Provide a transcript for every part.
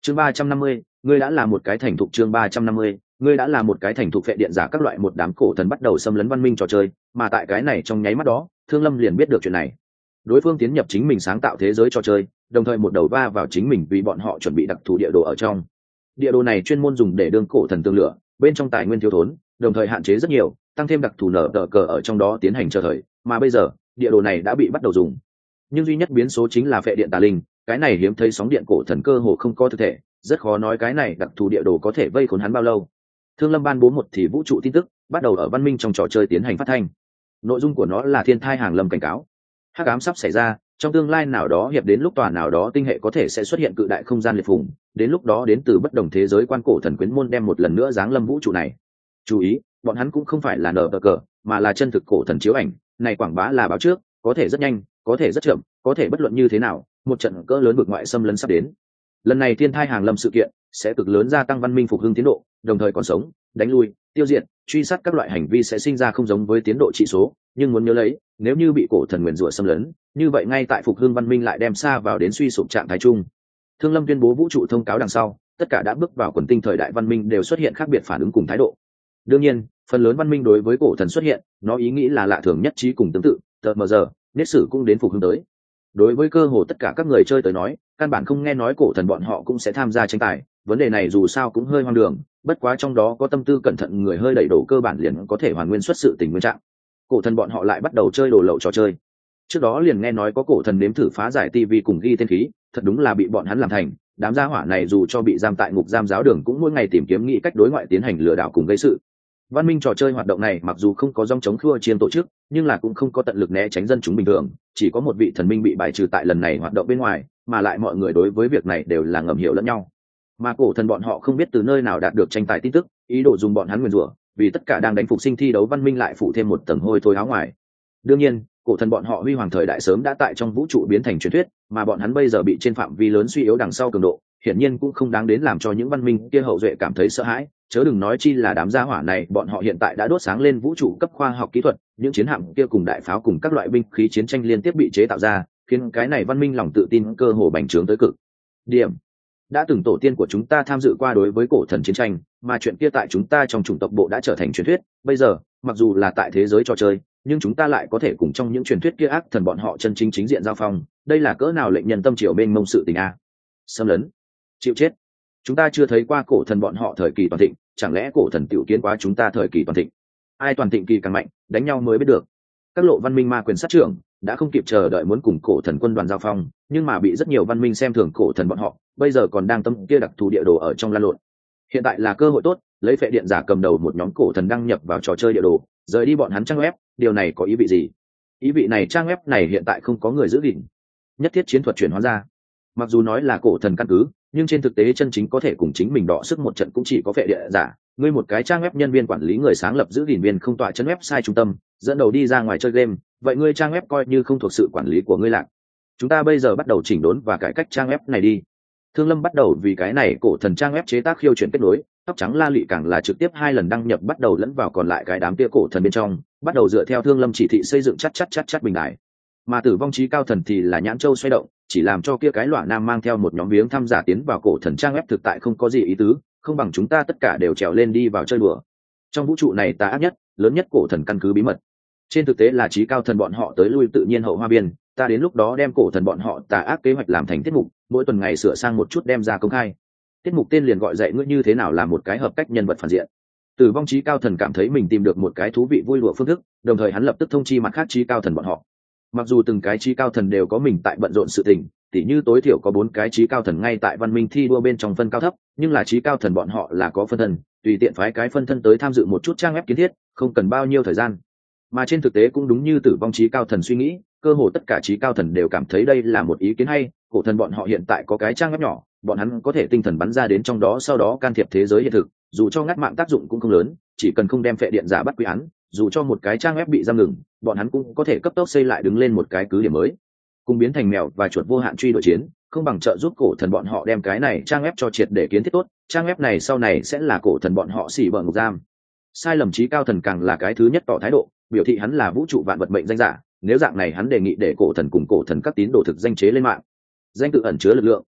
chương 350, ngươi đã là một cái thành thục. chương 350, ngươi đã là một cái thành thục. Phệ điện giả các loại một đám cổ thần bắt đầu xâm lấn văn minh trò chơi, mà tại cái này trong nháy mắt đó Thương Lâm liền biết được chuyện này. Đối phương tiến nhập chính mình sáng tạo thế giới trò chơi, đồng thời một đầu va vào chính mình vì bọn họ chuẩn bị đặc thù địa đồ ở trong. Địa đồ này chuyên môn dùng để đương cổ thần tương lửa, bên trong tài nguyên thiếu thốn, đồng thời hạn chế rất nhiều, tăng thêm đặc thù nở tờ cờ ở trong đó tiến hành chờ thời, mà bây giờ địa đồ này đã bị bắt đầu dùng. Nhưng duy nhất biến số chính là phệ điện tà linh, cái này hiếm thấy sóng điện cổ thần cơ hồ không có thực thể, rất khó nói cái này đặc thù địa đồ có thể vây khốn hắn bao lâu. Thương Lâm ban bố một thì vũ trụ tin tức bắt đầu ở văn minh trong trò chơi tiến hành phát thanh. Nội dung của nó là thiên thai hàng lâm cảnh cáo, hắc ám sắp xảy ra, trong tương lai nào đó hiệp đến lúc tòa nào đó tinh hệ có thể sẽ xuất hiện cự đại không gian liệt phùng, đến lúc đó đến từ bất đồng thế giới quan cổ thần quyến môn đem một lần nữa giáng lâm vũ trụ này. Chú ý, bọn hắn cũng không phải là nở cờ, mà là chân thực cổ thần chiếu ảnh, này quảng bá là báo trước, có thể rất nhanh, có thể rất chậm, có thể bất luận như thế nào, một trận cỡ lớn vực ngoại xâm lấn sắp đến. Lần này thiên thai hàng lâm sự kiện sẽ cực lớn gia tăng văn minh phục hưng tiến độ, đồng thời còn sống, đánh lui, tiêu diệt, truy sát các loại hành vi sẽ sinh ra không giống với tiến độ trị số, nhưng muốn nhớ lấy, nếu như bị cổ thần nguyền rủa xâm lấn, như vậy ngay tại phục hưng văn minh lại đem xa vào đến suy sụp trạng thái chung. Thương Lâm tuyên bố vũ trụ thông cáo đằng sau, tất cả đã bước vào quần tinh thời đại văn minh đều xuất hiện khác biệt phản ứng cùng thái độ. Đương nhiên, phần lớn văn minh đối với cổ thần xuất hiện, nó ý nghĩ là lạ thường nhất trí cùng tương tự, tờ mờ giờ, nết sử cũng đến phục hưng tới. Đối với cơ hồ tất cả các người chơi tới nói, căn bản không nghe nói cổ thần bọn họ cũng sẽ tham gia tranh tài, vấn đề này dù sao cũng hơi hoang đường, bất quá trong đó có tâm tư cẩn thận người hơi đẩy đổ cơ bản liền có thể hoàn nguyên xuất sự tình nguyên trạng. Cổ thần bọn họ lại bắt đầu chơi đồ lậu trò chơi. Trước đó liền nghe nói có cổ thần nếm thử phá giải tivi cùng ghi tên khí, thật đúng là bị bọn hắn làm thành. Đám gia hỏa này dù cho bị giam tại ngục giam giáo đường cũng mỗi ngày tìm kiếm nghĩ cách đối ngoại tiến hành lừa đảo cùng gây sự. Văn minh trò chơi hoạt động này mặc dù không có dòng chống khua chiên tổ chức, nhưng là cũng không có tận lực né tránh dân chúng bình thường, chỉ có một vị thần minh bị bài trừ tại lần này hoạt động bên ngoài, mà lại mọi người đối với việc này đều là ngầm hiểu lẫn nhau. Mà cổ thần bọn họ không biết từ nơi nào đạt được tranh tài tin tức, ý đồ dùng bọn hắn nguyền rủa, vì tất cả đang đánh phục sinh thi đấu văn minh lại phụ thêm một tầng hôi thối áo ngoài. Đương nhiên, cổ thần bọn họ huy hoàng thời đại sớm đã tại trong vũ trụ biến thành truyền thuyết, mà bọn hắn bây giờ bị trên phạm vi lớn suy yếu đằng sau cường độ, hiển nhiên cũng không đáng đến làm cho những văn minh kia hậu duệ cảm thấy sợ hãi, chớ đừng nói chi là đám gia hỏa này, bọn họ hiện tại đã đốt sáng lên vũ trụ cấp khoa học kỹ thuật, những chiến hạm kia cùng đại pháo cùng các loại binh khí chiến tranh liên tiếp bị chế tạo ra, khiến cái này văn minh lòng tự tin cơ hồ bành trướng tới cực điểm. Đã từng tổ tiên của chúng ta tham dự qua đối với cổ thần chiến tranh, mà chuyện kia tại chúng ta trong chủng tộc bộ đã trở thành truyền thuyết, bây giờ mặc dù là tại thế giới trò chơi, nhưng chúng ta lại có thể cùng trong những truyền thuyết kia ác thần bọn họ chân chính chính diện giao phong, đây là cỡ nào lệnh nhân tâm triều bên mông sự tình a. Xâm lấn, chịu chết. Chúng ta chưa thấy qua cổ thần bọn họ thời kỳ toàn thịnh, chẳng lẽ cổ thần tiểu kiến quá chúng ta thời kỳ toàn thịnh? Ai toàn thịnh kỳ càng mạnh, đánh nhau mới biết được. Các lộ văn minh ma quyền sát trưởng đã không kịp chờ đợi muốn cùng cổ thần quân đoàn giao phong, nhưng mà bị rất nhiều văn minh xem thường cổ thần bọn họ, bây giờ còn đang tâm kia đặc thù địa đồ ở trong lan lộn. Hiện tại là cơ hội tốt, lấy phệ điện giả cầm đầu một nhóm cổ thần đăng nhập vào trò chơi địa đồ, rời đi bọn hắn trang web, điều này có ý vị gì? Ý vị này trang web này hiện tại không có người giữ gìn, nhất thiết chiến thuật chuyển hóa ra. Mặc dù nói là cổ thần căn cứ, nhưng trên thực tế chân chính có thể cùng chính mình đọ sức một trận cũng chỉ có phệ điện giả. Ngươi một cái trang web nhân viên quản lý người sáng lập giữ gìn viên không tọa chân web sai trung tâm, dẫn đầu đi ra ngoài chơi game, vậy ngươi trang web coi như không thuộc sự quản lý của ngươi lạc. Chúng ta bây giờ bắt đầu chỉnh đốn và cải cách trang web này đi. Thương Lâm bắt đầu vì cái này cổ thần trang web chế tác khiêu chuyển kết nối, tóc trắng La Lụy càng là trực tiếp 2 lần đăng nhập bắt đầu lẫn vào còn lại cái đám kia cổ thần bên trong, bắt đầu dựa theo Thương Lâm chỉ thị xây dựng chắc bình đại. Mà Tử Vong Chí Cao Thần thì là nhãn châu xoay động, chỉ làm cho kia cái lọa nam mang theo một nhóm viếng thăm giả tiến vào cổ thần trang web thực tại không có gì ý tứ, không bằng chúng ta tất cả đều trèo lên đi vào chơi đùa. Trong vũ trụ này tà ác nhất, lớn nhất cổ thần căn cứ bí mật. Trên thực tế là Chí Cao Thần bọn họ tới lui tự nhiên hậu hoa biên, ta đến lúc đó đem cổ thần bọn họ tà ác kế hoạch làm thành tiết mục, mỗi tuần ngày sửa sang một chút đem ra công khai. Tiết mục tên liền gọi dạy ngươi như thế nào làm một cái hợp cách nhân vật phản diện. Tử Vong Chí Cao Thần cảm thấy mình tìm được một cái thú vị vui đùa phương thức, đồng thời hắn lập tức thông chi mặt khác Chí Cao Thần bọn họ. Mặc dù từng cái Chí Cao Thần đều có mình tại bận rộn sự tình, tỉ như tối thiểu có 4 cái Chí Cao Thần ngay tại văn minh thi đua bên trong phân cao thấp, nhưng là Chí Cao Thần bọn họ là có phân thân, tùy tiện phái cái phân thân tới tham dự một chút trang web kiến thiết, không cần bao nhiêu thời gian. Mà trên thực tế cũng đúng như Tử Vong Chí Cao Thần suy nghĩ, cơ hồ tất cả Chí Cao Thần đều cảm thấy đây là một ý kiến hay, cổ thần bọn họ hiện tại có cái trang web nhỏ, bọn hắn có thể tinh thần bắn ra đến trong đó sau đó can thiệp thế giới hiện thực, dù cho ngắt mạng tác dụng cũng không lớn, chỉ cần không đem phệ điện giả bắt quy án, dù cho một cái trang web bị giam ngừng, bọn hắn cũng có thể cấp tốc xây lại đứng lên một cái cứ điểm mới. Cùng biến thành mèo và chuột vô hạn truy đuổi chiến, không bằng trợ giúp cổ thần bọn họ đem cái này trang web cho triệt để kiến thiết tốt, trang web này sau này sẽ là cổ thần bọn họ xỉ bợ ngục giam. Sai lầm Chí Cao Thần càng là cái thứ nhất tỏ thái độ, biểu thị hắn là vũ trụ vạn vật mệnh danh giả, nếu dạng này hắn đề nghị để cổ thần cùng cổ thần các tín đồ thực danh chế lên mạng. Danh tự ẩn chứa lực lượng,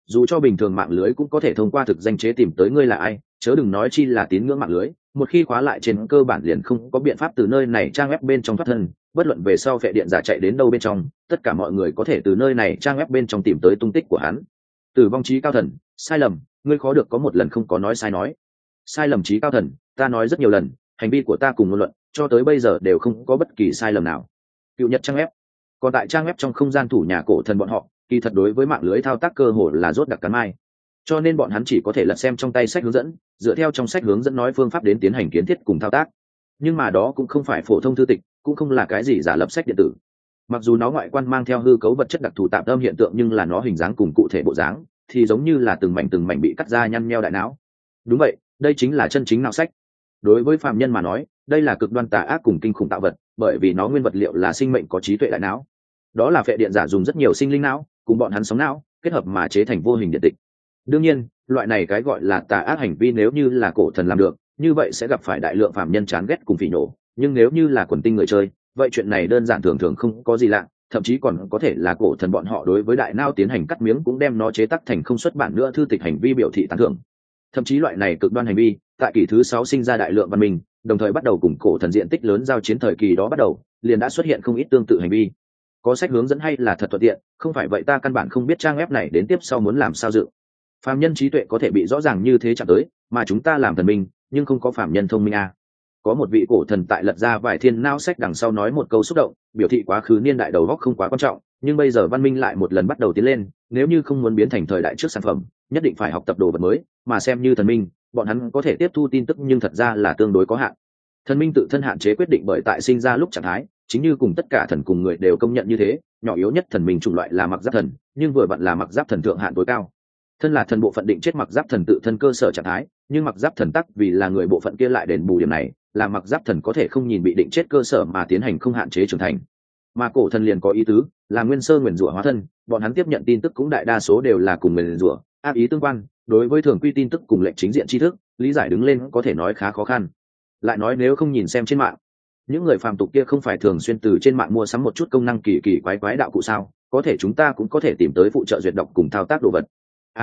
dù cho bình thường mạng lưới cũng có thể thông qua thực danh chế tìm tới ngươi là ai, chớ đừng nói chi là tín ngưỡng mạng lưới. Một khi khóa lại trên cơ bản liền không có biện pháp từ nơi này trang web bên trong thoát thân, bất luận về sau phệ điện giả chạy đến đâu bên trong, tất cả mọi người có thể từ nơi này trang web bên trong tìm tới tung tích của hắn. Tử vong chí cao thần, sai lầm, ngươi khó được có một lần không có nói sai nói. Sai lầm chí cao thần, ta nói rất nhiều lần, hành vi của ta cùng ngôn luận cho tới bây giờ đều không có bất kỳ sai lầm nào. Cựu Nhật trang web. Còn tại trang web trong không gian thủ nhà cổ thần bọn họ, kỳ thật đối với mạng lưới thao tác cơ hồ là rốt đặc cắn mai, cho nên bọn hắn chỉ có thể lật xem trong tay sách hướng dẫn, dựa theo trong sách hướng dẫn nói phương pháp đến tiến hành kiến thiết cùng thao tác. Nhưng mà đó cũng không phải phổ thông thư tịch, cũng không là cái gì giả lập sách điện tử. Mặc dù nó ngoại quan mang theo hư cấu vật chất đặc thù tạp âm hiện tượng, nhưng là nó hình dáng cùng cụ thể bộ dáng thì giống như là từng mảnh bị cắt ra nhăn nheo đại não. Đúng vậy, đây chính là chân chính não sách. Đối với phàm nhân mà nói, đây là cực đoan tà ác cùng kinh khủng tạo vật, bởi vì nó nguyên vật liệu là sinh mệnh có trí tuệ đại não. Đó là phệ điện giả dùng rất nhiều sinh linh não cùng bọn hắn sống não kết hợp mà chế thành vô hình điện tịch. Đương nhiên, loại này cái gọi là tà ác hành vi nếu như là cổ thần làm được, như vậy sẽ gặp phải đại lượng phàm nhân chán ghét cùng phỉ nổ, nhưng nếu như là quần tinh người chơi, vậy chuyện này đơn giản thường thường không có gì lạ, thậm chí còn có thể là cổ thần bọn họ đối với đại não tiến hành cắt miếng cũng đem nó chế tác thành không xuất bản nữa thư tịch hành vi biểu thị tán thưởng. Thậm chí loại này cực đoan hành vi, tại kỷ thứ 6 sinh ra đại lượng văn minh, đồng thời bắt đầu cùng cổ thần diện tích lớn giao chiến thời kỳ đó bắt đầu, liền đã xuất hiện không ít tương tự hành vi. Có sách hướng dẫn hay là thật thuận tiện, không phải vậy ta căn bản không biết trang web này đến tiếp sau muốn làm sao dự. Phàm nhân trí tuệ có thể bị rõ ràng như thế chạm tới, mà chúng ta làm thần minh, nhưng không có phàm nhân thông minh à. Có một vị cổ thần tại lật ra vài thiên não sách đằng sau nói một câu xúc động, biểu thị quá khứ niên đại đầu góc không quá quan trọng, nhưng bây giờ văn minh lại một lần bắt đầu tiến lên, nếu như không muốn biến thành thời đại trước sản phẩm, nhất định phải học tập đồ vật mới, mà xem như thần minh, bọn hắn có thể tiếp thu tin tức nhưng thật ra là tương đối có hạn. Thần minh tự thân hạn chế quyết định bởi tại sinh ra lúc trạng thái, chính như cùng tất cả thần cùng người đều công nhận như thế, nhỏ yếu nhất thần minh chủng loại là mặc giáp thần, nhưng vừa vặn là mặc giáp thần thượng hạn tối cao. Thân là thần bộ phận định chết mặc giáp thần tự thân cơ sở trạng thái, nhưng mặc giáp thần tắc vì là người bộ phận kia lại đền bù điểm này, là mặc giáp thần có thể không nhìn bị định chết cơ sở mà tiến hành không hạn chế trưởng thành. Mà cổ thần liền có ý tứ, là nguyên sơ nguyền rủa hóa thân, bọn hắn tiếp nhận tin tức cũng đại đa số đều là cùng nguyền rủa, ác ý tương quan, đối với thường quy tin tức cùng lệnh chính diện tri thức, lý giải đứng lên có thể nói khá khó khăn. Lại nói nếu không nhìn xem trên mạng, những người phàm tục kia không phải thường xuyên từ trên mạng mua sắm một chút công năng kỳ kỳ quái đạo cụ sao, có thể chúng ta cũng có thể tìm tới phụ trợ duyệt đọc cùng thao tác đồ vật.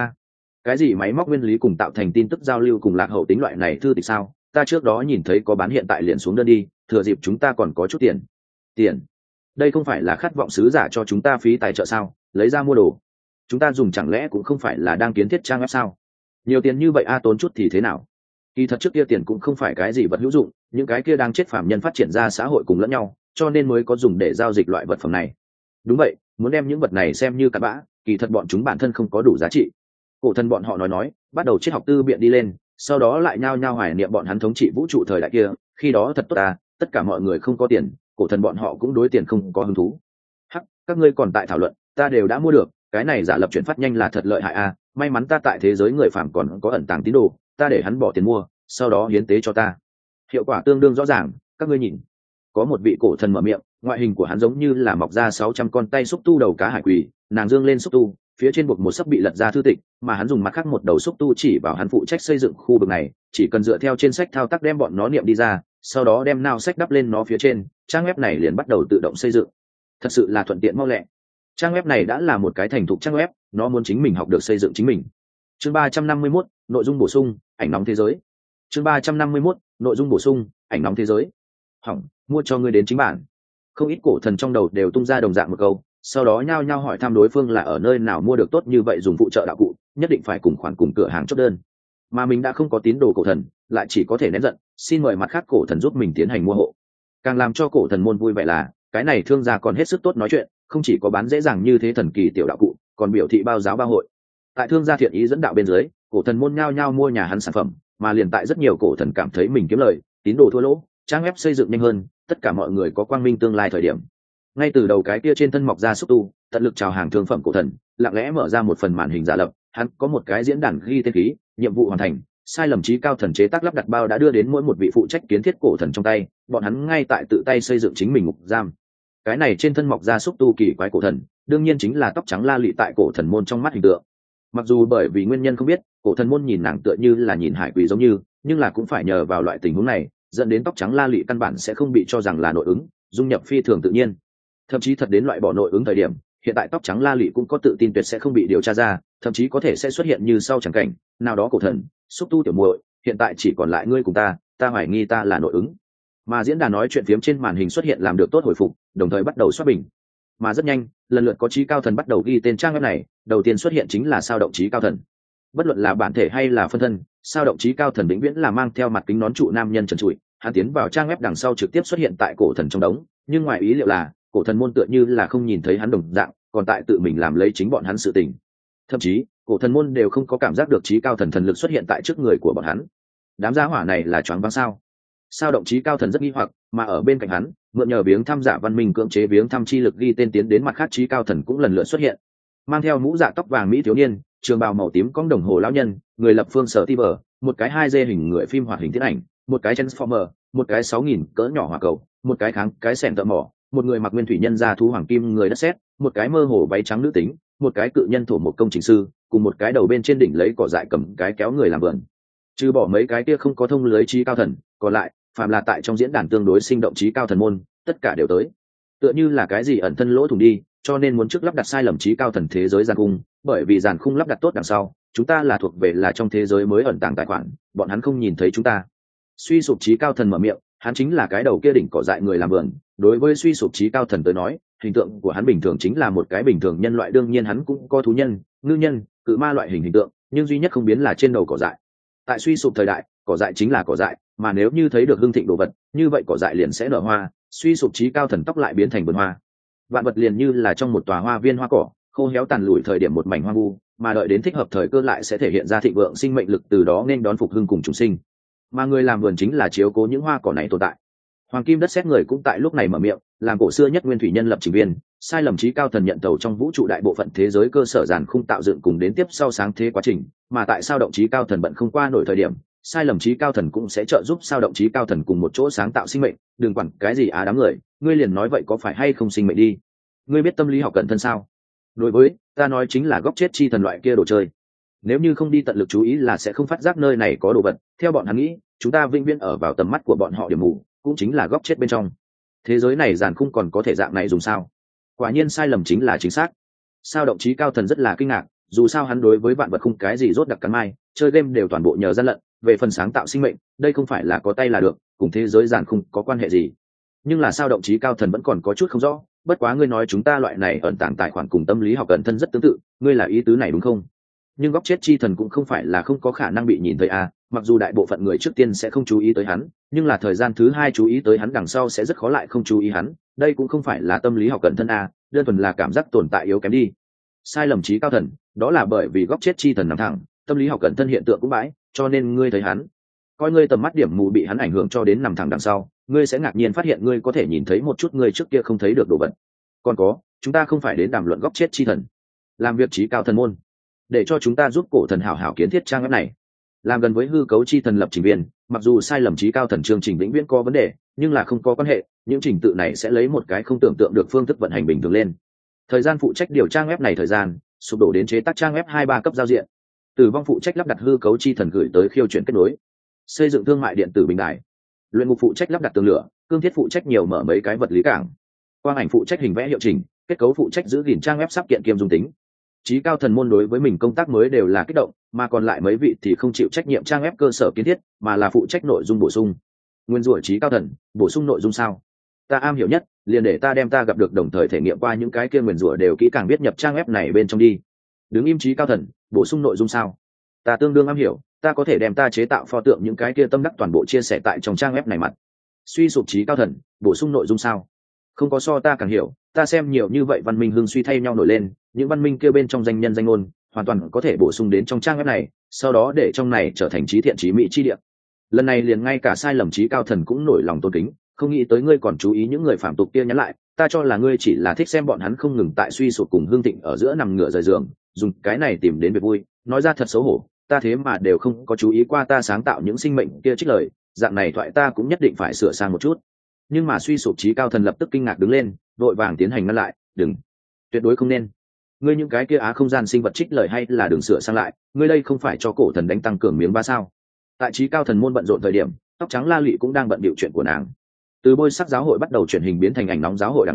Cái gì máy móc nguyên lý cùng tạo thành tin tức giao lưu cùng lạc hậu tính loại này thư tịch sao, ta trước đó nhìn thấy có bán hiện tại liền xuống đơn đi, thừa dịp chúng ta còn có chút tiền. Đây không phải là khát vọng sứ giả cho chúng ta phí tài trợ sao, lấy ra mua đồ chúng ta dùng chẳng lẽ cũng không phải là đang kiến thiết trang web sao? Nhiều tiền như vậy tốn chút thì thế nào? Kỳ thật trước kia tiền cũng không phải cái gì vật hữu dụng, những cái kia đang chết phạm nhân phát triển ra xã hội cùng lẫn nhau, cho nên mới có dùng để giao dịch loại vật phẩm này. Đúng vậy, muốn đem những vật này xem như cặn bã, kỳ thật bọn chúng bản thân không có đủ giá trị. Cổ thần bọn họ nói, bắt đầu triết học tư biện đi lên, sau đó lại nhao nhao hoài niệm bọn hắn thống trị vũ trụ thời đại kia, khi đó thật tốt tất cả mọi người không có tiền, cổ thần bọn họ cũng đối tiền không có hứng thú. Các ngươi còn tại thảo luận, ta đều đã mua được, cái này giả lập chuyển phát nhanh là thật lợi hại may mắn ta tại thế giới người phàm còn có ẩn tàng tín đồ, ta để hắn bỏ tiền mua, sau đó hiến tế cho ta. Hiệu quả tương đương rõ ràng, các ngươi nhìn. Có một vị cổ thần mở miệng, ngoại hình của hắn giống như là mọc ra 600 con tay xúc tu đầu cá hải quỷ, nàng dương lên xúc tu, phía trên buộc một sấp bị lật ra thư tịch, mà hắn dùng mặt khác một đầu xúc tu chỉ vào hắn phụ trách xây dựng khu vực này, chỉ cần dựa theo trên sách thao tác đem bọn nó niệm đi ra, sau đó đem nào sách đắp lên nó phía trên, trang web này liền bắt đầu tự động xây dựng. Thật sự là thuận tiện mau lẹ. Trang web này đã là một cái thành thục trang web, nó muốn chính mình học được xây dựng chính mình. Chương 351, nội dung bổ sung, ảnh nóng thế giới. Chương 351, nội dung bổ sung, ảnh nóng thế giới. Hỏng, mua cho ngươi đến chính bản. Không ít cổ thần trong đầu đều tung ra đồng dạng một câu, sau đó nhao nhao hỏi thăm đối phương là ở nơi nào mua được tốt như vậy dùng phụ trợ đạo cụ, nhất định phải cùng khoản cùng cửa hàng chốt đơn. Mà mình đã không có tín đồ cổ thần, lại chỉ có thể nén giận, xin mời mặt khác cổ thần giúp mình tiến hành mua hộ. Càng làm cho cổ thần môn vui vẻ là, cái này thương gia còn hết sức tốt nói chuyện, không chỉ có bán dễ dàng như thế thần kỳ tiểu đạo cụ, còn biểu thị bao giáo bao hội. Tại thương gia thiện ý dẫn đạo bên dưới, cổ thần môn nhao nhao mua nhà hắn sản phẩm, mà liền tại rất nhiều cổ thần cảm thấy mình kiếm lời, tín đồ thua lỗ, trang web xây dựng nhanh hơn, tất cả mọi người có quang minh tương lai thời điểm. Ngay từ đầu cái kia trên thân mọc ra xúc tu, tận lực chào hàng thương phẩm cổ thần, lặng lẽ mở ra một phần màn hình giả lập, hắn có một cái diễn đàn ghi tên khí, nhiệm vụ hoàn thành, sai lầm chí cao thần chế tác lắp đặt bao đã đưa đến mỗi một vị phụ trách kiến thiết cổ thần trong tay, bọn hắn ngay tại tự tay xây dựng chính mình ngục giam. Cái này trên thân mọc ra xúc tu kỳ quái cổ thần, đương nhiên chính là tóc trắng La Lị tại cổ thần môn trong mắt hình tượng. Mặc dù bởi vì nguyên nhân không biết, cổ thần môn nhìn nàng tựa như là nhìn hải quỷ giống như, nhưng là cũng phải nhờ vào loại tình huống này, dẫn đến tóc trắng La Lị căn bản sẽ không bị cho rằng là nội ứng, dung nhập phi thường tự nhiên. Thậm chí thật đến loại bỏ nội ứng thời điểm, hiện tại tóc trắng la lị cũng có tự tin tuyệt sẽ không bị điều tra ra, thậm chí có thể sẽ xuất hiện như sau chẳng cảnh nào đó cổ thần xúc tu tiểu muội, hiện tại chỉ còn lại ngươi cùng ta hoài nghi ta là nội ứng. Mà diễn đàn nói chuyện phiếm trên màn hình xuất hiện làm được tốt hồi phục, đồng thời bắt đầu xoát bình. Mà rất nhanh, lần lượt có trí cao thần bắt đầu ghi tên trang web này, đầu tiên xuất hiện chính là sao động trí cao thần. Bất luận là bản thể hay là phân thân, sao động trí cao thần vĩnh viễn là mang theo mặt kính nón trụ nam nhân trần trụi, hắn tiến vào trang web đằng sau trực tiếp xuất hiện tại cổ thần trong đống, nhưng ngoài ý liệu là cổ thần môn tựa như là không nhìn thấy hắn đồng dạng, còn tại tự mình làm lấy chính bọn hắn sự tình. Thậm chí cổ thần môn đều không có cảm giác được trí cao thần thần lực xuất hiện tại trước người của bọn hắn. Đám gia hỏa này là choáng váng sao? Sao động trí cao thần rất nghi hoặc, mà ở bên cạnh hắn mượn nhờ viếng thăm giả văn minh cưỡng chế viếng thăm chi lực ghi tên tiến đến mặt khác trí cao thần cũng lần lượt xuất hiện, mang theo mũ dạ tóc vàng mỹ thiếu niên, trường bào màu tím cong đồng hồ lão nhân, người lập phương sở ti vờ, một cái 2D hình người phim hoạt hình thiết ảnh, một cái transformer, một cái 6000 cỡ nhỏ hỏa cầu, một cái kháng cái xẻng tợ mỏ, một người mặc nguyên thủy nhân da thú hoàng kim người đất sét, một cái mơ hồ váy trắng nữ tính, một cái cự nhân thổ một công trình sư, cùng một cái đầu bên trên đỉnh lấy cỏ dại cầm cái kéo người làm vườn. Trừ bỏ mấy cái kia không có thông lưới trí cao thần, còn lại phàm là tại trong diễn đàn tương đối sinh động trí cao thần môn, tất cả đều tới. Tựa như là cái gì ẩn thân lỗ thủng đi, cho nên muốn trước lắp đặt sai lầm trí cao thần thế giới giàn khung, bởi vì giàn khung lắp đặt tốt đằng sau, chúng ta là thuộc về là trong thế giới mới ẩn tàng tài khoản, bọn hắn không nhìn thấy chúng ta. Suy sụp trí cao thần mở miệng, hắn chính là cái đầu kia đỉnh cỏ dại người làm vườn, đối với suy sụp trí cao thần tới nói, hình tượng của hắn bình thường chính là một cái bình thường nhân loại, đương nhiên hắn cũng có thú nhân, ngư nhân, cự ma loại hình tượng, nhưng duy nhất không biến là trên đầu cỏ dại. Tại suy sụp thời đại, cỏ dại chính là cỏ dại, mà nếu như thấy được hưng thịnh đồ vật, như vậy cỏ dại liền sẽ nở hoa, suy sụp trí cao thần tóc lại biến thành vườn hoa. Vạn vật liền như là trong một tòa hoa viên hoa cỏ, khô héo tàn lủi thời điểm một mảnh hoang vu, mà đợi đến thích hợp thời cơ lại sẽ thể hiện ra thịnh vượng sinh mệnh lực, từ đó nên đón phục hưng cùng chúng sinh. Mà người làm vườn chính là chiếu cố những hoa cỏ này tồn tại. Hoàng kim đất sét người cũng tại lúc này mở miệng, làm cổ xưa nhất nguyên thủy nhân lập trình viên, sai lầm trí cao thần nhận tàu trong vũ trụ đại bộ phận thế giới cơ sở giàn khung tạo dựng cùng đến tiếp sau sáng thế quá trình, mà tại sao động trí cao thần bận không qua nổi thời điểm, sai lầm trí cao thần cũng sẽ trợ giúp sao động trí cao thần cùng một chỗ sáng tạo sinh mệnh. Đừng quản cái gì đám người, ngươi liền nói vậy có phải hay không sinh mệnh đi. Ngươi biết tâm lý học cẩn thân sao? Đối với ta nói chính là góc chết chi thần loại kia đồ chơi. Nếu như không đi tận lực chú ý là sẽ không phát giác nơi này có đồ vật. Theo bọn hắn nghĩ, chúng ta vĩnh viễn ở vào tầm mắt của bọn họ điểm mù, cũng chính là góc chết bên trong. Thế giới này giàn khung còn có thể dạng này dùng sao? Quả nhiên sai lầm chính là chính xác. Sao động trí cao thần rất là kinh ngạc, dù sao hắn đối với vạn vật không cái gì rốt đặc cắn mai, chơi game đều toàn bộ nhờ gian lận, về phần sáng tạo sinh mệnh, đây không phải là có tay là được, cùng thế giới giàn khung có quan hệ gì. Nhưng là sao động trí cao thần vẫn còn có chút không rõ, bất quá ngươi nói chúng ta loại này ẩn tàng tài khoản cùng tâm lý học cẩn thân rất tương tự, ngươi là ý tứ này đúng không? Nhưng góc chết chi thần cũng không phải là không có khả năng bị nhìn thấy à, mặc dù đại bộ phận người trước tiên sẽ không chú ý tới hắn, nhưng là thời gian thứ hai chú ý tới hắn đằng sau sẽ rất khó lại không chú ý hắn, đây cũng không phải là tâm lý học cẩn thân à, đơn thuần là cảm giác tồn tại yếu kém đi. Sai lầm trí cao thần, đó là bởi vì góc chết chi thần nằm thẳng, tâm lý học cẩn thân hiện tượng cũng bãi, cho nên ngươi thấy hắn, coi ngươi tầm mắt điểm mù bị hắn ảnh hưởng cho đến nằm thẳng đằng sau, ngươi sẽ ngạc nhiên phát hiện ngươi có thể nhìn thấy một chút ngươi trước kia không thấy được đồ vật. Còn có, chúng ta không phải đến đàm luận góc chết chi thần, làm việc trí cao thần môn, để cho chúng ta giúp cổ thần hảo hảo kiến thiết trang web này, làm gần với hư cấu chi thần lập trình viên. Mặc dù sai lầm trí cao thần chương trình vĩnh viễn có vấn đề, nhưng là không có quan hệ, những trình tự này sẽ lấy một cái không tưởng tượng được phương thức vận hành bình thường lên. Thời gian phụ trách điều trang web này, thời gian sụp đổ đến chế tác trang web 2-3 cấp giao diện. Tử vong phụ trách lắp đặt hư cấu chi thần gửi tới khiêu chuyển kết nối, xây dựng thương mại điện tử bình đại. Luyện ngục phụ trách lắp đặt tường lửa, cương thiết phụ trách nhiều mở mấy cái vật lý cảng, quang ảnh phụ trách hình vẽ hiệu chỉnh, kết cấu phụ trách giữ gìn trang web sắp kiện kiêm dung tính. Chí cao thần môn đối với mình công tác mới đều là kích động, mà còn lại mấy vị thì không chịu trách nhiệm trang web cơ sở kiến thiết, mà là phụ trách nội dung bổ sung. Nguyên rủa chí cao thần, bổ sung nội dung sao? Ta am hiểu nhất, liền để ta đem ta gặp được đồng thời thể nghiệm qua những cái kia nguyên rủa đều kỹ càng biết nhập trang web này bên trong đi. Đứng im chí cao thần, bổ sung nội dung sao? Ta tương đương am hiểu, ta có thể đem ta chế tạo pho tượng những cái kia tâm đắc toàn bộ chia sẻ tại trong trang web này mặt. Suy sụp chí cao thần, bổ sung nội dung sao? Không có so ta càng hiểu, ta xem nhiều như vậy văn minh hưng suy thay nhau nổi lên, những văn minh kia bên trong danh nhân danh ngôn hoàn toàn có thể bổ sung đến trong trang web này, sau đó để trong này trở thành trí thiện trí mỹ chi địa. Lần này liền ngay cả sai lầm chí cao thần cũng nổi lòng tôn kính, không nghĩ tới ngươi còn chú ý những người phạm tục kia nhắn lại, ta cho là ngươi chỉ là thích xem bọn hắn không ngừng tại suy sụp cùng hương thịnh ở giữa nằm ngửa rời giường, dùng cái này tìm đến việc vui. Nói ra thật xấu hổ, ta thế mà đều không có chú ý qua ta sáng tạo những sinh mệnh kia trích lời, dạng này thoại ta cũng nhất định phải sửa sang một chút. Nhưng mà suy sụp chí cao thần lập tức kinh ngạc đứng lên, vội vàng tiến hành ngăn lại, đừng, tuyệt đối không nên. Ngươi những cái kia không gian sinh vật trích lời hay là đừng sửa sang lại, ngươi đây không phải cho cổ thần đánh tăng cường miếng ba sao? Tại chí cao thần môn bận rộn thời điểm, tóc trắng La Lụy cũng đang bận bịu chuyện của nàng. Từ bôi sắc giáo hội bắt đầu chuyển hình biến thành ảnh nóng giáo hội đằng sau,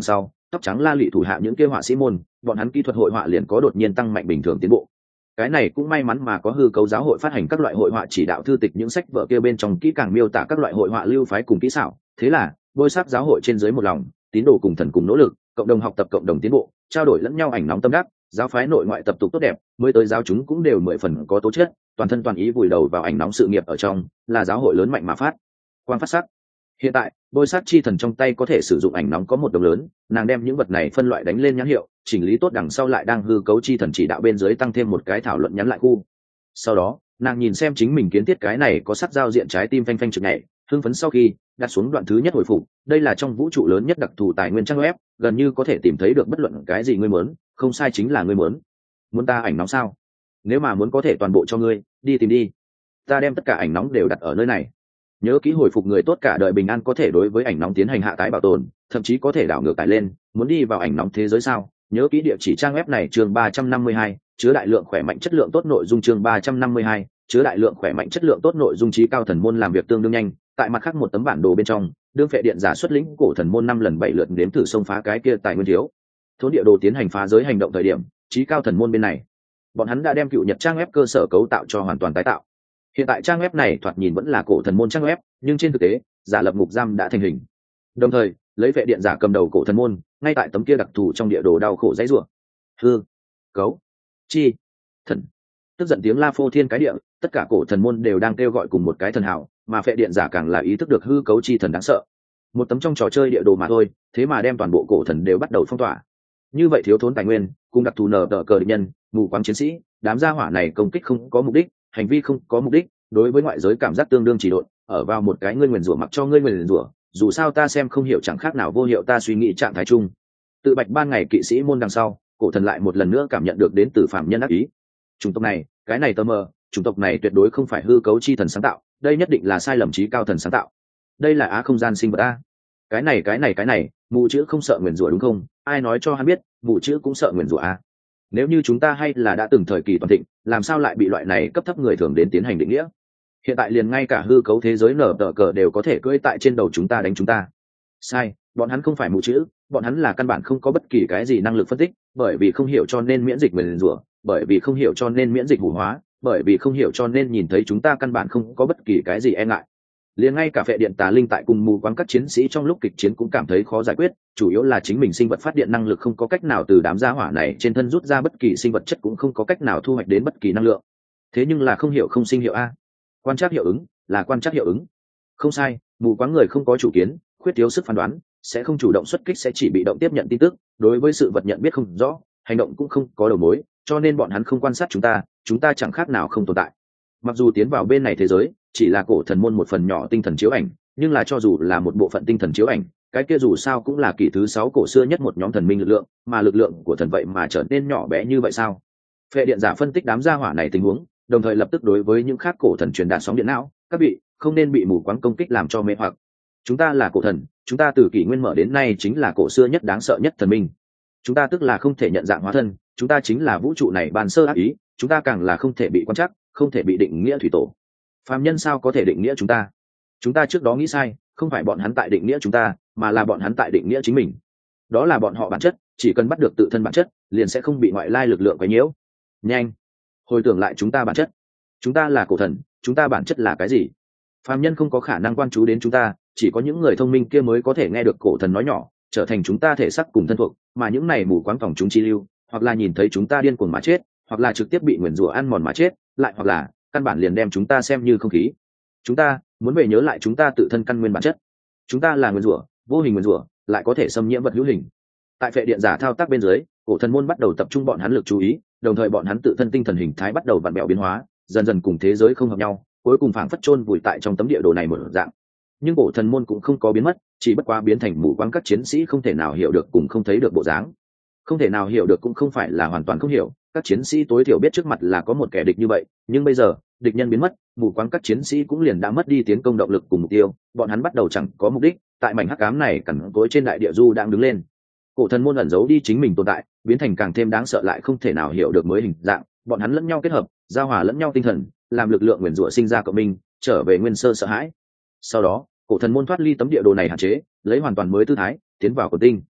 tóc trắng la lị thủ hạ những kia họa sĩ môn, bọn hắn kỹ thuật hội họa liền có đột nhiên tăng mạnh bình thường tiến bộ. Cái này cũng may mắn mà có hư cấu giáo hội phát hành các loại hội họa chỉ đạo thư tịch, những sách vở kia bên trong kỹ càng miêu tả các loại hội họa lưu phái cùng kỹ xảo. Thế là bôi sắc giáo hội trên dưới một lòng, tín đồ cùng thần cùng nỗ lực, cộng đồng học tập, cộng đồng tiến bộ, trao đổi lẫn nhau ảnh nóng tâm đắc, giáo phái nội ngoại tập tục tốt đẹp, mới tới giáo chúng cũng đều 10 phần có tố chất, toàn thân toàn ý vùi đầu vào ảnh nóng sự nghiệp ở trong, là giáo hội lớn mạnh mà phát quang phát sắc. Hiện tại bôi sắc chi thần trong tay có thể sử dụng ảnh nóng có một đồng lớn, nàng đem những vật này phân loại đánh lên nhãn hiệu, chỉnh lý tốt đằng sau lại đang hư cấu chi thần chỉ đạo bên dưới tăng thêm một cái thảo luận nhắn lại khu. Sau đó nàng nhìn xem chính mình kiến thiết cái này có sắc giao diện trái tim phanh phanh trực nhảy, hưng phấn sau khi đặt xuống đoạn thứ nhất hồi phục. Đây là trong vũ trụ lớn nhất đặc thù tài nguyên trang web, gần như có thể tìm thấy được bất luận cái gì ngươi muốn, không sai chính là ngươi muốn ta ảnh nóng sao? Nếu mà muốn có thể toàn bộ cho ngươi, đi tìm đi, ta đem tất cả ảnh nóng đều đặt ở nơi này. Nhớ kỹ hồi phục người tốt cả đời bình an, có thể đối với ảnh nóng tiến hành hạ tái bảo tồn, thậm chí có thể đảo ngược tải lên. Muốn đi vào ảnh nóng thế giới sao? Nhớ kỹ địa chỉ trang web này, chương 352, chứa đại lượng khỏe mạnh chất lượng tốt nội dung, chương 352, chứa đại lượng khỏe mạnh chất lượng tốt nội dung. Chí cao thần môn làm việc tương đương nhanh, tại mặt khác một tấm bản đồ bên trong, đương phệ điện giả xuất lĩnh cổ thần môn 5 lần 7 lượt nếm thử xông phá cái kia tài nguyên thiếu thốn địa đồ tiến hành phá giới hành động thời điểm, chí cao thần môn bên này bọn hắn đã đem cựu nhật trang web cơ sở cấu tạo cho hoàn toàn tái tạo. Hiện tại trang web này thoạt nhìn vẫn là cổ thần môn trang web, nhưng trên thực tế giả lập ngục giam đã thành hình. Đồng thời lấy vệ điện giả cầm đầu cổ thần môn, ngay tại tấm kia đặc thù trong địa đồ đau khổ dãy rủa. Hư cấu chi thần, tức giận tiếng la phô thiên cái địa, tất cả cổ thần môn đều đang kêu gọi cùng một cái thần hào, mà vệ điện giả càng là ý thức được hư cấu chi thần đáng sợ. Một tấm trong trò chơi địa đồ mà thôi, thế mà đem toàn bộ cổ thần đều bắt đầu phong tỏa. Như vậy thiếu thốn tài nguyên cùng đặc thù nở tờ cờ địch nhân, mù quáng chiến sĩ, đám gia hỏa này công kích không có mục đích, hành vi không có mục đích, đối với ngoại giới cảm giác tương đương chỉ độn, ở vào một cái ngươi nguyền rủa mặc cho ngươi nguyền rủa, dù sao ta xem không hiểu chẳng khác nào vô hiệu ta suy nghĩ trạng thái chung. Tự bạch ban ngày kỵ sĩ môn đằng sau, cổ thần lại một lần nữa cảm nhận được đến từ phạm nhân ác ý. Chủng tộc này, cái này tơ mơ, chủng tộc này tuyệt đối không phải hư cấu chi thần sáng tạo, đây nhất định là sai lầm trí cao thần sáng tạo. Đây là á không gian sinh vật a. Cái này, mụ chữ không sợ nguyền rủa đúng không? Ai nói cho hắn biết, mụ chữ cũng sợ nguyền rủa a? Nếu như chúng ta hay là đã từng thời kỳ toàn thịnh, làm sao lại bị loại này cấp thấp người thường đến tiến hành định nghĩa? Hiện tại liền ngay cả hư cấu thế giới nở tờ cờ đều có thể cưỡi tại trên đầu chúng ta đánh chúng ta. Sai, bọn hắn không phải mù chữ, bọn hắn là căn bản không có bất kỳ cái gì năng lực phân tích, bởi vì không hiểu cho nên miễn dịch nguyền rủa, bởi vì không hiểu cho nên miễn dịch hủ hóa, bởi vì không hiểu cho nên nhìn thấy chúng ta căn bản không có bất kỳ cái gì e ngại. Liền ngay cả phệ điện tà linh tại cùng mù quáng các chiến sĩ trong lúc kịch chiến cũng cảm thấy khó giải quyết, chủ yếu là chính mình sinh vật phát điện năng lực không có cách nào từ đám gia hỏa này trên thân rút ra bất kỳ sinh vật chất, cũng không có cách nào thu hoạch đến bất kỳ năng lượng. Thế nhưng là không hiểu không sinh hiệu a. Quan trắc hiệu ứng là quan trắc hiệu ứng. Không sai, mù quáng người không có chủ kiến, khuyết thiếu sức phán đoán, sẽ không chủ động xuất kích, sẽ chỉ bị động tiếp nhận tin tức, đối với sự vật nhận biết không rõ, hành động cũng không có đầu mối, cho nên bọn hắn không quan sát chúng ta chẳng khác nào không tồn tại. Mặc dù tiến vào bên này thế giới chỉ là cổ thần môn một phần nhỏ tinh thần chiếu ảnh, nhưng là cho dù là một bộ phận tinh thần chiếu ảnh, cái kia dù sao cũng là kỷ thứ 6 cổ xưa nhất một nhóm thần minh lực lượng, mà lực lượng của thần vậy mà trở nên nhỏ bé như vậy sao? Phệ điện giả phân tích đám gia hỏa này tình huống, đồng thời lập tức đối với những khác cổ thần truyền đạt sóng điện não, các vị không nên bị mù quáng công kích làm cho mê hoặc. Chúng ta là cổ thần, chúng ta từ kỷ nguyên mở đến nay chính là cổ xưa nhất đáng sợ nhất thần minh. Chúng ta tức là không thể nhận dạng hóa thân, chúng ta chính là vũ trụ này ban sơ ác ý, chúng ta càng là không thể bị quan trắc, không thể bị định nghĩa thủy tổ. Phàm nhân sao có thể định nghĩa chúng ta? Chúng ta trước đó nghĩ sai, không phải bọn hắn tại định nghĩa chúng ta, mà là bọn hắn tại định nghĩa chính mình. Đó là bọn họ bản chất, chỉ cần bắt được tự thân bản chất, liền sẽ không bị ngoại lai lực lượng quấy nhiễu. Nhanh, hồi tưởng lại chúng ta bản chất. Chúng ta là cổ thần, chúng ta bản chất là cái gì? Phàm nhân không có khả năng quan chú đến chúng ta, chỉ có những người thông minh kia mới có thể nghe được cổ thần nói nhỏ, trở thành chúng ta thể xác cùng thân thuộc, mà những này mù quáng phòng chúng chi lưu, hoặc là nhìn thấy chúng ta điên cuồng mà chết, hoặc là trực tiếp bị nguyền rủa ăn mòn mà chết, lại hoặc là căn bản liền đem chúng ta xem như không khí. Chúng ta muốn về nhớ lại chúng ta tự thân căn nguyên bản chất. Chúng ta là nguyền rủa, vô hình nguyền rủa, lại có thể xâm nhiễm vật hữu hình. Tại phệ điện giả thao tác bên dưới, cổ thần môn bắt đầu tập trung bọn hắn lực chú ý, đồng thời bọn hắn tự thân tinh thần hình thái bắt đầu vặn bẹo biến hóa, dần dần cùng thế giới không hợp nhau, cuối cùng phảng phất chôn vùi tại trong tấm địa đồ này một dạng. Nhưng cổ thần môn cũng không có biến mất, chỉ bất quá biến thành mù quáng các chiến sĩ không thể nào hiểu được cùng không thấy được bộ dáng. Không thể nào hiểu được cũng không phải là hoàn toàn không hiểu, các chiến sĩ tối thiểu biết trước mặt là có một kẻ địch như vậy, nhưng bây giờ địch nhân biến mất, mù quáng các chiến sĩ cũng liền đã mất đi tiến công động lực cùng mục tiêu, bọn hắn bắt đầu chẳng có mục đích, tại mảnh hắc ám này cằn cỗi trên đại địa du đang đứng lên. Cổ thần môn ẩn giấu đi chính mình tồn tại, biến thành càng thêm đáng sợ lại không thể nào hiểu được mới hình dạng, bọn hắn lẫn nhau kết hợp, giao hòa lẫn nhau tinh thần, làm lực lượng nguyền rủa sinh ra cộng minh, trở về nguyên sơ sợ hãi. Sau đó cổ thần môn thoát ly tấm địa đồ này hạn chế, lấy hoàn toàn mới tư thái tiến vào cổ tinh.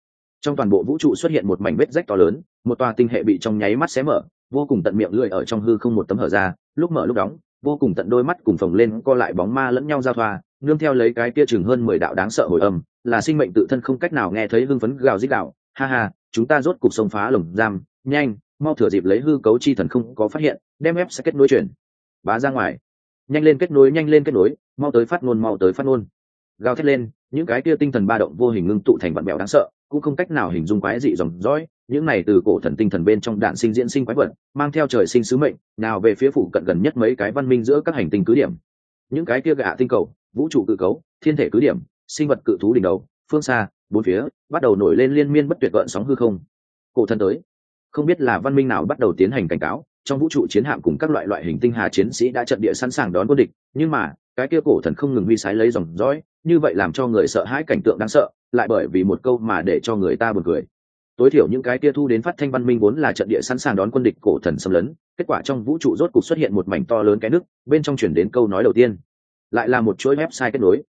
Trong toàn bộ vũ trụ xuất hiện một mảnh vết rách to lớn, một tòa tinh hệ bị trong nháy mắt xé mở, vô cùng tận miệng lưỡi ở trong hư không một tấm hở ra, lúc mở lúc đóng, vô cùng tận đôi mắt cùng phồng lên co lại bóng ma lẫn nhau giao thoa, nương theo lấy cái kia chừng hơn 10 đạo đáng sợ hồi âm, là sinh mệnh tự thân không cách nào nghe thấy hưng phấn gào rít đạo, ha ha, chúng ta rốt cục xông phá lồng giam, nhanh, mau thừa dịp lấy hư cấu chi thần không có phát hiện, đem web sẽ kết nối chuyển bá ra ngoài. Nhanh lên kết nối, nhanh lên kết nối, mau tới phát ngôn, mau tới phát ngôn. Gào thét lên, những cái kia tinh thần ba động vô hình ngưng tụ thành vạn mèo đáng sợ, cũng không cách nào hình dung quái dị dòng dõi, những này từ cổ thần tinh thần bên trong đạn sinh diễn sinh quái vật, mang theo trời sinh sứ mệnh, nào về phía phụ cận gần nhất mấy cái văn minh giữa các hành tinh cứ điểm. Những cái kia gạ tinh cầu, vũ trụ cự cấu, thiên thể cứ điểm, sinh vật cự thú đỉnh đầu, phương xa, bốn phía, bắt đầu nổi lên liên miên bất tuyệt gợn sóng hư không. Cổ thần tới. Không biết là văn minh nào bắt đầu tiến hành cảnh cáo, trong vũ trụ chiến hạm cùng các loại hình tinh hà chiến sĩ đã trận địa sẵn sàng đón quân địch, nhưng mà cái kia cổ thần không ngừng huy sái lấy dòng dõi, như vậy làm cho người sợ hãi, cảnh tượng đáng sợ, lại bởi vì một câu mà để cho người ta buồn cười. Tối thiểu những cái kia thu đến phát thanh văn minh vốn là trận địa sẵn sàng đón quân địch cổ thần xâm lấn, kết quả trong vũ trụ rốt cục xuất hiện một mảnh to lớn cái nước, bên trong chuyển đến câu nói đầu tiên, lại là một chuỗi website kết nối.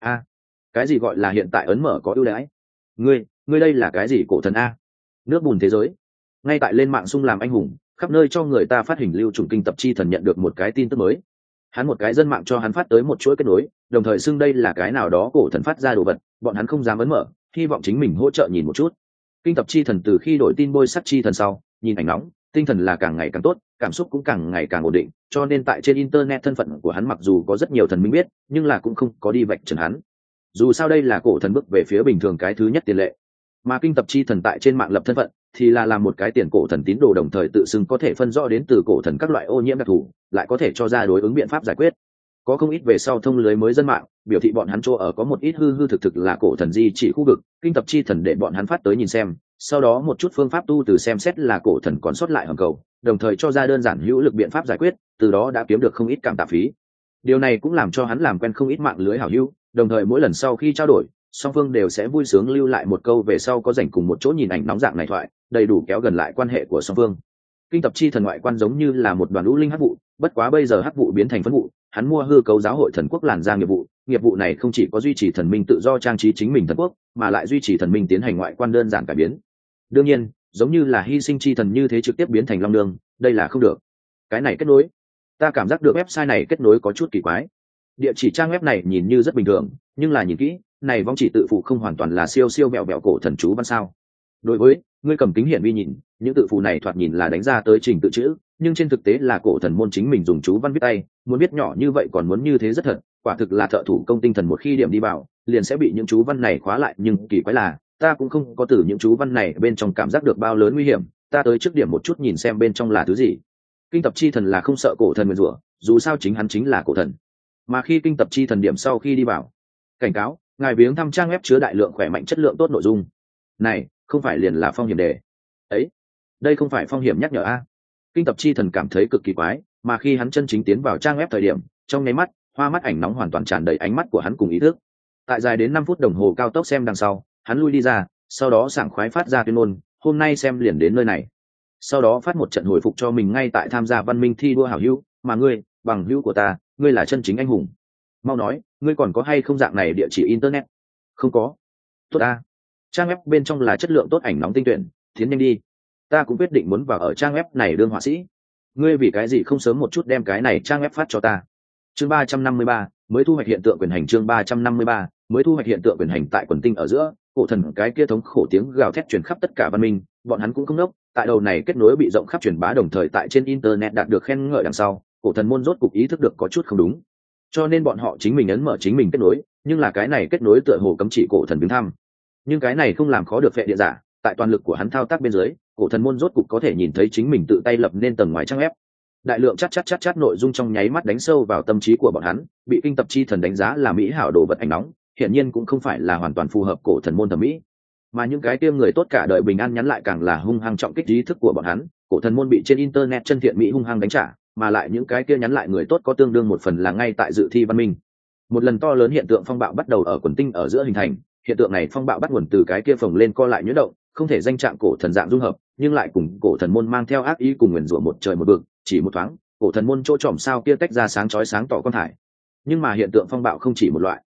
Cái gì gọi là hiện tại ấn mở có ưu đãi? Ngươi đây là cái gì cổ thần a? Nước bùn thế giới. Ngay tại lên mạng xung làm anh hùng, khắp nơi cho người ta phát hình lưu trùng kinh tập chi thần nhận được một cái tin tức mới. Hắn một cái dân mạng cho hắn phát tới một chuỗi kết nối, đồng thời xưng đây là cái nào đó cổ thần phát ra đồ vật, bọn hắn không dám ấn mở, hy vọng chính mình hỗ trợ nhìn một chút. Kinh tập chi thần từ khi đổi tin bôi sắc chi thần sau, nhìn ảnh nóng, tinh thần là càng ngày càng tốt, cảm xúc cũng càng ngày càng ổn định, cho nên tại trên internet thân phận của hắn mặc dù có rất nhiều thần minh biết, nhưng là cũng không có đi vạch trần hắn. Dù sao đây là cổ thần bước về phía bình thường cái thứ nhất tiền lệ, mà kinh tập chi thần tại trên mạng lập thân phận thì là làm một cái tiền cổ thần tín đồ, đồng thời tự xưng có thể phân rõ đến từ cổ thần các loại ô nhiễm đặc thù, lại có thể cho ra đối ứng biện pháp giải quyết. Có không ít về sau thông lưới mới dân mạng biểu thị bọn hắn chỗ ở có một ít hư thực là cổ thần di chỉ khu vực, kinh tập chi thần để bọn hắn phát tới nhìn xem, sau đó một chút phương pháp tu từ xem xét là cổ thần còn sót lại hầm cầu, đồng thời cho ra đơn giản hữu lực biện pháp giải quyết, từ đó đã kiếm được không ít cảm tạ phí. Điều này cũng làm cho hắn làm quen không ít mạng lưới hảo hữu, đồng thời mỗi lần sau khi trao đổi, song phương đều sẽ vui sướng lưu lại một câu về sau có rảnh cùng một chỗ nhìn ảnh nóng dạng này thoại, đầy đủ kéo gần lại quan hệ của song phương. Kinh tập chi thần ngoại quan giống như là một đoàn lũ linh hắc vụ, bất quá bây giờ hắc vụ biến thành phấn vụ, hắn mua hư cấu giáo hội thần quốc làn ra nghiệp vụ này không chỉ có duy trì thần minh tự do trang trí chính mình thần quốc, mà lại duy trì thần minh tiến hành ngoại quan đơn giản cải biến. Đương nhiên, giống như là hy sinh chi thần như thế trực tiếp biến thành long đường, đây là không được. Cái này kết nối, ta cảm giác được website này kết nối có chút kỳ quái. Địa chỉ trang web này nhìn như rất bình thường, nhưng là nhìn kỹ, này vong chỉ tự phụ không hoàn toàn là siêu bẹo cổ thần chú văn sao? Đối với ngươi cầm kính hiển vi nhìn, những tự phụ này thoạt nhìn là đánh ra tới trình tự chữ, nhưng trên thực tế là cổ thần môn chính mình dùng chú văn viết tay, muốn viết nhỏ như vậy còn muốn như thế rất thật, quả thực là thợ thủ công tinh thần, một khi điểm đi vào, liền sẽ bị những chú văn này khóa lại. Nhưng kỳ quái là, ta cũng không có từ những chú văn này bên trong cảm giác được bao lớn nguy hiểm, ta tới trước điểm một chút nhìn xem bên trong là thứ gì. Kinh tập chi thần là không sợ cổ thần nguyền rủa, dù sao chính hắn chính là cổ thần. Mà khi kinh tập chi thần điểm sau khi đi vào, cảnh cáo, ngài viếng thăm trang web chứa đại lượng khỏe mạnh chất lượng tốt nội dung. Này không phải liền là phong hiểm đề ấy, đây không phải phong hiểm nhắc nhở a. Kinh tập chi thần cảm thấy cực kỳ quái, mà khi hắn chân chính tiến vào trang web thời điểm, trong nháy mắt hoa mắt ảnh nóng hoàn toàn tràn đầy ánh mắt của hắn cùng ý thức. Tại dài đến 5 phút đồng hồ cao tốc xem đằng sau, hắn lui đi ra, sau đó sảng khoái phát ra tuyên ngôn, hôm nay xem liền đến nơi này. Sau đó phát một trận hồi phục cho mình ngay tại tham gia văn minh thi đua hảo hữu, mà ngươi, bằng hữu của ta, ngươi là chân chính anh hùng. Mau nói, ngươi còn có hay không dạng này địa chỉ internet? Không có. Tốt a. Trang web bên trong là chất lượng tốt ảnh nóng tinh tuyển, tiến nhanh đi. Ta cũng quyết định muốn vào ở trang web này đương họa sĩ. Ngươi vì cái gì không sớm một chút đem cái này trang web phát cho ta? Chương 353, mới thu hoạch hiện tượng quyền hành. Chương 353, mới thu hoạch hiện tượng quyền hành. Tại quần tinh ở giữa, cổ thần cái kia thống khổ tiếng gào thét truyền khắp tất cả văn minh, bọn hắn cũng không ngốc, tại đầu này kết nối bị rộng khắp truyền bá, đồng thời tại trên internet đạt được khen ngợi đằng sau, cổ thần môn rốt cục ý thức được có chút không đúng, cho nên bọn họ chính mình ấn mở chính mình kết nối, nhưng là cái này kết nối tựa hồ cấm chỉ cổ thần viếng thăm. Nhưng cái này không làm khó được Phệ Điện Giả, tại toàn lực của hắn thao tác bên dưới, cổ thần môn rốt cục có thể nhìn thấy chính mình tự tay lập nên tầng ngoài trang web. Đại lượng chát nội dung trong nháy mắt đánh sâu vào tâm trí của bọn hắn, bị kinh tập chi thần đánh giá là mỹ hảo đồ vật ảnh nóng, hiển nhiên cũng không phải là hoàn toàn phù hợp cổ thần môn thẩm mỹ. Mà những cái kia người tốt cả đời bình an nhắn lại càng là hung hăng trọng kích ý thức của bọn hắn, cổ thần môn bị trên internet chân thiện mỹ hung hăng đánh trả, mà lại những cái kia nhắn lại người tốt có tương đương một phần là ngay tại dự thi văn minh. Một lần to lớn hiện tượng phong bạo bắt đầu ở quần tinh ở giữa hình thành, hiện tượng này phong bạo bắt nguồn từ cái kia phồng lên co lại nhuyễn động, không thể danh trạng cổ thần dạng dung hợp, nhưng lại cùng cổ thần môn mang theo ác ý cùng nguyền rủa một trời một vực, chỉ một thoáng, cổ thần môn chỗ trỏm sao kia tách ra sáng chói sáng tỏ con thải. Nhưng mà hiện tượng phong bạo không chỉ một loại.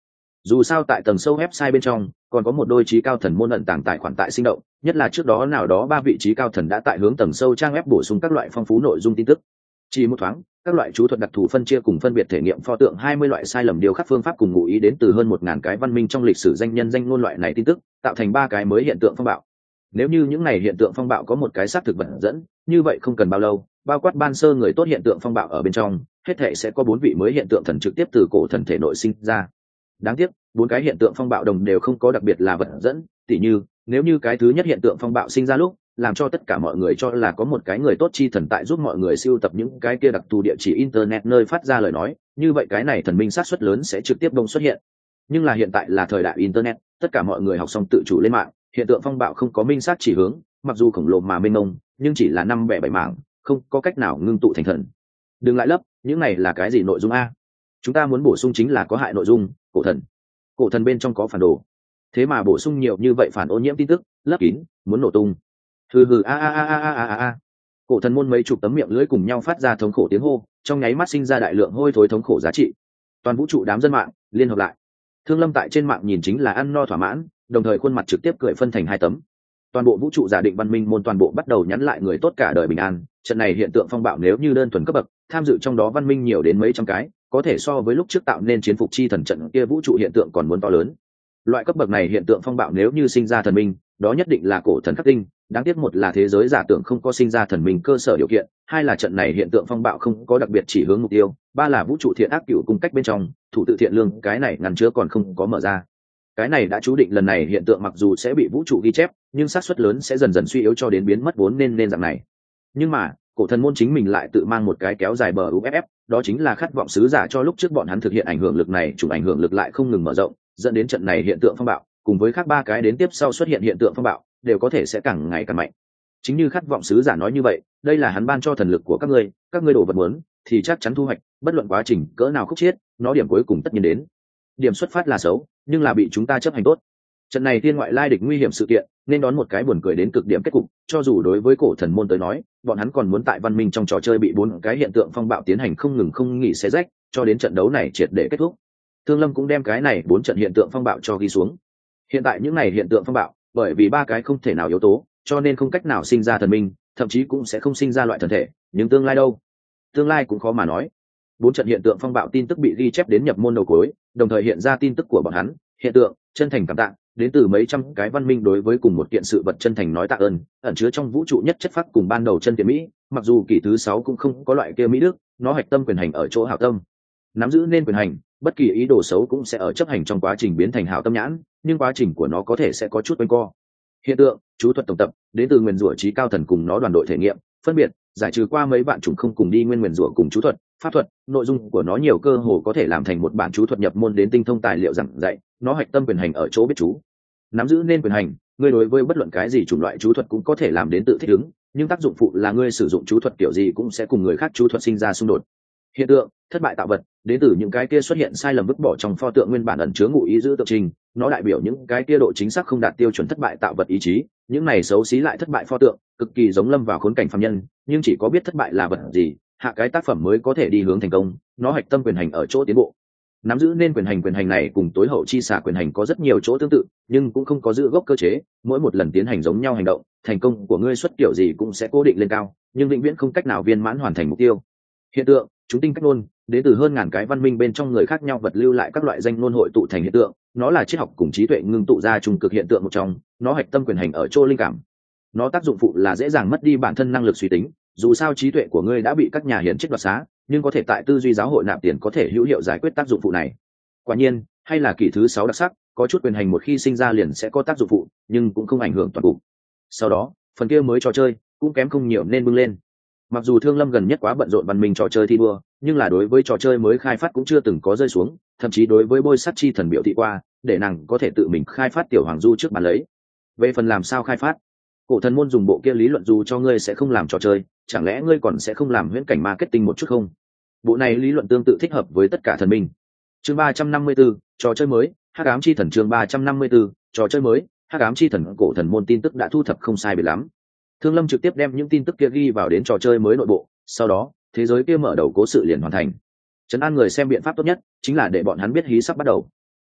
Dù sao tại tầng sâu website bên trong còn có một đôi trí cao thần môn ẩn tàng tài khoản tại sinh động, nhất là trước đó nào đó 3 vị trí cao thần đã tại hướng tầng sâu trang web bổ sung các loại phong phú nội dung tin tức. Chỉ một thoáng, các loại chú thuật đặc thù phân chia cùng phân biệt thể nghiệm pho tượng 20 loại sai lầm điều khắc phương pháp cùng ngụ ý đến từ hơn 1000 cái văn minh trong lịch sử danh nhân danh ngôn loại này tin tức, tạo thành 3 cái mới hiện tượng phong bạo. Nếu như những này hiện tượng phong bạo có một cái xác thực vật dẫn, như vậy không cần bao lâu, bao quát ban sơ người tốt hiện tượng phong bạo ở bên trong, hết thể sẽ có 4 vị mới hiện tượng thần trực tiếp từ cổ thần thể nội sinh ra. Đáng tiếc, 4 cái hiện tượng phong bạo đồng đều không có đặc biệt là vật dẫn, tỉ như, nếu như cái thứ nhất hiện tượng phong bạo sinh ra lúc, làm cho tất cả mọi người cho là có một cái người tốt chi thần tại giúp mọi người siêu tập những cái kia đặc thù địa chỉ internet nơi phát ra lời nói, như vậy cái này thần minh xác suất lớn sẽ trực tiếp đông xuất hiện. Nhưng là hiện tại là thời đại internet, tất cả mọi người học xong tự chủ lên mạng, hiện tượng phong bạo không có minh xác chỉ hướng, mặc dù khổng lồ mà mênh mông, nhưng chỉ là 5 bẻ 7 mảng, không có cách nào ngưng tụ thành thần. Đừng lại lấp, những này là cái gì nội dung a? Chúng ta muốn bổ sung chính là có hại nội dung, cổ thần. Cổ thần bên trong có phản đồ. Thế mà bổ sung nhiều như vậy phản ô nhiễm tin tức, lấp kín, muốn nổ tung. Hừ hừ a a a a a a a. Cổ thần môn mấy chục tấm miệng lưỡi cùng nhau phát ra thống khổ tiếng hô, trong nháy mắt sinh ra đại lượng hôi thối thống khổ giá trị. Toàn vũ trụ đám dân mạng liên hợp lại. Thương Lâm tại trên mạng nhìn chính là ăn no thỏa mãn, đồng thời khuôn mặt trực tiếp cười phân thành 2 tấm. Toàn bộ vũ trụ giả định văn minh môn toàn bộ bắt đầu nhắn lại người tốt cả đời bình an. Trận này hiện tượng phong bạo nếu như đơn thuần cấp bậc, tham dự trong đó văn minh nhiều đến mấy trăm cái, có thể so với lúc trước tạo nên chiến phục chi thần trận kia vũ trụ hiện tượng còn muốn to lớn. Loại cấp bậc này hiện tượng phong bạo nếu như sinh ra thần minh, đó nhất định là cổ thần khắc tinh. Đáng tiếc một là thế giới giả tưởng không có sinh ra thần minh cơ sở điều kiện, 2 là trận này hiện tượng phong bạo không có đặc biệt chỉ hướng mục tiêu, 3 là vũ trụ thiện ác cựu cung cách bên trong thủ tự thiện lương cái này ngăn chứa còn không có mở ra. Cái này đã chú định lần này hiện tượng mặc dù sẽ bị vũ trụ ghi chép, nhưng xác suất lớn sẽ dần dần suy yếu cho đến biến mất vốn nên dạng này. Nhưng mà cổ thần môn chính mình lại tự mang một cái kéo dài bờ uff, đó chính là khát vọng sứ giả cho lúc trước bọn hắn thực hiện ảnh hưởng lực này, chủng ảnh hưởng lực lại không ngừng mở rộng, dẫn đến trận này hiện tượng phong bạo cùng với khác 3 cái đến tiếp sau xuất hiện hiện tượng phong bạo đều có thể sẽ càng ngày càng mạnh. Chính như khát vọng sứ giả nói như vậy, đây là hắn ban cho thần lực của các ngươi đổ vật muốn thì chắc chắn thu hoạch, bất luận quá trình cỡ nào khúc chiết, nó điểm cuối cùng tất nhiên đến. Điểm xuất phát là xấu, nhưng là bị chúng ta chấp hành tốt. Trận này thiên ngoại lai địch nguy hiểm sự kiện nên đón một cái buồn cười đến cực điểm kết cục, cho dù đối với cổ thần môn tới nói, bọn hắn còn muốn tại văn minh trong trò chơi bị 4 cái hiện tượng phong bạo tiến hành không ngừng không nghỉ xé rách, cho đến trận đấu này triệt để kết thúc. Thương Lâm cũng đem cái này 4 trận hiện tượng phong bạo cho ghi xuống. Hiện tại những này hiện tượng phong bạo, bởi vì 3 cái không thể nào yếu tố, cho nên không cách nào sinh ra thần minh, thậm chí cũng sẽ không sinh ra loại thần thể, nhưng tương lai đâu? Tương lai cũng khó mà nói. 4 trận hiện tượng phong bạo tin tức bị ghi chép đến nhập môn đầu cuối, đồng thời hiện ra tin tức của bọn hắn, hiện tượng, chân thành cảm tạ, đến từ mấy trăm cái văn minh đối với cùng một kiện sự vật chân thành nói tạ ơn, ẩn chứa trong vũ trụ nhất chất phác cùng ban đầu chân thiện mỹ, mặc dù kỷ thứ 6 cũng không có loại kia mỹ đức, nó hạch tâm quyền hành ở chỗ hảo tâm. Nắm giữ nên quyền hành, bất kỳ ý đồ xấu cũng sẽ ở chấp hành trong quá trình biến thành hảo tâm nhãn, nhưng quá trình của nó có thể sẽ có chút quanh co. Hiện tượng, chú thuật tổng tập, đến từ nguyên rủa trí cao thần cùng nó đoàn đội thể nghiệm, phân biệt giải trừ qua mấy bạn chúng không cùng đi nguyên rủa cùng chú thuật, pháp thuật, nội dung của nó nhiều cơ hồ có thể làm thành một bản chú thuật nhập môn đến tinh thông tài liệu giảng dạy, nó hạch tâm quyền hành ở chỗ biết chú. Nắm giữ nên quyền hành, ngươi đối với bất luận cái gì chủng loại chú thuật cũng có thể làm đến tự thích ứng, nhưng tác dụng phụ là ngươi sử dụng chú thuật kiểu gì cũng sẽ cùng người khác chú thuật sinh ra xung đột. Hiện tượng, thất bại tạo vật, đến từ những cái kia xuất hiện sai lầm vứt bỏ trong pho tượng nguyên bản ẩn chứa ngụ ý giữ tượng trình, nó đại biểu những cái kia độ chính xác không đạt tiêu chuẩn thất bại tạo vật ý chí, những này xấu xí lại thất bại pho tượng, cực kỳ giống lâm vào khốn cảnh phàm nhân, nhưng chỉ có biết thất bại là vật gì, hạ cái tác phẩm mới có thể đi hướng thành công, nó hạch tâm quyền hành ở chỗ tiến bộ. Nắm giữ nên quyền hành này cùng tối hậu chi xả quyền hành có rất nhiều chỗ tương tự, nhưng cũng không có giữ gốc cơ chế, mỗi một lần tiến hành giống nhau hành động, thành công của ngươi xuất kiểu gì cũng sẽ cố định lên cao, nhưng vĩnh viễn không cách nào viên mãn hoàn thành mục tiêu. Hiện tượng, chúng tinh cách ngôn, đến từ hơn ngàn cái văn minh bên trong người khác nhau vật lưu lại các loại danh ngôn hội tụ thành hiện tượng, nó là triết học cùng trí tuệ ngưng tụ ra trung cực hiện tượng một trong, nó hạch tâm quyền hành ở chỗ linh cảm. Nó tác dụng phụ là dễ dàng mất đi bản thân năng lực suy tính, dù sao trí tuệ của ngươi đã bị các nhà hiển triết đoạt xá, nhưng có thể tại tư duy giáo hội nạp tiền có thể hữu hiệu giải quyết tác dụng phụ này. Quả nhiên, hay là kỷ thứ 6 đặc sắc, có chút quyền hành một khi sinh ra liền sẽ có tác dụng phụ, nhưng cũng không ảnh hưởng toàn cục. Sau đó, phần kia mới trò chơi cũng kém không nhiều nên bưng lên. Mặc dù Thương Lâm gần nhất quá bận rộn văn minh trò chơi thi đua, nhưng là đối với trò chơi mới khai phát cũng chưa từng có rơi xuống, thậm chí đối với bôi sắt chi thần biểu thị qua, để nàng có thể tự mình khai phát tiểu hoàng du trước bàn lấy. Về phần làm sao khai phát, cổ thần môn dùng bộ kia lý luận dù cho ngươi sẽ không làm trò chơi, chẳng lẽ ngươi còn sẽ không làm huyễn cảnh marketing một chút không? Bộ này lý luận tương tự thích hợp với tất cả thần minh. Chương 354, trò chơi mới, Hắc ám chi thần. Chương 354, trò chơi mới, Hắc ám chi thần. Cổ thần môn tin tức đã thu thập không sai biệt lắm. Thương Lâm trực tiếp đem những tin tức kia ghi vào đến trò chơi mới nội bộ, sau đó, thế giới kia mở đầu cố sự liền hoàn thành. Trấn an người xem biện pháp tốt nhất chính là để bọn hắn biết hí sắp bắt đầu.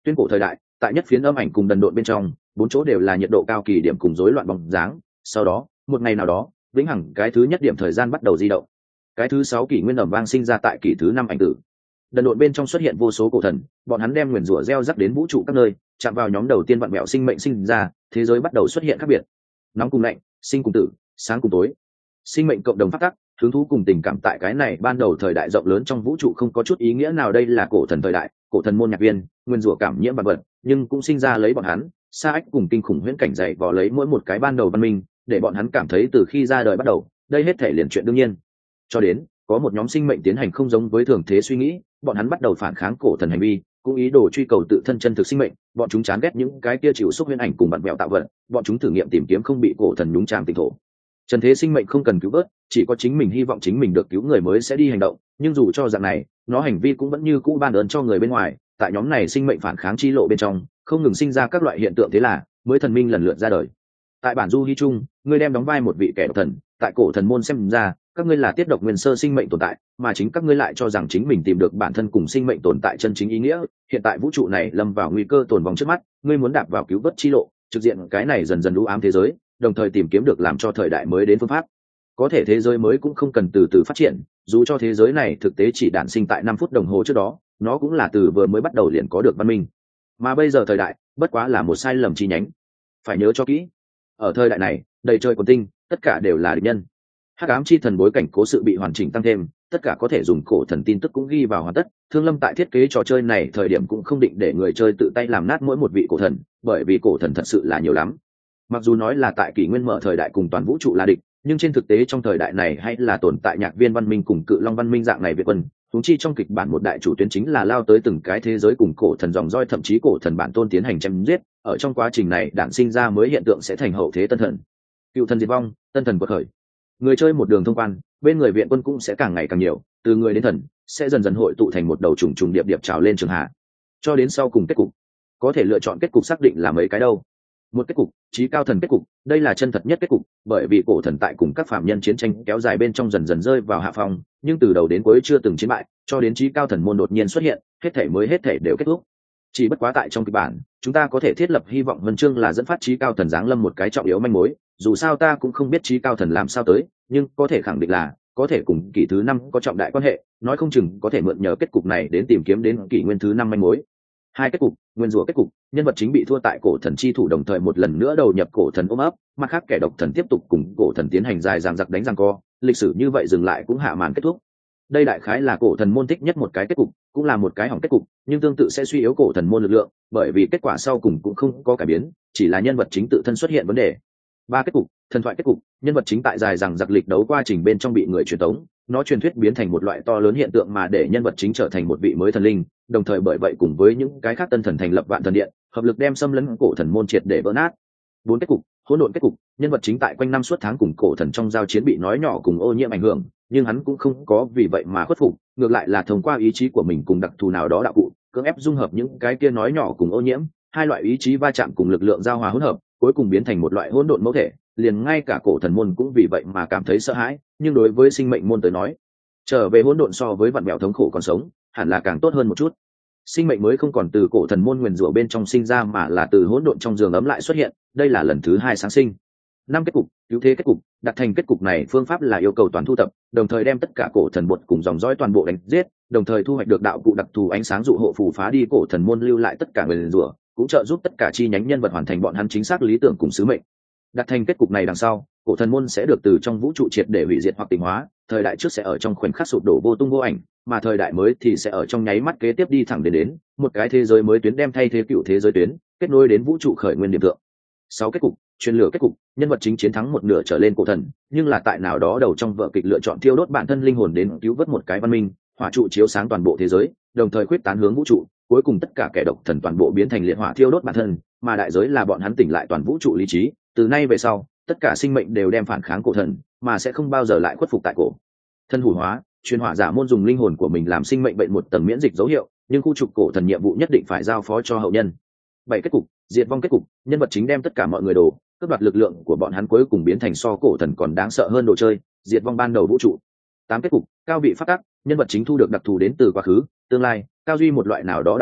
Tuyên cổ thời đại, tại nhất phiến âm ảnh cùng đần độn bên trong, bốn chỗ đều là nhiệt độ cao kỳ điểm cùng rối loạn bóng dáng. Sau đó, một ngày nào đó, vĩnh hằng cái thứ nhất điểm thời gian bắt đầu di động. Cái thứ 6 kỷ nguyên ầm vang sinh ra tại kỷ thứ 5 ảnh tử. Đần độn bên trong xuất hiện vô số cổ thần, bọn hắn đem nguyền rủa gieo rắc đến vũ trụ các nơi, chạm vào nhóm đầu tiên vặn vẹo sinh mệnh sinh ra, thế giới bắt đầu xuất hiện khác biệt. Nóng cùng lạnh, sinh cùng tử, sáng cùng tối. Sinh mệnh cộng đồng phát tắc, hứng thú cùng tình cảm tại cái này ban đầu thời đại rộng lớn trong vũ trụ không có chút ý nghĩa nào. Đây là cổ thần thời đại, cổ thần môn nhạc viên, nguyên rủa cảm nhiễm vạn vật, nhưng cũng sinh ra lấy bọn hắn, sa ách cùng kinh khủng huyễn cảnh dày vò lấy mỗi một cái ban đầu văn minh, để bọn hắn cảm thấy từ khi ra đời bắt đầu, đây hết thể liền chuyện đương nhiên. Cho đến có một nhóm sinh mệnh tiến hành không giống với thường thế suy nghĩ, bọn hắn bắt đầu phản kháng cổ thần hành vi, cũng ý đồ truy cầu tự thân chân thực sinh mệnh. Bọn chúng chán ghét những cái kia chịu xúc huyễn ảnh cùng bạn bèo tạo vật, bọn chúng thử nghiệm tìm kiếm không bị cổ thần nhúng chàm tỉnh thổ. Trần thế sinh mệnh không cần cứu vớt, chỉ có chính mình hy vọng chính mình được cứu người mới sẽ đi hành động, nhưng dù cho dạng này, nó hành vi cũng vẫn như cũ ban ơn cho người bên ngoài. Tại nhóm này sinh mệnh phản kháng chi lộ bên trong, không ngừng sinh ra các loại hiện tượng, thế là mới thần minh lần lượt ra đời. Tại bản du hy chung, ngươi đem đóng vai một vị kẻ độc thần, tại cổ thần môn xem ra, các ngươi là tiết độc nguyên sơ sinh mệnh tồn tại, mà chính các ngươi lại cho rằng chính mình tìm được bản thân cùng sinh mệnh tồn tại chân chính ý nghĩa. Hiện tại vũ trụ này lâm vào nguy cơ tồn vong trước mắt, ngươi muốn đạp vào cứu vớt chi lộ, trực diện cái này dần dần u ám thế giới, đồng thời tìm kiếm được làm cho thời đại mới đến phương pháp. Có thể thế giới mới cũng không cần từ từ phát triển, dù cho thế giới này thực tế chỉ đản sinh tại 5 phút đồng hồ trước đó, nó cũng là từ vừa mới bắt đầu liền có được văn minh. Mà bây giờ thời đại, bất quá là một sai lầm chi nhánh. Phải nhớ cho kỹ, ở thời đại này, đầy trời quần tinh, tất cả đều là địch nhân. Hắc ám chi thần bối cảnh cố sự bị hoàn chỉnh tăng thêm, tất cả có thể dùng cổ thần tin tức cũng ghi vào hoàn tất. Thương Lâm tại thiết kế trò chơi này thời điểm cũng không định để người chơi tự tay làm nát mỗi một vị cổ thần, bởi vì cổ thần thật sự là nhiều lắm. Mặc dù nói là tại kỷ nguyên mở thời đại cùng toàn vũ trụ là địch, nhưng trên thực tế trong thời đại này hay là tồn tại nhạc viên văn minh cùng cự long văn minh dạng này việt quân. Huống chi trong kịch bản một đại chủ tuyến chính là lao tới từng cái thế giới cùng cổ thần dòng roi, thậm chí cổ thần bản tôn tiến hành chém giết. Ở trong quá trình này đản sinh ra mới hiện tượng sẽ thành hậu thế tân thần. Cựu thần diệt vong, tân thần quật khởi. Người chơi một đường thông quan, bên người viện quân cũng sẽ càng ngày càng nhiều, từ người đến thần sẽ dần dần hội tụ thành một đầu trùng trùng điệp điệp trào lên trường hạ. Cho đến sau cùng kết cục, có thể lựa chọn kết cục xác định là mấy cái đâu. Một kết cục, chí cao thần kết cục, đây là chân thật nhất kết cục, bởi vì cổ thần tại cùng các phạm nhân chiến tranh kéo dài bên trong dần dần rơi vào hạ phong, nhưng từ đầu đến cuối chưa từng chiến bại, cho đến chí cao thần môn đột nhiên xuất hiện, hết thể mới hết thể đều kết thúc. Chỉ bất quá tại trong kịch bản, chúng ta có thể thiết lập hy vọng huân chương là dẫn phát chí cao thần giáng lâm một cái trọng yếu manh mối, dù sao ta cũng không biết chí cao thần làm sao tới, nhưng có thể khẳng định là có thể cùng kỷ thứ 5 có trọng đại quan hệ, nói không chừng có thể mượn nhờ kết cục này đến tìm kiếm đến kỷ nguyên thứ 5 manh mối. Hai kết cục, nguyên rủa kết cục, nhân vật chính bị thua tại cổ thần chi thủ, đồng thời một lần nữa đầu nhập cổ thần ôm ấp, mặt khác kẻ độc thần tiếp tục cùng cổ thần tiến hành dài dằng dặc đánh giằng co, lịch sử như vậy dừng lại cũng hạ màn kết thúc. Đây đại khái là cổ thần môn thích nhất một cái kết cục, cũng là một cái hỏng kết cục, nhưng tương tự sẽ suy yếu cổ thần môn lực lượng, bởi vì kết quả sau cùng cũng không có cải biến, chỉ là nhân vật chính tự thân xuất hiện vấn đề. Ba kết cục, thần thoại kết cục, nhân vật chính tại dài dằng dặc lịch đấu quá trình bên trong bị người truyền tống, nó truyền thuyết biến thành một loại to lớn hiện tượng mà để nhân vật chính trở thành một vị mới thần linh, đồng thời bởi vậy cùng với những cái khác tân thần thành lập vạn thần điện, hợp lực đem xâm lấn cổ thần môn triệt để vỡ nát. Bốn kết cục, hỗn độn kết cục, nhân vật chính tại quanh năm suốt tháng cùng cổ thần trong giao chiến bị nói nhỏ cùng ô nhiễm ảnh hưởng, nhưng hắn cũng không có vì vậy mà khuất phục, ngược lại là thông qua ý chí của mình cùng đặc thù nào đó đạo cụ, cưỡng ép dung hợp những cái kia nói nhỏ cùng ô nhiễm, hai loại ý chí va chạm cùng lực lượng giao hòa hỗn hợp, cuối cùng biến thành một loại hỗn độn mẫu thể, liền ngay cả cổ thần môn cũng vì vậy mà cảm thấy sợ hãi, nhưng đối với sinh mệnh môn tới nói, trở về hỗn độn so với vặn vẹo thống khổ còn sống, hẳn là càng tốt hơn một chút. Sinh mệnh mới không còn từ cổ thần môn nguyền rủa bên trong sinh ra mà là từ hỗn độn trong giường ấm lại xuất hiện, đây là lần thứ 2 sáng sinh. 5 kết cục, cứu thế kết cục, đạt thành kết cục này phương pháp là yêu cầu toàn thu tập, đồng thời đem tất cả cổ thần bột cùng dòng dõi toàn bộ đánh giết, đồng thời thu hoạch được đạo cụ đặc thù ánh sáng dụ hộ phù phá đi cổ thần môn lưu lại tất cả người rủa, cũng trợ giúp tất cả chi nhánh nhân vật hoàn thành bọn hắn chính xác lý tưởng cùng sứ mệnh. Đạt thành kết cục này đằng sau, cổ thần môn sẽ được từ trong vũ trụ triệt để hủy diệt hoặc tịnh hóa, thời đại trước sẽ ở trong khoảnh khắc sụp đổ vô tung vô ảnh, mà thời đại mới thì sẽ ở trong nháy mắt kế tiếp đi thẳng đến một cái thế giới mới tuyến đem thay thế cựu thế giới tuyến, kết nối đến vũ trụ khởi nguyên điểm thượng. 6 kết cục, truyền lửa kết cục, nhân vật chính chiến thắng một nửa trở lên cổ thần, nhưng là tại nào đó đầu trong vở kịch lựa chọn thiêu đốt bản thân linh hồn đến cứu vớt một cái văn minh, hỏa trụ chiếu sáng toàn bộ thế giới, đồng thời khuyết tán hướng vũ trụ, cuối cùng tất cả kẻ độc thần toàn bộ biến thành liệt hỏa thiêu đốt bản thân, mà đại giới là bọn hắn tỉnh lại toàn vũ trụ lý trí, từ nay về sau, tất cả sinh mệnh đều đem phản kháng cổ thần, mà sẽ không bao giờ lại khuất phục tại cổ thân hủ hóa. Truyền hỏa giả môn dùng linh hồn của mình làm sinh mệnh bệnh một tầng miễn dịch dấu hiệu, nhưng khu trục cổ thần nhiệm vụ nhất định phải giao phó cho hậu nhân. 7 kết cục, diệt vong kết cục, nhân vật chính đem tất cả mọi người đồ, cướp đoạt lực lượng của bọn hắn, cuối cùng biến thành so cổ thần còn đáng sợ hơn đồ chơi, diệt vong ban đầu vũ trụ. 8 kết cục, cao vị phát tác, nhân vật chính thu được đặc thù đến từ quá khứ, tương lai, cao duy một loại nào đó đạo cụ,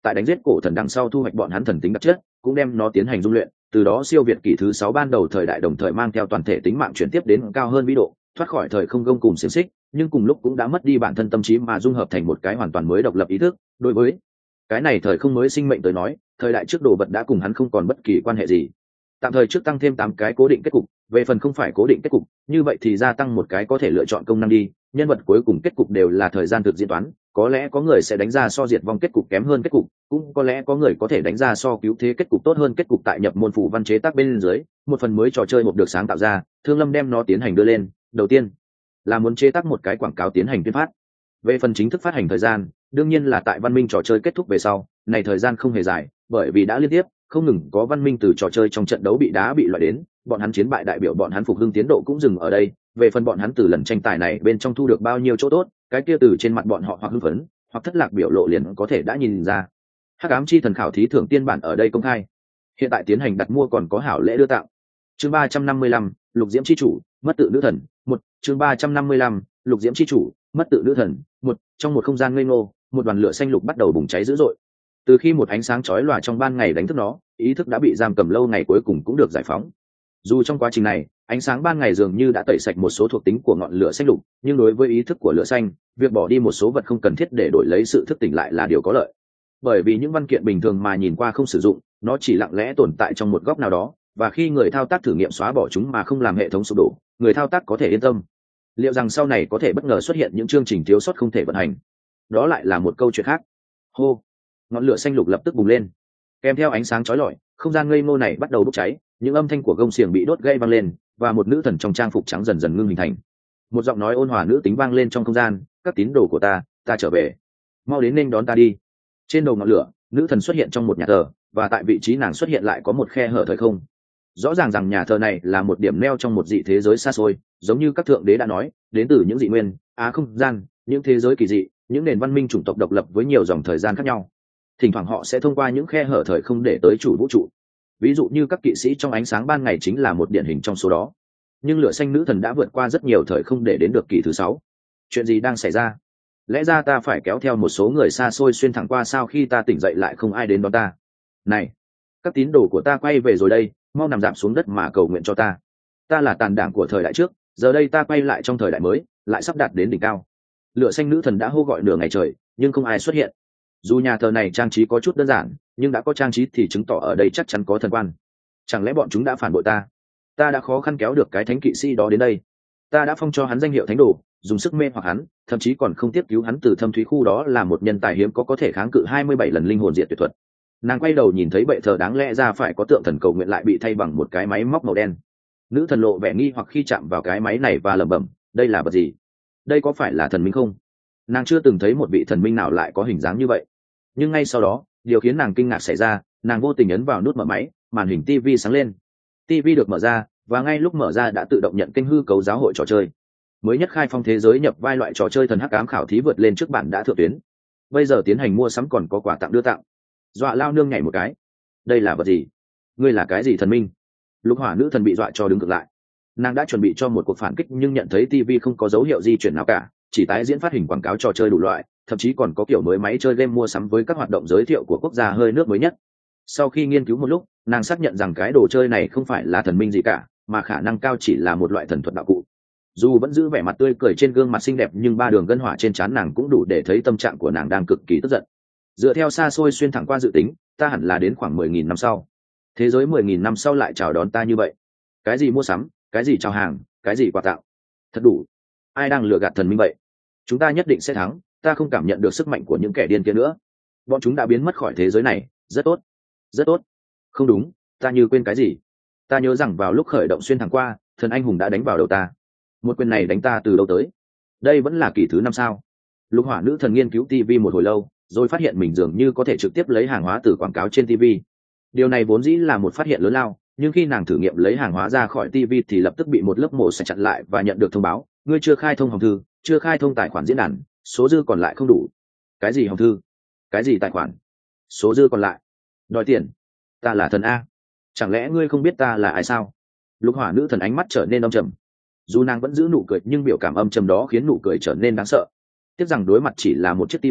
tại đánh giết cổ thần đằng sau thu hoạch bọn hắn thần tính đặc chất, cũng đem nó tiến hành dung luyện, từ đó siêu việt kỷ thứ 6 ban đầu thời đại, đồng thời mang theo toàn thể tính mạng chuyển tiếp đến cao hơn vĩ độ, thoát khỏi thời không gông cùng xiềng xích, nhưng cùng lúc cũng đã mất đi bản thân tâm trí mà dung hợp thành một cái hoàn toàn mới độc lập ý thức. Đối với cái này thời không mới sinh mệnh tới nói, thời đại trước đồ vật đã cùng hắn không còn bất kỳ quan hệ gì. Tạm thời trước tăng thêm 8 cái cố định kết cục, về phần không phải cố định kết cục, như vậy thì gia tăng một cái có thể lựa chọn công năng đi, nhân vật cuối cùng kết cục đều là thời gian thực diễn toán, có lẽ có người sẽ đánh ra so diệt vong kết cục kém hơn kết cục, cũng có lẽ có người có thể đánh ra so cứu thế kết cục tốt hơn kết cục. Tại nhập môn phủ văn chế tác bên dưới, một phần mới trò chơi một được sáng tạo ra, Thương Lâm đem nó tiến hành đưa lên, đầu tiên là muốn chế tác một cái quảng cáo tiến hành tuyên phát. Về phần chính thức phát hành thời gian, đương nhiên là tại văn minh trò chơi kết thúc về sau, này thời gian không hề dài, bởi vì đã liên tiếp không ngừng có văn minh từ trò chơi trong trận đấu bị loại đến, bọn hắn chiến bại đại biểu bọn hắn phục hưng tiến độ cũng dừng ở đây. Về phần bọn hắn từ lần tranh tài này bên trong thu được bao nhiêu chỗ tốt, cái kia từ trên mặt bọn họ hoặc hưng phấn hoặc thất lạc biểu lộ liền có thể đã nhìn ra. Hắc ám chi thần khảo thí thưởng tiên bản ở đây công khai, hiện tại tiến hành đặt mua, còn có hảo lễ đưa tặng. Chương 355, Lục Diễm chi chủ, mất tự nữ thần. Một chương 355, Lục Diễm chi chủ, mất tự nữ thần. Một trong một không gian ngây ngô, một đoàn lửa xanh lục bắt đầu bùng cháy dữ dội. Từ khi một ánh sáng chói lòa trong ban ngày đánh thức nó, ý thức đã bị giam cầm lâu ngày cuối cùng cũng được giải phóng. Dù trong quá trình này, ánh sáng ban ngày dường như đã tẩy sạch một số thuộc tính của ngọn lửa xanh lục, nhưng đối với ý thức của lửa xanh, việc bỏ đi một số vật không cần thiết để đổi lấy sự thức tỉnh lại là điều có lợi. Bởi vì những văn kiện bình thường mà nhìn qua không sử dụng, nó chỉ lặng lẽ tồn tại trong một góc nào đó, và khi người thao tác thử nghiệm xóa bỏ chúng mà không làm hệ thống sụp đổ, người thao tác có thể yên tâm. Liệu rằng sau này có thể bất ngờ xuất hiện những chương trình thiếu sót không thể vận hành, đó lại là một câu chuyện khác. Hô, ngọn lửa xanh lục lập tức bùng lên, kèm theo ánh sáng chói lọi, không gian ngây ngô này bắt đầu bốc cháy, những âm thanh của gông xiềng bị đốt gây vang lên, và một nữ thần trong trang phục trắng dần dần ngưng hình thành. Một giọng nói ôn hòa nữ tính vang lên trong không gian: các tín đồ của ta trở về, mau đến nên đón ta đi. Trên đầu ngọn lửa, nữ thần xuất hiện trong một nhà thờ, và tại vị trí nàng xuất hiện lại có một khe hở thời không. Rõ ràng rằng nhà thờ này là một điểm neo trong một dị thế giới xa xôi, giống như các thượng đế đã nói, đến từ những dị nguyên, không gian, những thế giới kỳ dị, những nền văn minh chủng tộc độc lập với nhiều dòng thời gian khác nhau. Thỉnh thoảng họ sẽ thông qua những khe hở thời không để tới chủ vũ trụ. Ví dụ như các kỵ sĩ trong ánh sáng ban ngày chính là một điển hình trong số đó. Nhưng lửa xanh nữ thần đã vượt qua rất nhiều thời không để đến được kỷ thứ 6. Chuyện gì đang xảy ra? Lẽ ra ta phải kéo theo một số người xa xôi xuyên thẳng qua, sao khi ta tỉnh dậy lại không ai đến đón ta? Này, các tín đồ của ta quay về rồi đây, mau nằm dạp xuống đất mà cầu nguyện cho ta. Ta là tàn đảng của thời đại trước, giờ đây ta quay lại trong thời đại mới, lại sắp đạt đến đỉnh cao. Lửa xanh nữ thần đã hô gọi nửa ngày trời, nhưng không ai xuất hiện. Dù nhà thờ này trang trí có chút đơn giản, nhưng đã có trang trí thì chứng tỏ ở đây chắc chắn có thần quan. Chẳng lẽ bọn chúng đã phản bội ta? Ta đã khó khăn kéo được cái thánh kỵ sĩ đó đến đây, ta đã phong cho hắn danh hiệu thánh đồ, dùng sức mê hoặc hắn, thậm chí còn không tiếp cứu hắn từ thâm thúy khu đó, là một nhân tài hiếm có thể kháng cự 27 lần linh hồn diệt tuyệt thuật. Nàng quay đầu nhìn thấy bệ thờ đáng lẽ ra phải có tượng thần cầu nguyện lại bị thay bằng một cái máy móc màu đen. Nữ thần lộ vẻ nghi hoặc khi chạm vào cái máy này và lẩm bẩm: đây là vật gì? Đây có phải là thần minh không? Nàng chưa từng thấy một vị thần minh nào lại có hình dáng như vậy. Nhưng ngay sau đó, điều khiến nàng kinh ngạc xảy ra, nàng vô tình ấn vào nút mở máy, màn hình TV sáng lên. TV được mở ra, và ngay lúc mở ra đã tự động nhận kênh hư cấu giáo hội trò chơi mới nhất khai phong thế giới nhập vai loại trò chơi thần hắc ám khảo thí vượt lên trước bản đã thượng tuyến. Bây giờ tiến hành mua sắm, còn có quà tặng đưa tặng. Dọa lao nương nhảy một cái. Đây là vật gì? Ngươi là cái gì thần minh? Lục hỏa nữ thần bị dọa cho đứng cực lại. Nàng đã chuẩn bị cho một cuộc phản kích, nhưng nhận thấy TV không có dấu hiệu di chuyển nào cả, chỉ tái diễn phát hình quảng cáo trò chơi đủ loại, thậm chí còn có kiểu mới máy chơi game mua sắm với các hoạt động giới thiệu của quốc gia hơi nước mới nhất. Sau khi nghiên cứu một lúc, nàng xác nhận rằng cái đồ chơi này không phải là thần minh gì cả, mà khả năng cao chỉ là một loại thần thuật đạo cụ. Dù vẫn giữ vẻ mặt tươi cười trên gương mặt xinh đẹp, nhưng 3 đường gân hỏa trên trán nàng cũng đủ để thấy tâm trạng của nàng đang cực kỳ tức giận. Dựa theo xa xôi xuyên thẳng qua dự tính, ta hẳn là đến khoảng 10.000 năm sau. Thế giới 10.000 năm sau lại chào đón ta như vậy. Cái gì mua sắm, cái gì chào hàng, cái gì quà tặng. Thật đủ. Ai đang lừa gạt thần minh vậy? Chúng ta nhất định sẽ thắng, ta không cảm nhận được sức mạnh của những kẻ điên kia nữa. Bọn chúng đã biến mất khỏi thế giới này, rất tốt. Rất tốt. Không đúng, ta như quên cái gì. Ta nhớ rằng vào lúc khởi động xuyên thẳng qua, thần anh hùng đã đánh vào đầu ta. Một quyền này đánh ta từ đâu tới? Đây vẫn là kỷ thứ 5 sao? Lục hỏa nữ thần nghiên cứu TV một hồi lâu, rồi phát hiện mình dường như có thể trực tiếp lấy hàng hóa từ quảng cáo trên TV. Điều này vốn dĩ là một phát hiện lớn lao, nhưng khi nàng thử nghiệm lấy hàng hóa ra khỏi TV thì lập tức bị một lớp mổ sẽ chặn lại và nhận được thông báo: ngươi chưa khai thông hòm thư, chưa khai thông tài khoản diễn đàn, số dư còn lại không đủ. Cái gì hòm thư? Cái gì tài khoản? Số dư còn lại? Đòi tiền? Ta là thần A. Chẳng lẽ ngươi không biết ta là ai sao? Lục hỏa nữ thần ánh mắt trở nên âm trầm. Dù nàng vẫn giữ nụ cười, nhưng biểu cảm âm trầm đó khiến nụ cười trở nên đáng sợ. Tiếc rằng đối mặt chỉ là một chiếc TV,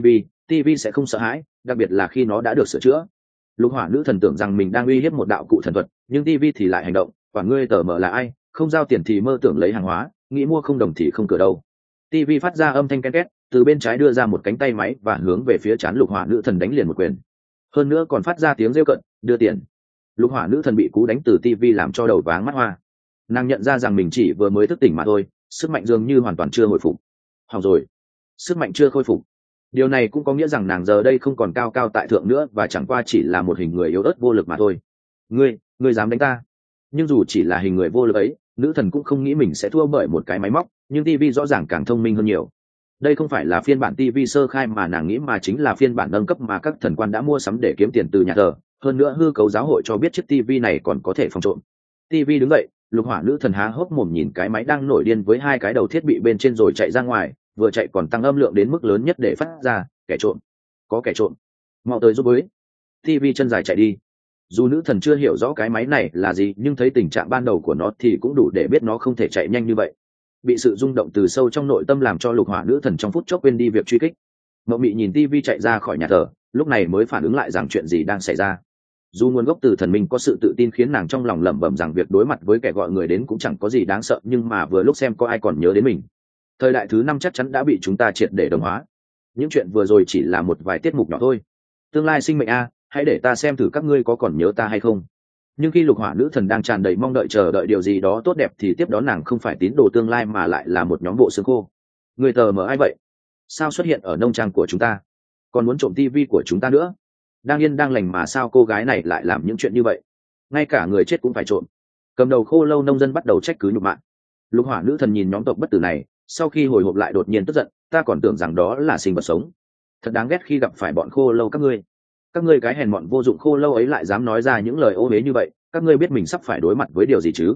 TV sẽ không sợ hãi, đặc biệt là khi nó đã được sửa chữa. Lục hỏa nữ thần tưởng rằng mình đang uy hiếp một đạo cụ thần thuật, nhưng TV thì lại hành động. Quả ngươi tờ mở là ai, không giao tiền thì mơ tưởng lấy hàng hóa, nghĩ mua không đồng thì không cửa đâu. TV phát ra âm thanh ken két, từ bên trái đưa ra một cánh tay máy và hướng về phía trán lục hỏa nữ thần đánh liền một quyền. Hơn nữa còn phát ra tiếng rêu cận, đưa tiền. Lục hỏa nữ thần bị cú đánh từ TV làm cho đầu váng mắt hoa. Nàng nhận ra rằng mình chỉ vừa mới thức tỉnh mà thôi, sức mạnh dường như hoàn toàn chưa hồi phục. Hỏng rồi, sức mạnh chưa khôi phục. Điều này cũng có nghĩa rằng nàng giờ đây không còn cao cao tại thượng nữa và chẳng qua chỉ là một hình người yếu ớt vô lực mà thôi. Ngươi dám đánh ta? Nhưng dù chỉ là hình người vô lực ấy, nữ thần cũng không nghĩ mình sẽ thua bởi một cái máy móc, nhưng TV rõ ràng càng thông minh hơn nhiều. Đây không phải là phiên bản TV sơ khai mà nàng nghĩ, mà chính là phiên bản nâng cấp mà các thần quan đã mua sắm để kiếm tiền từ nhà thờ. Hơn nữa hư cấu giáo hội cho biết chiếc TV này còn có thể phòng trộm. TV đứng dậy, lục hỏa nữ thần há hốc mồm nhìn cái máy đang nổi điên với hai cái đầu thiết bị bên trên rồi chạy ra ngoài, vừa chạy còn tăng âm lượng đến mức lớn nhất để phát ra kẻ trộm, có kẻ trộm, mau tới giúp với. TV chân dài chạy đi. Dù nữ thần chưa hiểu rõ cái máy này là gì, nhưng thấy tình trạng ban đầu của nó thì cũng đủ để biết nó không thể chạy nhanh như vậy. Bị sự rung động từ sâu trong nội tâm làm cho lục hỏa nữ thần trong phút chốc quên đi việc truy kích. Mộng mị nhìn TV chạy ra khỏi nhà thờ, lúc này mới phản ứng lại rằng chuyện gì đang xảy ra. Dù nguồn gốc từ thần minh có sự tự tin khiến nàng trong lòng lẩm bẩm rằng việc đối mặt với kẻ gọi người đến cũng chẳng có gì đáng sợ, nhưng mà vừa lúc xem có ai còn nhớ đến mình. Thời đại thứ 5 chắc chắn đã bị chúng ta triệt để đồng hóa. Những chuyện vừa rồi chỉ là một vài tiết mục nhỏ thôi. Tương lai sinh mệnh a, hãy để ta xem thử các ngươi có còn nhớ ta hay không. Nhưng khi lục hỏa nữ thần đang tràn đầy mong đợi chờ đợi điều gì đó tốt đẹp thì tiếp đó nàng không phải tín đồ tương lai mà lại là một nhóm bộ xương khô. Người tờ mở ai vậy? Sao xuất hiện ở nông trang của chúng ta? Còn muốn trộm tivi của chúng ta nữa? Đang yên đang lành mà sao cô gái này lại làm những chuyện như vậy? Ngay cả người chết cũng phải trộm. Cầm đầu khô lâu nông dân bắt đầu trách cứ nhục mạ. Lục hỏa nữ thần nhìn nhóm tộc bất tử này, sau khi hồi hộp lại đột nhiên tức giận, ta còn tưởng rằng đó là sinh vật sống. Thật đáng ghét khi gặp phải bọn khô lâu các ngươi cái hèn mọn vô dụng khô lâu ấy lại dám nói ra những lời ô uế như vậy, các ngươi biết mình sắp phải đối mặt với điều gì chứ?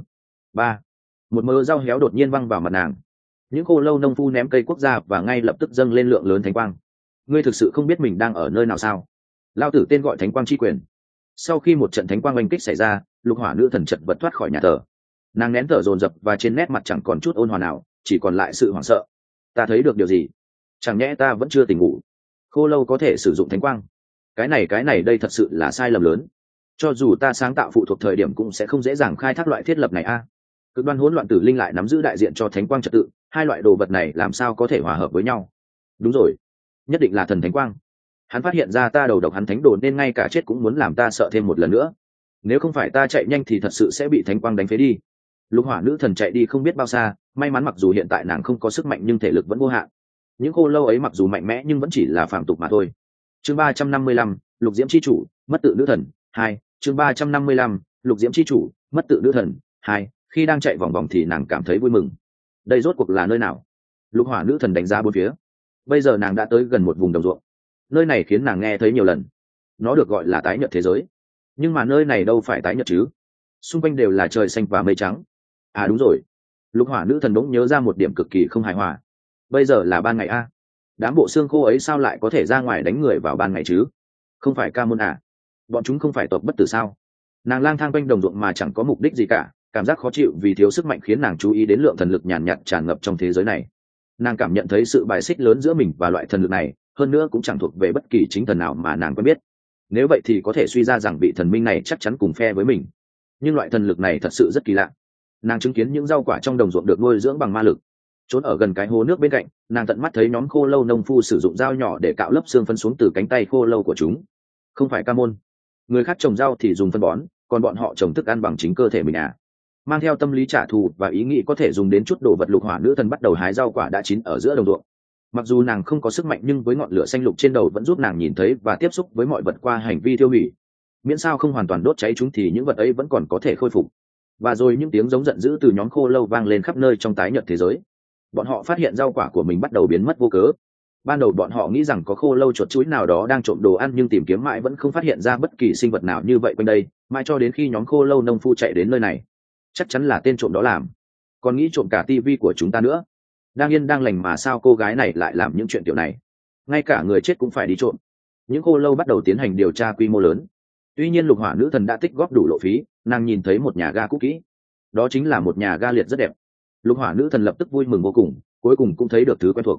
Một mớ rau héo đột nhiên văng vào mặt nàng. Những khô lâu nông phu ném cây quốc ra và ngay lập tức dâng lên lượng lớn thánh quang. Ngươi thực sự không biết mình đang ở nơi nào sao? Lao tử tên gọi thánh quang chi quyền. Sau khi một trận thánh quang oanh kích xảy ra, lục hỏa nữ thần chật vật thoát khỏi nhà thờ. Nàng nén thở dồn dập và trên nét mặt chẳng còn chút ôn hòa nào, chỉ còn lại sự hoảng sợ. Ta thấy được điều gì? Chẳng nhẽ ta vẫn chưa tỉnh ngủ? Khô lâu có thể sử dụng thánh quang? Cái này đây thật sự là sai lầm lớn. Cho dù ta sáng tạo phụ thuộc thời điểm cũng sẽ không dễ dàng khai thác loại thiết lập này a. Cực đoan hỗn loạn tử linh lại nắm giữ đại diện cho thánh quang trật tự, hai loại đồ vật này làm sao có thể hòa hợp với nhau? Đúng rồi, nhất định là thần thánh quang. Hắn phát hiện ra ta đầu độc hắn thánh đồ nên ngay cả chết cũng muốn làm ta sợ thêm một lần nữa. Nếu không phải ta chạy nhanh thì thật sự sẽ bị thánh quang đánh phế đi. Lục hỏa nữ thần chạy đi không biết bao xa, may mắn mặc dù hiện tại nàng không có sức mạnh nhưng thể lực vẫn vô hạn. Những khô lâu ấy mặc dù mạnh mẽ nhưng vẫn chỉ là phàm tục mà thôi. Chương 355, Lục Diễm chi chủ, mất tự nữ thần 2. Chương 355, Lục Diễm chi chủ, mất tự nữ thần 2. Khi đang chạy vòng vòng thì nàng cảm thấy vui mừng. Đây rốt cuộc là nơi nào? Lục hỏa nữ thần đánh giá bốn phía. Bây giờ nàng đã tới gần một vùng đồng ruộng. Nơi này khiến nàng nghe thấy nhiều lần. Nó được gọi là tái nhợt thế giới. Nhưng mà nơi này đâu phải tái nhợt chứ? Xung quanh đều là trời xanh và mây trắng. À đúng rồi. Lục hỏa nữ thần bỗng nhớ ra một điểm cực kỳ không hài hòa. Bây giờ là ban ngày a. Đám bộ xương khô ấy sao lại có thể ra ngoài đánh người vào ban ngày chứ? Không phải ca môn à? Bọn chúng không phải tộc bất tử sao? Nàng lang thang quanh đồng ruộng mà chẳng có mục đích gì cả, cảm giác khó chịu vì thiếu sức mạnh khiến nàng chú ý đến lượng thần lực nhàn nhạt tràn ngập trong thế giới này. Nàng cảm nhận thấy sự bài xích lớn giữa mình và loại thần lực này, hơn nữa cũng chẳng thuộc về bất kỳ chính thần nào mà nàng quen biết. Nếu vậy thì có thể suy ra rằng vị thần minh này chắc chắn cùng phe với mình. Nhưng loại thần lực này thật sự rất kỳ lạ. Nàng chứng kiến những rau quả trong đồng ruộng được nuôi dưỡng bằng ma lực. Trốn ở gần cái hồ nước bên cạnh, nàng tận mắt thấy nhóm khô lâu nông phu sử dụng dao nhỏ để cạo lớp xương phân xuống từ cánh tay khô lâu của chúng. Không phải ca môn. Người khác trồng rau thì dùng phân bón, còn bọn họ trồng thức ăn bằng chính cơ thể mình à? Mang theo tâm lý trả thù và ý nghĩ có thể dùng đến chút đồ vật, lục hỏa nữ thần bắt đầu hái rau quả đã chín ở giữa đồng ruộng. Mặc dù nàng không có sức mạnh nhưng với ngọn lửa xanh lục trên đầu vẫn giúp nàng nhìn thấy và tiếp xúc với mọi vật qua hành vi tiêu hủy. Miễn sao không hoàn toàn đốt cháy chúng thì những vật ấy vẫn còn có thể khôi phục. Và rồi những tiếng giống giận dữ từ nhóm khô lâu vang lên khắp nơi trong tái nhợt thế giới. Bọn họ phát hiện rau quả của mình bắt đầu biến mất vô cớ. Ban đầu bọn họ nghĩ rằng có khô lâu chuột chuối nào đó đang trộm đồ ăn nhưng tìm kiếm mãi vẫn không phát hiện ra bất kỳ sinh vật nào như vậy quanh đây, mãi cho đến khi nhóm khô lâu nông phu chạy đến nơi này. Chắc chắn là tên trộm đó làm. Còn nghĩ trộm cả tivi của chúng ta nữa. Đang yên đang lành mà sao cô gái này lại làm những chuyện kiểu này? Ngay cả người chết cũng phải đi trộm. Những khô lâu bắt đầu tiến hành điều tra quy mô lớn. Tuy nhiên lục hỏa nữ thần đã tích góp đủ lộ phí, nàng nhìn thấy một nhà ga cũ kỹ. Đó chính là một nhà ga liệt rất đẹp. Lục hỏa nữ thần lập tức vui mừng vô cùng, cuối cùng cũng thấy được thứ quen thuộc.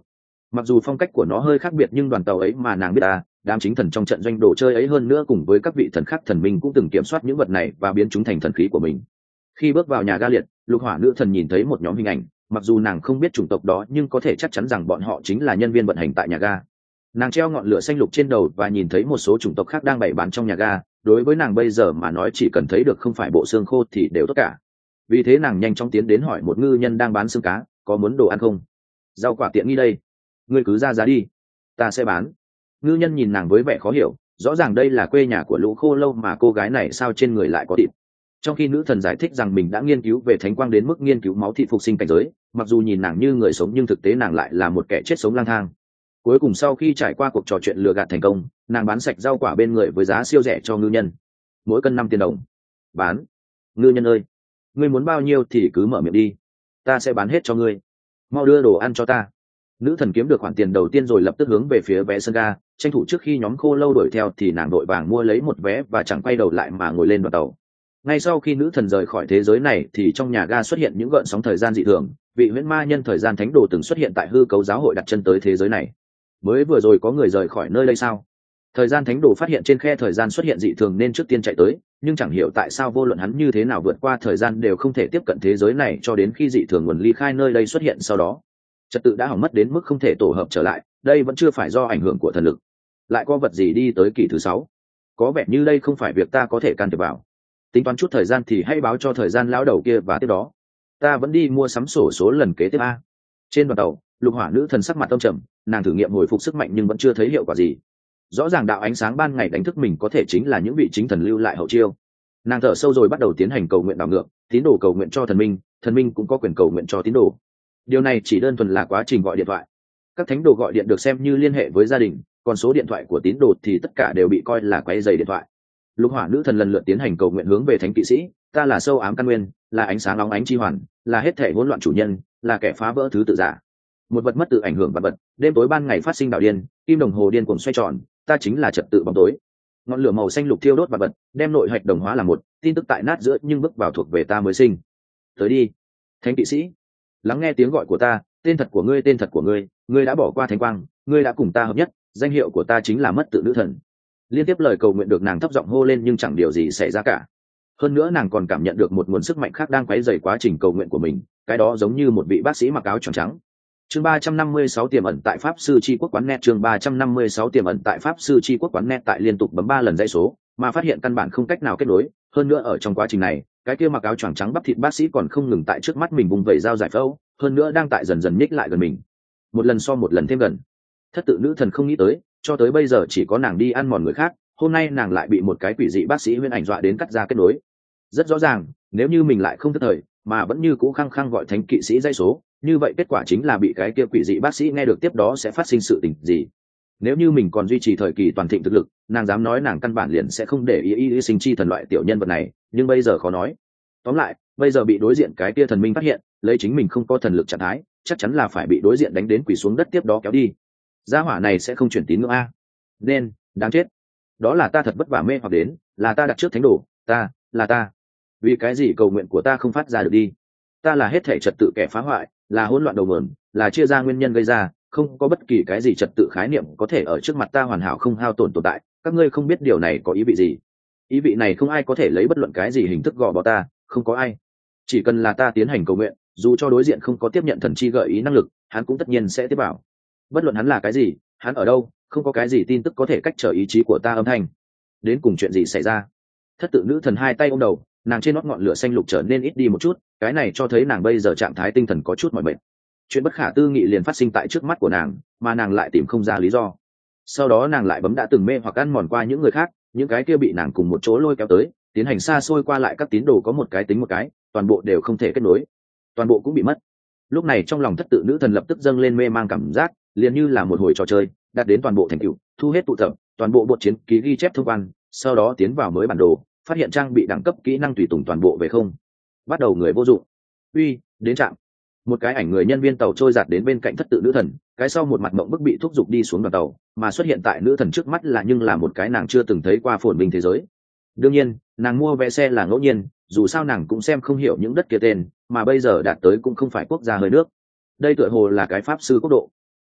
Mặc dù phong cách của nó hơi khác biệt nhưng đoàn tàu ấy mà nàng biết đám chính thần trong trận doanh đồ chơi ấy hơn nữa cùng với các vị thần khác thần minh cũng từng kiểm soát những vật này và biến chúng thành thần khí của mình. Khi bước vào nhà ga liệt, lục hỏa nữ thần nhìn thấy một nhóm hình ảnh, mặc dù nàng không biết chủng tộc đó nhưng có thể chắc chắn rằng bọn họ chính là nhân viên vận hành tại nhà ga. Nàng treo ngọn lửa xanh lục trên đầu và nhìn thấy một số chủng tộc khác đang bày bán trong nhà ga, đối với nàng bây giờ mà nói chỉ cần thấy được không phải bộ xương khô thì đều tốt cả. Vì thế nàng nhanh chóng tiến đến hỏi một ngư nhân đang bán xương cá, có muốn đồ ăn không? Rau quả tiện nghi đây, ngươi cứ ra giá đi, ta sẽ bán. Ngư nhân nhìn nàng với vẻ khó hiểu, rõ ràng đây là quê nhà của lũ khô lâu mà cô gái này sao trên người lại có thịt. Trong khi nữ thần giải thích rằng mình đã nghiên cứu về thánh quang đến mức nghiên cứu máu thịt phục sinh cảnh giới, mặc dù nhìn nàng như người sống nhưng thực tế nàng lại là một kẻ chết sống lang thang. Cuối cùng sau khi trải qua cuộc trò chuyện lừa gạt thành công, nàng bán sạch rau quả bên người với giá siêu rẻ cho ngư nhân, mỗi cân 5 tiền đồng. Bán? Ngư nhân ơi, ngươi muốn bao nhiêu thì cứ mở miệng đi, ta sẽ bán hết cho ngươi. Mau đưa đồ ăn cho ta. Nữ thần kiếm được khoản tiền đầu tiên rồi lập tức hướng về phía vé sân ga, tranh thủ trước khi nhóm khô lâu đuổi theo thì nàng đội vàng mua lấy một vé và chẳng quay đầu lại mà ngồi lên đoàn tàu. Ngay sau khi nữ thần rời khỏi thế giới này thì trong nhà ga xuất hiện những gợn sóng thời gian dị thường, vị huyễn ma nhân thời gian thánh đồ từng xuất hiện tại hư cấu giáo hội đặt chân tới thế giới này. Mới vừa rồi có người rời khỏi nơi đây sao? Thời gian thánh đồ phát hiện trên khe thời gian xuất hiện dị thường nên trước tiên chạy tới, nhưng chẳng hiểu tại sao vô luận hắn như thế nào vượt qua thời gian đều không thể tiếp cận thế giới này cho đến khi dị thường nguồn ly khai nơi đây xuất hiện sau đó. Trật tự đã hỏng mất đến mức không thể tổ hợp trở lại, đây vẫn chưa phải do ảnh hưởng của thần lực. Lại có vật gì đi tới kỳ thứ 6? Có vẻ như đây không phải việc ta có thể can thiệp vào. Tính toán chút thời gian thì hãy báo cho thời gian lão đầu kia và tiếp đó. Ta vẫn đi mua sắm sổ số lần kế tiếp a. Trên đoàn tàu, lục hỏa nữ thần sắc mặt âm trầm, nàng thử nghiệm hồi phục sức mạnh nhưng vẫn chưa thấy hiệu quả gì. Rõ ràng đạo ánh sáng ban ngày đánh thức mình có thể chính là những vị chính thần lưu lại hậu chiêu. Nàng thở sâu rồi bắt đầu tiến hành cầu nguyện đảo ngược, tín đồ cầu nguyện cho thần minh cũng có quyền cầu nguyện cho tín đồ. Điều này chỉ đơn thuần là quá trình gọi điện thoại. Các thánh đồ gọi điện được xem như liên hệ với gia đình, còn số điện thoại của tín đồ thì tất cả đều bị coi là quấy rầy điện thoại. Lục hỏa nữ thần lần lượt tiến hành cầu nguyện hướng về thánh kỵ sĩ, ta là sâu ám căn nguyên, là ánh sáng óng ánh chi hoàn, là hết thể hỗn loạn chủ nhân, là kẻ phá vỡ thứ tự giả. Một vật mất tự ảnh hưởng vật vật, đêm tối ban ngày phát sinh đạo điên, kim đồng hồ điên cuồng xoay tròn, ta chính là trật tự bóng tối. Ngọn lửa màu xanh lục thiêu đốt vật vật, đem nội hạch đồng hóa là một, tin tức tại nát giữa nhưng bước vào thuộc về ta mới sinh. Tới đi, thánh kỵ sĩ, lắng nghe tiếng gọi của ta, tên thật của ngươi, ngươi đã bỏ qua thánh quang, ngươi đã cùng ta hợp nhất, danh hiệu của ta chính là mất tự nữ thần. Liên tiếp lời cầu nguyện được nàng thấp giọng hô lên nhưng chẳng điều gì xảy ra cả. Hơn nữa nàng còn cảm nhận được một nguồn sức mạnh khác đang quấy rầy quá trình cầu nguyện của mình, cái đó giống như một vị bác sĩ mặc áo tròn trắng. Chương 356 tiềm ẩn tại pháp sư chi quốc quán net. Chương 356 tiềm ẩn tại pháp sư chi quốc quán net. Tại liên tục bấm 3 lần dãy số mà phát hiện căn bản không cách nào kết nối. Hơn nữa ở trong quá trình này, cái kia mặc áo choàng trắng bắp thịt bác sĩ còn không ngừng tại trước mắt mình vùng vẩy dao giải phẫu, hơn nữa đang tại dần dần nhích lại gần mình, một lần so một lần thêm gần. Thất tự nữ thần không nghĩ tới, cho tới bây giờ chỉ có nàng đi ăn mòn người khác, hôm nay nàng lại bị một cái quỷ dị bác sĩ huyễn ảnh dọa đến cắt ra kết nối. Rất rõ ràng, nếu như mình lại không tức thời mà vẫn như cũ khăng khăng gọi thánh kỵ sĩ dãy số, như vậy kết quả chính là bị cái kia quỷ dị bác sĩ nghe được, tiếp đó sẽ phát sinh sự tình gì. Nếu như mình còn duy trì thời kỳ toàn thịnh thực lực, nàng dám nói nàng căn bản liền sẽ không để ý sinh chi thần loại tiểu nhân vật này, nhưng bây giờ khó nói. Tóm lại, bây giờ bị đối diện cái kia thần minh phát hiện, lấy chính mình không có thần lực trạng thái, chắc chắn là phải bị đối diện đánh đến quỳ xuống đất tiếp đó kéo đi. Gia hỏa này sẽ không chuyển tín ngưỡng a. Nên, đáng chết. Đó là ta thật vất vả mê hoặc đến, là ta đặt trước thánh đồ, là ta. Vì cái gì cầu nguyện của ta không phát ra được đi? Ta là hết thể trật tự kẻ phá hoại, là hỗn loạn đầu nguồn, là chia ra nguyên nhân gây ra, không có bất kỳ cái gì trật tự khái niệm có thể ở trước mặt ta hoàn hảo không hao tổn tồn tại. Các ngươi không biết điều này có ý vị gì? Ý vị này không ai có thể lấy bất luận cái gì hình thức gò bó ta, không có ai. Chỉ cần là ta tiến hành cầu nguyện, dù cho đối diện không có tiếp nhận thần chi gợi ý năng lực, hắn cũng tất nhiên sẽ tiếp bảo. Bất luận hắn là cái gì, hắn ở đâu, không có cái gì tin tức có thể cách trở ý chí của ta âm thanh. Đến cùng chuyện gì xảy ra? Thất tự nữ thần hai tay ôm đầu, nàng trên nót ngọn lửa xanh lục trở nên ít đi một chút, cái này cho thấy nàng bây giờ trạng thái tinh thần có chút mỏi mệt. Chuyện bất khả tư nghị liền phát sinh tại trước mắt của nàng, mà nàng lại tìm không ra lý do. Sau đó nàng lại bấm đã từng mê hoặc ăn mòn qua những người khác, những cái kia bị nàng cùng một chỗ lôi kéo tới, tiến hành xa xôi qua lại các tín đồ có một cái tính một cái, toàn bộ đều không thể kết nối, toàn bộ cũng bị mất. Lúc này trong lòng thất tự nữ thần lập tức dâng lên mê mang cảm giác, liền như là một hồi trò chơi, đạt đến toàn bộ thành tựu, thu hết tụ tập, toàn bộ bột chiến ký ghi chép thông quan, sau đó tiến vào mới bản đồ, phát hiện trang bị đẳng cấp kỹ năng tùy tùng toàn bộ về không. Bắt đầu người vô dụng. Uy, đến trạm. Một cái ảnh người nhân viên tàu trôi giạt đến bên cạnh thất tự nữ thần, cái sau một mặt mộng bức bị thúc giục đi xuống đoàn tàu, mà xuất hiện tại nữ thần trước mắt là một cái nàng chưa từng thấy qua phồn vinh thế giới. Đương nhiên, nàng mua vé xe là ngẫu nhiên, dù sao nàng cũng xem không hiểu những đất kia tên, mà bây giờ đạt tới cũng không phải quốc gia hơi nước. Đây tựa hồ là cái pháp sư quốc độ.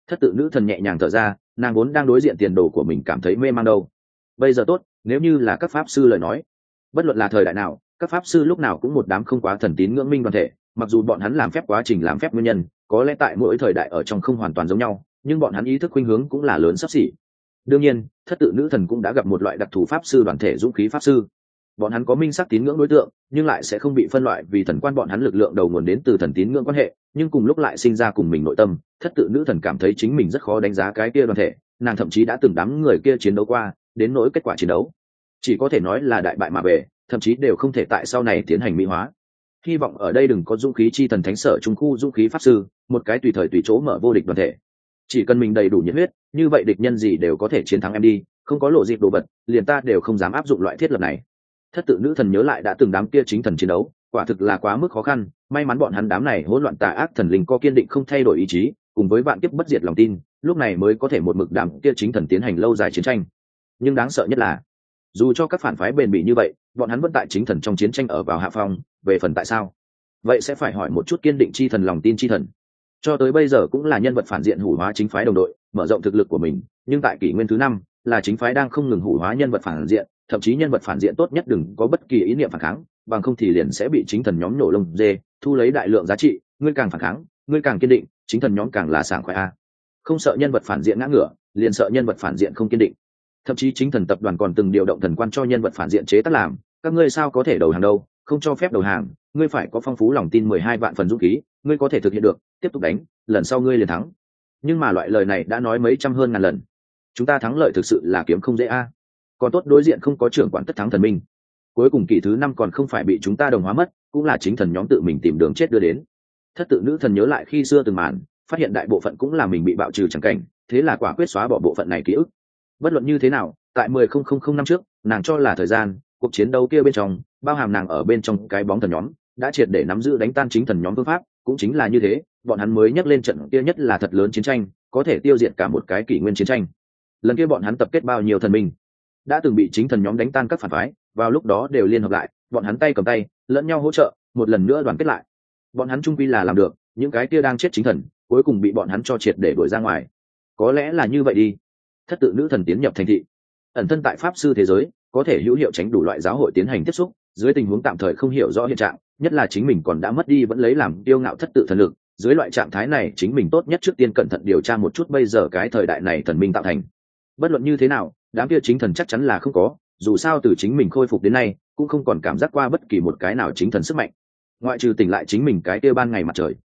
Thất tự nữ thần nhẹ nhàng thở ra, nàng vốn đang đối diện tiền đồ của mình cảm thấy mê man đâu. Bây giờ tốt, nếu như là các pháp sư lời nói, bất luận là thời đại nào, các pháp sư lúc nào cũng một đám không quá thần tín ngưỡng minh đoàn thể, mặc dù bọn hắn làm phép quá trình làm phép nguyên nhân có lẽ tại mỗi thời đại ở trong không hoàn toàn giống nhau, nhưng bọn hắn ý thức khuynh hướng cũng là lớn xấp xỉ. Đương nhiên, thất tự nữ thần cũng đã gặp một loại đặc thù pháp sư đoàn thể dũng khí pháp sư. Bọn hắn có minh sắc tín ngưỡng đối tượng, nhưng lại sẽ không bị phân loại vì thần quan, bọn hắn lực lượng đầu nguồn đến từ thần tín ngưỡng quan hệ, nhưng cùng lúc lại sinh ra cùng mình nội tâm. Thất tự nữ thần cảm thấy chính mình rất khó đánh giá cái kia đoàn thể, nàng thậm chí đã từng đám người kia chiến đấu qua, đến nỗi kết quả chiến đấu chỉ có thể nói là đại bại mà về, thậm chí đều không thể tại sau này tiến hành mỹ hóa. Hy vọng ở đây đừng có dũng khí chi thần thánh sở trung khu dũng khí pháp sư, một cái tùy thời tùy chỗ mở vô địch đoàn thể. Chỉ cần mình đầy đủ nhiệt huyết, như vậy địch nhân gì đều có thể chiến thắng em đi, không có lộ dịp đồ vật, liền ta đều không dám áp dụng loại thiết lập này. Thất tự nữ thần nhớ lại đã từng đám kia chính thần chiến đấu, quả thực là quá mức khó khăn, may mắn bọn hắn đám này hỗn loạn tà ác thần linh có kiên định không thay đổi ý chí, cùng với vạn kiếp bất diệt lòng tin, lúc này mới có thể một mực đám kia chính thần tiến hành lâu dài chiến tranh. Nhưng đáng sợ nhất là, dù cho các phản phái bền bỉ như vậy, bọn hắn vẫn tại chính thần trong chiến tranh ở vào hạ phong. Về phần tại sao, vậy sẽ phải hỏi một chút kiên định chi thần lòng tin chi thần. Cho tới bây giờ cũng là nhân vật phản diện hủ hóa chính phái đồng đội, mở rộng thực lực của mình, nhưng tại kỷ nguyên thứ 5, là chính phái đang không ngừng hủ hóa nhân vật phản diện, thậm chí nhân vật phản diện tốt nhất đừng có bất kỳ ý niệm phản kháng, bằng không thì liền sẽ bị chính thần nhóm nổ lông dê, thu lấy đại lượng giá trị. Ngươi càng phản kháng, ngươi càng kiên định, chính thần nhóm càng là sảng khoái a. Không sợ nhân vật phản diện ngã ngửa, liền sợ nhân vật phản diện không kiên định. Thậm chí chính thần tập đoàn còn từng điều động thần quan cho nhân vật phản diện chế tác làm, các ngươi sao có thể đầu hàng đâu, không cho phép đầu hàng, ngươi phải có phong phú lòng tin 12 vạn phần dũng khí, ngươi có thể thực hiện được, tiếp tục đánh, lần sau ngươi liền thắng. Nhưng mà loại lời này đã nói mấy trăm hơn ngàn lần, chúng ta thắng lợi thực sự là kiếm không dễ a. Còn tốt đối diện không có trưởng quản tất thắng thần minh, cuối cùng kỷ thứ 5 còn không phải bị chúng ta đồng hóa mất, cũng là chính thần nhóm tự mình tìm đường chết đưa đến. Thất tự nữ thần nhớ lại khi xưa từng màn, phát hiện đại bộ phận cũng là mình bị bạo trừ chẳng cảnh, thế là quả quyết xóa bỏ bộ phận này ký ức. Bất luận như thế nào, tại 10,000 năm trước, nàng cho là thời gian, cuộc chiến đấu kia bên trong, bao hàm nàng ở bên trong cái bóng thần nhóm, đã triệt để nắm giữ đánh tan chính thần nhóm phương pháp, cũng chính là như thế, bọn hắn mới nhắc lên trận kia nhất là thật lớn chiến tranh, có thể tiêu diệt cả một cái kỷ nguyên chiến tranh. Lần kia bọn hắn tập kết bao nhiêu thần minh, đã từng bị chính thần nhóm đánh tan các phản phái, vào lúc đó đều liên hợp lại, bọn hắn tay cầm tay, lẫn nhau hỗ trợ, một lần nữa đoàn kết lại. Bọn hắn chung quy là làm được, những cái kia đang chết chính thần, cuối cùng bị bọn hắn cho triệt để đuổi ra ngoài. Có lẽ là như vậy đi. Thất tự nữ thần tiến nhập thành thị, ẩn thân tại pháp sư thế giới, có thể hữu hiệu tránh đủ loại giáo hội tiến hành tiếp xúc, dưới tình huống tạm thời không hiểu rõ hiện trạng, nhất là chính mình còn đã mất đi vẫn lấy làm kiêu ngạo thất tự thần lực, dưới loại trạng thái này chính mình tốt nhất trước tiên cẩn thận điều tra một chút bây giờ cái thời đại này thần minh tạo thành. Bất luận như thế nào, đám kia chính thần chắc chắn là không có, dù sao từ chính mình khôi phục đến nay cũng không còn cảm giác qua bất kỳ một cái nào chính thần sức mạnh, ngoại trừ tỉnh lại chính mình cái kia ban ngày mặt trời.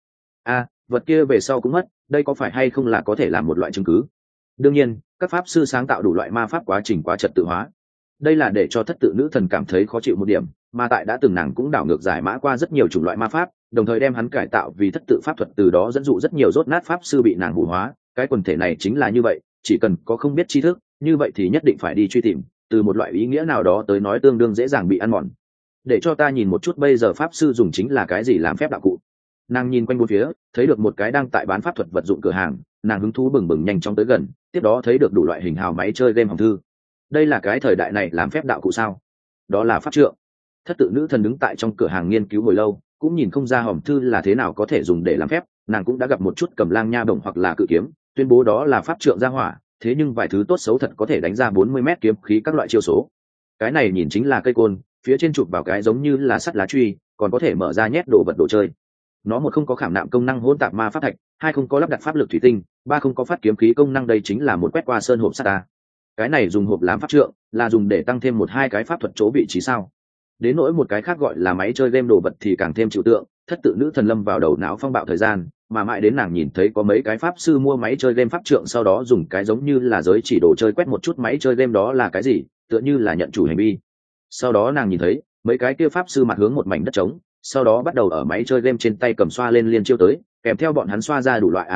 Vật kia về sau cũng mất, đây có phải hay không là có thể làm một loại chứng cứ? Đương nhiên, các pháp sư sáng tạo đủ loại ma pháp quá trình quá trật tự hóa, đây là để cho thất tự nữ thần cảm thấy khó chịu một điểm, mà tại đã từng nàng cũng đảo ngược giải mã qua rất nhiều chủng loại ma pháp, đồng thời đem hắn cải tạo vì thất tự pháp thuật, từ đó dẫn dụ rất nhiều rốt nát pháp sư bị nàng hủ hóa. Cái quần thể này chính là như vậy, chỉ cần có không biết tri thức, như vậy thì nhất định phải đi truy tìm, từ một loại ý nghĩa nào đó tới nói tương đương dễ dàng bị ăn mòn. Để cho ta nhìn một chút bây giờ pháp sư dùng chính là cái gì làm phép đạo cụ. Nàng nhìn quanh bốn phía, thấy được một cái đang tại bán pháp thuật vật dụng cửa hàng, nàng hứng thú bừng bừng nhanh chóng tới gần, tiếp đó thấy được đủ loại hình hào máy chơi game hồng thư. Đây là cái thời đại này làm phép đạo cụ sao? Đó là pháp trượng. Thất tự nữ thần đứng tại trong cửa hàng nghiên cứu hồi lâu, cũng nhìn không ra hòm thư là thế nào có thể dùng để làm phép. Nàng cũng đã gặp một chút cầm lang nha bổng hoặc là cự kiếm, tuyên bố đó là pháp trượng gia hỏa, thế nhưng vài thứ tốt xấu thật có thể đánh ra 40 mét kiếm khí các loại chiêu số. Cái này nhìn chính là cây côn, phía trên chụp vào cái giống như là sắt lá truy, còn có thể mở ra nhét đồ vật đồ chơi. Nó một không có khảm nạm công năng hỗn tạp ma pháp thạch, hai không có lắp đặt pháp lực thủy tinh, ba không có phát kiếm khí công năng, đây chính là một quét qua sơn hộp sắt ta. Cái này dùng hộp làm pháp trượng, là dùng để tăng thêm một hai cái pháp thuật chỗ vị trí sao? Đến nỗi một cái khác gọi là máy chơi game đồ vật thì càng thêm trừu tượng. Thất tự nữ thần lâm vào đầu não phong bạo thời gian, mà mãi đến nàng nhìn thấy có mấy cái pháp sư mua máy chơi game pháp trượng, sau đó dùng cái giống như là giới chỉ đồ chơi quét một chút máy chơi game, đó là cái gì? Tựa như là nhận chủ hành vi. Sau đó nàng nhìn thấy mấy cái kia pháp sư mặt hướng một mảnh đất trống, sau đó bắt đầu ở máy chơi game trên tay cầm xoa lên liên chiêu tới, kèm theo bọn hắn xoa ra đủ loại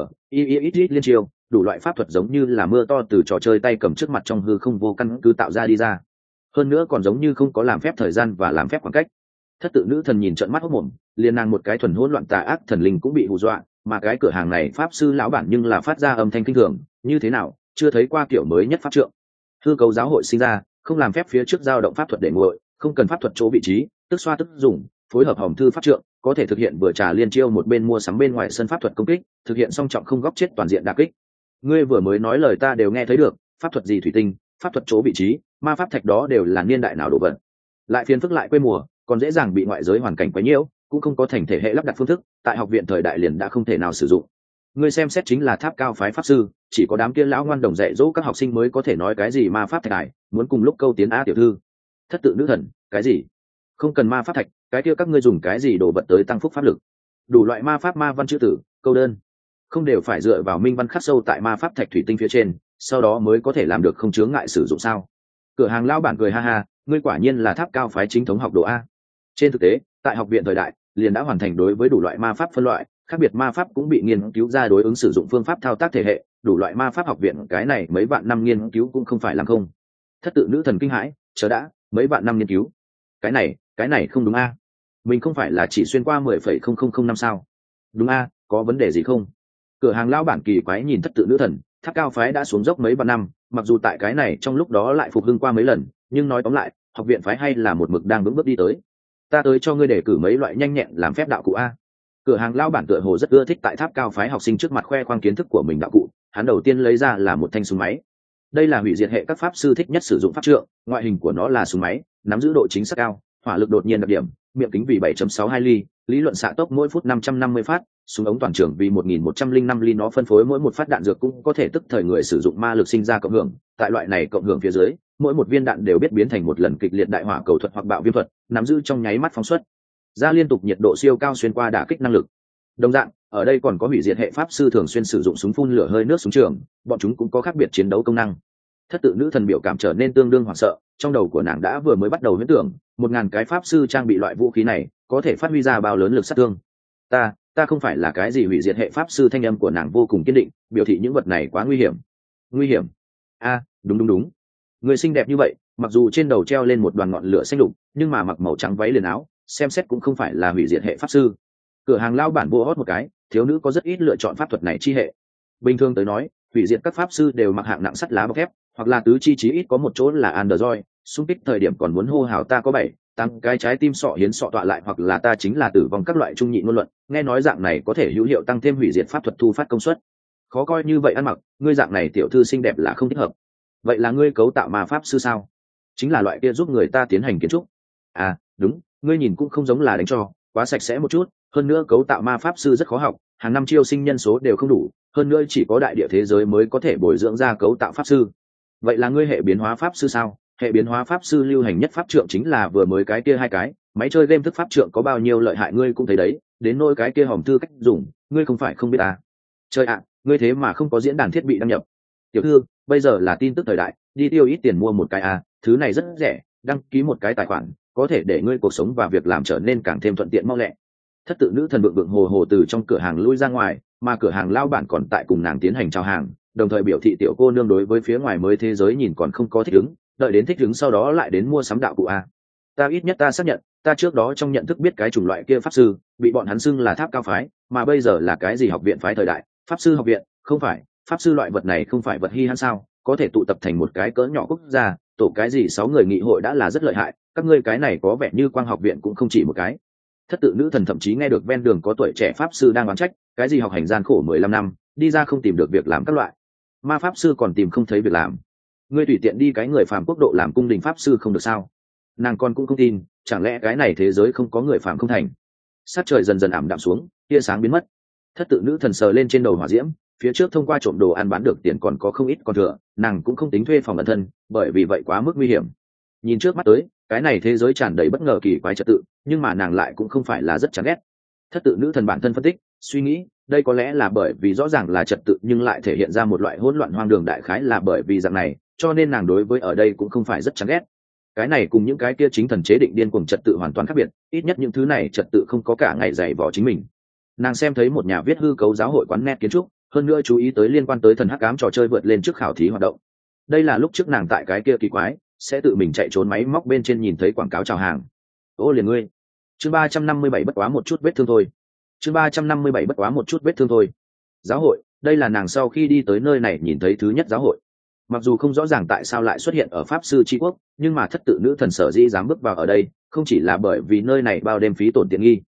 liên chiêu, đủ loại pháp thuật giống như là mưa to từ trò chơi tay cầm trước mặt trong hư không vô căn cứ tạo ra đi ra. Hơn nữa còn giống như không có làm phép thời gian và làm phép khoảng cách. Thất tự nữ thần nhìn trợn mắt hốt mồm, liền nàng một cái thuần hỗn loạn tà ác thần linh cũng bị hù dọa, mà cái cửa hàng này pháp sư lão bản nhưng là phát ra âm thanh kinh thường, như thế nào, chưa thấy qua kiểu mới nhất pháp trượng. Hư cấu giáo hội sinh ra, không làm phép phía trước dao động pháp thuật để nguội, không cần pháp thuật chỗ vị trí, tức xoa tức dùng, phối hợp hòm thư pháp trượng, có thể thực hiện vừa trả liên chiêu một bên mua sắm bên ngoài sân pháp thuật công kích, thực hiện song trọng không góc chết toàn diện đả kích. Ngươi vừa mới nói lời ta đều nghe thấy được, pháp thuật gì thủy tinh, pháp thuật chỗ vị trí, ma pháp thạch đó đều là niên đại nào đồ vật. Lại phiền phức lại quê mùa, còn dễ dàng bị ngoại giới hoàn cảnh quấy nhiễu, cũng không có thành thể hệ lắp đặt phương thức, tại học viện thời đại liền đã không thể nào sử dụng. Ngươi xem xét chính là tháp cao phái pháp sư, chỉ có đám kia lão ngoan đồng dạy dỗ các học sinh mới có thể nói cái gì ma pháp thạch này, muốn cùng lúc câu tiến a tiểu thư. Thất tự nữ thần, cái gì? Không cần ma pháp thạch, cái kia các ngươi dùng cái gì đồ vật tới tăng phúc pháp lực? Đủ loại ma pháp ma văn chữ tử, câu đơn, không đều phải dựa vào minh văn khắc sâu tại ma pháp thạch thủy tinh phía trên, sau đó mới có thể làm được không chướng ngại sử dụng sao? Cửa hàng lão bản cười ha ha, ngươi quả nhiên là tháp cao phái chính thống học đồ a. Trên thực tế, tại học viện thời đại, liền đã hoàn thành đối với đủ loại ma pháp phân loại, khác biệt ma pháp cũng bị nghiên cứu ra đối ứng sử dụng phương pháp thao tác thể hệ, đủ loại ma pháp học viện cái này mấy vạn năm nghiên cứu cũng không phải làm không. Thất tự nữ thần kinh hãi, chờ đã, mấy vạn năm nghiên cứu, cái này không đúng a. Mình không phải là chỉ xuyên qua 10,0005 năm sao? Đúng a, có vấn đề gì không? Cửa hàng lão bản kỳ quái nhìn thất tự nữ thần, tháp cao phái đã xuống dốc mấy vạn năm, mặc dù tại cái này trong lúc đó lại phục hưng qua mấy lần, nhưng nói tóm lại, học viện phái hay là một mực đang vững bước đi tới. Ta tới cho ngươi để cử mấy loại nhanh nhẹn làm phép đạo cụ a. Cửa hàng lão bản tựa hồ rất ưa thích tại tháp cao phái học sinh trước mặt khoe khoang kiến thức của mình đạo cụ, hắn đầu tiên lấy ra là một thanh súng máy. Đây là hủy diệt hệ các pháp sư thích nhất sử dụng pháp trượng, ngoại hình của nó là súng máy, nắm giữ độ chính xác cao, hỏa lực đột nhiên đặc điểm, miệng kính vì 7.62 ly, lý luận xạ tốc mỗi phút 550 phát, súng ống toàn trường vì 1105 ly, nó phân phối mỗi một phát đạn dược cũng có thể tức thời người sử dụng ma lực sinh ra cộng hưởng, tại loại này cộng hưởng phía dưới, mỗi một viên đạn đều biết biến thành một lần kịch liệt đại hỏa cầu thuật hoặc bạo viêm thuật, nắm giữ trong nháy mắt phóng xuất ra liên tục nhiệt độ siêu cao xuyên qua đả kích năng lực. Đồng dạng, ở đây còn có hủy diệt hệ pháp sư thường xuyên sử dụng súng phun lửa hơi nước súng trường, bọn chúng cũng có khác biệt chiến đấu công năng. Thất tự nữ thần biểu cảm trở nên tương đương hoảng sợ, trong đầu của nàng đã vừa mới bắt đầu huyễn tưởng 1000 cái pháp sư trang bị loại vũ khí này có thể phát huy ra bao lớn lực sát thương. Ta không phải là cái gì hủy diệt hệ pháp sư, thanh âm của nàng vô cùng kiên định, biểu thị những vật này quá nguy hiểm. Nguy hiểm? A, đúng. Người xinh đẹp như vậy, mặc dù trên đầu treo lên một đoàn ngọn lửa xanh lục, nhưng mà mặc màu trắng váy liền áo, xem xét cũng không phải là hủy diệt hệ pháp sư. Cửa hàng lao bản vô hót một cái, thiếu nữ có rất ít lựa chọn pháp thuật này chi hệ. Bình thường tới nói, hủy diệt các pháp sư đều mặc hạng nặng sắt lá bọc thép, hoặc là tứ chi chí ít có một chỗ là Android, xung kích thời điểm còn muốn hô hào ta có 7 tăng cái trái tim sọ hiến sọ tọa lại, hoặc là ta chính là tử vong, các loại trung nhị ngôn luận, nghe nói dạng này có thể hữu hiệu tăng thêm hủy diệt pháp thuật thu phát công suất. Khó coi như vậy ăn mặc, ngươi dạng này tiểu thư xinh đẹp là không thích hợp. Vậy là ngươi cấu tạo ma pháp sư sao? Chính là loại kia giúp người ta tiến hành kiến trúc. À, đúng, ngươi nhìn cũng không giống là đánh cho, quá sạch sẽ một chút, hơn nữa cấu tạo ma pháp sư rất khó học, hàng năm chiêu sinh nhân số đều không đủ, hơn nữa chỉ có đại địa thế giới mới có thể bồi dưỡng ra cấu tạo pháp sư. Vậy là ngươi hệ biến hóa pháp sư sao? Hệ biến hóa pháp sư lưu hành nhất pháp trượng chính là vừa mới cái kia hai cái, máy chơi game thức pháp trượng có bao nhiêu lợi hại ngươi cũng thấy đấy, đến nỗi cái kia hòm thư cách dùng, ngươi không phải không biết à. Chơi ạ, ngươi thế mà không có diễn đàn thiết bị đăng nhập. Tiểu thư, bây giờ là tin tức thời đại, đi tiêu ít tiền mua một cái à, thứ này rất rẻ, đăng ký một cái tài khoản, có thể để ngươi cuộc sống và việc làm trở nên càng thêm thuận tiện mau lẹ. Thất tự nữ thần vượng hồ hồ từ trong cửa hàng lui ra ngoài, mà cửa hàng lao bản còn tại cùng nàng tiến hành chào hàng, đồng thời biểu thị tiểu cô nương đối với phía ngoài mới thế giới nhìn còn không có thích ứng, đợi đến thích ứng sau đó lại đến mua sắm đạo cụ a. Ta ít nhất ta xác nhận, ta trước đó trong nhận thức biết cái chủng loại kia pháp sư, bị bọn hắn xưng là tháp cao phái, mà bây giờ là cái gì học viện phái thời đại, pháp sư học viện, không phải, pháp sư loại vật này không phải vật hi hãn sao, có thể tụ tập thành một cái cỡ nhỏ quốc gia, tổ cái gì 6 người nghị hội đã là rất lợi hại, các ngươi cái này có vẻ như quang học viện cũng không chỉ một cái. Thất tự nữ thần thậm chí nghe được ven đường có tuổi trẻ pháp sư đang oán trách, cái gì học hành gian khổ 15 năm, đi ra không tìm được việc làm các loại. Ma pháp sư còn tìm không thấy việc làm. Ngươi tùy tiện đi cái người phàm quốc độ làm cung đình pháp sư không được sao? Nàng con cũng không tin, chẳng lẽ cái này thế giới không có người phàm không thành? Sát trời dần dần ảm đạm xuống, tia sáng biến mất. Thất tự nữ thần sờ lên trên đầu hỏa diễm, phía trước thông qua trộm đồ ăn bán được tiền còn có không ít còn thừa, nàng cũng không tính thuê phòng ẩn thân, bởi vì vậy quá mức nguy hiểm. Nhìn trước mắt tới, cái này thế giới tràn đầy bất ngờ kỳ quái trật tự, nhưng mà nàng lại cũng không phải là rất chán ghét. Thất tự nữ thần bản thân phân tích, suy nghĩ, đây có lẽ là bởi vì rõ ràng là trật tự nhưng lại thể hiện ra một loại hỗn loạn hoang đường, đại khái là bởi vì dạng này, cho nên nàng đối với ở đây cũng không phải rất chán ghét. Cái này cùng những cái kia chính thần chế định điên cuồng trật tự hoàn toàn khác biệt, ít nhất những thứ này trật tự không có cả ngày dày vò chính mình. Nàng xem thấy một nhà viết hư cấu giáo hội quán nét kiến trúc, hơn nữa chú ý tới liên quan tới thần hắc ám trò chơi vượt lên trước khảo thí hoạt động. Đây là lúc trước nàng tại cái kia kỳ quái sẽ tự mình chạy trốn máy móc bên trên nhìn thấy quảng cáo chào hàng. Ô liền ngươi. Chương 357 bất quá một chút vết thương thôi. Chương 357 bất quá một chút vết thương thôi. Giáo hội, đây là nàng sau khi đi tới nơi này nhìn thấy thứ nhất giáo hội. Mặc dù không rõ ràng tại sao lại xuất hiện ở pháp sư tri quốc, nhưng mà thất tự nữ thần sở dĩ dám bước vào ở đây, không chỉ là bởi vì nơi này bao đêm phí tổn tiện nghi,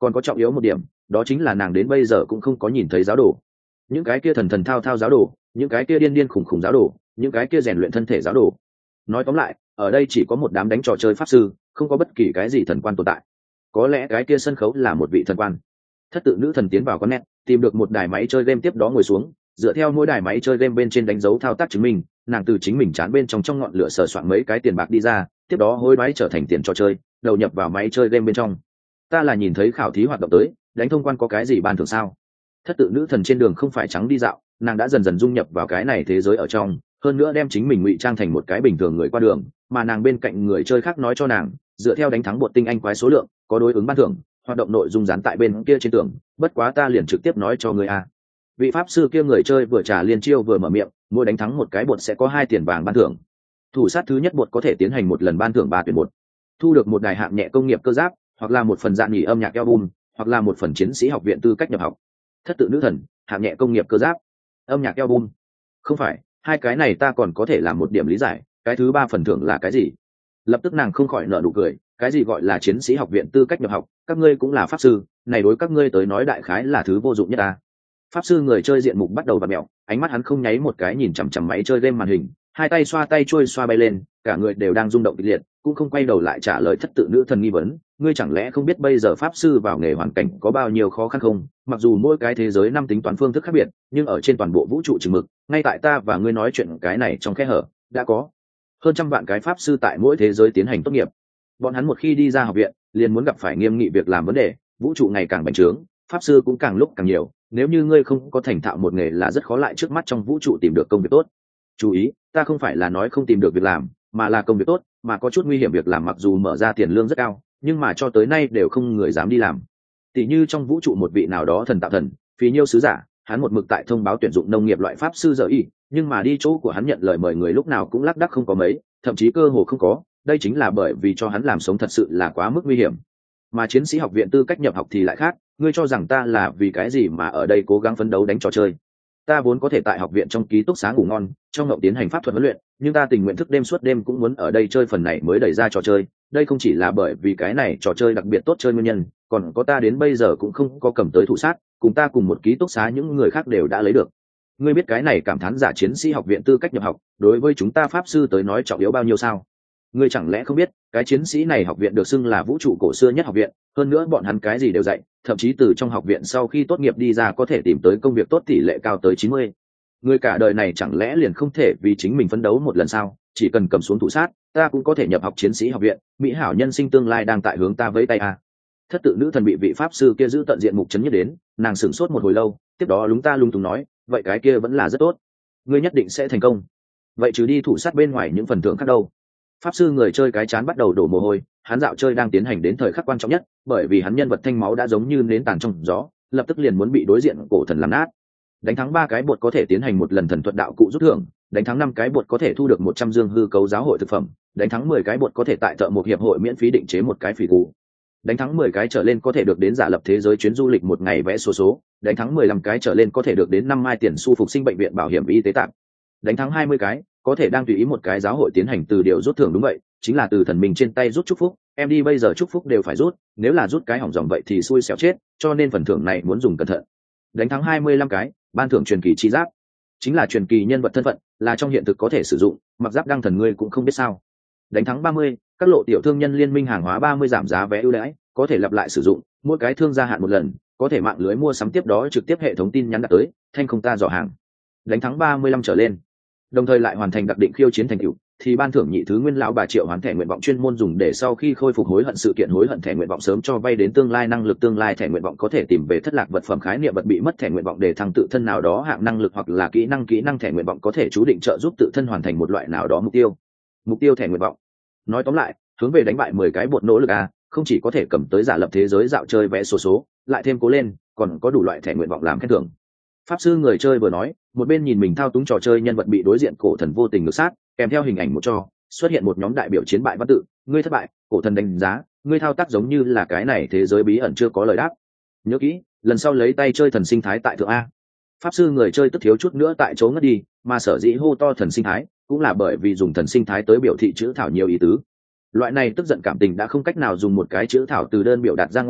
Còn có trọng yếu một điểm, đó chính là nàng đến bây giờ cũng không có nhìn thấy giáo đồ. Những cái kia thần thần thao thao giáo đồ, những cái kia điên điên khủng khủng giáo đồ, những cái kia rèn luyện thân thể giáo đồ. Nói tóm lại, ở đây chỉ có một đám đánh trò chơi pháp sư, không có bất kỳ cái gì thần quan tồn tại. Có lẽ cái kia sân khấu là một vị thần quan. Thất tự nữ thần tiến vào con net, tìm được một đài máy chơi game, tiếp đó ngồi xuống, dựa theo mỗi đài máy chơi game bên trên đánh dấu thao tác chứng minh, nàng từ chính mình chán bên trong ngọn lửa sờ soạn mấy cái tiền bạc đi ra, tiếp đó hối đoái trở thành tiền trò chơi, đầu nhập vào máy chơi game bên trong. Ta là nhìn thấy khảo thí hoạt động tới, đánh thông quan có cái gì ban thưởng sao? Thất tự nữ thần trên đường không phải trắng đi dạo, nàng đã dần dần dung nhập vào cái này thế giới ở trong, hơn nữa đem chính mình ngụy trang thành một cái bình thường người qua đường, mà nàng bên cạnh người chơi khác nói cho nàng, dựa theo đánh thắng bột tinh anh quái số lượng, có đối ứng ban thưởng, hoạt động nội dung dán tại bên kia trên tường. Bất quá ta liền trực tiếp nói cho người a. Vị pháp sư kia người chơi vừa trả liên chiêu vừa mở miệng, mỗi đánh thắng một cái bột sẽ có 2 tiền vàng ban thưởng. Thủ sát thứ nhất bột có thể tiến hành một lần ban thưởng 3 tuyển bột, thu được một đài hạng nhẹ công nghiệp cơ giáp, hoặc là một phần dạng nghỉ âm nhạc album, hoặc là một phần chiến sĩ học viện tư cách nhập học. Thất tự nữ thần, hạng nhẹ công nghiệp cơ giáp, âm nhạc album. Không phải, hai cái này ta còn có thể làm một điểm lý giải, cái thứ 3 phần thưởng là cái gì? Lập tức nàng không khỏi nở nụ cười, cái gì gọi là chiến sĩ học viện tư cách nhập học, các ngươi cũng là pháp sư, này đối các ngươi tới nói đại khái là thứ vô dụng nhất ta. Pháp sư người chơi diện mục bắt đầu vặn mẹo, ánh mắt hắn không nháy một cái nhìn chằm chằm máy chơi game màn hình, hai tay xoa tay trôi xoa bay lên, cả người đều đang rung động kịch liệt, cũng không quay đầu lại trả lời thất tự nữ thần nghi vấn. Ngươi chẳng lẽ không biết bây giờ pháp sư vào nghề hoàn cảnh có bao nhiêu khó khăn không? Mặc dù mỗi cái thế giới năm tính toán phương thức khác biệt, nhưng ở trên toàn bộ vũ trụ chừng mực, ngay tại ta và ngươi nói chuyện cái này trong khe hở, đã có hơn trăm vạn cái pháp sư tại mỗi thế giới tiến hành tốt nghiệp. Bọn hắn một khi đi ra học viện, liền muốn gặp phải nghiêm nghị việc làm vấn đề, vũ trụ ngày càng bành trướng, pháp sư cũng càng lúc càng nhiều. Nếu như ngươi không có thành thạo một nghề là rất khó lại trước mắt trong vũ trụ tìm được công việc tốt. Chú ý, ta không phải là nói không tìm được việc làm, mà là công việc tốt, mà có chút nguy hiểm việc làm mặc dù mở ra tiền lương rất cao, nhưng mà cho tới nay đều không người dám đi làm. Tỷ như trong vũ trụ một vị nào đó thần tạo thần, phí nhiêu sứ giả, hắn một mực tại thông báo tuyển dụng nông nghiệp loại pháp sư giờ y, nhưng mà đi chỗ của hắn nhận lời mời người lúc nào cũng lác đác không có mấy, thậm chí cơ hồ không có. Đây chính là bởi vì cho hắn làm sống thật sự là quá mức nguy hiểm. Mà chiến sĩ học viện tư cách nhập học thì lại khác, ngươi cho rằng ta là vì cái gì mà ở đây cố gắng phấn đấu đánh trò chơi? Ta vốn có thể tại học viện trong ký túc xá ngủ ngon, trong ngộng tiến hành pháp thuật huấn luyện, nhưng ta tình nguyện thức đêm suốt đêm cũng muốn ở đây chơi phần này mới đẩy ra trò chơi. Đây không chỉ là bởi vì cái này trò chơi đặc biệt tốt chơi nguyên nhân, còn có ta đến bây giờ cũng không có cầm tới thủ sát, cùng ta cùng một ký túc xá những người khác đều đã lấy được. Ngươi biết cái này cảm thán giả chiến sĩ học viện tư cách nhập học, đối với chúng ta pháp sư tới nói trọng yếu bao nhiêu sao? Ngươi chẳng lẽ không biết, cái chiến sĩ này học viện được xưng là vũ trụ cổ xưa nhất học viện, hơn nữa bọn hắn cái gì đều dạy, thậm chí từ trong học viện sau khi tốt nghiệp đi ra có thể tìm tới công việc tốt tỷ lệ cao tới 90. Ngươi cả đời này chẳng lẽ liền không thể vì chính mình phấn đấu một lần sao? Chỉ cần cầm xuống thủ sát, ta cũng có thể nhập học chiến sĩ học viện, mỹ hảo nhân sinh tương lai đang tại hướng ta vẫy tay à. Thất tự nữ thần bị vị pháp sư kia giữ tận diện mục chấn nhất đến, nàng sửng sốt một hồi lâu, tiếp đó lúng ta lung tung nói, vậy cái kia vẫn là rất tốt, ngươi nhất định sẽ thành công. Vậy trừ đi thủ sát bên ngoài những phần thưởng khác đâu? Pháp sư người chơi cái chán bắt đầu đổ mồ hôi, hắn dạo chơi đang tiến hành đến thời khắc quan trọng nhất, bởi vì hắn nhân vật thanh máu đã giống như nến tàn trong gió, lập tức liền muốn bị đối diện cổ thần làm nát. Đánh thắng 3 cái bột có thể tiến hành một lần thần thuật đạo cụ rút thưởng, đánh thắng 5 cái bột có thể thu được 100 dương hư cấu giáo hội thực phẩm, đánh thắng 10 cái bột có thể tại thợ một hiệp hội miễn phí định chế một cái phỉ cụ. Đánh thắng 10 cái trở lên có thể được đến giả lập thế giới chuyến du lịch một ngày vẽ số, đánh thắng 15 cái trở lên có thể được đến 5 mai tiền xu phục sinh bệnh viện bảo hiểm y tế tạm. Đánh thắng 20 cái, có thể đang tùy ý một cái giáo hội tiến hành từ điều rút thưởng, đúng vậy, chính là từ thần mình trên tay rút chúc phúc, em đi bây giờ chúc phúc đều phải rút, nếu là rút cái hỏng dòng vậy thì xui xẻo chết, cho nên phần thưởng này muốn dùng cẩn thận. Đánh thắng 25 cái, ban thưởng truyền kỳ chi giáp, chính là truyền kỳ nhân vật thân phận, là trong hiện thực có thể sử dụng, mặc giáp đăng thần ngươi cũng không biết sao. Đánh thắng 30, các lộ tiểu thương nhân liên minh hàng hóa 30 giảm giá vé ưu đãi, có thể lặp lại sử dụng, mỗi cái thương gia hạn một lần, có thể mạng lưới mua sắm tiếp đó trực tiếp hệ thống tin nhắn đặt tới, thanh không ta dò hàng. Đánh thắng 35 trở lên, đồng thời lại hoàn thành đặc định khiêu chiến thành tựu, thì ban thưởng nhị thứ nguyên lão bà triệu hoán thẻ nguyện vọng chuyên môn dùng để sau khi khôi phục hối hận sự kiện hối hận thẻ nguyện vọng sớm cho vay đến tương lai năng lực tương lai thẻ nguyện vọng có thể tìm về thất lạc vật phẩm khái niệm vật bị mất thẻ nguyện vọng để thăng tự thân nào đó hạng năng lực hoặc là kỹ năng thẻ nguyện vọng có thể chú định trợ giúp tự thân hoàn thành một loại nào đó mục tiêu thẻ nguyện vọng. Nói tóm lại, hướng về đánh bại 10 cái bột nỗ lực a, không chỉ có thể cầm tới giả lập thế giới dạo chơi vẽ số, lại thêm cố lên, còn có đủ loại thẻ nguyện vọng làm khen thưởng. Pháp sư người chơi vừa nói, một bên nhìn mình thao túng trò chơi nhân vật bị đối diện cổ thần vô tình ngược sát, kèm theo hình ảnh một trò xuất hiện một nhóm đại biểu chiến bại văn tự, ngươi thất bại, cổ thần đánh giá, ngươi thao tác giống như là cái này thế giới bí ẩn chưa có lời đáp. Nhớ kỹ, lần sau lấy tay chơi thần sinh thái tại thượng a. Pháp sư người chơi tức thiếu chút nữa tại chỗ ngất đi, mà sở dĩ hô to thần sinh thái, cũng là bởi vì dùng thần sinh thái tới biểu thị chữ thảo nhiều ý tứ. Loại này tức giận cảm tình đã không cách nào dùng một cái chữ thảo từ đơn biểu đạt ra ngoài,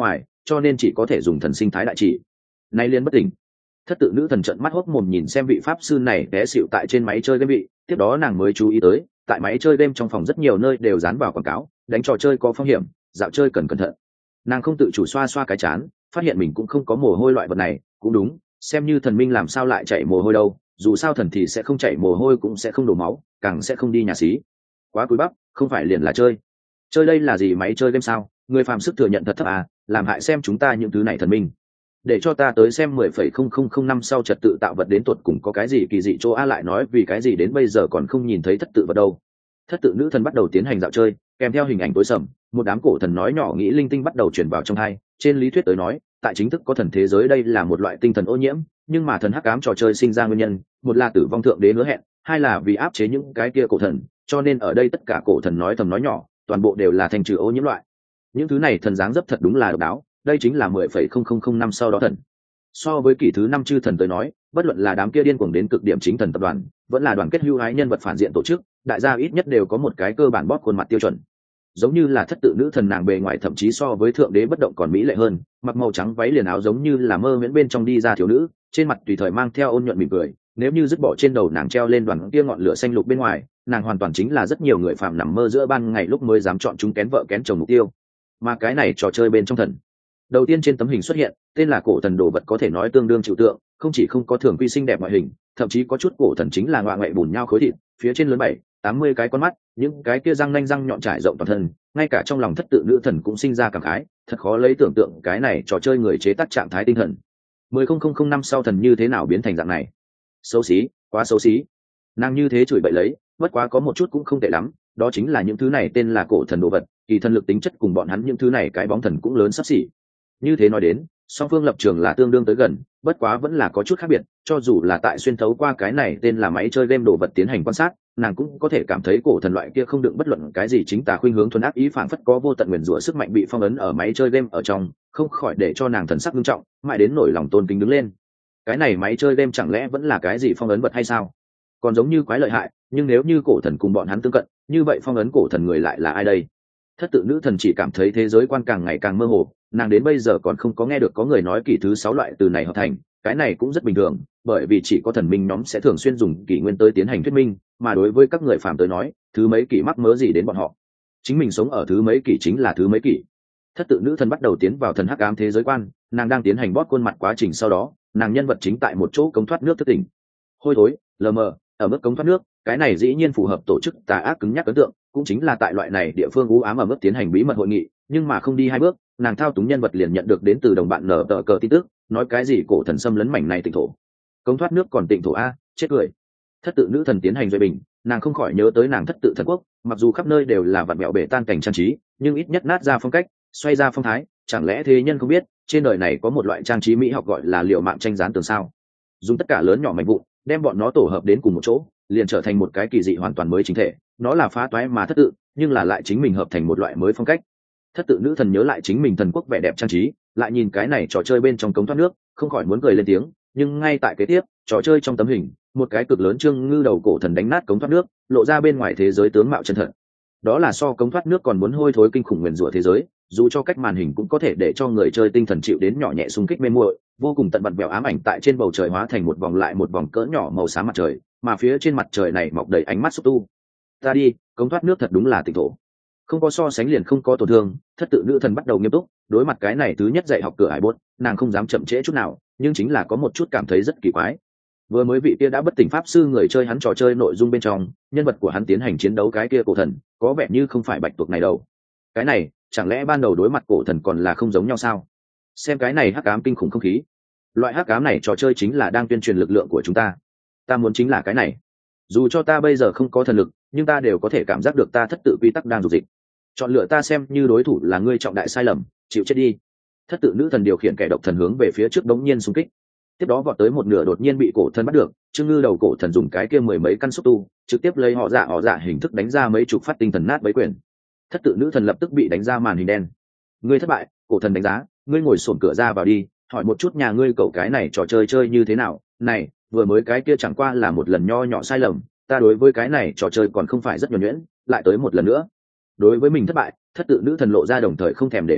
cho nên chỉ có thể dùng thần sinh thái đại trị. Nay liên bất tỉnh. Thất tự nữ thần trợn mắt hốc mồm nhìn xem vị pháp sư này té xịu tại trên máy chơi game bị, tiếp đó nàng mới chú ý tới, tại máy chơi game trong phòng rất nhiều nơi đều dán vào quảng cáo, đánh trò chơi có phong hiểm, dạo chơi cần cẩn thận. Nàng không tự chủ xoa xoa cái chán, phát hiện mình cũng không có mồ hôi loại vật này, cũng đúng, xem như thần minh làm sao lại chảy mồ hôi đâu, dù sao thần thì sẽ không chảy mồ hôi cũng sẽ không đổ máu, càng sẽ không đi nhà xí. Quá cúi bắp, không phải liền là chơi. Chơi đây là gì, máy chơi game sao? Người phàm sức thừa nhận thật thấp à, làm hại xem chúng ta những thứ này thần minh. Để cho ta tới xem 10,0005 năm sau trật tự tạo vật đến tuột cùng có cái gì kỳ dị chỗ a, lại nói vì cái gì đến bây giờ còn không nhìn thấy thất tự vật đâu. Thất tự nữ thần bắt đầu tiến hành dạo chơi, kèm theo hình ảnh tối sầm, một đám cổ thần nói nhỏ nghĩ linh tinh bắt đầu truyền vào trong hai. Trên lý thuyết tới nói, tại chính thức có thần thế giới đây là một loại tinh thần ô nhiễm, nhưng mà thần hắc ám trò chơi sinh ra nguyên nhân, một là tử vong thượng đế hứa hẹn, hai là vì áp chế những cái kia cổ thần, cho nên ở đây tất cả cổ thần nói thầm nói nhỏ, toàn bộ đều là thành trừ ô nhiễm loại. Những thứ này thần dáng dấp thật đúng là độc đáo, đây chính là 10,0005 năm sau đó thần. So với kỷ thứ 5 chư thần tới nói, bất luận là đám kia điên cuồng đến cực điểm chính thần tập đoàn, vẫn là đoàn kết hưu hái nhân vật phản diện tổ chức, đại gia ít nhất đều có một cái cơ bản bóp khuôn mặt tiêu chuẩn. Giống như là thất tự nữ thần, nàng bề ngoài thậm chí so với thượng đế bất động còn mỹ lệ hơn, mặc màu trắng váy liền áo giống như là mơ miễn bên trong đi ra thiếu nữ, trên mặt tùy thời mang theo ôn nhuận mỉm cười. Nếu như dứt bỏ trên đầu nàng treo lên đoàn kia ngọn lửa xanh lục bên ngoài, nàng hoàn toàn chính là rất nhiều người phàm nằm mơ giữa ban ngày lúc mới dám chọn chúng kén vợ kén chồng mục tiêu. Mà cái này trò chơi bên trong thần đầu tiên trên tấm hình xuất hiện tên là cổ thần đồ vật, có thể nói tương đương trừu tượng, không chỉ không có thường quy xinh đẹp ngoại hình, thậm chí có chút cổ thần chính là ngoại ngoại bùn nhau khối thịt, phía trên lớn 7-80 cái con mắt, những cái kia răng nanh răng nhọn trải rộng toàn thân, ngay cả trong lòng thất tự nữ thần cũng sinh ra cảm khái, thật khó lấy tưởng tượng cái này trò chơi người chế tác trạng thái tinh thần. 10,000 năm sau thần như thế nào biến thành dạng này? Xấu xí, quá xấu xí. Nàng như thế chửi bậy lấy, bất quá có một chút cũng không tệ lắm, đó chính là những thứ này tên là cổ thần đồ vật, kỳ thần lực tính chất cùng bọn hắn những thứ này cái bóng thần cũng lớn xấp xỉ. Như thế nói đến, song phương lập trường là tương đương tới gần, bất quá vẫn là có chút khác biệt, cho dù là tại xuyên thấu qua cái này tên là máy chơi game đồ vật tiến hành quan sát, nàng cũng có thể cảm thấy cổ thần loại kia không đựng bất luận cái gì chính tà khuynh hướng thuần ác ý, phảng phất có vô tận nguyền rủa sức mạnh bị phong ấn ở máy chơi game ở trong, không khỏi để cho nàng thần sắc nghiêm trọng, mãi đến nổi lòng tôn kính đứng lên. Cái này máy chơi game chẳng lẽ vẫn là cái gì phong ấn vật hay sao? Còn giống như quái lợi hại, nhưng nếu như cổ thần cùng bọn hắn tương cận, như vậy phong ấn cổ thần người lại là ai đây? Thất tự nữ thần chỉ cảm thấy thế giới quan càng ngày càng mơ hồ, nàng đến bây giờ còn không có nghe được có người nói kỷ thứ 6 loại từ này hợp thành, cái này cũng rất bình thường, bởi vì chỉ có thần minh nhóm sẽ thường xuyên dùng kỷ nguyên tới tiến hành thuyết minh, mà đối với các người phàm tới nói, thứ mấy kỷ mắc mớ gì đến bọn họ? Chính mình sống ở thứ mấy kỷ chính là thứ mấy kỷ. Thất tự nữ thần bắt đầu tiến vào thần hắc ám thế giới quan, nàng đang tiến hành bóp khuôn mặt quá trình, sau đó, nàng nhân vật chính tại một chỗ cống thoát nước thức tỉnh. Hôi thối, lờ mờ, ở mức cống thoát nước, cái này dĩ nhiên phù hợp tổ chức tà ác cứng nhắc ấn tượng, cũng chính là tại loại này địa phương u ám ở mức tiến hành bí mật hội nghị, nhưng mà không đi hai bước, nàng thao túng nhân vật liền nhận được đến từ đồng bạn nở tờ cờ tin tức, nói cái gì cổ thần xâm lấn mảnh này tịnh thổ. Cống thoát nước còn tịnh thổ a, chết cười. Thất tự nữ thần tiến hành duy bình, nàng không khỏi nhớ tới nàng thất tự thần quốc, mặc dù khắp nơi đều là vặn vẹo bể tan cảnh trang trí, nhưng ít nhất nát ra phong cách, xoay ra phong thái, chẳng lẽ thế nhân không biết, trên đời này có một loại trang trí mỹ học gọi là liệu mạng tranh dán tường sao? Dùng tất cả lớn nhỏ mảnh vụn, đem bọn nó tổ hợp đến cùng một chỗ, liền trở thành một cái kỳ dị hoàn toàn mới chính thể, nó là phá toái mà thất tự, nhưng là lại chính mình hợp thành một loại mới phong cách. Thất tự nữ thần nhớ lại chính mình thần quốc vẻ đẹp trang trí, lại nhìn cái này trò chơi bên trong cống thoát nước, không khỏi muốn cười lên tiếng, nhưng ngay tại kế tiếp, trò chơi trong tấm hình, một cái cực lớn trương ngư đầu cổ thần đánh nát cống thoát nước, lộ ra bên ngoài thế giới tướng mạo chân thật. Đó là so cống thoát nước còn muốn hôi thối kinh khủng nguyền rủa thế giới, dù cho cách màn hình cũng có thể để cho người chơi tinh thần chịu đến nhỏ nhẹ xung kích mê muội, vô cùng tận bật bèo ám ảnh tại trên bầu trời hóa thành một vòng lại một vòng cỡ nhỏ màu xám mặt trời, mà phía trên mặt trời này mọc đầy ánh mắt xúc tu. Ta đi, cống thoát nước thật đúng là tịnh thổ. Không có so sánh liền không có tổn thương, thất tự nữ thần bắt đầu nghiêm túc, đối mặt cái này thứ nhất dạy học cửa ải bốt, nàng không dám chậm trễ chút nào, nhưng chính là có một chút cảm thấy rất kỳ quái. Vừa mới vị kia đã bất tỉnh pháp sư người chơi hắn trò chơi nội dung bên trong, nhân vật của hắn tiến hành chiến đấu cái kia cổ thần, có vẻ như không phải bạch tuộc này đâu. Cái này, chẳng lẽ ban đầu đối mặt cổ thần còn là không giống nhau sao? Xem cái này hắc ám kinh khủng không khí. Loại hắc ám này trò chơi chính là đang tuyên truyền lực lượng của chúng ta. Ta muốn chính là cái này. Dù cho ta bây giờ không có thần lực, nhưng ta đều có thể cảm giác được ta thất tự quy tắc đang dục dịch. Chọn lựa ta xem như đối thủ là ngươi trọng đại sai lầm, chịu chết đi. Thất tự nữ thần điều khiển kẻ độc thần hướng về phía trước đống nhiên xung kích. Tiếp đó vọt tới một nửa đột nhiên bị cổ thần bắt được, trương ngư đầu cổ thần dùng cái kia mười mấy căn xúc tu, trực tiếp lấy họ dạ hình thức đánh ra mấy chục phát tinh thần nát bấy quyền. Thất tự nữ thần lập tức bị đánh ra màn hình đen. Ngươi thất bại, cổ thần đánh giá, ngươi ngồi xổm cửa ra vào đi, hỏi một chút nhà ngươi cậu cái này trò chơi chơi như thế nào. Này, vừa mới cái kia chẳng qua là một lần nho nhỏ sai lầm, ta đối với cái này trò chơi còn không phải rất nhuần nhuyễn, lại tới một lần nữa. Đối với mình thất bại, thất tự nữ thần lộ ra đồng thời không thèm để ý,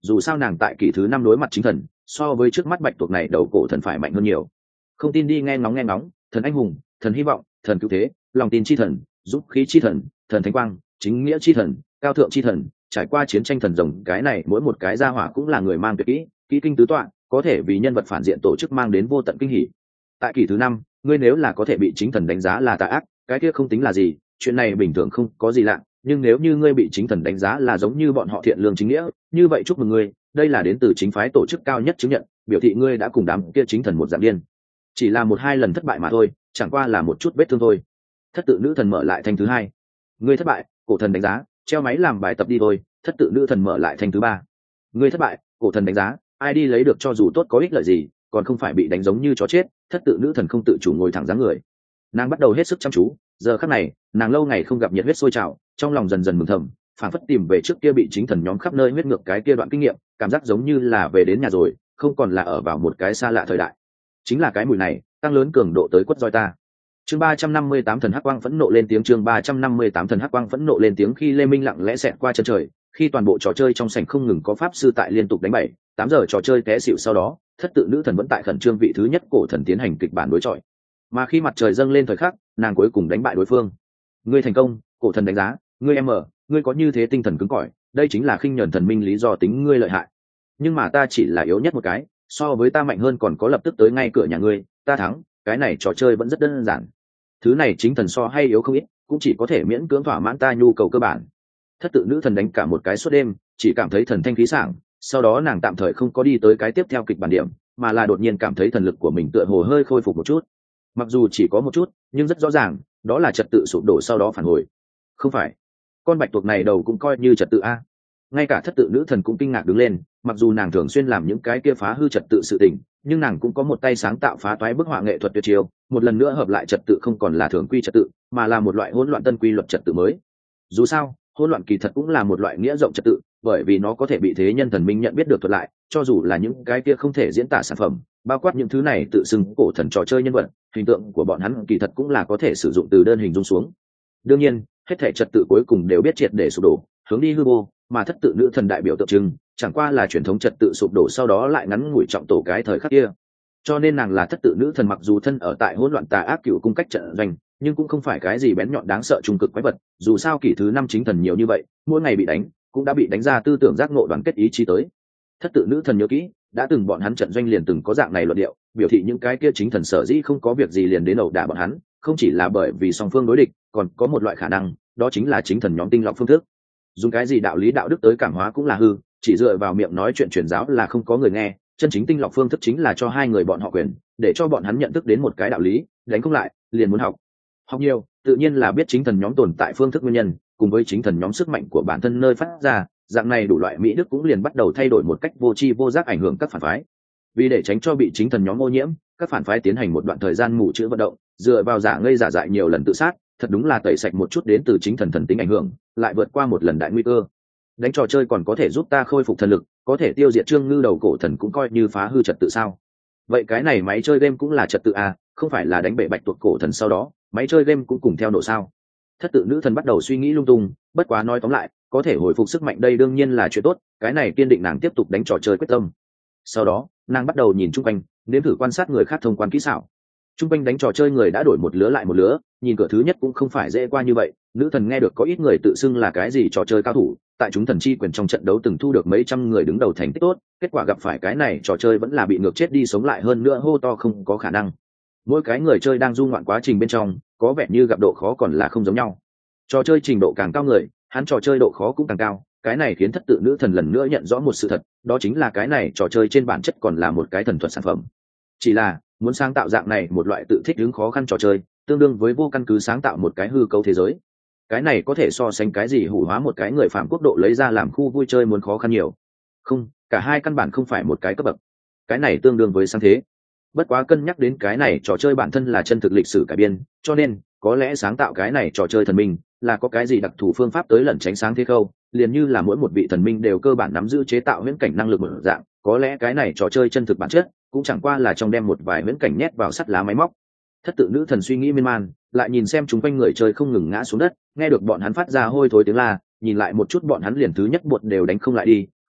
dù sao nàng tại kỷ thứ 5 đối mặt chính thần, so với trước mắt bạch tuộc này đầu cổ thần phải mạnh hơn nhiều. Không tin đi nghe ngóng, thần anh hùng, thần hy vọng, thần cứu thế, lòng tin chi thần, dũng khí chi thần, thần thánh quang, chính nghĩa chi thần, cao thượng chi thần, trải qua chiến tranh thần rồng, cái này mỗi một cái gia hỏa cũng là người mang tuyệt kỹ kinh tứ tọa, có thể vì nhân vật phản diện tổ chức mang đến vô tận kinh hỉ. Tại kỷ thứ 5, ngươi nếu là có thể bị chính thần đánh giá là tà ác, cái kia không tính là gì, chuyện này bình thường không có gì lạ, nhưng nếu như ngươi bị chính thần đánh giá là giống như bọn họ thiện lương chính nghĩa, như vậy chúc mừng ngươi, đây là đến từ chính phái tổ chức cao nhất chứng nhận, biểu thị ngươi đã cùng đám kia chính thần một dạng điên. Chỉ là một hai lần thất bại mà thôi, chẳng qua là một chút vết thương thôi. Thất tự nữ thần mở lại thanh thứ 2. Ngươi thất bại, cổ thần đánh giá, treo máy làm bài tập đi thôi. Thất tự nữ thần mở lại thanh thứ 3. Ngươi thất bại, cổ thần đánh giá, ai đi lấy được cho dù tốt có ích lợi gì, còn không phải bị đánh giống như chó chết. Thất tự nữ thần không tự chủ ngồi thẳng dáng người, nàng bắt đầu hết sức chăm chú. Giờ khắc này, nàng lâu ngày không gặp nhiệt huyết sôi trào, trong lòng dần dần mừng thầm, phảng phất tìm về trước kia bị chính thần nhóm khắp nơi huyết ngược cái kia đoạn kinh nghiệm, cảm giác giống như là về đến nhà rồi, không còn là ở vào một cái xa lạ thời đại. Chính là cái mùi này, tăng lớn cường độ tới quất roi ta. Chương 358 thần hắc quang phẫn nộ lên tiếng. Chương 358 thần hắc quang phẫn nộ lên tiếng. Khi Lê Minh lặng lẽ xẹt qua chân trời, khi toàn bộ trò chơi trong sảnh không ngừng có pháp sư tại liên tục đánh 7-8 giờ trò chơi té xỉu, sau đó thất tự nữ thần vẫn tại khẩn trương vị thứ nhất cổ thần tiến hành kịch bản đối chọi. Mà khi mặt trời dâng lên thời khắc, nàng cuối cùng đánh bại đối phương. Ngươi thành công, cổ thần đánh giá, ngươi ngươi có như thế tinh thần cứng cỏi, đây chính là khinh nhẫn thần minh lý do tính ngươi lợi hại. Nhưng mà ta chỉ là yếu nhất một cái, so với ta mạnh hơn còn có lập tức tới ngay cửa nhà ngươi, ta thắng, cái này trò chơi vẫn rất đơn giản. Thứ này chính thần so hay yếu không ít, cũng chỉ có thể miễn cưỡng thỏa mãn ta nhu cầu cơ bản. Thất tự nữ thần đánh cả một cái suốt đêm, chỉ cảm thấy thần thanh khí sảng, sau đó nàng tạm thời không có đi tới cái tiếp theo kịch bản điểm, mà là đột nhiên cảm thấy thần lực của mình tựa hồ hơi khôi phục một chút. Mặc dù chỉ có một chút, nhưng rất rõ ràng, đó là trật tự sụp đổ sau đó phản hồi. Không phải, con bạch tuộc này đầu cũng coi như trật tự a. Ngay cả thất tự nữ thần cũng kinh ngạc đứng lên, mặc dù nàng thường xuyên làm những cái kia phá hư trật tự sự tình, nhưng nàng cũng có một tay sáng tạo phá toái bức họa nghệ thuật tuyệt chiêu, một lần nữa hợp lại trật tự không còn là thường quy trật tự, mà là một loại hỗn loạn tân quy luật trật tự mới. Dù sao, hỗn loạn kỳ thật cũng là một loại nghĩa rộng trật tự, bởi vì nó có thể bị thế nhân thần minh nhận biết được thuật lại, cho dù là những cái kia không thể diễn tả sản phẩm, bao quát những thứ này tự xưng cổ thần trò chơi nhân vật, hình tượng của bọn hắn kỳ thật cũng là có thể sử dụng từ đơn hình dung xuống. Đương nhiên, hết thể trật tự cuối cùng đều biết triệt để sụp đổ, hướng đi hư vô, mà thất tự nữ thần đại biểu tượng trưng, chẳng qua là truyền thống trật tự sụp đổ sau đó lại ngắn ngủi trọng tổ cái thời khắc kia. Cho nên nàng là thất tự nữ thần, mặc dù thân ở tại hỗn loạn tà ác cựu cung cách trận doanh, nhưng cũng không phải cái gì bén nhọn đáng sợ trung cực quái vật, dù sao kỷ thứ 5 chính thần nhiều như vậy, mỗi ngày bị đánh, cũng đã bị đánh ra tư tưởng giác ngộ đoàn kết ý chí tới. Thất tự nữ thần nhớ kỹ, đã từng bọn hắn trận doanh liền từng có dạng này luận điệu, biểu thị những cái kia chính thần sở dĩ không có việc gì liền đến ẩu đả bọn hắn, không chỉ là bởi vì song phương đối địch, còn có một loại khả năng, đó chính là chính thần nhóm tinh lọc phương thức. Dùng cái gì đạo lý đạo đức tới cảm hóa cũng là hư, chỉ dựa vào miệng nói chuyện truyền giáo là không có người nghe, chân chính tinh lọc phương thức chính là cho hai người bọn họ quyền, để cho bọn hắn nhận thức đến một cái đạo lý, đánh không lại, liền muốn học. Học nhiều, tự nhiên là biết chính thần nhóm tồn tại phương thức nguyên nhân, cùng với chính thần nhóm sức mạnh của bản thân nơi phát ra, dạng này đủ loại mỹ đức cũng liền bắt đầu thay đổi một cách vô tri vô giác ảnh hưởng các phản phái. Vì để tránh cho bị chính thần nhóm ô nhiễm, các phản phái tiến hành một đoạn thời gian mù chữ vận động, dựa vào giả ngây giả dại nhiều lần tự sát, thật đúng là tẩy sạch một chút đến từ chính thần thần tính ảnh hưởng, lại vượt qua một lần đại nguy cơ. Đánh trò chơi còn có thể giúp ta khôi phục thần lực, có thể tiêu diệt Trương Ngư đầu cổ thần cũng coi như phá hư trật tự sao? Vậy cái này máy chơi game cũng là trật tự à, không phải là đánh bể bạch tuộc cổ thần sau đó, máy chơi game cũng cùng theo nổ sao? Thất tự nữ thần bắt đầu suy nghĩ lung tung, bất quá nói tóm lại, có thể hồi phục sức mạnh đây đương nhiên là chuyện tốt, cái này kiên định nàng tiếp tục đánh trò chơi quyết tâm. Sau đó, nàng bắt đầu nhìn chung quanh, nếm thử quan sát người khác thông quan kỹ xảo. Chung quanh đánh trò chơi người đã đổi một lứa lại một lứa, nhìn cửa thứ nhất cũng không phải dễ qua như vậy. Nữ thần nghe được có ít người tự xưng là cái gì trò chơi cao thủ, tại chúng thần chi quyền trong trận đấu từng thu được mấy trăm người đứng đầu thành tích tốt, kết quả gặp phải cái này trò chơi vẫn là bị ngược chết đi sống lại, hơn nữa hô to không có khả năng. Mỗi cái người chơi đang du ngoạn quá trình bên trong, có vẻ như gặp độ khó còn là không giống nhau. Trò chơi trình độ càng cao người, hắn trò chơi độ khó cũng càng cao. Cái này khiến thất tự nữ thần lần nữa nhận rõ một sự thật, đó chính là cái này trò chơi trên bản chất còn là một cái thần thuật sản phẩm. Chỉ là muốn sáng tạo dạng này một loại tự thích ứng khó khăn trò chơi, tương đương với vô căn cứ sáng tạo một cái hư cấu thế giới. Cái này có thể so sánh cái gì hủ hóa một cái người phạm quốc độ lấy ra làm khu vui chơi muốn khó khăn nhiều. Không, cả hai căn bản không phải một cái cấp bậc. Cái này tương đương với sáng thế. Bất quá cân nhắc đến cái này trò chơi bản thân là chân thực lịch sử cải biên, cho nên có lẽ sáng tạo cái này trò chơi thần minh là có cái gì đặc thù phương pháp tới lẩn tránh sáng thế khâu, liền như là mỗi một vị thần minh đều cơ bản nắm giữ chế tạo huyễn cảnh năng lực một dạng, có lẽ cái này trò chơi chân thực bản chất cũng chẳng qua là trong đem một vài huyễn cảnh nhét vào sắt lá máy móc. Thất tự nữ thần suy nghĩ miên man, lại nhìn xem chúng quanh người chơi không ngừng ngã xuống đất, nghe được bọn hắn phát ra hôi thối tiếng la, nhìn lại một chút bọn hắn liền thứ nhất bột đều đánh không lại đi,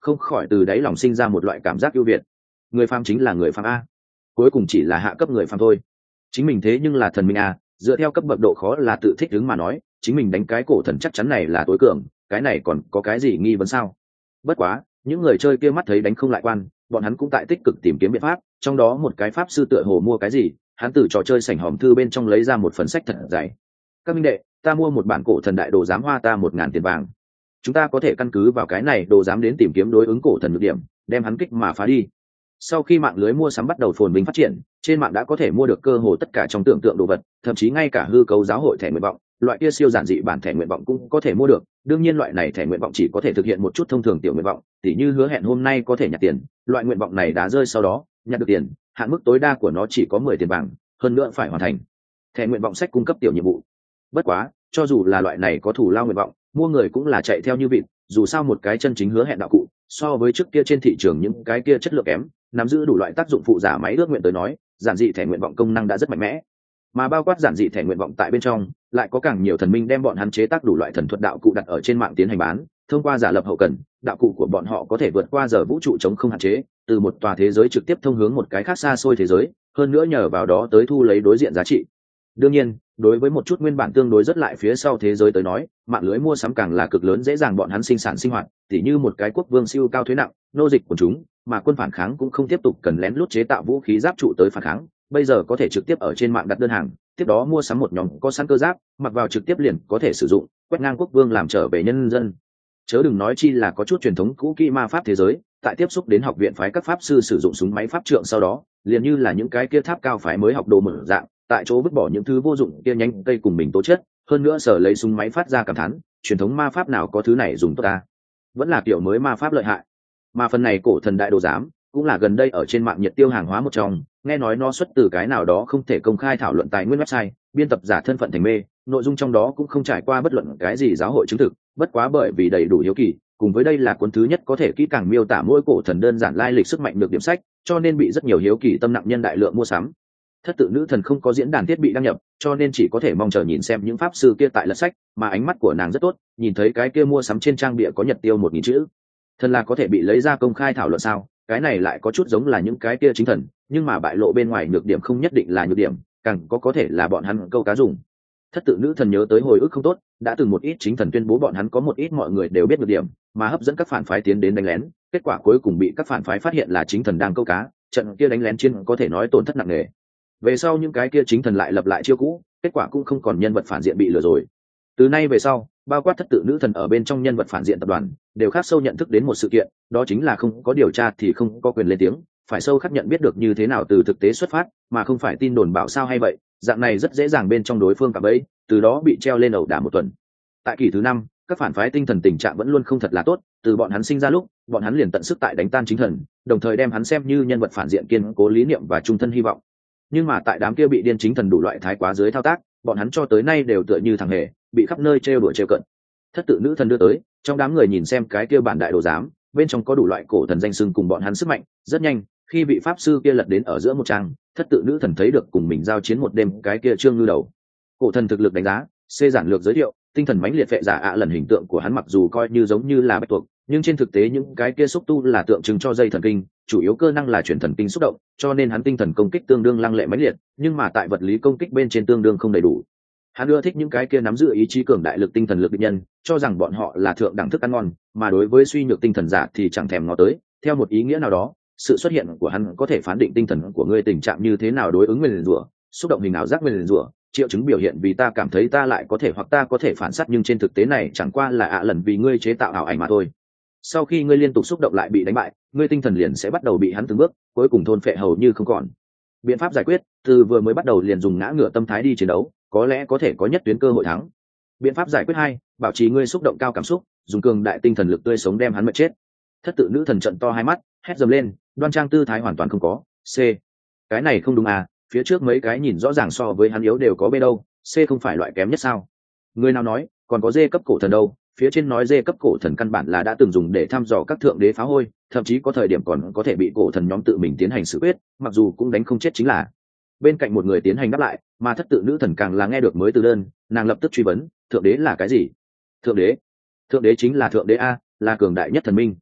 không khỏi từ đáy lòng sinh ra một loại cảm giác ưu việt. Người phàm chính là người phàm a, cuối cùng chỉ là hạ cấp người phàm thôi. Chính mình thế nhưng là thần minh a, dựa theo cấp bậc độ khó là tự thích ứng mà nói, chính mình đánh cái cổ thần chắc chắn này là tối cường, cái này còn có cái gì nghi vấn sao? Bất quá, những người chơi kia mắt thấy đánh không lại quan, bọn hắn cũng tại tích cực tìm kiếm biện pháp, trong đó một cái pháp sư tựa hồ mua cái gì, hắn từ trò chơi sảnh hòm thư bên trong lấy ra một phần sách thật dày. Các minh đệ, ta mua một bản cổ thần đại đồ giám hoa ta 1.000 tiền vàng. Chúng ta có thể căn cứ vào cái này đồ giám đến tìm kiếm đối ứng cổ thần nhược điểm, đem hắn kích mà phá đi. Sau khi mạng lưới mua sắm bắt đầu phồn vinh phát triển, trên mạng đã có thể mua được cơ hồ tất cả trong tưởng tượng đồ vật, thậm chí ngay cả hư cấu giáo hội thẻ nguyện vọng, loại kia siêu giản dị bản thẻ nguyện vọng cũng có thể mua được. Đương nhiên loại này thẻ nguyện vọng chỉ có thể thực hiện một chút thông thường tiểu nguyện vọng, tỉ như hứa hẹn hôm nay có thể nhặt tiền, loại nguyện vọng này đã rơi sau đó, nhặt được tiền, hạn mức tối đa của nó chỉ có 10 tiền vàng, hơn nữa phải hoàn thành thẻ nguyện vọng sách cung cấp tiểu nhiệm vụ. Bất quá, cho dù là loại này có thủ lao nguyện vọng, mua người cũng là chạy theo như vịt, dù sao một cái chân chính hứa hẹn đạo cụ, so với trước kia trên thị trường những cái kia chất lượng kém, nắm giữ đủ loại tác dụng phụ giả máy ước nguyện tới nói, giản dị thẻ nguyện vọng công năng đã rất mạnh mẽ. Mà bao quát giản dị thẻ nguyện vọng tại bên trong, lại có càng nhiều thần minh đem bọn hắn chế tác đủ loại thần thuật đạo cụ đặt ở trên mạng tiến hành bán, thông qua giả lập hậu cần, đạo cụ của bọn họ có thể vượt qua giờ vũ trụ chống không hạn chế, từ một tòa thế giới trực tiếp thông hướng một cái khác xa xôi thế giới, hơn nữa nhờ vào đó tới thu lấy đối diện giá trị. Đương nhiên, đối với một chút nguyên bản tương đối rất lại phía sau thế giới tới nói, mạng lưới mua sắm càng là cực lớn dễ dàng bọn hắn sinh sản sinh hoạt, tỉ như một cái quốc vương siêu cao thuế nặng, nô dịch của chúng, mà quân phản kháng cũng không tiếp tục cần lén lút chế tạo vũ khí giáp trụ tới phản kháng, bây giờ có thể trực tiếp ở trên mạng đặt đơn hàng, tiếp đó mua sắm một nhóm có sẵn cơ giáp, mặc vào trực tiếp liền có thể sử dụng, quét ngang quốc vương làm trở về nhân dân. Chớ đừng nói chi là có chút truyền thống cũ kỹ ma pháp thế giới, tại tiếp xúc đến học viện phái các pháp sư sử dụng súng máy pháp trượng sau đó, liền như là những cái kia tháp cao phái mới học đồ mở dạng, tại chỗ vứt bỏ những thứ vô dụng kia nhánh cây cùng mình tố chất, hơn nữa sở lấy súng máy phát ra cảm thán, truyền thống ma pháp nào có thứ này dùng tốt ta, vẫn là kiểu mới ma pháp lợi hại. Mà phần này cổ thần đại đồ giám cũng là gần đây ở trên mạng nhiệt tiêu hàng hóa một trong, nghe nói nó xuất từ cái nào đó không thể công khai thảo luận tài nguyên website, biên tập giả thân phận thành mê, nội dung trong đó cũng không trải qua bất luận cái gì giáo hội chứng thực, bất quá bởi vì đầy đủ hiếu kỳ, cùng với đây là cuốn thứ nhất có thể kỹ càng miêu tả mỗi cổ thần đơn giản lai lịch sức mạnh được điểm sách, cho nên bị rất nhiều hiếu kỳ tâm nặng nhân đại lượng mua sắm. Thất tự nữ thần không có diễn đàn thiết bị đăng nhập, cho nên chỉ có thể mong chờ nhìn xem những pháp sư kia tại lật sách, mà ánh mắt của nàng rất tốt, nhìn thấy cái kia mua sắm trên trang bìa có nhật tiêu 1.000 chữ. Thần là có thể bị lấy ra công khai thảo luận sao? Cái này lại có chút giống là những cái kia chính thần, nhưng mà bại lộ bên ngoài nhược điểm không nhất định là nhược điểm, càng có thể là bọn hắn câu cá dùng. Thất tự nữ thần nhớ tới hồi ức không tốt, đã từng một ít chính thần tuyên bố bọn hắn có một ít mọi người đều biết nhược điểm, mà hấp dẫn các phản phái tiến đến đánh lén, kết quả cuối cùng bị các phản phái phát hiện là chính thần đang câu cá, trận kia đánh lén trên có thể nói tổn thất nặng nề. Về sau những cái kia chính thần lại lập lại chiêu cũ, kết quả cũng không còn nhân vật phản diện bị lừa rồi. Từ nay về sau, bao quát thất tự nữ thần ở bên trong nhân vật phản diện tập đoàn đều khắc sâu nhận thức đến một sự kiện, đó chính là không có điều tra thì không có quyền lên tiếng, phải sâu khắc nhận biết được như thế nào từ thực tế xuất phát, mà không phải tin đồn bảo sao hay vậy, dạng này rất dễ dàng bên trong đối phương cả bẫy, từ đó bị treo lên ẩu đả một tuần. Tại kỳ thứ 5, các phản phái tinh thần tình trạng vẫn luôn không thật là tốt, từ bọn hắn sinh ra lúc, bọn hắn liền tận sức tại đánh tan chính thần, đồng thời đem hắn xem như nhân vật phản diện kiên cố lý niệm và trung thân hy vọng. Nhưng mà tại đám kia bị điên chính thần đủ loại thái quá dưới thao tác, bọn hắn cho tới nay đều tựa như thằng hề, bị khắp nơi trêu đuổi trêu cận. Thất tự nữ thần đưa tới, trong đám người nhìn xem cái kia bản đại đồ giám, bên trong có đủ loại cổ thần danh xưng cùng bọn hắn sức mạnh, rất nhanh, khi vị pháp sư kia lật đến ở giữa một trang, thất tự nữ thần thấy được cùng mình giao chiến một đêm cái kia trương ngư đầu. Cổ thần thực lực đánh giá, C giản lược giới thiệu, tinh thần mãnh liệt phệ giả lần hình tượng của hắn mặc dù coi như giống như là bạch tuộc, nhưng trên thực tế những cái kia xúc tu là tượng trưng cho dây thần kinh, chủ yếu cơ năng là chuyển thần kinh xúc động, cho nên hắn tinh thần công kích tương đương lăng lệ mãnh liệt, nhưng mà tại vật lý công kích bên trên tương đương không đầy đủ. Hắn ưa thích những cái kia nắm giữ ý chí cường đại lực tinh thần lực địch nhân, cho rằng bọn họ là thượng đẳng thức ăn ngon, mà đối với suy nhược tinh thần giả thì chẳng thèm ngó tới. Theo một ý nghĩa nào đó, sự xuất hiện của hắn có thể phán định tinh thần của ngươi tình trạng như thế nào đối ứng nguyền rủa, xúc động hình ảo giác nguyền rủa, triệu chứng biểu hiện vì ta cảm thấy ta lại có thể hoặc ta có thể phản sát, nhưng trên thực tế này chẳng qua là lần vì ngươi chế tạo ảo ảnh mà thôi. Sau khi ngươi liên tục xúc động lại bị đánh bại, ngươi tinh thần liền sẽ bắt đầu bị hắn từng bước, cuối cùng thôn phệ hầu như không còn. Biện pháp giải quyết, từ vừa mới bắt đầu liền dùng ngã ngửa tâm thái đi chiến đấu, có lẽ có thể có nhất tuyến cơ hội thắng. Biện pháp giải quyết 2, bảo trì ngươi xúc động cao cảm xúc, dùng cường đại tinh thần lực tươi sống đem hắn mệt chết. Thất tự nữ thần trận to hai mắt, hét dầm lên, đoan trang tư thái hoàn toàn không có. C, cái này không đúng à, phía trước mấy cái nhìn rõ ràng so với hắn yếu đều có B đâu, C không phải loại kém nhất sao? Người nào nói, còn có D cấp cổ thần đâu, phía trên nói D cấp cổ thần căn bản là đã từng dùng để thăm dò các thượng đế phá hôi, thậm chí có thời điểm còn có thể bị cổ thần nhóm tự mình tiến hành xử quyết, mặc dù cũng đánh không chết chính là. Bên cạnh một người tiến hành đáp lại, mà thất tự nữ thần càng là nghe được mới từ đơn, nàng lập tức truy vấn, thượng đế là cái gì? Thượng đế chính là thượng đế a, là cường đại nhất thần minh.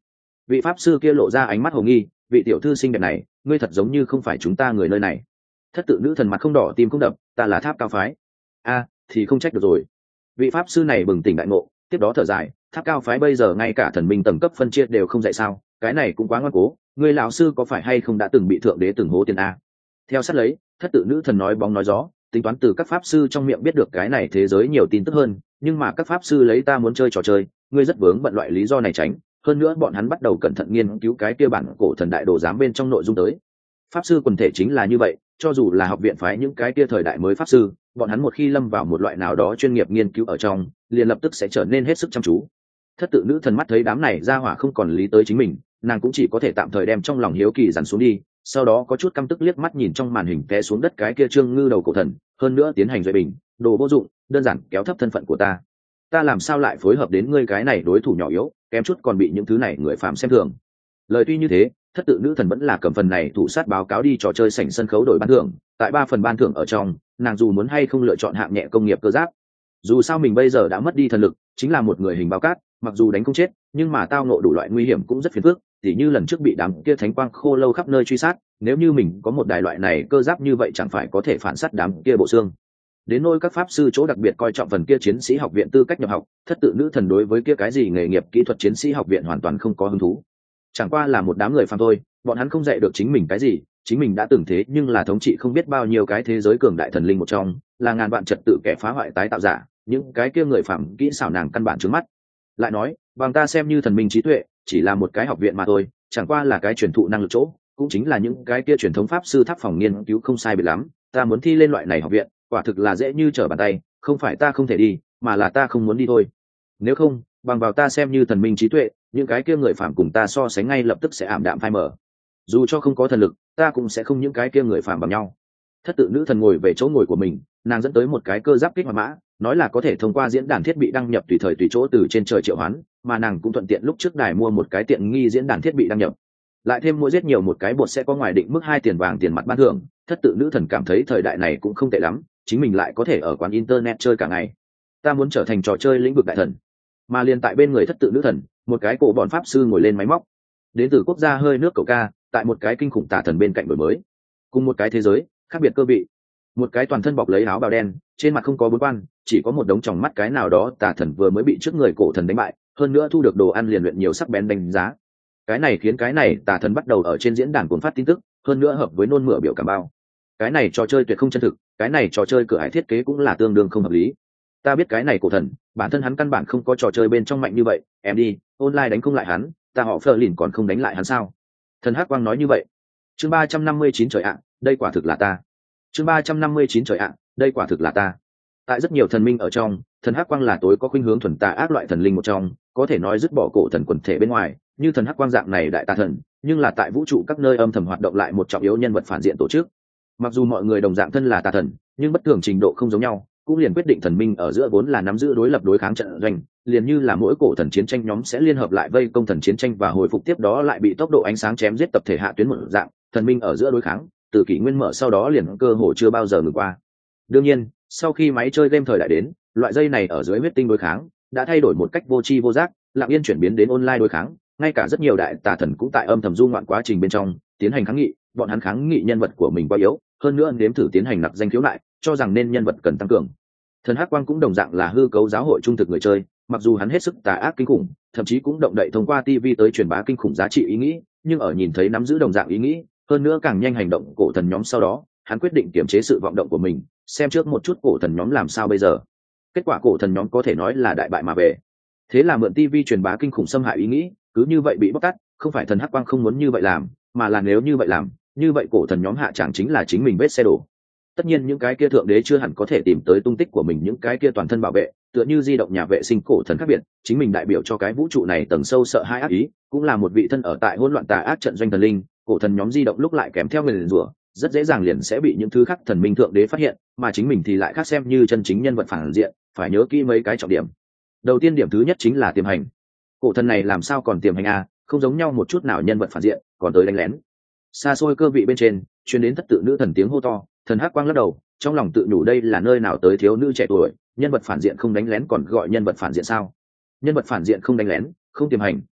Vị pháp sư kia lộ ra ánh mắt hồ nghi, vị tiểu thư xinh đẹp này, ngươi thật giống như không phải chúng ta người nơi này. Thất tự nữ thần mặt không đỏ tim không đập, ta là Tháp Cao phái. A, thì không trách được rồi. Vị pháp sư này bừng tỉnh đại ngộ, tiếp đó thở dài, Tháp Cao phái bây giờ ngay cả thần minh tầng cấp phân chia đều không dạy sao, cái này cũng quá ngoan cố, người lão sư có phải hay không đã từng bị thượng đế từng hố tiền a? Theo sát lấy, thất tự nữ thần nói bóng nói gió, tính toán từ các pháp sư trong miệng biết được cái này thế giới nhiều tin tức hơn, nhưng mà các pháp sư lấy ta muốn chơi trò chơi, ngươi rất vướng bận loại lý do này tránh, hơn nữa bọn hắn bắt đầu cẩn thận nghiên cứu cái kia bản cổ thần đại đồ giám bên trong nội dung tới. Pháp sư quần thể chính là như vậy, cho dù là học viện phái những cái kia thời đại mới pháp sư, bọn hắn một khi lâm vào một loại nào đó chuyên nghiệp nghiên cứu ở trong, liền lập tức sẽ trở nên hết sức chăm chú. Thất tự nữ thần mắt thấy đám này ra hỏa không còn lý tới chính mình, nàng cũng chỉ có thể tạm thời đem trong lòng hiếu kỳ dằn xuống đi, sau đó có chút căm tức liếc mắt nhìn trong màn hình té xuống đất cái kia trương ngư đầu cổ thần, hơn nữa tiến hành duệ bình, đồ vô dụng, đơn giản kéo thấp thân phận của ta. Ta làm sao lại phối hợp đến ngươi cái này đối thủ nhỏ yếu, kém chút còn bị những thứ này người phạm xem thường. Lời tuy như thế, thất tự nữ thần vẫn là cầm phần này thủ sát báo cáo đi trò chơi sảnh sân khấu đổi ban thưởng, tại 3 phần ban thưởng ở trong, nàng dù muốn hay không lựa chọn hạng nhẹ công nghiệp cơ giáp. Dù sao mình bây giờ đã mất đi thần lực, chính là một người hình bao cát, mặc dù đánh không chết, nhưng mà tao ngộ đủ loại nguy hiểm cũng rất phiền phức, tỉ như lần trước bị đám kia thánh quang khô lâu khắp nơi truy sát, nếu như mình có một đài loại này cơ giáp như vậy chẳng phải có thể phản sát đám kia bộ xương. Đến nỗi các pháp sư chỗ đặc biệt coi trọng phần kia chiến sĩ học viện tư cách nhập học, thất tự nữ thần đối với kia cái gì nghề nghiệp kỹ thuật chiến sĩ học viện hoàn toàn không có hứng thú. Chẳng qua là một đám người phàm thôi, bọn hắn không dạy được chính mình cái gì, chính mình đã từng thế nhưng là thống trị không biết bao nhiêu cái thế giới cường đại thần linh một trong, là ngàn vạn trật tự kẻ phá hoại tái tạo giả, những cái kia người phàm kỹ xảo nàng căn bản trước mắt. Lại nói, bằng ta xem như thần minh trí tuệ, chỉ là một cái học viện mà thôi, chẳng qua là cái truyền thụ năng lực chỗ, cũng chính là những cái kia truyền thống pháp sư tháp phòng nghiên cứu không sai biệt lắm, ta muốn thi lên loại này học viện, quả thực là dễ như trở bàn tay, không phải ta không thể đi, mà là ta không muốn đi thôi. Nếu không, bằng vào ta xem như thần minh trí tuệ, những cái kia người phạm cùng ta so sánh ngay lập tức sẽ ảm đạm phai mờ. Dù cho không có thần lực, ta cũng sẽ không những cái kia người phạm bằng nhau. Thất tự nữ thần ngồi về chỗ ngồi của mình, nàng dẫn tới một cái cơ giáp kích hoạt mã, nói là có thể thông qua diễn đàn thiết bị đăng nhập tùy thời tùy chỗ từ trên trời triệu hoán, mà nàng cũng thuận tiện lúc trước đài mua một cái tiện nghi diễn đàn thiết bị đăng nhập. Lại thêm mỗi giết nhiều một cái bột sẽ có ngoài định mức 2 tiền vàng tiền mặt ban thưởng, thất tự nữ thần cảm thấy thời đại này cũng không tệ lắm, chính mình lại có thể ở quán internet chơi cả ngày. Ta muốn trở thành trò chơi lĩnh vực đại thần. Mà liền tại bên người thất tự nữ thần, một cái cổ bọn pháp sư ngồi lên máy móc, đến từ quốc gia hơi nước cầu ca, tại một cái kinh khủng tà thần bên cạnh đổi mới, cùng một cái thế giới khác biệt cơ vị. Một cái toàn thân bọc lấy áo bào đen, trên mặt không có bốn quan, chỉ có một đống tròng mắt, cái nào đó tà thần vừa mới bị trước người cổ thần đánh bại, hơn nữa thu được đồ ăn liền luyện nhiều sắc bén đánh giá. Cái này khiến cái này tà thần bắt đầu ở trên diễn đàn cuốn phát tin tức, hơn nữa hợp với nôn mửa biểu cảm bao. Cái này trò chơi tuyệt không chân thực, cái này trò chơi cửa ải thiết kế cũng là tương đương không hợp lý. Ta biết cái này cổ thần, bản thân hắn căn bản không có trò chơi bên trong mạnh như vậy, em đi, online đánh không lại hắn, ta họ Fleur lìn còn không đánh lại hắn sao? Thần Hắc Quang nói như vậy. Chương 359 trời ạ, đây quả thực là ta. Chương 359 trời ạ, đây quả thực là ta. Tại rất nhiều thần minh ở trong, thần Hắc Quang là tối có khuynh hướng thuần tà ác loại thần linh một trong, có thể nói dứt bỏ cổ thần quần thể bên ngoài, như thần Hắc Quang dạng này đại tà thần, nhưng là tại vũ trụ các nơi âm thầm hoạt động lại một trọng yếu nhân vật phản diện tổ chức. Mặc dù mọi người đồng dạng thân là tà thần, nhưng bất thường trình độ không giống nhau, cũng liền quyết định thần minh ở giữa vốn là nắm giữ đối lập đối kháng trận doanh, liền như là mỗi cổ thần chiến tranh nhóm sẽ liên hợp lại vây công thần chiến tranh và hồi phục tiếp đó lại bị tốc độ ánh sáng chém giết tập thể hạ tuyến một dạng, thần minh ở giữa đối kháng, từ kỷ nguyên mở sau đó liền cơ hồ chưa bao giờ ngừng qua. Đương nhiên, sau khi máy chơi game thời đại đến, loại dây này ở dưới huyết tinh đối kháng đã thay đổi một cách vô tri vô giác, lặng yên chuyển biến đến online đối kháng, ngay cả rất nhiều đại tà thần cũng tại âm thầm du ngoạn quá trình bên trong tiến hành kháng nghị, bọn hắn kháng nghị nhân vật của mình quá yếu, hơn nữa nếm thử tiến hành nặc danh khiếu nại, cho rằng nên nhân vật cần tăng cường. Thần Hắc Quang cũng đồng dạng là hư cấu giáo hội trung thực người chơi, mặc dù hắn hết sức tà ác kinh khủng, thậm chí cũng động đậy thông qua TV tới truyền bá kinh khủng giá trị ý nghĩ, nhưng ở nhìn thấy nắm giữ đồng dạng ý nghĩ, hơn nữa càng nhanh hành động cổ thần nhóm sau đó, hắn quyết định kiềm chế sự vọng động của mình, xem trước một chút cổ thần nhóm làm sao bây giờ. Kết quả cổ thần nhóm có thể nói là đại bại mà về. Thế là mượn TV truyền bá kinh khủng xâm hại ý nghĩ, cứ như vậy bị bóc tát, không phải thần Hắc Quang không muốn như vậy làm, mà là nếu như vậy làm, như vậy cổ thần nhóm hạ chẳng chính là chính mình vết xe đổ. Tất nhiên những cái kia thượng đế chưa hẳn có thể tìm tới tung tích của mình, những cái kia toàn thân bảo vệ tựa như di động nhà vệ sinh cổ thần khác biệt, chính mình đại biểu cho cái vũ trụ này tầng sâu sợ hãi ác ý, cũng là một vị thân ở tại hỗn loạn tà ác trận doanh thần linh, cổ thần nhóm di động lúc lại kèm theo nguyền rủa, rất dễ dàng liền sẽ bị những thứ khác thần minh thượng đế phát hiện, mà chính mình thì lại khác xem như chân chính nhân vật phản diện, phải nhớ kỹ mấy cái trọng điểm. Đầu tiên, điểm thứ nhất chính là tiềm hành. Cổ thần này làm sao còn tiềm hành à, không giống nhau một chút nào nhân vật phản diện, còn tới đánh lén. Xa xôi cơ vị bên trên truyền đến thất tự nữ thần tiếng hô to, thần Hắc Quang lắc đầu, trong lòng tự nhủ đây là nơi nào tới thiếu nữ trẻ tuổi, nhân vật phản diện không đánh lén còn gọi nhân vật phản diện sao? Nhân vật phản diện không đánh lén, không tiềm hành,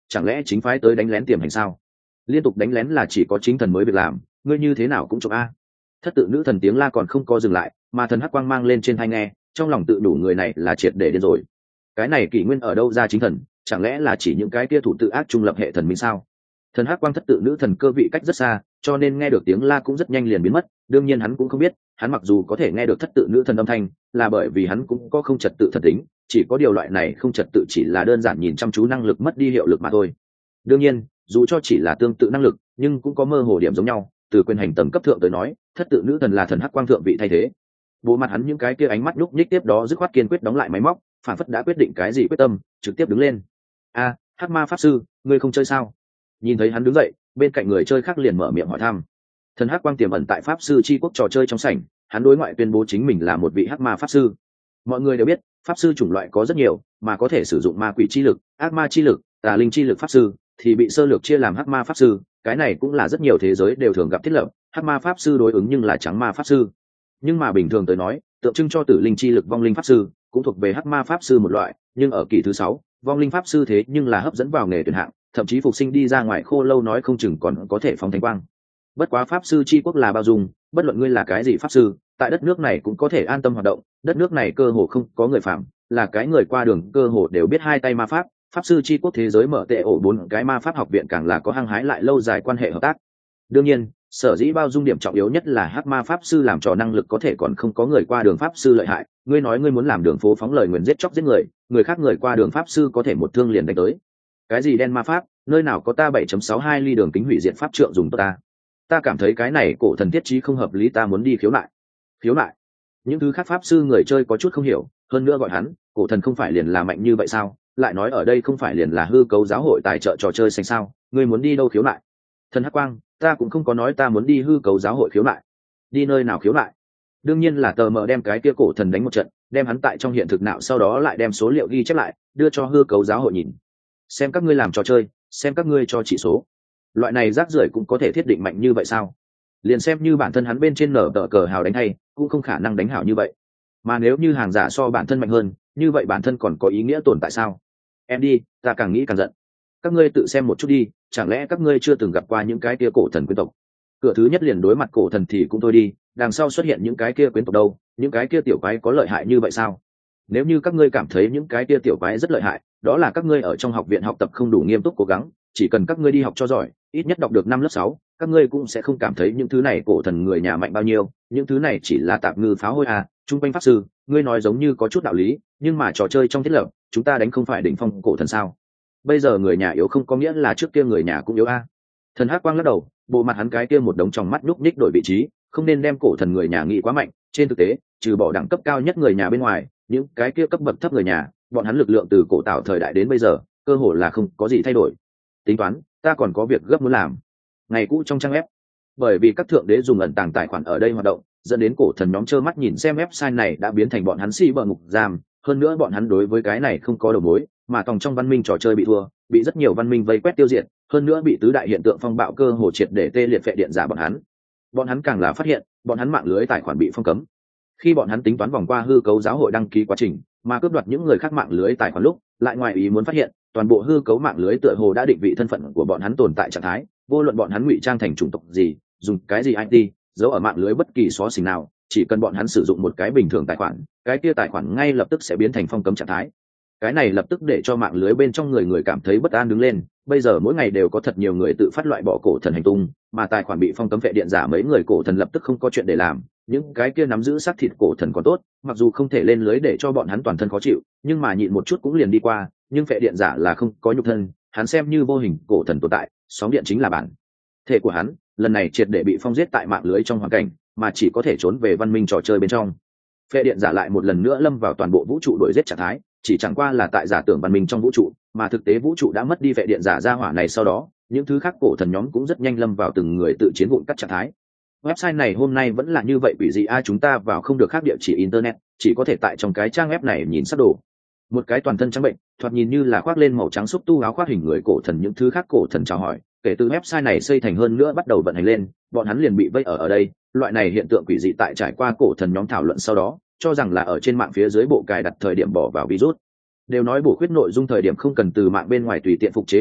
chẳng lẽ chính phái tới đánh lén tiềm hành sao? Liên tục đánh lén là chỉ có chính thần mới việc làm, ngươi như thế nào cũng trộm a. Thất tự nữ thần tiếng la còn không có dừng lại, mà thần hắc quang mang lên trên tai nghe, trong lòng tự đủ người này là triệt để điên rồi. Cái này kỷ nguyên ở đâu ra chính thần, chẳng lẽ là chỉ những cái kia thủ tự ác trung lập hệ thần minh sao? Thần hắc quang thất tự nữ thần cơ vị cách rất xa, cho nên nghe được tiếng la cũng rất nhanh liền biến mất. Đương nhiên hắn cũng không biết, hắn mặc dù có thể nghe được thất tự nữ thần âm thanh, là bởi vì hắn cũng có không trật tự thần tính, chỉ có điều loại này không trật tự chỉ là đơn giản nhìn chăm chú năng lực mất đi hiệu lực mà thôi. Đương nhiên, dù cho chỉ là tương tự năng lực, nhưng cũng có mơ hồ điểm giống nhau. Từ quyền hành tầng cấp thượng tới nói, thất tự nữ thần là thần hắc quang thượng vị thay thế. Bộ mặt hắn những cái kia ánh mắt nhúc nhích tiếp đó dứt khoát kiên quyết đóng lại máy móc, phản phất đã quyết định cái gì quyết tâm, trực tiếp đứng lên. A, hắc ma pháp sư, ngươi không chơi sao? Nhìn thấy hắn đứng dậy, bên cạnh người chơi khác liền mở miệng hỏi thăm. Thần hắc quang tiềm ẩn tại pháp sư chi quốc trò chơi trong sảnh, hắn đối ngoại tuyên bố chính mình là một vị hắc ma pháp sư. Mọi người đều biết, pháp sư chủng loại có rất nhiều, mà có thể sử dụng ma quỷ chi lực, ác ma chi lực, tà linh chi lực pháp sư thì bị sơ lược chia làm hắc ma pháp sư. Cái này cũng là rất nhiều thế giới đều thường gặp thiết lập, hắc ma pháp sư đối ứng nhưng là trắng ma pháp sư. Nhưng mà bình thường tới nói, tượng trưng cho tử linh chi lực vong linh pháp sư cũng thuộc về hắc ma pháp sư một loại, nhưng ở kỳ thứ 6, vong linh pháp sư thế nhưng là hấp dẫn vào nghề tuyển hạng, thậm chí phục sinh đi ra ngoài khô lâu nói không chừng còn có thể phóng thánh quang. Bất quá pháp sư chi quốc là bao dung, bất luận ngươi là cái gì pháp sư, tại đất nước này cũng có thể an tâm hoạt động. Đất nước này cơ hồ không có người phạm, là cái người qua đường cơ hồ đều biết hai tay ma pháp. Pháp sư chi quốc thế giới mở tệ ổ 4 cái ma pháp học viện càng là có hăng hái lại lâu dài quan hệ hợp tác. Đương nhiên, sở dĩ bao dung điểm trọng yếu nhất là hắc ma pháp sư làm trò năng lực có thể còn không có người qua đường pháp sư lợi hại. Ngươi nói ngươi muốn làm đường phố phóng lời nguyền giết chóc giết người, người khác người qua đường pháp sư có thể một thương liền đánh tới. Cái gì đen ma pháp, nơi nào có ta 7.62 ly đường kính hủy diệt pháp trượng dùng ta cảm thấy cái này cổ thần thiết trí không hợp lý, ta muốn đi khiếu nại. Khiếu nại? Những thứ khác pháp sư người chơi có chút không hiểu, hơn nữa gọi hắn cổ thần không phải liền là mạnh như vậy sao? Lại nói ở đây không phải liền là hư cấu giáo hội tài trợ trò chơi xanh sao? Ngươi muốn đi đâu khiếu nại? Thần hắc quang, ta cũng không có nói ta muốn đi hư cấu giáo hội khiếu nại. Đi nơi nào khiếu nại? Đương nhiên là tờ mờ đem cái kia cổ thần đánh một trận, đem hắn tại trong hiện thực nạo, sau đó lại đem số liệu ghi chép lại, đưa cho hư cấu giáo hội nhìn. Xem các ngươi làm trò chơi, xem các ngươi cho chỉ số. Loại này rác rưởi cũng có thể thiết định mạnh như vậy sao? Liền xem như bản thân hắn bên trên nở tờ cờ hào đánh hay, cũng không khả năng đánh hảo như vậy. Mà nếu như hàng giả so bản thân mạnh hơn, như vậy bản thân còn có ý nghĩa tồn tại sao? Em đi, ta càng nghĩ càng giận. Các ngươi tự xem một chút đi, chẳng lẽ các ngươi chưa từng gặp qua những cái kia cổ thần quyến tộc? Cửa thứ nhất liền đối mặt cổ thần thì cũng thôi đi, đằng sau xuất hiện những cái kia quyến tộc đâu, những cái kia tiểu quái có lợi hại như vậy sao? Nếu như các ngươi cảm thấy những cái kia tiểu quái rất lợi hại, đó là các ngươi ở trong học viện học tập không đủ nghiêm túc cố gắng, chỉ cần các ngươi đi học cho giỏi, ít nhất đọc được 5 lớp 6, các ngươi cũng sẽ không cảm thấy những thứ này cổ thần người nhà mạnh bao nhiêu, những thứ này chỉ là tạp ngư pháo hôi à. Trung quanh pháp sư, ngươi nói giống như có chút đạo lý, nhưng mà trò chơi trong thiết lập, chúng ta đánh không phải đỉnh phong cổ thần sao? Bây giờ người nhà yếu không có nghĩa là trước kia người nhà cũng yếu a. Thần hắc quang lắc đầu, bộ mặt hắn cái kia một đống tròng mắt nhúc nhích đổi vị trí, không nên đem cổ thần người nhà nghĩ quá mạnh. Trên thực tế, trừ bỏ đẳng cấp cao nhất người nhà bên ngoài, những cái kia cấp bậc thấp người nhà, bọn hắn lực lượng từ cổ tạo thời đại đến bây giờ, cơ hồ là không có gì thay đổi. Tính toán, ta còn có việc gấp muốn làm. Ngày cũ trong trang web, bởi vì các thượng đế dùng ẩn tàng tài khoản ở đây hoạt động, dẫn đến cổ thần nhóm trơ mắt nhìn xem website này đã biến thành bọn hắn si bờ ngục giam. Hơn nữa bọn hắn đối với cái này không có đầu mối, mà tòng trong văn minh trò chơi bị thua, bị rất nhiều văn minh vây quét tiêu diệt, hơn nữa bị tứ đại hiện tượng phong bạo cơ hồ triệt để tê liệt phệ điện giả bọn hắn càng là phát hiện bọn hắn mạng lưới tài khoản bị phong cấm. Khi bọn hắn tính toán vòng qua hư cấu giáo hội đăng ký quá trình mà cướp đoạt những người khác mạng lưới tài khoản lúc, lại ngoài ý muốn phát hiện toàn bộ hư cấu mạng lưới tựa hồ đã định vị thân phận của bọn hắn tồn tại trạng thái, vô luận bọn hắn ngụy trang thành chủng tộc gì, dùng cái gì IT giấu ở mạng lưới bất kỳ xóa xỉnh nào, chỉ cần bọn hắn sử dụng một cái bình thường tài khoản, cái kia tài khoản ngay lập tức sẽ biến thành phong cấm trạng thái. Cái này lập tức để cho mạng lưới bên trong người cảm thấy bất an đứng lên. Bây giờ mỗi ngày đều có thật nhiều người tự phát loại bỏ cổ thần hành tung, mà tài khoản bị phong cấm vệ điện giả mấy người cổ thần lập tức không có chuyện để làm. Những cái kia nắm giữ xác thịt cổ thần còn tốt, mặc dù không thể lên lưới để cho bọn hắn toàn thân khó chịu, nhưng mà nhịn một chút cũng liền đi qua. Nhưng vệ điện giả là không có nhục thân, hắn xem như vô hình cổ thần tồn tại, sóng điện chính là bản thể của hắn, lần này triệt để bị phong giết tại mạng lưới trong hoàn cảnh, mà chỉ có thể trốn về văn minh trò chơi bên trong. Vệ điện giả lại một lần nữa lâm vào toàn bộ vũ trụ đuổi giết trạng thái, chỉ chẳng qua là tại giả tưởng văn minh trong vũ trụ, mà thực tế vũ trụ đã mất đi vệ điện giả ra hỏa này. Sau đó những thứ khác cổ thần nhóm cũng rất nhanh lâm vào từng người tự chiến vụn cắt trạng thái. Website này hôm nay vẫn là như vậy quỷ dị a, chúng ta vào không được khác địa chỉ internet, chỉ có thể tại trong cái trang web này nhìn sắc đồ. Một cái toàn thân trắng bệnh, thoạt nhìn như là khoác lên màu trắng xúc tu áo khoác hình người cổ thần, những thứ khác cổ thần chào hỏi. Kể từ website này xây thành hơn nữa bắt đầu vận hành lên, bọn hắn liền bị vây ở đây. Loại này hiện tượng quỷ dị tại trải qua cổ thần nhóm thảo luận sau đó, cho rằng là ở trên mạng phía dưới bộ cài đặt thời điểm bỏ vào virus. Đều nói bổ khuyết nội dung thời điểm không cần từ mạng bên ngoài tùy tiện phục chế đồ vật,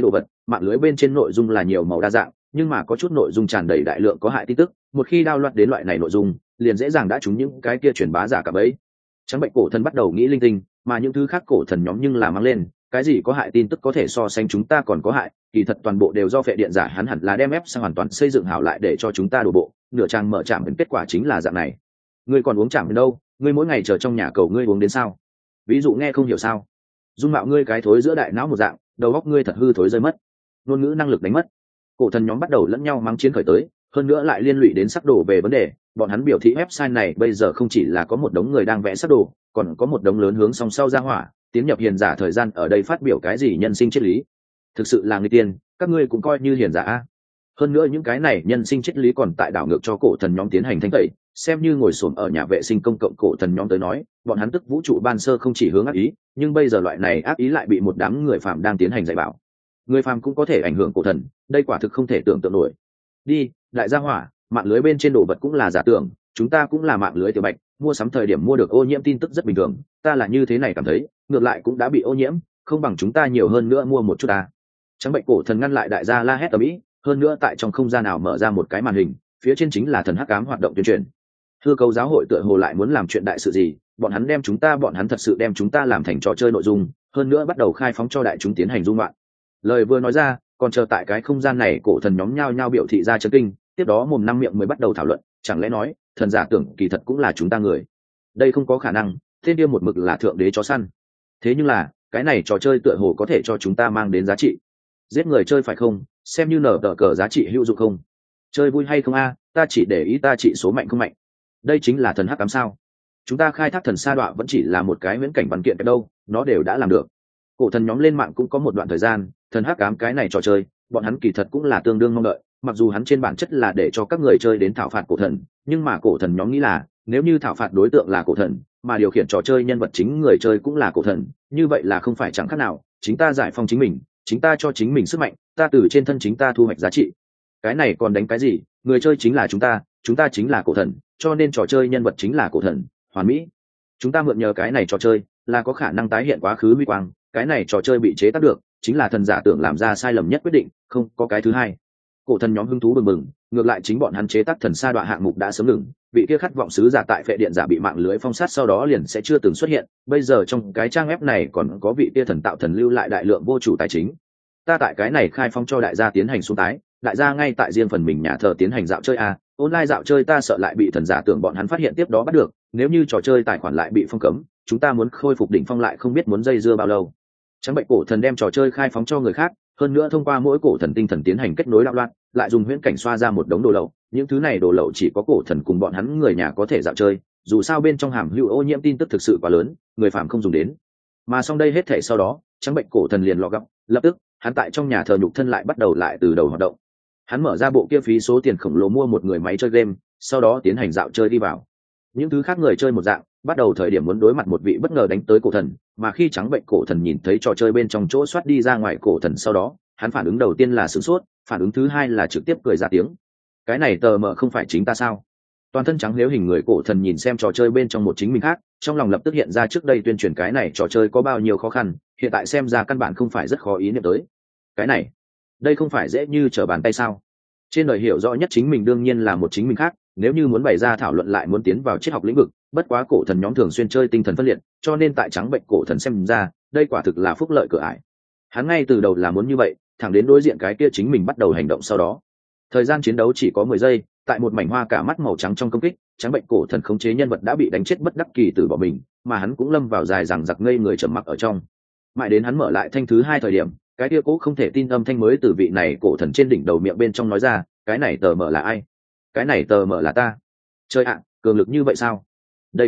mạng lưới bên trên nội dung là nhiều màu đa dạng, nhưng mà có chút nội dung tràn đầy đại lượng có hại tin tức, một khi đao loạt đến loại này nội dung liền dễ dàng đã trúng những cái kia truyền bá giả cả bấy. Trắng bệnh cổ thần bắt đầu nghĩ linh tinh, mà những thứ khác cổ thần nhóm nhưng là mang lên cái gì có hại tin tức có thể so sánh chúng ta còn có hại, kỳ thật toàn bộ đều do phệ điện giả hắn hẳn là đem ép sang hoàn toàn xây dựng hảo lại để cho chúng ta đổ bộ, nửa trang mở trạm đến kết quả chính là dạng này. Ngươi còn uống trạm đến đâu, ngươi mỗi ngày chờ trong nhà cầu ngươi uống đến sao? Ví dụ nghe không hiểu sao? Dung mạo ngươi cái thối giữa đại não một dạng, đầu óc ngươi thật hư thối rơi mất, ngôn ngữ năng lực đánh mất. Cổ thần nhóm bắt đầu lẫn nhau mắng chiến khởi tới, hơn nữa lại liên lụy đến sắc đồ về vấn đề. Bọn hắn biểu thị website này bây giờ không chỉ là có một đống người đang vẽ sắc đồ, còn có một đống lớn hướng song sau ra hỏa tiến nhập hiền giả thời gian ở đây phát biểu cái gì nhân sinh triết lý. Thực sự là người tiên, các ngươi cũng coi như hiền giả a. Hơn nữa những cái này nhân sinh triết lý còn tại đảo ngược cho cổ thần nhóm tiến hành thanh tẩy, xem như ngồi xổm ở nhà vệ sinh công cộng cổ thần nhóm tới nói, bọn hắn tức vũ trụ ban sơ không chỉ hướng ác ý, nhưng bây giờ loại này ác ý lại bị một đám người phàm đang tiến hành dạy bảo. Người phàm cũng có thể ảnh hưởng cổ thần, đây quả thực không thể tưởng tượng nổi. Đi, đại gia hỏa, mạng lưới bên trên đồ vật cũng là giả tưởng, chúng ta cũng là mạng lưới tiểu bạch, mua sắm thời điểm mua được ô nhiễm tin tức rất bình thường, ta là như thế này cảm thấy, ngược lại cũng đã bị ô nhiễm, không bằng chúng ta nhiều hơn nữa mua một chút ta. Trắng bệnh cổ thần ngăn lại đại gia la hét tầm ĩ, hơn nữa tại trong không gian nào mở ra một cái màn hình, phía trên chính là thần hắc ám hoạt động tuyên truyền. Hư cấu giáo hội tựa hồ lại muốn làm chuyện đại sự gì, bọn hắn thật sự đem chúng ta làm thành trò chơi nội dung, hơn nữa bắt đầu khai phóng cho đại chúng tiến hành dung loạn. Lời vừa nói ra, còn chờ tại cái không gian này cổ thần nhóm nhao nhao biểu thị ra chấn kinh, tiếp đó mồm năm miệng mới bắt đầu thảo luận, chẳng lẽ nói thần giả tưởng kỳ thật cũng là chúng ta người? Đây không có khả năng, tên kia một mực là thượng đế chó săn. Thế nhưng là cái này trò chơi tựa hồ có thể cho chúng ta mang đến giá trị. Giết người chơi phải không? Xem như nở tờ cờ giá trị hữu dụng không? Chơi vui hay không a? Ta chỉ để ý ta trị số mạnh không mạnh. Đây chính là thần hắc ám sao? Chúng ta khai thác thần sa đọa vẫn chỉ là một cái viễn cảnh văn kiện cái đâu, nó đều đã làm được. Cổ thần nhóm lên mạng cũng có một đoạn thời gian, thần hắc ám cái này trò chơi, bọn hắn kỳ thật cũng là tương đương mong đợi, mặc dù hắn trên bản chất là để cho các người chơi đến thảo phạt cổ thần, nhưng mà cổ thần nhóm nghĩ là nếu như thảo phạt đối tượng là cổ thần, mà điều khiển trò chơi nhân vật chính người chơi cũng là cổ thần, như vậy là không phải chẳng khác nào chính ta giải phóng chính mình, chính ta cho chính mình sức mạnh, ta từ trên thân chính ta thu hoạch giá trị. Cái này còn đánh cái gì? Người chơi chính là chúng ta chính là cổ thần, cho nên trò chơi nhân vật chính là cổ thần, hoàn mỹ. Chúng ta mượn nhờ cái này trò chơi là có khả năng tái hiện quá khứ huy quang, cái này trò chơi bị chế tác được chính là thần giả tưởng làm ra sai lầm nhất quyết định, không có cái thứ hai. Cổ thần nhóm hứng thú bừng bừng, ngược lại chính bọn hắn chế tác thần sa đoạn hạng mục đã sớm ngừng, vị kia khát vọng sứ giả tại phệ điện giả bị mạng lưới phong sát sau đó liền sẽ chưa từng xuất hiện, bây giờ trong cái trang web này còn có vị kia thần tạo thần lưu lại đại lượng vô chủ tài chính. Ta tại cái này khai phong cho đại gia tiến hành xuống tái, đại gia ngay tại riêng phần mình nhà thờ tiến hành dạo chơi online dạo chơi, ta sợ lại bị thần giả tưởng bọn hắn phát hiện tiếp đó bắt được, nếu như trò chơi tài khoản lại bị phong cấm, chúng ta muốn khôi phục đỉnh phong lại không biết muốn dây dưa bao lâu. Trắng bệnh cổ thần đem trò chơi khai phóng cho người khác, hơn nữa thông qua mỗi cổ thần tinh thần tiến hành kết nối đạo loạn, lại dùng huyễn cảnh xoa ra một đống đồ lậu, những thứ này đồ lậu chỉ có cổ thần cùng bọn hắn người nhà có thể dạo chơi, dù sao bên trong hàm hữu ô nhiễm tin tức thực sự quá lớn, người phàm không dùng đến. Mà xong đây hết thể sau đó, trắng bệnh cổ thần liền lọ gấp, lập tức hắn tại trong nhà thờ nhục thân lại bắt đầu lại từ đầu hoạt động. Hắn mở ra bộ kia phí số tiền khổng lồ mua một người máy chơi game, sau đó tiến hành dạo chơi đi vào. Những thứ khác người chơi một dạng, bắt đầu thời điểm muốn đối mặt một vị bất ngờ đánh tới cổ thần, mà khi trắng bệnh cổ thần nhìn thấy trò chơi bên trong chỗ xoát đi ra ngoài cổ thần sau đó, hắn phản ứng đầu tiên là sửng sốt, phản ứng thứ hai là trực tiếp cười ra tiếng. Cái này tờ mờ không phải chính ta sao? Toàn thân trắng nếu hình người cổ thần nhìn xem trò chơi bên trong một chính mình khác, trong lòng lập tức hiện ra trước đây tuyên truyền cái này trò chơi có bao nhiêu khó khăn, hiện tại xem ra căn bản không phải rất khó ý niệm tới. Cái này, đây không phải dễ như trở bàn tay sao? Trên đời hiểu rõ nhất chính mình đương nhiên là một chính mình khác, nếu như muốn bày ra thảo luận lại muốn tiến vào triết học lĩnh vực, bất quá cổ thần nhóm thường xuyên chơi tinh thần phân liệt, cho nên tại trắng bệnh cổ thần xem ra, đây quả thực là phúc lợi cửa ải. Hắn ngay từ đầu là muốn như vậy, thẳng đến đối diện cái kia chính mình bắt đầu hành động sau đó. Thời gian chiến đấu chỉ có 10 giây, tại một mảnh hoa cả mắt màu trắng trong công kích, trắng bệnh cổ thần khống chế nhân vật đã bị đánh chết bất đắc kỳ từ bỏ mình, mà hắn cũng lâm vào dài rằng giặc ngây người trầm mặc ở trong. Mãi đến hắn mở lại thanh thứ hai thời điểm, cái kia cố không thể tin âm thanh mới từ vị này cổ thần trên đỉnh đầu miệng bên trong nói ra, cái này tờ mở là ai? Cái này tờ mở là ta. Chơi ạ, cường lực như vậy sao? Đây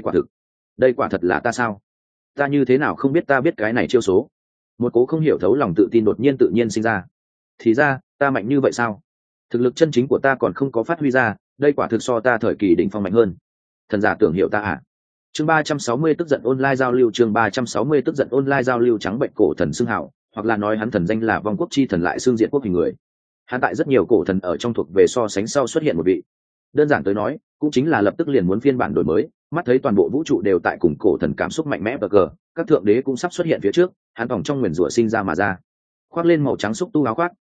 quả thật là ta sao? Ta như thế nào không biết ta biết cái này chiêu số? Một cố không hiểu thấu lòng tự tin đột nhiên tự nhiên sinh ra. Thì ra, ta mạnh như vậy sao? Thực lực chân chính của ta còn không có phát huy ra, đây quả thực so ta thời kỳ đỉnh phong mạnh hơn. Thần giả tưởng hiểu ta à? Chương 360 tức giận online giao lưu, chương 360 tức giận online giao lưu. Trắng bệnh cổ thần xưng hảo, hoặc là nói hắn thần danh là vong quốc chi thần lại xương diện quốc hình người. Hắn tại rất nhiều cổ thần ở trong thuộc về so sánh sau xuất hiện một vị. Đơn giản tới nói, cũng chính là lập tức liền muốn phiên bản đổi mới, mắt thấy toàn bộ vũ trụ đều tại cùng cổ thần cảm xúc mạnh mẽ bờ cờ, các thượng đế cũng sắp xuất hiện phía trước, hắn vòng trong nguyền rủa sinh ra mà ra. Khoác lên màu trắng xúc tu áo khoác,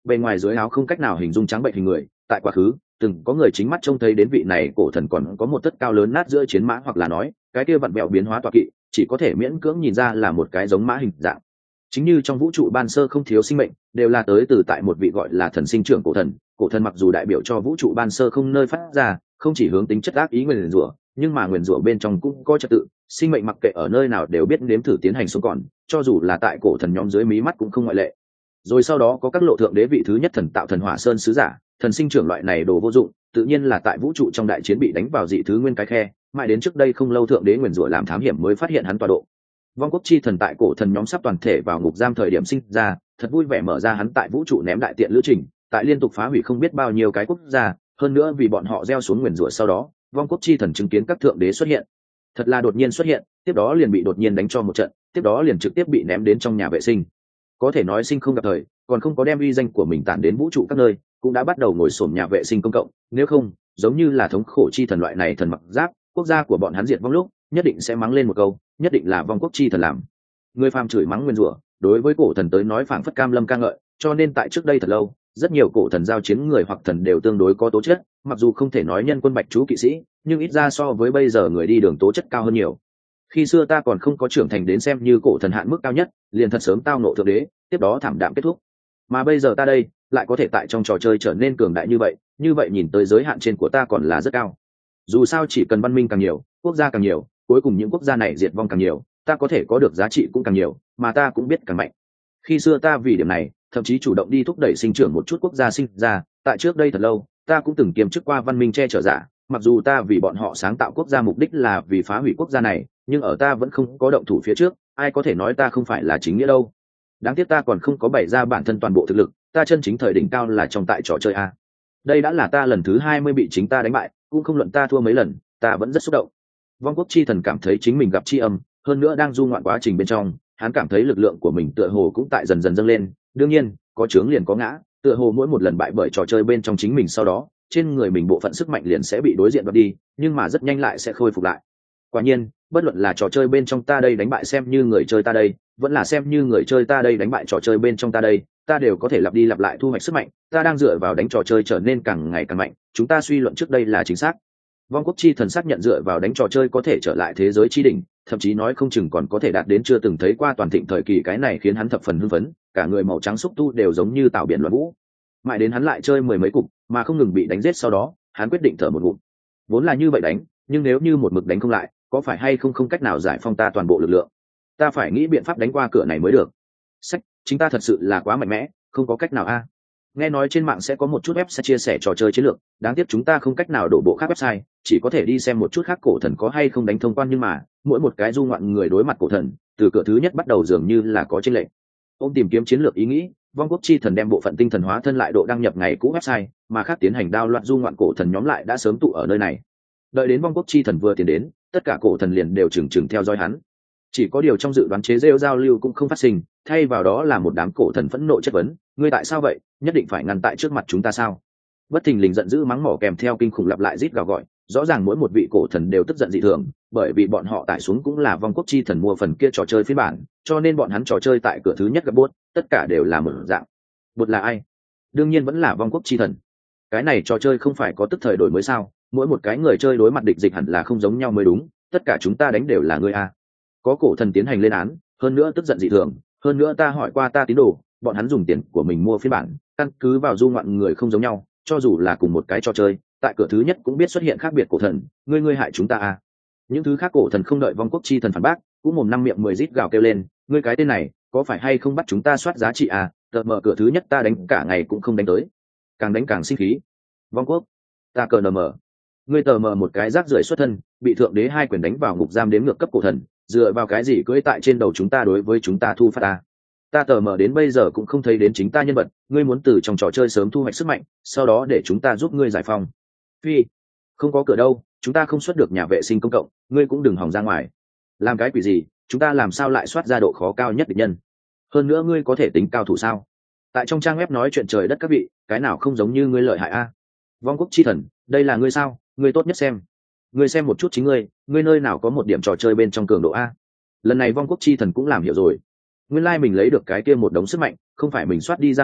bề ngoài dưới áo không cách nào hình dung trắng bệnh hình người. Tại quá khứ từng có người chính mắt trông thấy đến vị này cổ thần còn có một tất cao lớn nát giữa chiến mã, hoặc là nói cái kia vặn vẹo biến hóa tọa kỵ chỉ có thể miễn cưỡng nhìn ra là một cái giống mã hình dạng. Chính như trong vũ trụ ban sơ không thiếu sinh mệnh đều là tới từ tại một vị gọi là thần sinh trưởng cổ thần. Cổ thần mặc dù đại biểu cho vũ trụ ban sơ không nơi phát ra, không chỉ hướng tính chất ác ý nguyền rủa, nhưng mà nguyền rủa bên trong cũng có trật tự, sinh mệnh mặc kệ ở nơi nào đều biết nếm thử tiến hành sống còn, cho dù là tại cổ thần nhóm dưới mí mắt cũng không ngoại lệ. Rồi sau đó có các lộ thượng đế vị thứ nhất thần tạo thần hỏa sơn sứ giả, thần sinh trưởng loại này đồ vô dụng, tự nhiên là tại vũ trụ trong đại chiến bị đánh vào dị thứ nguyên cái khe, mãi đến trước đây không lâu thượng đế nguyền rủa làm thám hiểm mới phát hiện hắn tọa độ. Vong quốc chi thần tại cổ thần nhóm sắp toàn thể vào ngục giam thời điểm sinh ra, thật vui vẻ mở ra hắn tại vũ trụ ném đại tiện lữ trình, tại liên tục phá hủy không biết bao nhiêu cái quốc gia, hơn nữa vì bọn họ gieo xuống nguyền rủa sau đó, vong quốc chi thần chứng kiến các thượng đế xuất hiện. Thật là đột nhiên xuất hiện, tiếp đó liền bị đột nhiên đánh cho một trận, tiếp đó liền trực tiếp bị ném đến trong nhà vệ sinh. Có thể nói sinh không gặp thời, còn không có đem uy danh của mình tản đến vũ trụ các nơi, cũng đã bắt đầu ngồi xổm nhà vệ sinh công cộng, nếu không, giống như là thống khổ chi thần loại này thần mặc giáp, quốc gia của bọn hắn diệt vong lúc, nhất định sẽ mắng lên một câu, nhất định là vong quốc chi thần làm. Người phàm chửi mắng nguyên rủa, đối với cổ thần tới nói phảng phất cam lâm ca ngợi, cho nên tại trước đây thật lâu, rất nhiều cổ thần giao chiến người hoặc thần đều tương đối có tố chất, mặc dù không thể nói nhân quân bạch chú kỵ sĩ, nhưng ít ra so với bây giờ người đi đường tố chất cao hơn nhiều. Khi xưa ta còn không có trưởng thành đến xem như cổ thần hạn mức cao nhất, liền thật sớm tao nộ thượng đế, tiếp đó thảm đạm kết thúc. Mà bây giờ ta đây, lại có thể tại trong trò chơi trở nên cường đại như vậy nhìn tới giới hạn trên của ta còn là rất cao. Dù sao chỉ cần văn minh càng nhiều, quốc gia càng nhiều, cuối cùng những quốc gia này diệt vong càng nhiều, ta có thể có được giá trị cũng càng nhiều, mà ta cũng biết càng mạnh. Khi xưa ta vì điểm này, thậm chí chủ động đi thúc đẩy sinh trưởng một chút quốc gia sinh ra, tại trước đây thật lâu, ta cũng từng kiêm chức qua văn minh che chở giả, mặc dù ta vì bọn họ sáng tạo quốc gia mục đích là vì phá hủy quốc gia này, nhưng ở ta vẫn không có động thủ phía trước, ai có thể nói ta không phải là chính nghĩa đâu. Đáng tiếc ta còn không có bày ra bản thân toàn bộ thực lực, ta chân chính thời đỉnh cao là trong tại trò chơi a. Đây đã là ta lần thứ 20 bị chính ta đánh bại, cũng không luận ta thua mấy lần, ta vẫn rất xúc động. Vong quốc chi thần cảm thấy chính mình gặp chi âm, hơn nữa đang du ngoạn quá trình bên trong, hắn cảm thấy lực lượng của mình tựa hồ cũng tại dần dần dâng lên. Đương nhiên, có chướng liền có ngã, tựa hồ mỗi một lần bại bởi trò chơi bên trong chính mình sau đó, trên người mình bộ phận sức mạnh liền sẽ bị đối diện đoạt đi, nhưng mà rất nhanh lại sẽ khôi phục lại. Quả nhiên, bất luận là trò chơi bên trong ta đây đánh bại xem như người chơi ta đây, vẫn là xem như người chơi ta đây đánh bại trò chơi bên trong ta đây, ta đều có thể lặp đi lặp lại thu hoạch sức mạnh, ta đang dựa vào đánh trò chơi trở nên càng ngày càng mạnh, chúng ta suy luận trước đây là chính xác. Vong quốc chi thần xác nhận dựa vào đánh trò chơi có thể trở lại thế giới chi đỉnh, thậm chí nói không chừng còn có thể đạt đến chưa từng thấy qua toàn thịnh thời kỳ, cái này khiến hắn thập phần hưng phấn, cả người màu trắng xúc tu đều giống như tạo biển loạn vũ. Mãi đến hắn lại chơi mười mấy cục, mà không ngừng bị đánh giết sau đó, hắn quyết định thở một ngụm. Vốn là như vậy đánh, nhưng nếu như một mực đánh không lại, có phải hay không cách nào giải phong ta toàn bộ lực lượng? Ta phải nghĩ biện pháp đánh qua cửa này mới được. Sách, chính ta thật sự là quá mạnh mẽ, không có cách nào a. Nghe nói trên mạng sẽ có một chút web sẽ chia sẻ trò chơi chiến lược, đáng tiếc chúng ta không cách nào đổ bộ khác website, chỉ có thể đi xem một chút khác cổ thần có hay không đánh thông quan, nhưng mà mỗi một cái du ngoạn người đối mặt cổ thần, từ cửa thứ nhất bắt đầu dường như là có chênh lệch. Ôm tìm kiếm chiến lược ý nghĩ, Vong quốc chi thần đem bộ phận tinh thần hóa thân lại độ đăng nhập ngày cũ website, mà khác tiến hành đao loạn du ngoạn cổ thần nhóm lại đã sớm tụ ở nơi này. Đợi đến Vong quốc chi thần vừa tiến đến, tất cả cổ thần liền đều chừng theo dõi hắn. Chỉ có điều trong dự đoán chế rêu giao lưu cũng không phát sinh, thay vào đó là một đám cổ thần phẫn nộ chất vấn, ngươi tại sao vậy, nhất định phải ngăn tại trước mặt chúng ta sao? Bất thình lình giận dữ mắng mỏ kèm theo kinh khủng lặp lại rít gào gọi, rõ ràng mỗi một vị cổ thần đều tức giận dị thường, bởi vì bọn họ tải xuống cũng là Vong quốc chi thần mua phần kia trò chơi phiên bản, cho nên bọn hắn trò chơi tại cửa thứ nhất gặp bốt, tất cả đều là một dạng. Bột là ai? Đương nhiên vẫn là Vong quốc chi thần. Cái này trò chơi không phải có tức thời đổi mới sao? Mỗi một cái người chơi đối mặt địch dịch hẳn là không giống nhau mới đúng, tất cả chúng ta đánh đều là ngươi a. Có cổ thần tiến hành lên án, hơn nữa tức giận dị thường, hơn nữa ta hỏi qua ta tín đồ, bọn hắn dùng tiền của mình mua phiên bản, căn cứ vào du ngoạn người không giống nhau, cho dù là cùng một cái trò chơi, tại cửa thứ nhất cũng biết xuất hiện khác biệt cổ thần, ngươi hại chúng ta à? Những thứ khác cổ thần không đợi Vong quốc chi thần phản bác, cũng mồm năm miệng mười rít gào kêu lên, ngươi cái tên này, có phải hay không bắt chúng ta soát giá trị à? Tờ mở cửa thứ nhất ta đánh cả ngày cũng không đánh tới, càng đánh càng sinh khí. Vong quốc, ta cờ nờ mở, ngươi tờ mở một cái rác rưởi xuất thân, bị thượng đế hai quyền đánh vào ngục giam đếm ngược cấp cổ thần, dựa vào cái gì cưỡi tại trên đầu chúng ta đối với chúng ta thu phát ta tờ mở đến bây giờ cũng không thấy đến chính ta nhân vật, ngươi muốn từ trong trò chơi sớm thu hoạch sức mạnh, sau đó để chúng ta giúp ngươi giải phong. Phi, không có cửa đâu, chúng ta không xuất được nhà vệ sinh công cộng, ngươi cũng đừng hòng ra ngoài. Làm cái quỷ gì, chúng ta làm sao lại soát ra độ khó cao nhất địch nhân? Hơn nữa ngươi có thể tính cao thủ sao? Tại trong trang web nói chuyện trời đất các vị, cái nào không giống như ngươi lợi hại a? Vong quốc chi thần, đây là ngươi sao? Ngươi tốt nhất xem. Ngươi xem một chút chính ngươi nơi nào có một điểm trò chơi bên trong cường độ a? Lần này Vong quốc chi thần cũng làm hiểu rồi. Nguyên lai mình lấy được cái kia một đống sức mạnh, không phải mình soát đi ra ngoài,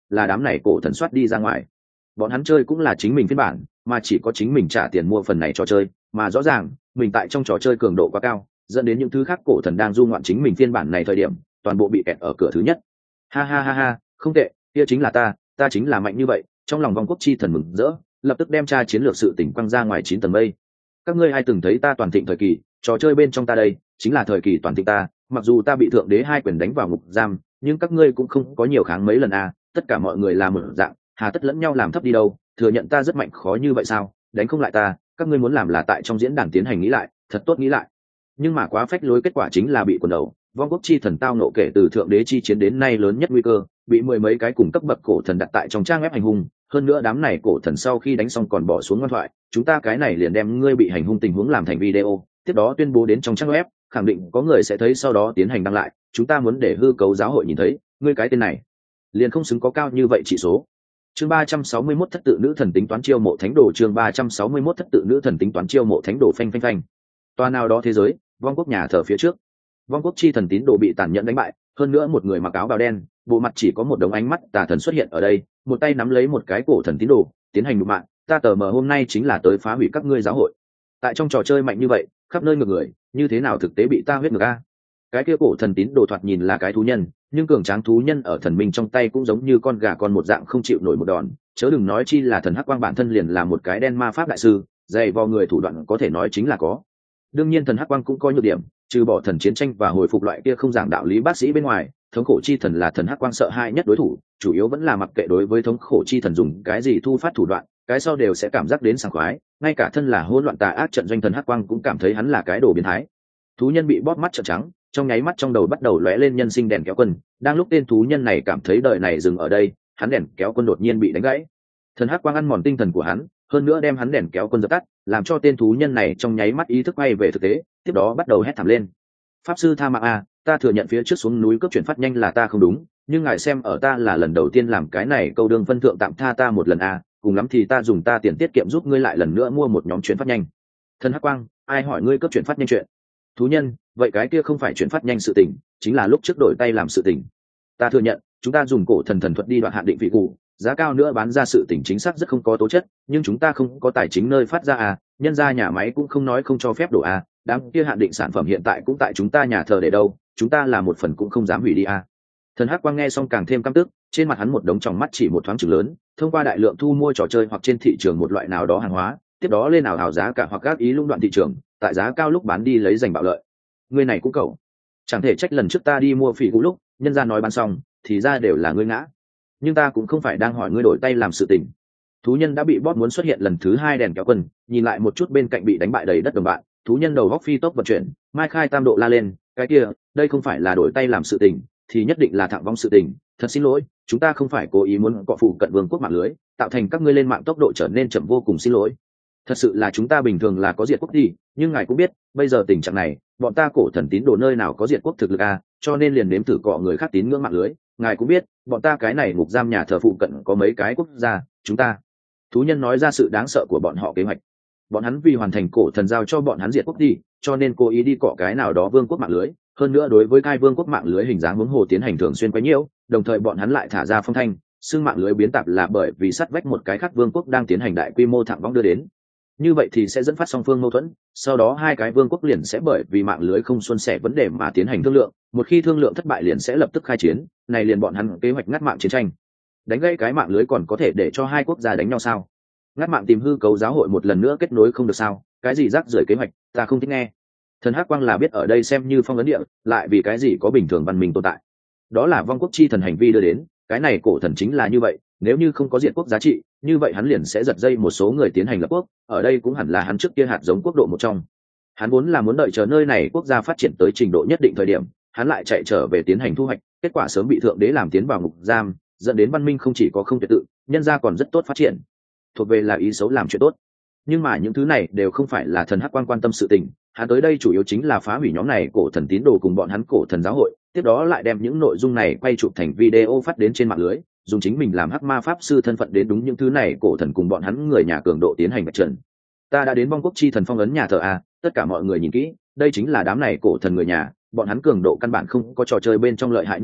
là đám này cổ thần soát đi ra ngoài. Bọn hắn chơi cũng là chính mình phiên bản, mà chỉ có chính mình trả tiền mua phần này trò chơi, mà rõ ràng mình tại trong trò chơi cường độ quá cao, dẫn đến những thứ khác cổ thần đang du ngoạn chính mình phiên bản này thời điểm toàn bộ bị kẹt ở cửa thứ nhất. Ha ha ha ha, không tệ, kia chính là ta chính là mạnh như vậy. Trong lòng vong quốc chi thần mừng rỡ, lập tức đem tra chiến lược sự tỉnh quăng ra ngoài 9 tầng mây. Các ngươi ai từng thấy ta toàn thịnh thời kỳ, trò chơi bên trong ta đây chính là thời kỳ toàn thịnh ta, mặc dù ta bị thượng đế 2 quyền đánh vào ngục giam, nhưng các ngươi cũng không có nhiều kháng mấy lần à, tất cả mọi người là một dạng, hà tất lẫn nhau làm thấp đi đâu, thừa nhận ta rất mạnh khó như vậy sao? Đánh không lại ta, các ngươi muốn làm là tại trong diễn đàn tiến hành nghĩ lại, thật tốt nghĩ lại. Nhưng mà quá phách lối, kết quả chính là bị quần đầu. Vong quốc chi thần tao nộ kể từ thượng đế chi chiến đến nay lớn nhất nguy cơ, bị 10 mấy cái cùng cấp bậc cổ thần đặt tại trong trang web hành hung. Hơn nữa đám này cổ thần sau khi đánh xong còn bỏ xuống ngoan thoại, chúng ta cái này liền đem ngươi bị hành hung tình huống làm thành video, tiếp đó tuyên bố đến trong trang web, khẳng định có người sẽ thấy, sau đó tiến hành đăng lại. Chúng ta muốn để hư cấu giáo hội nhìn thấy, ngươi cái tên này liền không xứng có cao như vậy chỉ số. Chương 361 thất tự nữ thần tính toán chiêu mộ thánh đồ. Chương 361 thất tự nữ thần tính toán chiêu mộ thánh đồ. Phanh phanh phanh. Toa nào đó thế giới, vong quốc nhà thờ phía trước, vong quốc chi thần tín đồ bị tàn nhẫn đánh bại, hơn nữa một người mặc áo bào đen, bộ mặt chỉ có một đống ánh mắt tà thần xuất hiện ở đây, một tay nắm lấy một cái cổ thần tín đồ, tiến hành nhục mạ. Ta tờ mờ hôm nay chính là tới phá hủy các ngươi giáo hội. Tại trong trò chơi mạnh như vậy, khắp nơi ngược người, như thế nào thực tế bị ta huyết ngược a? Cái kia cổ thần tín đồ thoạt nhìn là cái thú nhân, nhưng cường tráng thú nhân ở thần minh trong tay cũng giống như con gà con một dạng, không chịu nổi một đòn, chớ đừng nói chi là thần hắc quang bản thân liền là một cái đen ma pháp đại sư, dày vò người thủ đoạn có thể nói chính là có. Đương nhiên thần hắc quang cũng có nhược điểm, trừ bỏ thần chiến tranh và hồi phục loại kia không giảng đạo lý bác sĩ bên ngoài, thống khổ chi thần là thần hắc quang sợ hãi nhất đối thủ, chủ yếu vẫn là mặc kệ đối với thống khổ chi thần dùng cái gì thu phát thủ đoạn, cái sau đều sẽ cảm giác đến sảng khoái, ngay cả thân là hỗn loạn tà ác trận doanh thần hắc quang cũng cảm thấy hắn là cái đồ biến thái. Thú nhân bị bóp mắt trợn trắng, trong nháy mắt trong đầu bắt đầu lóe lên nhân sinh đèn kéo quân. Đang lúc tên thú nhân này cảm thấy đời này dừng ở đây, hắn đèn kéo quân đột nhiên bị đánh gãy. Thần hắc quang ăn mòn tinh thần của hắn, hơn nữa đem hắn đèn kéo quân dập tắt, làm cho tên thú nhân này trong nháy mắt ý thức quay về thực tế, tiếp đó bắt đầu hét thảm lên. Pháp sư tha mạng a, ta thừa nhận phía trước xuống núi cướp chuyển phát nhanh là ta không đúng, nhưng ngài xem ở ta là lần đầu tiên làm cái này, câu đương phân thượng tạm tha ta một lần a, cùng lắm thì ta dùng ta tiền tiết kiệm giúp ngươi lại lần nữa mua một nhóm chuyển phát nhanh. Thần hắc quang, ai hỏi ngươi cướp chuyển phát nhanh chuyện? Thú nhân, vậy cái kia không phải chuyển phát nhanh sự tình, chính là lúc trước đổi tay làm sự tình. Ta thừa nhận, chúng ta dùng cổ thần thuật đi đoạn hạn định vị cụ, giá cao nữa bán ra sự tình chính xác rất không có tố chất, nhưng chúng ta không có tài chính nơi phát ra à, nhân ra nhà máy cũng không nói không cho phép đổ à, đám kia hạn định sản phẩm hiện tại cũng tại chúng ta nhà thờ để đâu, chúng ta là một phần cũng không dám hủy đi à. Thần hắc quang nghe xong càng thêm căm tức, trên mặt hắn một đống tròng mắt chỉ một thoáng chừng lớn, thông qua đại lượng thu mua trò chơi hoặc trên thị trường một loại nào đó hàng hóa, tiếp đó lên ảo giá cả hoặc các ý lũng đoạn thị trường, tại giá cao lúc bán đi lấy giành bạo lợi. Người này cũng cậu, chẳng thể trách lần trước ta đi mua phỉ cũ lúc nhân gia nói bán xong thì ra đều là ngươi ngã, nhưng ta cũng không phải đang hỏi ngươi đổi tay làm sự tình. Thú nhân đã bị bóp muốn xuất hiện lần thứ hai đèn kéo quân, nhìn lại một chút bên cạnh bị đánh bại đầy đất đồng bạn, thú nhân đầu góc phi tốc vận chuyển, mai khai tam độ la lên, cái kia đây không phải là đổi tay làm sự tình thì nhất định là thẳng vong sự tình, thật xin lỗi, chúng ta không phải cố ý muốn cọ phụ cận vương quốc mạng lưới, tạo thành các ngươi lên mạng tốc độ trở nên chậm, vô cùng xin lỗi. Thật sự là chúng ta bình thường là có diệt quốc đi, nhưng ngài cũng biết bây giờ tình trạng này, bọn ta cổ thần tín đồ nơi nào có diệt quốc thực lực à, cho nên liền nếm thử cọ người khác tín ngưỡng mạng lưới. Ngài cũng biết bọn ta cái này ngục giam nhà thờ phụ cận có mấy cái quốc gia, chúng ta. Thú nhân nói ra sự đáng sợ của bọn họ kế hoạch. Bọn hắn vì hoàn thành cổ thần giao cho bọn hắn diệt quốc đi, cho nên cố ý đi cọ cái nào đó vương quốc mạng lưới, hơn nữa đối với cai vương quốc mạng lưới hình dáng huống hồ tiến hành thường xuyên quấy nhiễu, đồng thời bọn hắn lại thả ra phong thanh, xương mạng lưới biến tạp là bởi vì sát vách một cái khác vương quốc đang tiến hành đại quy mô thẳng vong đưa đến. Như vậy thì sẽ dẫn phát song phương mâu thuẫn, sau đó hai cái vương quốc liền sẽ bởi vì mạng lưới không suôn sẻ vấn đề mà tiến hành thương lượng, một khi thương lượng thất bại liền sẽ lập tức khai chiến, này liền bọn hắn kế hoạch ngắt mạng chiến tranh. Đánh gãy cái mạng lưới còn có thể để cho hai quốc gia đánh nhau sao? Ngắt mạng tìm hư cấu giáo hội một lần nữa kết nối không được sao? Cái gì rác rưởi kế hoạch, ta không thích nghe. Thần hắc quang là biết ở đây xem như phong ấn địa, lại vì cái gì có bình thường văn minh tồn tại? Đó là vong quốc chi thần hành vi đưa đến, cái này cổ thần chính là như vậy, nếu như không có diện quốc giá trị, như vậy hắn liền sẽ giật dây một số người tiến hành lập quốc, ở đây cũng hẳn là hắn trước kia hạt giống quốc độ một trong. Hắn vốn là muốn đợi chờ nơi này quốc gia phát triển tới trình độ nhất định thời điểm, hắn lại chạy trở về tiến hành thu hoạch, kết quả sớm bị thượng đế làm tiến vào ngục giam, dẫn đến văn minh không chỉ có không tuyệt tự, nhân gia còn rất tốt phát triển. Thuộc về là ý xấu làm chuyện tốt. Nhưng mà những thứ này đều không phải là thần hắc quan tâm sự tình, hắn tới đây chủ yếu chính là phá hủy nhóm này cổ thần tín đồ cùng bọn hắn cổ thần giáo hội, tiếp đó lại đem những nội dung này quay chụp thành video phát đến trên mạng lưới, dùng chính mình làm hắc ma pháp sư thân phận đến đúng những thứ này cổ thần cùng bọn hắn người nhà cường độ tiến hành vạch trần. Ta đã đến vong quốc chi thần phong ấn nhà thờ a, tất cả mọi người nhìn kỹ, đây chính là đám này cổ thần người nhà, bọn hắn cường độ căn bản không có trò chơi bên trong lợi hại như vậy,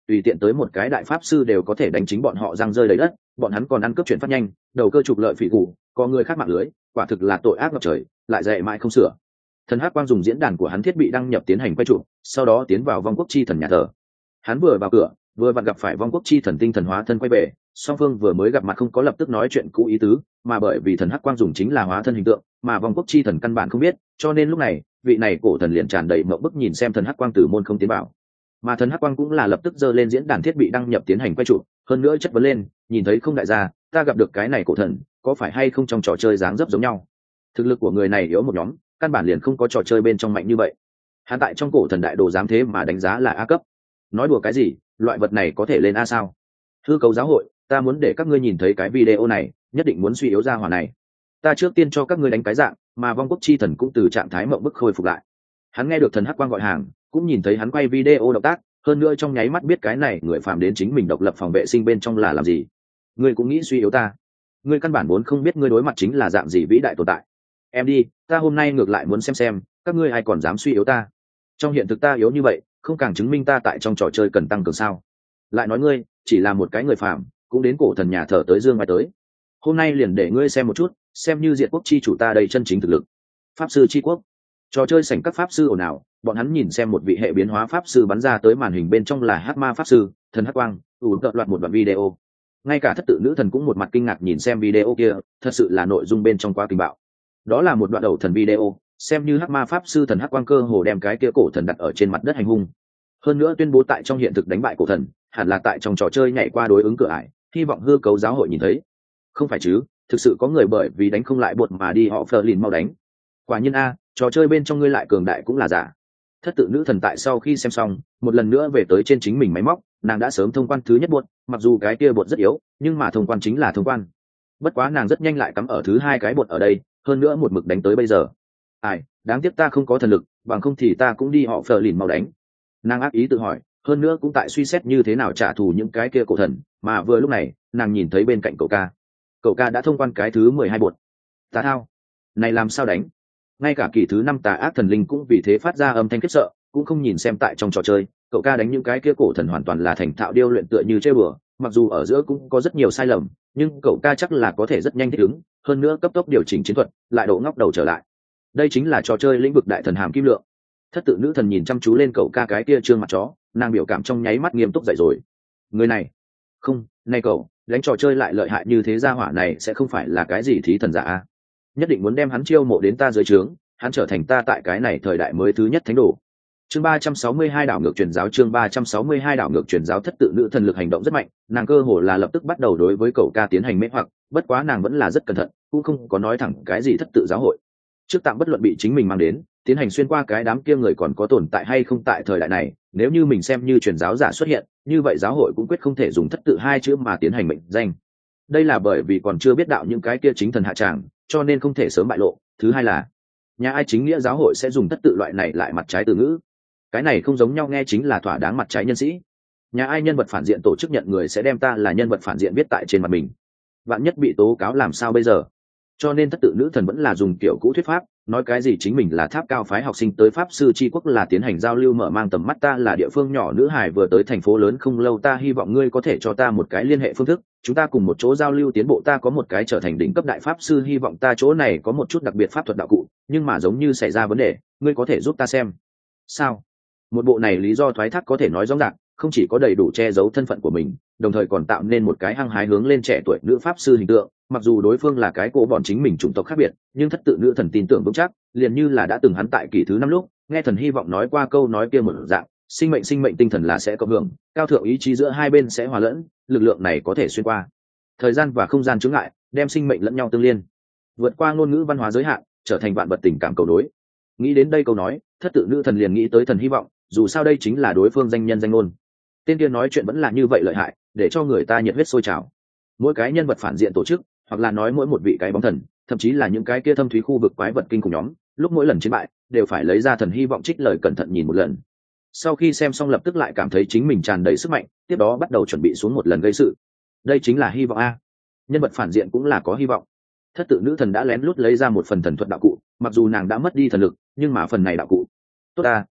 tùy tiện tới một cái đại pháp sư đều có thể đánh chính bọn họ răng rơi đầy đất, bọn hắn còn ăn cướp chuyển phát nhanh, đầu cơ trục lợi phỉ củ, có người khác mạng lưới, quả thực là tội ác ngập trời, lại dạy mãi không sửa. Thần Hắc Quang dùng diễn đàn của hắn thiết bị đăng nhập tiến hành quay chụp, sau đó tiến vào vong quốc chi thần nhà thờ. Hắn vừa vào cửa, vừa vặn gặp phải vong quốc chi thần tinh thần hóa thân quay về, song phương vừa mới gặp mặt không có lập tức nói chuyện cũ ý tứ, mà bởi vì thần Hắc Quang dùng chính là hóa thân hình tượng, mà vong quốc chi thần căn bản không biết, cho nên lúc này vị này cổ thần liền tràn đầy mộng bức nhìn xem thần Hắc Quang từ môn không tiến vào. Mà thần Hắc Quang cũng là lập tức giơ lên diễn đàn thiết bị đăng nhập tiến hành quay chụp, hơn nữa chất vấn lên, nhìn thấy không đại gia, ta gặp được cái này cổ thần, có phải hay không trong trò chơi dáng dấp giống nhau? Thực lực của người này yếu một nhóm, căn bản liền không có trò chơi bên trong mạnh như vậy. Hắn tại trong cổ thần đại đồ dám thế mà đánh giá là A cấp. Nói đùa cái gì, loại vật này có thể lên A sao? Hư cấu giáo hội, ta muốn để các ngươi nhìn thấy cái video này, nhất định muốn suy yếu ra hỏa này. Ta trước tiên cho các ngươi đánh cái dạng, mà vong quốc chi thần cũng từ trạng thái mộng bức khôi phục lại. Hắn nghe được thần Hắc Quang gọi hàng, cũng nhìn thấy hắn quay video động tác, hơn nữa trong nháy mắt biết cái này người phạm đến chính mình độc lập phòng vệ sinh bên trong là làm gì. Ngươi cũng nghĩ suy yếu ta? Ngươi căn bản vốn không biết ngươi đối mặt chính là dạng gì vĩ đại tồn tại. Em đi, ta hôm nay ngược lại muốn xem các ngươi ai còn dám suy yếu ta. Trong hiện thực ta yếu như vậy, không càng chứng minh ta tại trong trò chơi cần tăng cường sao? Lại nói ngươi chỉ là một cái người phàm, cũng đến cổ thần nhà thờ tới dương mai tới. Hôm nay liền để ngươi xem một chút, xem như diệt quốc chi chủ ta đây chân chính thực lực. Pháp sư chi quốc. Trò chơi sảnh các pháp sư ồn ào, bọn hắn nhìn xem một vị hệ biến hóa pháp sư bắn ra tới màn hình bên trong là hắc ma pháp sư, thần Hắc Quang, đợt loạt một đoạn video. Ngay cả thất tự nữ thần cũng một mặt kinh ngạc nhìn xem video kia, thật sự là nội dung bên trong quá kinh bạo. Đó là một đoạn đầu thần video, xem như hắc ma pháp sư thần Hắc Quang cơ hồ đem cái kia cổ thần đặt ở trên mặt đất hành hung, hơn nữa tuyên bố tại trong hiện thực đánh bại cổ thần, hẳn là tại trong trò chơi nhảy qua đối ứng cửa ải, hy vọng hư cấu giáo hội nhìn thấy. Không phải chứ, thực sự có người bởi vì đánh không lại bột mà đi họ phờ lìn mau đánh. Quả nhiên a, trò chơi bên trong ngươi lại cường đại cũng là giả. Thất tự nữ thần tại sau khi xem xong, một lần nữa về tới trên chính mình máy móc, nàng đã sớm thông quan thứ nhất bột, mặc dù cái kia bột rất yếu, nhưng mà thông quan chính là thông quan. Bất quá nàng rất nhanh lại cắm ở thứ hai cái bột ở đây, hơn nữa một mực đánh tới bây giờ. Ai, đáng tiếc ta không có thần lực, bằng không thì ta cũng đi họ phờ lìn mau đánh. Nàng ác ý tự hỏi, hơn nữa cũng tại suy xét như thế nào trả thù những cái kia cổ thần, mà vừa lúc này nàng nhìn thấy bên cạnh cậu ca đã thông quan cái thứ 12 bột. Tà thao, này làm sao đánh? Ngay cả kỳ thứ 5 tà ác thần linh cũng vì thế phát ra âm thanh khiếp sợ, cũng không nhìn xem tại trong trò chơi cậu ca đánh những cái kia cổ thần hoàn toàn là thành thạo điêu luyện tựa như chơi bừa, mặc dù ở giữa cũng có rất nhiều sai lầm, nhưng cậu ca chắc là có thể rất nhanh thích ứng, hơn nữa cấp tốc điều chỉnh chiến thuật, lại độ ngóc đầu trở lại. Đây chính là trò chơi lĩnh vực đại thần hàm kim lượng. Thất tự nữ thần nhìn chăm chú lên cậu ca cái kia trương mặt chó, nàng biểu cảm trong nháy mắt nghiêm túc dậy rồi. Người này, không, này cậu, đánh trò chơi lại lợi hại như thế, gia hỏa này sẽ không phải là cái gì thí thần giả a? Nhất định muốn đem hắn chiêu mộ đến ta dưới trướng, hắn trở thành ta tại cái này thời đại mới thứ nhất thánh đồ. Chương 362 đảo ngược truyền giáo, chương 362 đảo ngược truyền giáo. Thất tự nữ thần lực hành động rất mạnh, nàng cơ hồ là lập tức bắt đầu đối với cậu ca tiến hành mê hoặc, bất quá nàng vẫn là rất cẩn thận, cũng không có nói thẳng cái gì thất tự giáo hội. Trước tạm bất luận bị chính mình mang đến, tiến hành xuyên qua cái đám kia người còn có tồn tại hay không tại thời đại này, nếu như mình xem như truyền giáo giả xuất hiện, như vậy giáo hội cũng quyết không thể dùng thất tự hai chữ mà tiến hành mệnh danh. Đây là bởi vì còn chưa biết đạo những cái kia chính thần hạ tràng, cho nên không thể sớm bại lộ. Thứ hai là, nhà ai chính nghĩa giáo hội sẽ dùng thất tự loại này lại mặt trái từ ngữ. Cái này không giống nhau, nghe chính là thỏa đáng mặt trái nhân sĩ. Nhà ai nhân vật phản diện tổ chức nhận người sẽ đem ta là nhân vật phản diện viết tại trên mặt mình. Vạn nhất bị tố cáo làm sao bây giờ? Cho nên thất tự nữ thần vẫn là dùng kiểu cũ thuyết pháp, nói cái gì chính mình là tháp cao phái học sinh tới pháp sư tri quốc là tiến hành giao lưu mở mang tầm mắt, ta là địa phương nhỏ nữ hài vừa tới thành phố lớn không lâu, ta hy vọng ngươi có thể cho ta một cái liên hệ phương thức, chúng ta cùng một chỗ giao lưu tiến bộ, ta có một cái trở thành đỉnh cấp đại pháp sư, hy vọng ta chỗ này có một chút đặc biệt pháp thuật đạo cụ, nhưng mà giống như xảy ra vấn đề, ngươi có thể giúp ta xem sao? Một bộ này lý do thoái thác có thể nói rõ ràng, không chỉ có đầy đủ che giấu thân phận của mình, đồng thời còn tạo nên một cái hăng hái hướng lên trẻ tuổi nữ pháp sư hình tượng. Mặc dù đối phương là cái cô bọn chính mình chủng tộc khác biệt, nhưng thất tự nữ thần tin tưởng vững chắc, liền như là đã từng hắn tại kỳ thứ 5 lúc nghe thần hy vọng nói qua câu nói kia một dạng, sinh mệnh tinh thần là sẽ cộng hưởng, cao thượng ý chí giữa hai bên sẽ hòa lẫn, lực lượng này có thể xuyên qua thời gian và không gian chướng ngại, đem sinh mệnh lẫn nhau tương liên, vượt qua ngôn ngữ văn hóa giới hạn, trở thành vạn vật tình cảm cầu đối. Nghĩ đến đây câu nói, thất tự nữ thần liền nghĩ tới thần hy vọng, dù sao đây chính là đối phương danh nhân danh ngôn. Tên kia nói chuyện vẫn là như vậy lợi hại, để cho người ta nhiệt huyết sôi trào. Mỗi cái nhân vật phản diện tổ chức, hoặc là nói mỗi một vị cái bóng thần, thậm chí là những cái kia thâm thúy khu vực quái vật kinh khủng nhóm, lúc mỗi lần chiến bại đều phải lấy ra thần hy vọng trích lời cẩn thận nhìn một lần. Sau khi xem xong lập tức lại cảm thấy chính mình tràn đầy sức mạnh, tiếp đó bắt đầu chuẩn bị xuống một lần gây sự. Đây chính là hy vọng a. Nhân vật phản diện cũng là có hy vọng. Thất tự nữ thần đã lén lút lấy ra một phần thần thuật đạo cụ, mặc dù nàng đã mất đi thần lực, nhưng mà phần này đạo cụ tốt ta,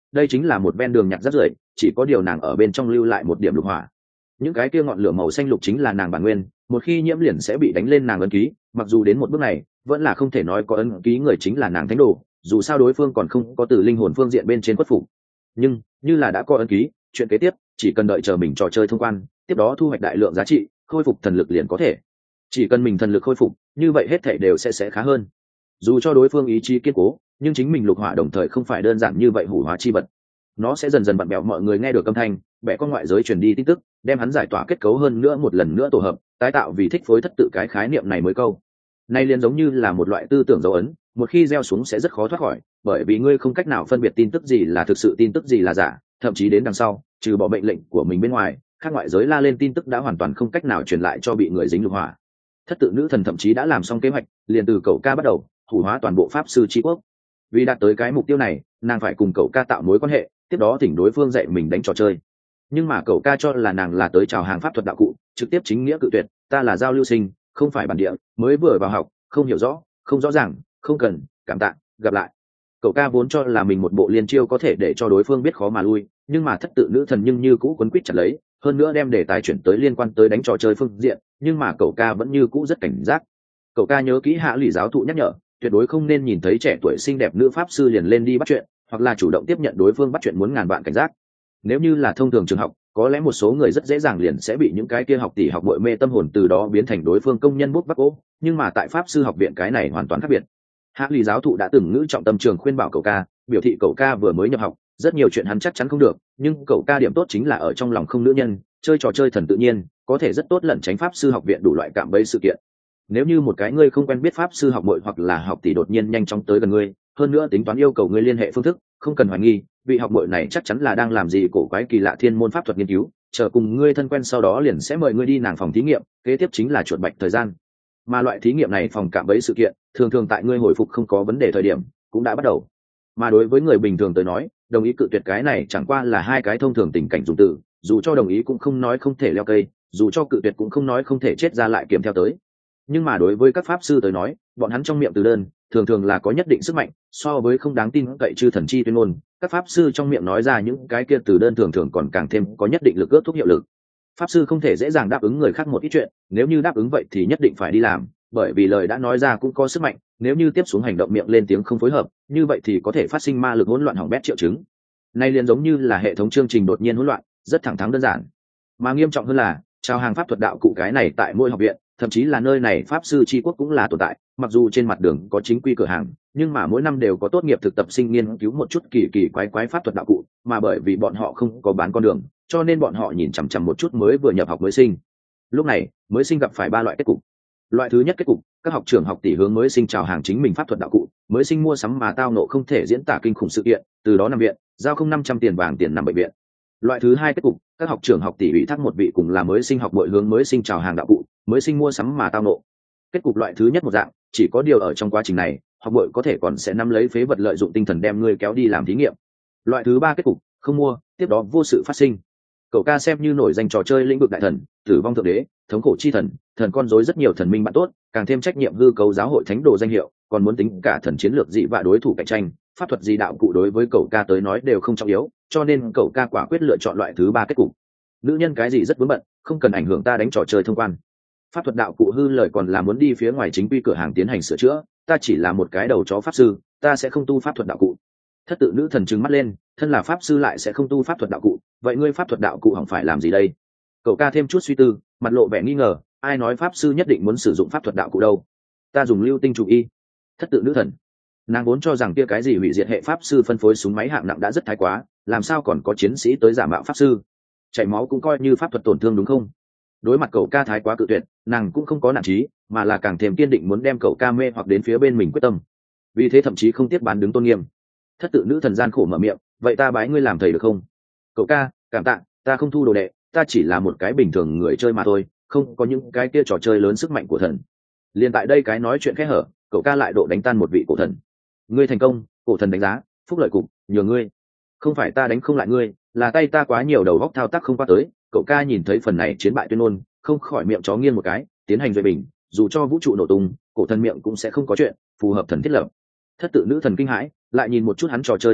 đây chính là một ven đường nhặt rác rưởi, chỉ có điều nàng ở bên trong lưu lại một điểm lục hỏa. Những cái kia ngọn lửa màu xanh lục chính là nàng bản nguyên, một khi nhiễm liền sẽ bị đánh lên nàng ấn ký, mặc dù đến một bước này vẫn là không thể nói có ấn ký người chính là nàng thánh đồ, dù sao đối phương còn không có từ linh hồn phương diện bên trên khuất phục. Nhưng như là đã có ấn ký, chuyện kế tiếp chỉ cần đợi chờ mình trò chơi thông quan, tiếp đó thu hoạch đại lượng giá trị, khôi phục thần lực liền có thể. Chỉ cần mình thần lực khôi phục, như vậy hết thảy đều sẽ khá hơn. Dù cho đối phương ý chí kiên cố, nhưng chính mình lục hỏa đồng thời không phải đơn giản như vậy hủ hóa chi vật. Nó sẽ dần dần vặn bẹo mọi người nghe được âm thanh, bẻ con ngoại giới truyền đi tin tức, đem hắn giải tỏa kết cấu hơn nữa một lần nữa tổ hợp, tái tạo vì thích phối thất tự cái khái niệm này mới câu. Nay liền giống như là một loại tư tưởng dấu ấn, một khi gieo xuống sẽ rất khó thoát khỏi, bởi vì ngươi không cách nào phân biệt tin tức gì là thực sự, tin tức gì là giả, thậm chí đến đằng sau, trừ bỏ mệnh lệnh của mình bên ngoài, khác ngoại giới la lên tin tức đã hoàn toàn không cách nào truyền lại cho bị người dính lục hỏa. Thất tự nữ thần thậm chí đã làm xong kế hoạch, liền từ cậu ca bắt đầu, hủ hóa toàn bộ pháp sư tri quốc. Vì đạt tới cái mục tiêu này, nàng phải cùng cậu ca tạo mối quan hệ, tiếp đó thỉnh đối phương dạy mình đánh trò chơi. Nhưng mà cậu ca cho là nàng là tới chào hàng pháp thuật đạo cụ, trực tiếp chính nghĩa cự tuyệt, ta là giao lưu sinh, không phải bản địa, mới vừa vào học, không hiểu rõ, không rõ ràng, không cần, cảm tạ, gặp lại. Cậu ca vốn cho là mình một bộ liên chiêu có thể để cho đối phương biết khó mà lui, nhưng mà thất tự nữ thần nhưng như cũ quấn quýt chặt lấy, hơn nữa đem đề tài chuyển tới liên quan tới đánh trò chơi phương diện, nhưng mà cậu ca vẫn như cũ rất cảnh giác. Cậu ca nhớ kỹ hạ lụy giáo thụ nhắc nhở, tuyệt đối không nên nhìn thấy trẻ tuổi xinh đẹp nữ pháp sư liền lên đi bắt chuyện, hoặc là chủ động tiếp nhận đối phương bắt chuyện, muốn ngàn vạn cảnh giác. Nếu như là thông thường trường học, có lẽ một số người rất dễ dàng liền sẽ bị những cái kia học tỷ học bội mê tâm hồn, từ đó biến thành đối phương công nhân bút bắc ô, nhưng mà tại pháp sư học viện cái này hoàn toàn khác biệt. Hạ lụy giáo thụ đã từng ngữ trọng tâm trường khuyên bảo cậu ca, biểu thị cậu ca vừa mới nhập học, rất nhiều chuyện hắn chắc chắn không được, nhưng cậu ca điểm tốt chính là ở trong lòng không nữ nhân, chơi trò chơi thần tự nhiên, có thể rất tốt lẩn tránh pháp sư học viện đủ loại cạm bẫy sự kiện. Nếu như một cái ngươi không quen biết pháp sư học bội hoặc là học tỷ đột nhiên nhanh chóng tới gần ngươi, hơn nữa tính toán yêu cầu ngươi liên hệ phương thức, không cần hoài nghi, vị học bội này chắc chắn là đang làm gì cổ quái kỳ lạ thiên môn pháp thuật nghiên cứu, chờ cùng ngươi thân quen sau đó liền sẽ mời ngươi đi nàng phòng thí nghiệm, kế tiếp chính là chuột bạch thời gian. Mà loại thí nghiệm này phòng cạm bẫy sự kiện, thường thường tại ngươi hồi phục không có vấn đề thời điểm, cũng đã bắt đầu. Mà đối với người bình thường tới nói, đồng ý cự tuyệt cái này chẳng qua là hai cái thông thường tình cảnh dùng từ, dù cho đồng ý cũng không nói không thể leo cây, dù cho cự tuyệt cũng không nói không thể chết ra lại kiểm theo tới. Nhưng mà đối với các pháp sư tới nói, bọn hắn trong miệng từ đơn thường thường là có nhất định sức mạnh, so với không đáng tin cậy chư thần chi tuyên ngôn, các pháp sư trong miệng nói ra những cái kia từ đơn thường thường còn càng thêm có nhất định lực ước thúc hiệu lực. Pháp sư không thể dễ dàng đáp ứng người khác một ít chuyện, nếu như đáp ứng vậy thì nhất định phải đi làm, bởi vì lời đã nói ra cũng có sức mạnh, nếu như tiếp xuống hành động miệng lên tiếng không phối hợp, như vậy thì có thể phát sinh ma lực hỗn loạn hỏng bét triệu chứng. Nay liền giống như là hệ thống chương trình đột nhiên hỗn loạn, rất thẳng thắn đơn giản. Mà nghiêm trọng hơn là, trao hàng pháp thuật đạo cụ cái này tại mỗi học viện, thậm chí là nơi này pháp sư tri quốc cũng là tồn tại, mặc dù trên mặt đường có chính quy cửa hàng, nhưng mà mỗi năm đều có tốt nghiệp thực tập sinh nghiên cứu một chút kỳ kỳ quái quái pháp thuật đạo cụ, mà bởi vì bọn họ không có bán con đường, cho nên bọn họ nhìn chằm chằm một chút mới vừa nhập học mới sinh. Lúc này mới sinh gặp phải ba loại kết cục. Loại thứ nhất kết cục, các học trưởng học tỷ hướng mới sinh chào hàng chính mình pháp thuật đạo cụ, mới sinh mua sắm mà tao nộ không thể diễn tả kinh khủng sự kiện, từ đó nằm viện, giao không 500 tiền vàng tiền nằm bệnh viện. Loại thứ hai kết cục, các học trưởng học tỷ ủy thác một vị cùng là mới sinh học bội hướng mới sinh chào hàng đạo cụ, mới sinh mua sắm mà tao nộ. Kết cục loại thứ nhất một dạng, chỉ có điều ở trong quá trình này, học bội có thể còn sẽ nắm lấy phế vật lợi dụng tinh thần đem ngươi kéo đi làm thí nghiệm. Loại thứ ba kết cục, không mua, tiếp đó vô sự phát sinh. Cậu ca xem như nổi danh trò chơi lĩnh vực đại thần, tử vong thượng đế, thống khổ chi thần, thần con rối rất nhiều thần minh bạn tốt, càng thêm trách nhiệm hư cấu giáo hội thánh đồ danh hiệu, còn muốn tính cả thần chiến lược dị và đối thủ cạnh tranh, pháp thuật gì đạo cụ đối với cậu ca tới nói đều không trọng yếu, cho nên cậu ca quả quyết lựa chọn loại thứ ba kết cục. Nữ nhân cái gì rất vướng bận, không cần ảnh hưởng ta đánh trò chơi thông quan. Pháp thuật đạo cụ hư lời còn là muốn đi phía ngoài chính quy cửa hàng tiến hành sửa chữa, ta chỉ là một cái đầu chó pháp sư, ta sẽ không tu pháp thuật đạo cụ. Thất tự nữ thần trừng mắt lên, thân là pháp sư lại sẽ không tu pháp thuật đạo cụ, vậy ngươi pháp thuật đạo cụ hỏng phải làm gì đây? Cậu ca thêm chút suy tư, mặt lộ vẻ nghi ngờ, ai nói pháp sư nhất định muốn sử dụng pháp thuật đạo cụ đâu? Ta dùng lưu tinh chủ y. Thất tự nữ thần, nàng vốn cho rằng kia cái gì hủy diệt hệ pháp sư phân phối súng máy hạng nặng đã rất thái quá, làm sao còn có chiến sĩ tới giả mạo pháp sư? Chảy máu cũng coi như pháp thuật tổn thương đúng không? Đối mặt cậu ca thái quá cự tuyệt, nàng cũng không có nản chí, mà là càng thêm kiên định muốn đem cậu ca mê hoặc đến phía bên mình quyết tâm. Vì thế thậm chí không tiếp bán đứng tôn nghiêm. Thất tự nữ thần gian khổ mở miệng, vậy ta bái ngươi làm thầy được không? Cậu ca, cảm tạ, ta không thu đồ đệ, ta chỉ là một cái bình thường người chơi mà thôi, không có những cái kia trò chơi lớn sức mạnh của thần. Liên tại đây cái nói chuyện khẽ hở, cậu ca lại độ đánh tan một vị cổ thần. Ngươi thành công, cổ thần đánh giá, phúc lợi cục, nhờ ngươi. Không phải ta đánh không lại ngươi, là tay ta quá nhiều đầu góc thao tác không qua tới. Cậu ca nhìn thấy phần này chiến bại tuyên ngôn, không khỏi miệng chó nghiêng một cái, tiến hành duy bình, dù cho vũ trụ nổ tung, cổ thần miệng cũng sẽ không có chuyện, phù hợp thần thiết lập. Thất tự nữ thần kinh hãi, lại nhìn một chút hắn trò chơi tiến độ,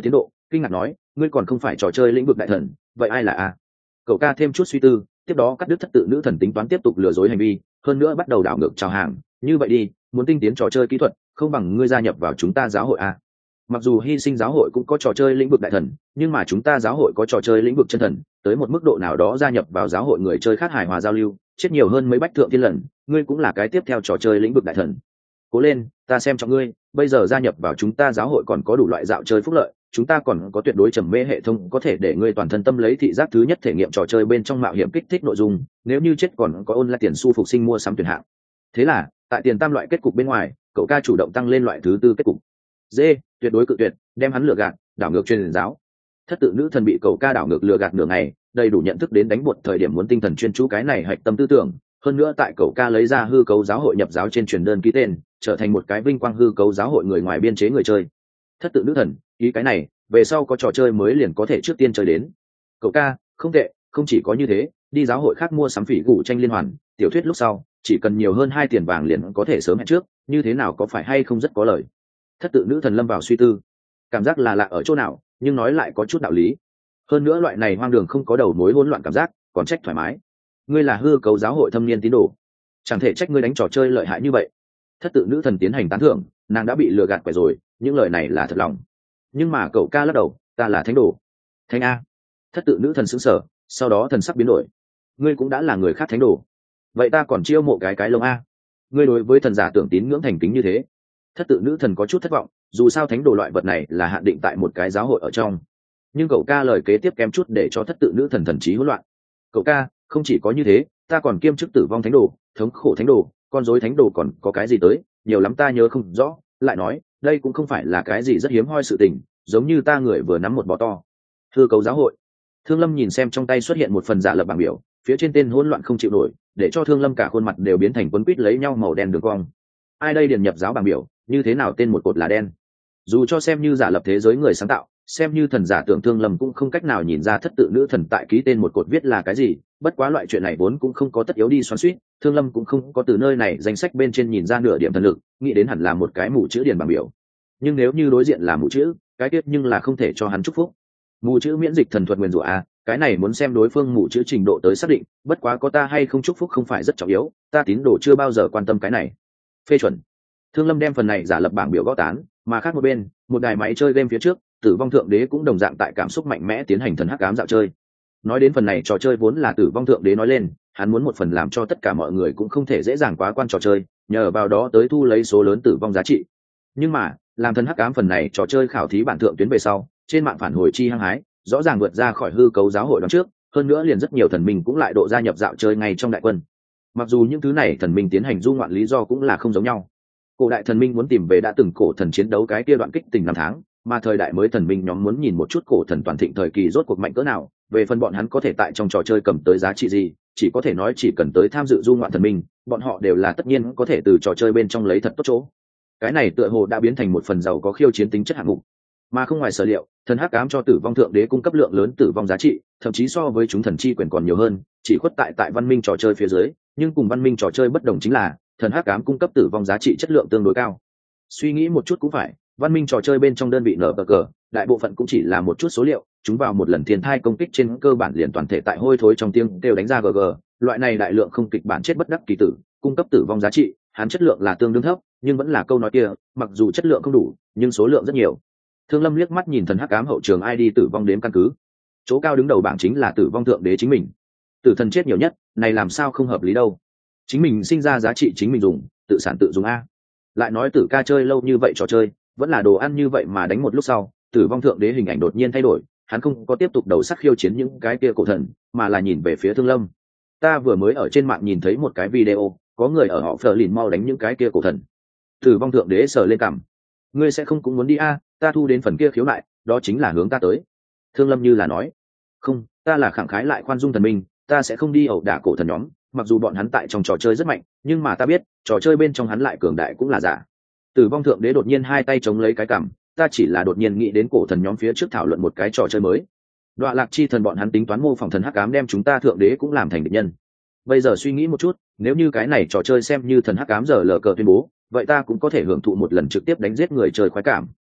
kinh ngạc nói, ngươi còn không phải trò chơi lĩnh vực đại thần, vậy ai là a? Cậu ca thêm chút suy tư, tiếp đó cắt đứt thất tự nữ thần tính toán tiếp tục lừa dối hành vi, hơn nữa bắt đầu đảo ngược chào hàng. Như vậy đi, muốn tinh tiến trò chơi kỹ thuật, không bằng ngươi gia nhập vào chúng ta giáo hội a. Mặc dù hy sinh giáo hội cũng có trò chơi lĩnh vực đại thần, nhưng mà chúng ta giáo hội có trò chơi lĩnh vực chân thần, tới một mức độ nào đó gia nhập vào giáo hội người chơi khác hài hòa giao lưu, chết nhiều hơn mấy bách thượng thiên lần, ngươi cũng là cái tiếp theo trò chơi lĩnh vực đại thần. Cố lên, ta xem trọng ngươi, bây giờ gia nhập vào chúng ta giáo hội còn có đủ loại dạo chơi phúc lợi, chúng ta còn có tuyệt đối trầm mê hệ thống có thể để ngươi toàn thân tâm lấy thị giác thứ nhất thể nghiệm trò chơi bên trong mạo hiểm kích thích nội dung, nếu như chết còn có online tiền xu phục sinh mua sắm tuyển hạng. Thế là, tại tiền tam loại kết cục bên ngoài, cậu ca chủ động tăng lên loại thứ tư kết cục. D, tuyệt đối cự tuyệt, đem hắn lừa gạt, đảo ngược truyền giáo. Thất tự nữ thần bị cậu ca đảo ngược lừa gạt nửa ngày, đầy đủ nhận thức đến đánh buột thời điểm muốn tinh thần chuyên chú cái này hạch tâm tư tưởng, hơn nữa tại cậu ca lấy ra hư cấu giáo hội nhập giáo trên truyền đơn ký tên, trở thành một cái vinh quang hư cấu giáo hội người ngoài biên chế người chơi. Thất tự nữ thần, ý cái này, về sau có trò chơi mới liền có thể trước tiên chơi đến. Cậu ca, không tệ, không chỉ có như thế, đi giáo hội khác mua sắm phỉ gủ tranh liên hoàn, tiểu thuyết lúc sau, chỉ cần nhiều hơn 2 tiền vàng liền có thể sớm hẹn trước, như thế nào có phải hay không rất có lời. Thất tự nữ thần lâm vào suy tư, cảm giác là lạ ở chỗ nào, nhưng nói lại có chút đạo lý. Hơn nữa loại này hoang đường không có đầu mối hỗn loạn cảm giác, còn trách thoải mái. Ngươi là hư cấu giáo hội thâm niên tín đồ, chẳng thể trách ngươi đánh trò chơi lợi hại như vậy. Thất tự nữ thần tiến hành tán thưởng, nàng đã bị lừa gạt quẻ rồi, những lời này là thật lòng. Nhưng mà cậu ca lắc đầu, ta là thánh đồ. Thánh a? Thất tự nữ thần sững sờ, sau đó thần sắc biến đổi. Ngươi cũng đã là người khác thánh đồ, vậy ta còn chiêu mộ cái lông a? Ngươi đối với thần giả tưởng tín ngưỡng thành kính như thế. Thất tự nữ thần có chút thất vọng, dù sao thánh đồ loại vật này là hạn định tại một cái giáo hội ở trong. Nhưng cậu ca lời kế tiếp kém chút để cho thất tự nữ thần thần trí hỗn loạn. Cậu ca, không chỉ có như thế, ta còn kiêm chức tử vong thánh đồ, thống khổ thánh đồ, con rối thánh đồ, còn có cái gì tới, nhiều lắm ta nhớ không rõ. Lại nói, đây cũng không phải là cái gì rất hiếm hoi sự tình, giống như ta người vừa nắm một bò to. Hư cấu giáo hội. Thương Lâm nhìn xem trong tay xuất hiện một phần giả lập bảng biểu, phía trên tên hỗn loạn không chịu nổi, để cho Thương Lâm cả khuôn mặt đều biến thành quấn quít lấy nhau màu đen đường cong. Ai đây điền nhập giáo bảng biểu, như thế nào tên một cột là đen? Dù cho xem như giả lập thế giới người sáng tạo, xem như thần giả tưởng, Thương Lâm cũng không cách nào nhìn ra thất tự nữ thần tại ký tên một cột viết là cái gì. Bất quá loại chuyện này vốn cũng không có tất yếu đi xoắn xuýt, Thương Lâm cũng không có từ nơi này danh sách bên trên nhìn ra nửa điểm thần lực, nghĩ đến hẳn là một cái mù chữ điền bảng biểu. Nhưng nếu như đối diện là mù chữ, cái tiết nhưng là không thể cho hắn chúc phúc. Mù chữ miễn dịch thần thuật nguyền rủa a, cái này muốn xem đối phương mù chữ trình độ tới xác định, bất quá có ta hay không chúc phúc không phải rất trọng yếu, ta tín đồ chưa bao giờ quan tâm cái này. Phê chuẩn. Thương Lâm đem phần này giả lập bảng biểu gõ tán, mà khác một bên, một đài máy chơi game phía trước, Tử vong thượng đế cũng đồng dạng tại cảm xúc mạnh mẽ tiến hành thần hắc ám dạo chơi. Nói đến phần này trò chơi vốn là Tử vong thượng đế nói lên, hắn muốn một phần làm cho tất cả mọi người cũng không thể dễ dàng quá quan trò chơi, nhờ vào đó tới thu lấy số lớn tử vong giá trị. Nhưng mà, làm thần hắc ám phần này trò chơi khảo thí bản thượng tuyến về sau, trên mạng phản hồi chi hăng hái, rõ ràng vượt ra khỏi hư cấu giáo hội đón trước, hơn nữa liền rất nhiều thần minh cũng lại độ gia nhập dạo chơi ngay trong đại quân. Mặc dù những thứ này thần minh tiến hành du ngoạn lý do cũng là không giống nhau. Cổ đại thần minh muốn tìm về đã từng cổ thần chiến đấu cái kia đoạn kích tình năm tháng, mà thời đại mới thần minh nhóm muốn nhìn một chút cổ thần toàn thịnh thời kỳ rốt cuộc mạnh cỡ nào. Về phần bọn hắn có thể tại trong trò chơi cầm tới giá trị gì, chỉ có thể nói chỉ cần tới tham dự du ngoạn thần minh, bọn họ đều là tất nhiên có thể từ trò chơi bên trong lấy thật tốt chỗ. Cái này tựa hồ đã biến thành một phần giàu có khiêu chiến tính chất hạng mục, mà không ngoài sở liệu, thần hắc ám cho tử vong thượng đế cung cấp lượng lớn tử vong giá trị, thậm chí so với chúng thần chi quyền còn nhiều hơn, chỉ khuất tại văn minh trò chơi phía dưới. Nhưng cùng văn minh trò chơi bất đồng chính là thần hắc ám cung cấp tử vong giá trị chất lượng tương đối cao. Suy nghĩ một chút cũng phải, văn minh trò chơi bên trong đơn vị nở bờ cờ, đại bộ phận cũng chỉ là một chút số liệu, chúng vào một lần thiên thai công kích trên cơ bản liền toàn thể tại hôi thối trong tiếng kêu đánh ra GG, loại này đại lượng không kịch bản chết bất đắc kỳ tử, cung cấp tử vong giá trị, hắn chất lượng là tương đương thấp, nhưng vẫn là câu nói kia, mặc dù chất lượng không đủ, nhưng số lượng rất nhiều. Thương Lâm liếc mắt nhìn thần hắc ám hậu trường ID tử vong đếm căn cứ, chỗ cao đứng đầu bảng chính là tử vong thượng đế chính mình. Tử thần chết nhiều nhất, này làm sao không hợp lý đâu? Chính mình sinh ra giá trị chính mình dùng, tự sản tự dùng a. Lại nói Tử ca chơi lâu như vậy trò chơi, vẫn là đồ ăn như vậy mà đánh một lúc sau, tử vong thượng đế hình ảnh đột nhiên thay đổi, hắn không có tiếp tục đầu sắc khiêu chiến những cái kia cổ thần, mà là nhìn về phía Thương Lâm. Ta vừa mới ở trên mạng nhìn thấy một cái video, có người ở họ phờ lìn mau đánh những cái kia cổ thần. Tử vong thượng đế sờ lên cằm. Ngươi sẽ không cũng muốn đi a? Ta thu đến phần kia khiếu nại, đó chính là hướng ta tới. Thương Lâm như là nói, không, ta là khẳng khái lại khoan dung thần minh, ta sẽ không đi ẩu đả cổ thần nhóm, mặc dù bọn hắn tại trong trò chơi rất mạnh, nhưng mà ta biết trò chơi bên trong hắn lại cường đại cũng là giả. Tử vong thượng đế đột nhiên hai tay chống lấy cái cằm, ta chỉ là đột nhiên nghĩ đến cổ thần nhóm phía trước thảo luận một cái trò chơi mới. Đoạ lạc chi thần bọn hắn tính toán mô phỏng thần hắc ám đem chúng ta thượng đế cũng làm thành địch nhân. Bây giờ suy nghĩ một chút, nếu như cái này trò chơi xem như thần hắc ám giờ lờ cờ tuyên bố, vậy ta cũng có thể hưởng thụ một lần trực tiếp đánh giết người chơi khoái cảm.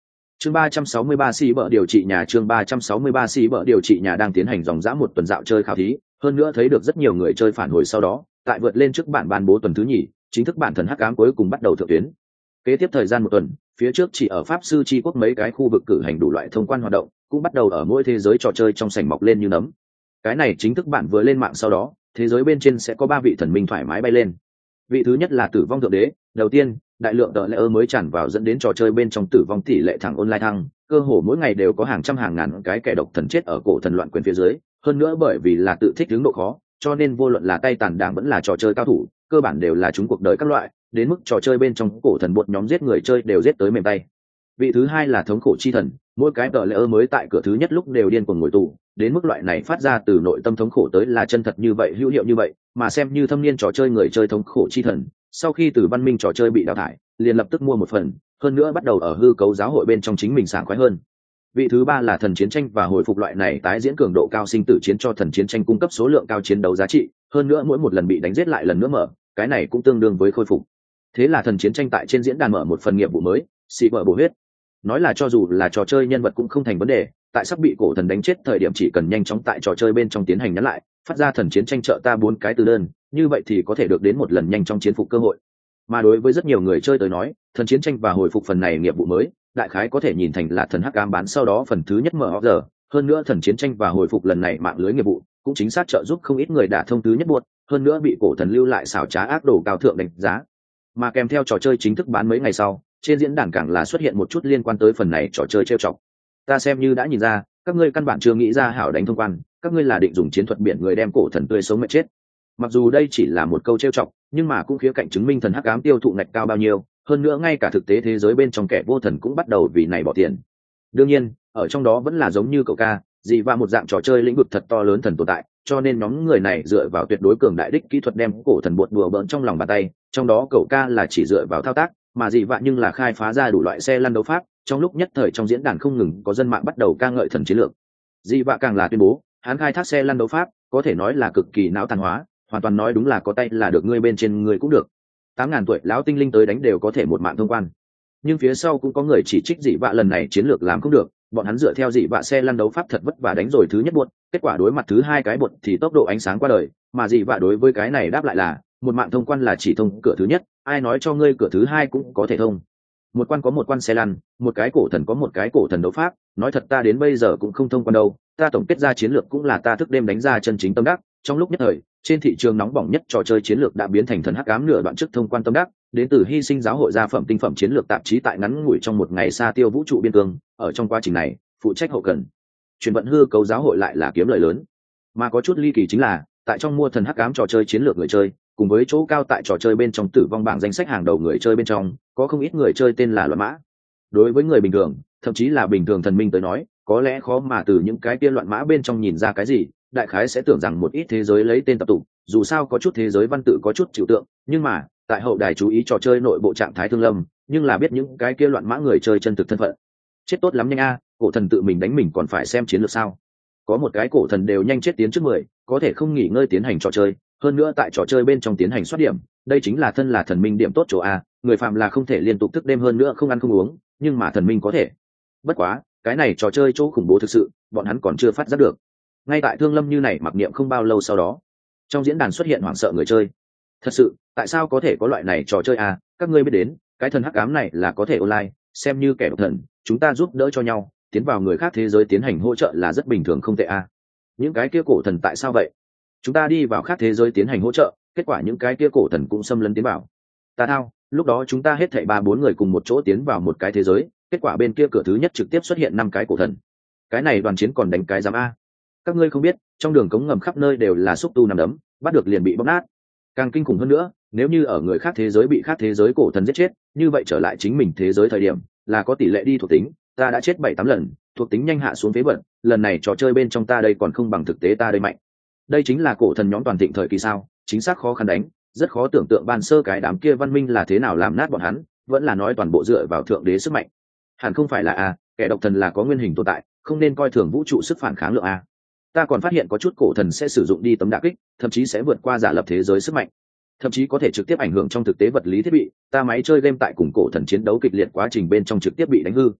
Chương 363 xì bợ điều trị nhà. Chương 363 xì bợ điều trị nhà đang tiến hành dòng dã một tuần dạo chơi khảo thí, hơn nữa thấy được rất nhiều người chơi phản hồi sau đó, tại vượt lên trước bản ban bố tuần thứ nhì, chính thức bản thần hắc ám cuối cùng bắt đầu thượng tuyến. Kế tiếp thời gian một tuần, phía trước chỉ ở pháp sư chi quốc mấy cái khu vực cử hành đủ loại thông quan hoạt động, cũng bắt đầu ở mỗi thế giới trò chơi trong sảnh mọc lên như nấm. Cái này chính thức bản vừa lên mạng sau đó, thế giới bên trên sẽ có 3 vị thần minh thoải mái bay lên. Vị thứ nhất là tử vong thượng đế. Đầu tiên, đại lượng tờ lễ mới tràn vào dẫn đến trò chơi bên trong tử vong tỷ lệ thẳng online thăng, cơ hồ mỗi ngày đều có hàng trăm hàng ngàn cái kẻ độc thần chết ở cổ thần loạn quyền phía dưới. Hơn nữa bởi vì là tự thích hướng độ khó, cho nên vô luận là tay tàn đảng vẫn là trò chơi cao thủ, cơ bản đều là chúng cuộc đời các loại, đến mức trò chơi bên trong cổ thần bột nhóm giết người chơi đều giết tới mềm tay. Vị thứ hai là thống khổ chi thần. Mỗi cái tờ lễ mới tại cửa thứ nhất lúc đều điên cuồng ngồi tù, đến mức loại này phát ra từ nội tâm thống khổ tới là chân thật như vậy, hữu hiệu như vậy, mà xem như thâm niên trò chơi người chơi thống khổ chi thần, sau khi từ văn minh trò chơi bị đào thải, liền lập tức mua một phần, hơn nữa bắt đầu ở hư cấu giáo hội bên trong chính mình sảng khoái hơn. Vị thứ ba là thần chiến tranh và hồi phục. Loại này tái diễn cường độ cao sinh tử chiến cho thần chiến tranh cung cấp số lượng cao chiến đấu giá trị, hơn nữa mỗi một lần bị đánh giết lại lần nữa mở, cái này cũng tương đương với khôi phục. Thế là thần chiến tranh tại trên diễn đàn mở một phần nghiệp vụ mới, xì bờ bổ huyết. Nói là cho dù là trò chơi nhân vật cũng không thành vấn đề, tại sắp bị cổ thần đánh chết thời điểm chỉ cần nhanh chóng tại trò chơi bên trong tiến hành nhắn lại, phát ra thần chiến tranh trợ ta 4 cái từ đơn, như vậy thì có thể được đến một lần nhanh chóng chiến phục cơ hội. Mà đối với rất nhiều người chơi tới nói, thần chiến tranh và hồi phục phần này nghiệp vụ mới, đại khái có thể nhìn thành là thần hắc ám bán sau đó phần thứ nhất mở giờ. Hơn nữa thần chiến tranh và hồi phục lần này mạng lưới nghiệp vụ cũng chính xác trợ giúp không ít người đả thông thứ nhất buốt, hơn nữa bị cổ thần lưu lại xảo trá ác đồ cao thượng đánh giá. Mà kèm theo trò chơi chính thức bán mấy ngày sau, trên diễn đàn càng là xuất hiện một chút liên quan tới phần này trò chơi trêu chọc. Ta xem như đã nhìn ra, các ngươi căn bản chưa nghĩ ra hảo đánh thông quan, các ngươi là định dùng chiến thuật biển người đem cổ thần tươi sống mệt chết. Mặc dù đây chỉ là một câu trêu chọc, nhưng mà cũng khía cạnh chứng minh thần hắc ám tiêu thụ ngạch cao bao nhiêu, hơn nữa ngay cả thực tế thế giới bên trong kẻ vô thần cũng bắt đầu vì này bỏ tiền. Đương nhiên, ở trong đó vẫn là giống như cậu ca, gì và một dạng trò chơi lĩnh vực thật to lớn thần tồn tại, cho nên nhóm người này dựa vào tuyệt đối cường đại đích kỹ thuật đem cổ thần bột đùa bỡn trong lòng bàn tay, trong đó cậu ca là chỉ dựa vào thao tác, mà gì vạ nhưng là khai phá ra đủ loại xe lăn đấu pháp. Trong lúc nhất thời trong diễn đàn không ngừng có dân mạng bắt đầu ca ngợi thần chiến lược. Dị vạ càng là tuyên bố hắn khai thác xe lăn đấu pháp có thể nói là cực kỳ não tàn hóa, hoàn toàn nói đúng là có tay là được ngươi bên trên người cũng được. 8.000 tuổi lão tinh linh tới đánh đều có thể một mạng thông quan. Nhưng phía sau cũng có người chỉ trích dị vạ lần này chiến lược làm không được, bọn hắn dựa theo dị vạ xe lăn đấu pháp thật vất vả đánh rồi thứ nhất buột, kết quả đối mặt thứ hai cái buột thì tốc độ ánh sáng qua đời, mà dị vạ đối với cái này đáp lại là một mạng thông quan là chỉ thông cửa thứ nhất, ai nói cho ngươi cửa thứ hai cũng có thể thông. Một quan có một quan xe lăn, một cái cổ thần có một cái cổ thần đấu pháp, nói thật ta đến bây giờ cũng không thông quan đâu, ta tổng kết ra chiến lược cũng là ta thức đêm đánh ra chân chính tâm đắc. Trong lúc nhất thời trên thị trường nóng bỏng nhất trò chơi chiến lược đã biến thành thần hắc ám nửa đoạn trước thông quan tâm đắc, đến từ hy sinh giáo hội gia phẩm tinh phẩm chiến lược tạp chí tại ngắn ngủi trong một ngày xa tiêu vũ trụ biên cương. Ở trong quá trình này phụ trách hậu cần chuyển vận hư cấu giáo hội lại là kiếm lợi lớn. Mà có chút ly kỳ chính là tại trong mua thần hắc ám trò chơi chiến lược người chơi, cùng với chỗ cao tại trò chơi bên trong tử vong bảng danh sách hàng đầu người chơi bên trong, có không ít người chơi tên là loạn mã. Đối với người bình thường, thậm chí là bình thường thần minh tới nói, có lẽ khó mà từ những cái kia loạn mã bên trong nhìn ra cái gì, đại khái sẽ tưởng rằng một ít thế giới lấy tên tập tụ, dù sao có chút thế giới văn tự có chút trừu tượng, nhưng mà tại hậu đài chú ý trò chơi nội bộ trạng thái Thương Lâm, nhưng là biết những cái kia loạn mã người chơi chân thực thân phận. Chết tốt lắm nhanh a, cổ thần tự mình đánh mình còn phải xem chiến lược sao? Có một cái cổ thần đều nhanh chết tiến trước 10, có thể không nghỉ ngơi tiến hành trò chơi, hơn nữa tại trò chơi bên trong tiến hành soát điểm, đây chính là thân là thần minh điểm tốt chỗ a, người phàm là không thể liên tục thức đêm, hơn nữa không ăn không uống, nhưng mà thần minh có thể. Bất quá cái này trò chơi chỗ khủng bố thực sự, bọn hắn còn chưa phát giác được. Ngay tại Thương Lâm như này mặc niệm không bao lâu sau đó, trong diễn đàn xuất hiện hoảng sợ người chơi. Thật sự, tại sao có thể có loại này trò chơi à? Các ngươi biết đến, cái thần hắc ám này là có thể online, xem như kẻ độc thần, chúng ta giúp đỡ cho nhau, tiến vào người khác thế giới tiến hành hỗ trợ là rất bình thường không tệ à? Những cái kia cổ thần tại sao vậy? Chúng ta đi vào khác thế giới tiến hành hỗ trợ, kết quả những cái kia cổ thần cũng xâm lấn tiến vào. Ta thao, lúc đó chúng ta hết thảy 3-4 người cùng một chỗ tiến vào một cái thế giới, kết quả bên kia cửa thứ nhất trực tiếp xuất hiện 5 cái cổ thần. Cái này đoàn chiến còn đánh cái giám a? Các ngươi không biết, trong đường cống ngầm khắp nơi đều là xúc tu nằm đấm, bắt được liền bị bóc nát. Càng kinh khủng hơn nữa, nếu như ở người khác thế giới bị khác thế giới cổ thần giết chết, như vậy trở lại chính mình thế giới thời điểm là có tỷ lệ đi thuộc tính, ta đã chết 7-8 lần, thuộc tính nhanh hạ xuống phế bẩn, lần này trò chơi bên trong ta đây còn không bằng thực tế ta đây mạnh. Đây chính là cổ thần nhóm toàn thịnh thời kỳ sao? Chính xác khó khăn đánh, rất khó tưởng tượng ban sơ cái đám kia văn minh là thế nào làm nát bọn hắn, vẫn là nói toàn bộ dựa vào thượng đế sức mạnh. Hẳn không phải là a, kẻ độc thần là có nguyên hình tồn tại, không nên coi thường vũ trụ sức phản kháng lượng a. Ta còn phát hiện có chút cổ thần sẽ sử dụng đi tấm đả kích, thậm chí sẽ vượt qua giả lập thế giới sức mạnh, thậm chí có thể trực tiếp ảnh hưởng trong thực tế vật lý thiết bị. Ta máy chơi game tại cùng cổ thần chiến đấu kịch liệt quá trình bên trong trực tiếp bị đánh hư.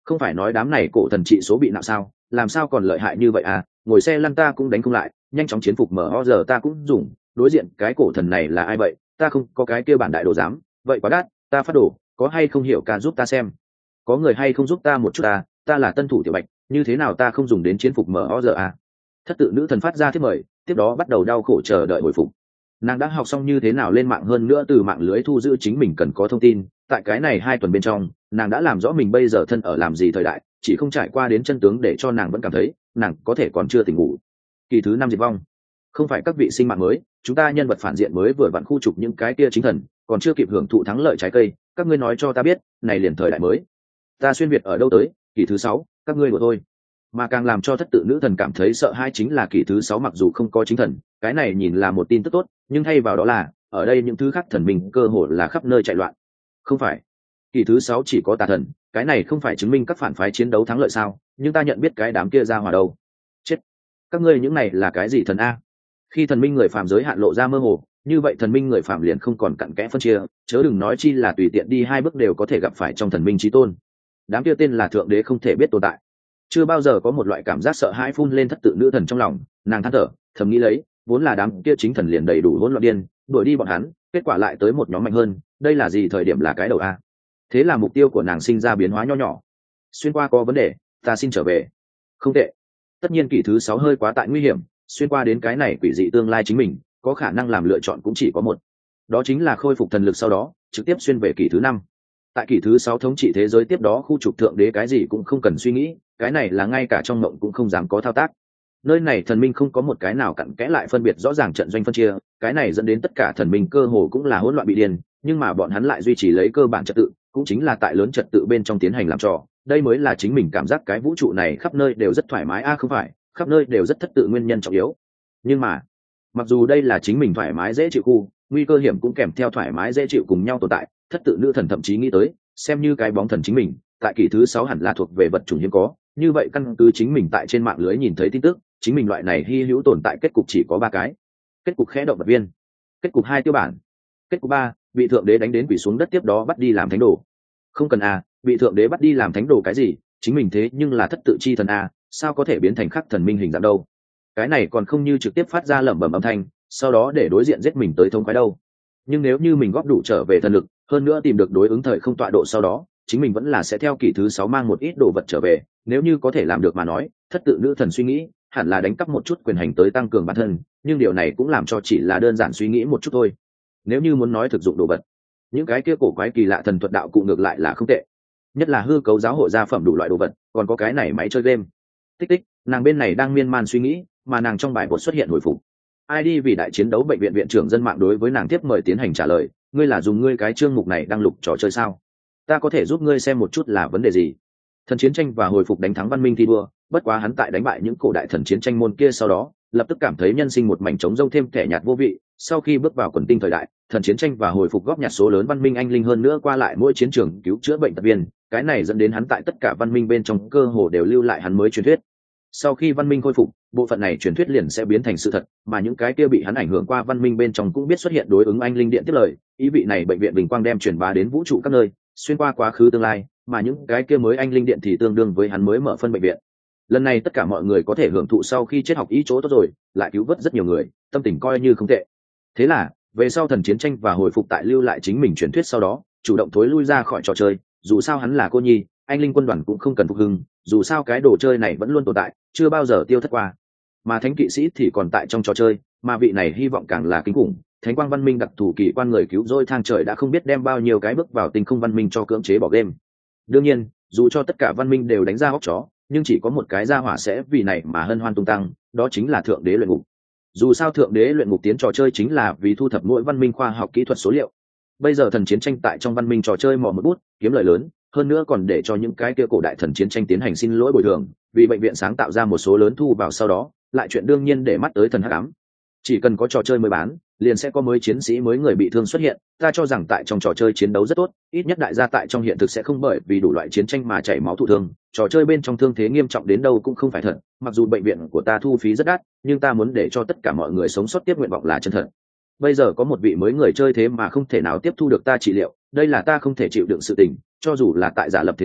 Không phải nói đám này cổ thần trị số bị nạo sao, làm sao còn lợi hại như vậy à, ngồi xe lăn ta cũng đánh không lại, nhanh chóng chiến phục mở ho giờ ta cũng dùng, đối diện cái cổ thần này là ai vậy, ta không có cái kia bản đại đồ dám, vậy quá đắt, ta phát đồ, có hay không hiểu ca giúp ta xem, có người hay không giúp ta một chút ta là tân thủ tiểu bạch, như thế nào ta không dùng đến chiến phục mở ho giờ à. Thất tự nữ thần phát ra thiết mời, tiếp đó bắt đầu đau khổ chờ đợi hồi phục. Nàng đã học xong như thế nào lên mạng, hơn nữa từ mạng lưới thu giữ chính mình cần có thông tin, tại cái này 2 tuần bên trong nàng đã làm rõ mình bây giờ thân ở làm gì thời đại, chỉ không trải qua đến chân tướng để cho nàng vẫn cảm thấy nàng có thể còn chưa tỉnh ngủ. Kỳ thứ 5 diệt vong. Không phải các vị sinh mạng mới, chúng ta nhân vật phản diện mới vừa vặn khu trục những cái kia chính thần, còn chưa kịp hưởng thụ thắng lợi trái cây, các ngươi nói cho ta biết này liền thời đại mới ta xuyên việt ở đâu tới. Kỳ thứ 6, các ngươi của tôi. Mà càng làm cho thất tự nữ thần cảm thấy sợ hãi chính là kỳ thứ 6 mặc dù không có chính thần, cái này nhìn là một tin tức tốt, nhưng thay vào đó là ở đây những thứ khác thần minh cơ hồ là khắp nơi chạy loạn. Không phải, kỳ thứ 6 chỉ có tà thần, cái này không phải chứng minh các phản phái chiến đấu thắng lợi sao, nhưng ta nhận biết cái đám kia ra hòa đâu. Chết, các ngươi những này là cái gì thần a? Khi thần minh người phàm giới hạn lộ ra mơ hồ, như vậy thần minh người phàm liền không còn cặn kẽ phân chia, chớ đừng nói chi là tùy tiện đi 2 bước đều có thể gặp phải trong thần minh chí tôn. Đám kia tên là thượng đế không thể biết tồn tại. Chưa bao giờ có một loại cảm giác sợ hãi phun lên thất tự nữ thần trong lòng, nàng than thở thầm nghĩ lấy, vốn là đám kia chính thần liền đầy đủ hỗn loạn điên, đuổi đi bọn hắn, kết quả lại tới một nhóm mạnh hơn, đây là gì thời điểm là cái đầu a. Thế là mục tiêu của nàng sinh ra biến hóa nho nhỏ. Xuyên qua có vấn đề, ta xin trở về. Không tệ. Tất nhiên kỳ thứ 6 hơi quá tại nguy hiểm, xuyên qua đến cái này quỷ dị tương lai chính mình có khả năng làm lựa chọn cũng chỉ có một, đó chính là khôi phục thần lực, sau đó trực tiếp xuyên về kỳ thứ 5. Tại kỳ thứ 6 thống trị thế giới tiếp đó khu trục thượng đế cái gì cũng không cần suy nghĩ, cái này là ngay cả trong mộng cũng không dám có thao tác. Nơi này thần minh không có một cái nào cặn kẽ lại phân biệt rõ ràng trận doanh phân chia, cái này dẫn đến tất cả thần minh cơ hồ cũng là hỗn loạn bị điên, nhưng mà bọn hắn lại duy trì lấy cơ bản trật tự, cũng chính là tại lớn trật tự bên trong tiến hành làm trò, đây mới là chính mình cảm giác cái vũ trụ này khắp nơi đều rất thoải mái không phải, khắp nơi đều rất thất tự nguyên nhân trọng yếu. Nhưng mà mặc dù đây là chính mình thoải mái dễ chịu khu, nguy cơ hiểm cũng kèm theo thoải mái dễ chịu cùng nhau tồn tại, thất tự nữ thần thậm chí nghĩ tới xem như cái bóng thần chính mình tại kỳ thứ 6 hẳn là thuộc về vật chủng hiếm có, như vậy căn cứ chính mình tại trên mạng lưới nhìn thấy tin tức, chính mình loại này hy hữu tồn tại kết cục chỉ có 3 cái. Kết cục khẽ động vật viên, kết cục 2 tiêu bản, kết cục 3 bị thượng đế đánh đến quỷ xuống đất tiếp đó bắt đi làm thánh đồ. Không cần bị thượng đế bắt đi làm thánh đồ cái gì, chính mình thế nhưng là thất tự chi thần sao có thể biến thành khắc thần minh hình dạng đâu. Cái này còn không như trực tiếp phát ra lẩm bẩm âm thanh sau đó để đối diện giết mình tới thông khoái đâu. Nhưng nếu như mình góp đủ trở về thần lực, hơn nữa tìm được đối ứng thời không tọa độ, sau đó chính mình vẫn là sẽ theo kỳ thứ 6 mang một ít đồ vật trở về, nếu như có thể làm được mà nói, thất tự nữ thần suy nghĩ hẳn là đánh cắp một chút quyền hành tới tăng cường bản thân, nhưng điều này cũng làm cho chỉ là đơn giản suy nghĩ một chút thôi. Nếu như muốn nói thực dụng đồ vật, những cái kia cổ quái kỳ lạ thần thuật đạo cụ ngược lại là không tệ, nhất là hư cấu giáo hội gia phẩm đủ loại đồ vật, còn có cái này máy chơi game. Tích tích, nàng bên này đang miên man suy nghĩ, mà nàng trong bài bột xuất hiện hồi phục ID vì đại chiến đấu bệnh viện viện trưởng dân mạng đối với nàng tiếp mời tiến hành trả lời, ngươi là dùng ngươi cái chương mục này đăng lục trò chơi sao? Ta có thể giúp ngươi xem một chút là vấn đề gì? Thần chiến tranh và hồi phục đánh thắng văn minh thi đua, bất quá hắn tại đánh bại những cổ đại thần chiến tranh môn kia sau đó, lập tức cảm thấy nhân sinh một mảnh trống rông thêm kẻ nhạt vô vị, sau khi bước vào quần tinh thời đại, thần chiến tranh và hồi phục góp nhặt số lớn văn minh anh linh, hơn nữa qua lại mỗi chiến trường cứu chữa bệnh tật viên, cái này dẫn đến hắn tại tất cả văn minh bên trong cơ hồ đều lưu lại hắn mới truyền thuyết. Sau khi văn minh khôi phục, bộ phận này truyền thuyết liền sẽ biến thành sự thật, mà những cái kia bị hắn ảnh hưởng qua văn minh bên trong cũng biết xuất hiện đối ứng anh linh điện tiếp lời, ý vị này bệnh viện bình quang đem truyền bá đến vũ trụ các nơi, xuyên qua quá khứ tương lai, mà những cái kia mới anh linh điện thì tương đương với hắn mới mở phân bệnh viện. Lần này tất cả mọi người có thể hưởng thụ sau khi chết học ý chỗ tốt rồi, lại cứu vớt rất nhiều người, tâm tình coi như không tệ. Thế là về sau thần chiến tranh và hồi phục tại lưu lại chính mình truyền thuyết sau đó, chủ động thối lui ra khỏi trò chơi, dù sao hắn là cô nhi, anh linh quân đoàn cũng không cần phục hưng, dù sao cái đồ chơi này vẫn luôn tồn tại, chưa bao giờ tiêu thất qua. Mà thánh kỵ sĩ thì còn tại trong trò chơi, mà vị này hy vọng càng là kinh khủng, thánh quang văn minh đặc thù kỳ quan người cứu rỗi thang trời đã không biết đem bao nhiêu cái bước vào tinh không văn minh cho cưỡng chế bỏ game. Đương nhiên dù cho tất cả văn minh đều đánh ra hốc chó, nhưng chỉ có một cái gia hỏa sẽ vì này mà hân hoan tung tăng, đó chính là thượng đế luyện ngục. Dù sao thượng đế luyện ngục tiến trò chơi chính là vì thu thập mỗi văn minh khoa học kỹ thuật số liệu. Bây giờ thần chiến tranh tại trong văn minh trò chơi mò một bút kiếm lợi lớn, hơn nữa còn để cho những cái kia cổ đại thần chiến tranh tiến hành xin lỗi bồi thường, vì bệnh viện sáng tạo ra một số lớn thu vào, sau đó lại chuyện đương nhiên để mắt tới thần hắc ám. Chỉ cần có trò chơi mới bán, liền sẽ có mới chiến sĩ mới người bị thương xuất hiện. Ta cho rằng tại trong trò chơi chiến đấu rất tốt, ít nhất đại gia tại trong hiện thực sẽ không bởi vì đủ loại chiến tranh mà chảy máu thụ thương. Trò chơi bên trong thương thế nghiêm trọng đến đâu cũng không phải thật, mặc dù bệnh viện của ta thu phí rất đắt, nhưng ta muốn để cho tất cả mọi người sống sót tiếp nguyện vọng là chân thật. Bây giờ có một vị mới người chơi thế mà không thể nào tiếp thu được ta trị liệu, đây là ta không thể chịu đựng sự tình, cho dù là tại giả lập thế giới,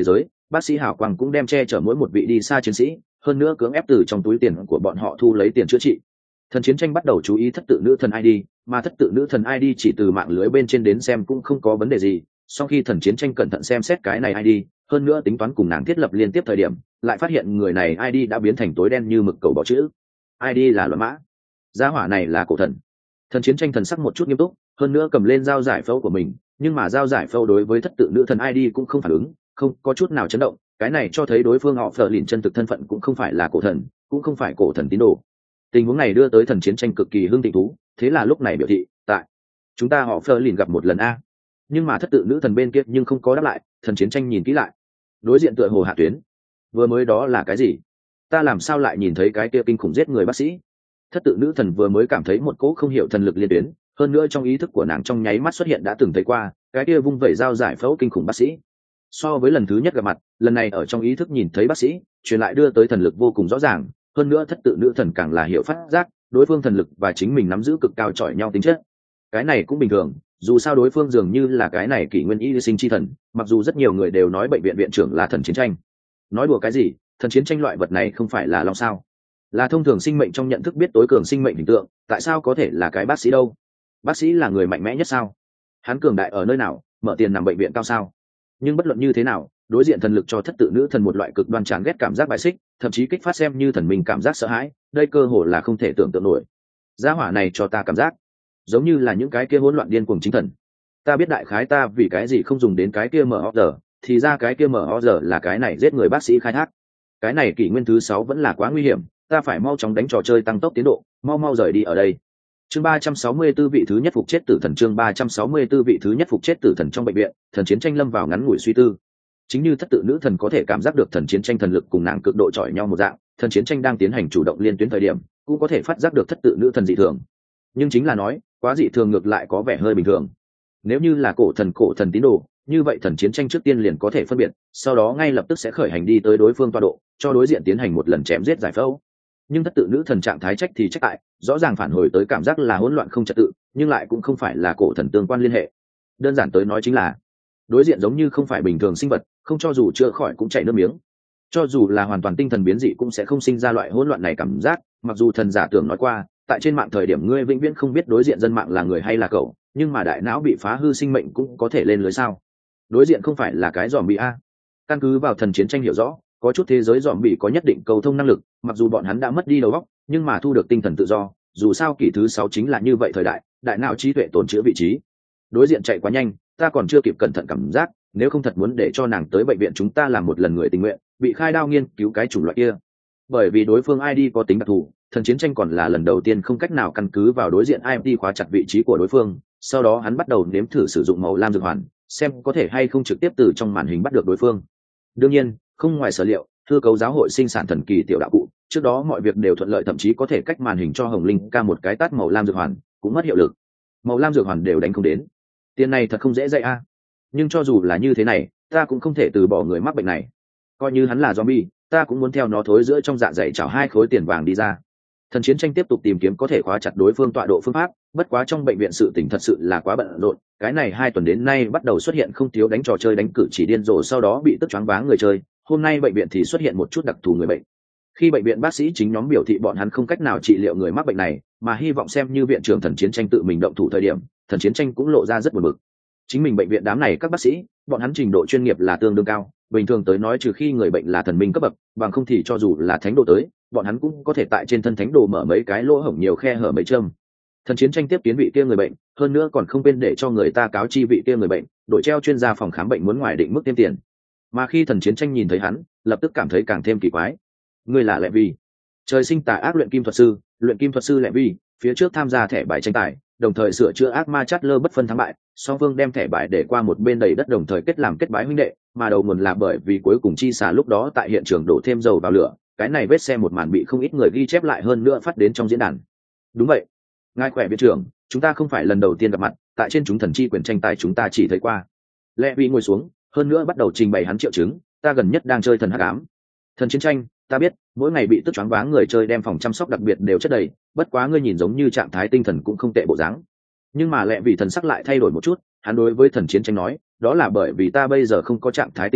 bác sĩ hào quang cũng đem che chở mỗi một vị đi xa chiến sĩ, hơn nữa cưỡng ép từ trong túi tiền của bọn họ thu lấy tiền chữa trị. Thần chiến tranh bắt đầu chú ý thất tự nữ thần ID, mà thất tự nữ thần ID chỉ từ mạng lưới bên trên đến xem cũng không có vấn đề gì. Sau khi thần chiến tranh cẩn thận xem xét cái này ID, hơn nữa tính toán cùng nàng thiết lập liên tiếp thời điểm, lại phát hiện người này ID đã biến thành tối đen như mực cầu bỏ chữ. ID là luận mã. Gia hỏa này là cổ thần. Thần chiến tranh thần sắc một chút nghiêm túc, hơn nữa cầm lên dao giải phẫu của mình, nhưng mà dao giải phẫu đối với thất tự nữ thần ID cũng không phản ứng, không có chút nào chấn động. Cái này cho thấy đối phương họ phở lìn chân thực thân phận cũng không phải là cổ thần, cũng không phải cổ thần tín đồ. Tình huống này đưa tới thần chiến tranh cực kỳ hưng thịnh thú, thế là lúc này biểu thị tại chúng ta họ phơ lìn gặp một lần a. Nhưng mà thất tự nữ thần bên kia nhưng không có đáp lại. Thần chiến tranh nhìn kỹ lại, đối diện tựa hồ hạ tuyến. Vừa mới đó là cái gì? Ta làm sao lại nhìn thấy cái kia kinh khủng giết người bác sĩ? Thất tự nữ thần vừa mới cảm thấy một cỗ không hiểu thần lực liên tuyến, hơn nữa trong ý thức của nàng trong nháy mắt xuất hiện đã từng thấy qua cái kia vung vẩy dao giải phẫu kinh khủng bác sĩ. So với lần thứ nhất gặp mặt, lần này ở trong ý thức nhìn thấy bác sĩ, truyền lại đưa tới thần lực vô cùng rõ ràng. Hơn nữa thất tự nữ thần càng là hiểu phát giác đối phương thần lực và chính mình nắm giữ cực cao chọi nhau tính chất. Cái này cũng bình thường, dù sao đối phương dường như là cái này kỷ nguyên y sinh chi thần, mặc dù rất nhiều người đều nói bệnh viện viện trưởng là thần chiến tranh. Nói đùa cái gì, thần chiến tranh loại vật này không phải là long sao? Là thông thường sinh mệnh trong nhận thức biết tối cường sinh mệnh hình tượng, tại sao có thể là cái bác sĩ đâu? Bác sĩ là người mạnh mẽ nhất sao? Hắn cường đại ở nơi nào, mở tiền nằm bệnh viện cao sao? Nhưng bất luận như thế nào, đối diện thần lực cho thất tự nữ thần một loại cực đoan chán ghét cảm giác bài xích, thậm chí kích phát xem như thần mình cảm giác sợ hãi, đây cơ hồ là không thể tưởng tượng nổi. Gia hỏa này cho ta cảm giác giống như là những cái kia hỗn loạn điên cuồng chính thần. Ta biết đại khái ta vì cái gì không dùng đến cái kia mở giờ, thì ra cái kia mở giờ là cái này giết người bác sĩ khai thác. Cái này kỷ nguyên thứ 6 vẫn là quá nguy hiểm, ta phải mau chóng đánh trò chơi tăng tốc tiến độ, mau rời đi ở đây. Chương 364 vị thứ nhất phục chết tử thần. Chương 364 vị thứ nhất phục chết tử thần. Trong bệnh viện, thần chiến tranh lâm vào ngắn ngủi suy tư. Chính như thất tự nữ thần có thể cảm giác được thần chiến tranh thần lực cùng nàng cực độ chọi nhau một dạng, thần chiến tranh đang tiến hành chủ động liên tuyến thời điểm, cũng có thể phát giác được thất tự nữ thần dị thường. Nhưng chính là nói, quá dị thường ngược lại có vẻ hơi bình thường. Nếu như là cổ thần tín đồ, như vậy thần chiến tranh trước tiên liền có thể phân biệt, sau đó ngay lập tức sẽ khởi hành đi tới đối phương tọa độ, cho đối diện tiến hành một lần chém giết giải phẫu. Nhưng thất tự nữ thần trạng thái trách thì trách tại, rõ ràng phản hồi tới cảm giác là hỗn loạn không trật tự, nhưng lại cũng không phải là cổ thần tương quan liên hệ. Đơn giản tới nói chính là đối diện giống như không phải bình thường sinh vật, không cho dù chữa khỏi cũng chảy nước miếng. Cho dù là hoàn toàn tinh thần biến dị cũng sẽ không sinh ra loại hỗn loạn này cảm giác. Mặc dù thần giả tưởng nói qua, tại trên mạng thời điểm ngươi vĩnh viễn không biết đối diện dân mạng là người hay là cậu, nhưng mà đại não bị phá hư sinh mệnh cũng có thể lên lưới sao? Đối diện không phải là cái zombie a. Căn cứ vào thần chiến tranh hiểu rõ, có chút thế giới zombie có nhất định cầu thông năng lực, mặc dù bọn hắn đã mất đi đầu óc, nhưng mà thu được tinh thần tự do. Dù sao kỷ thứ 6 chính là như vậy thời đại, đại não trí tuệ tồn chữa vị trí. Đối diện chạy quá nhanh, ta còn chưa kịp cẩn thận cảm giác, nếu không thật muốn để cho nàng tới bệnh viện chúng ta làm một lần người tình nguyện, bị khai đao nghiên cứu cái chủng loại kia. Bởi vì đối phương ID có tính đặc thù, thần chiến tranh còn là lần đầu tiên không cách nào căn cứ vào đối diện ID khóa chặt vị trí của đối phương. Sau đó hắn bắt đầu nếm thử sử dụng màu lam dược hoàn, xem có thể hay không trực tiếp từ trong màn hình bắt được đối phương. Đương nhiên, không ngoài sở liệu, hư cấu giáo hội sinh sản thần kỳ tiểu đạo cụ, trước đó mọi việc đều thuận lợi, thậm chí có thể cách màn hình cho Hồng Linh ca một cái tát màu lam dược hoàn, cũng mất hiệu lực. Màu lam dược hoàn đều đánh không đến. Tiền này thật không dễ dạy a. Nhưng cho dù là như thế này, ta cũng không thể từ bỏ người mắc bệnh này. Coi như hắn là zombie, ta cũng muốn theo nó thối giữa trong dạ dày chảo 2 khối tiền vàng đi ra. Thần chiến tranh tiếp tục tìm kiếm có thể khóa chặt đối phương tọa độ phương pháp, bất quá trong bệnh viện sự tình thật sự là quá bận rộn, cái này 2 tuần đến nay bắt đầu xuất hiện không thiếu đánh trò chơi đánh cử chỉ điên rồ sau đó bị tức choáng váng người chơi, hôm nay bệnh viện thì xuất hiện một chút đặc thù người bệnh. Khi bệnh viện bác sĩ chính nhóm biểu thị bọn hắn không cách nào trị liệu người mắc bệnh này, mà hy vọng xem như viện trưởng thần chiến tranh tự mình động thủ thời điểm, thần chiến tranh cũng lộ ra rất buồn bực. Chính mình bệnh viện đám này các bác sĩ, bọn hắn trình độ chuyên nghiệp là tương đương cao, bình thường tới nói trừ khi người bệnh là thần minh cấp bậc, bằng không thì cho dù là thánh đồ tới, bọn hắn cũng có thể tại trên thân thánh đồ mở mấy cái lỗ hổng nhiều khe hở mấy châm. Thần chiến tranh tiếp kiến vị kia người bệnh, hơn nữa còn không quên để cho người ta cáo chi vị kia người bệnh, đội treo chuyên gia phòng khám bệnh muốn ngoài định mức thêm tiền. Mà khi thần chiến tranh nhìn thấy hắn, lập tức cảm thấy càng thêm kỳ quái. Ngươi là Lệ Vi, trời sinh tà ác luyện kim thuật sư Lệ Vi, phía trước tham gia thẻ bài tranh tài, đồng thời sửa chữa ác ma chát lơ bất phân thắng bại, song phương đem thẻ bài để qua một bên đầy đất đồng thời kết làm kết bái huynh đệ, mà đầu nguồn là bởi vì cuối cùng chi xả lúc đó tại hiện trường đổ thêm dầu vào lửa, cái này vết xe một màn bị không ít người ghi chép lại hơn nữa phát đến trong diễn đàn. Đúng vậy, ngài khỏe viện trưởng, chúng ta không phải lần đầu tiên gặp mặt, tại trên chúng thần chi quyền tranh tài chúng ta chỉ thấy qua. Lệ Vi ngồi xuống, hơn nữa bắt đầu trình bày hắn triệu chứng, ta gần nhất đang chơi thần hắc ám. Thần chiến tranh, ta biết, mỗi ngày bị tức choáng váng người chơi đem phòng chăm sóc đặc biệt đều chất đầy, bất quá ngươi nhìn giống như trạng thái tinh thần cũng không tệ bộ dáng. Nhưng mà Lệ Vi thần sắc lại thay đổi một chút, hắn đối với thần chiến tranh nói, đó là bởi vì ta bây giờ không có trạng thái tinh thần,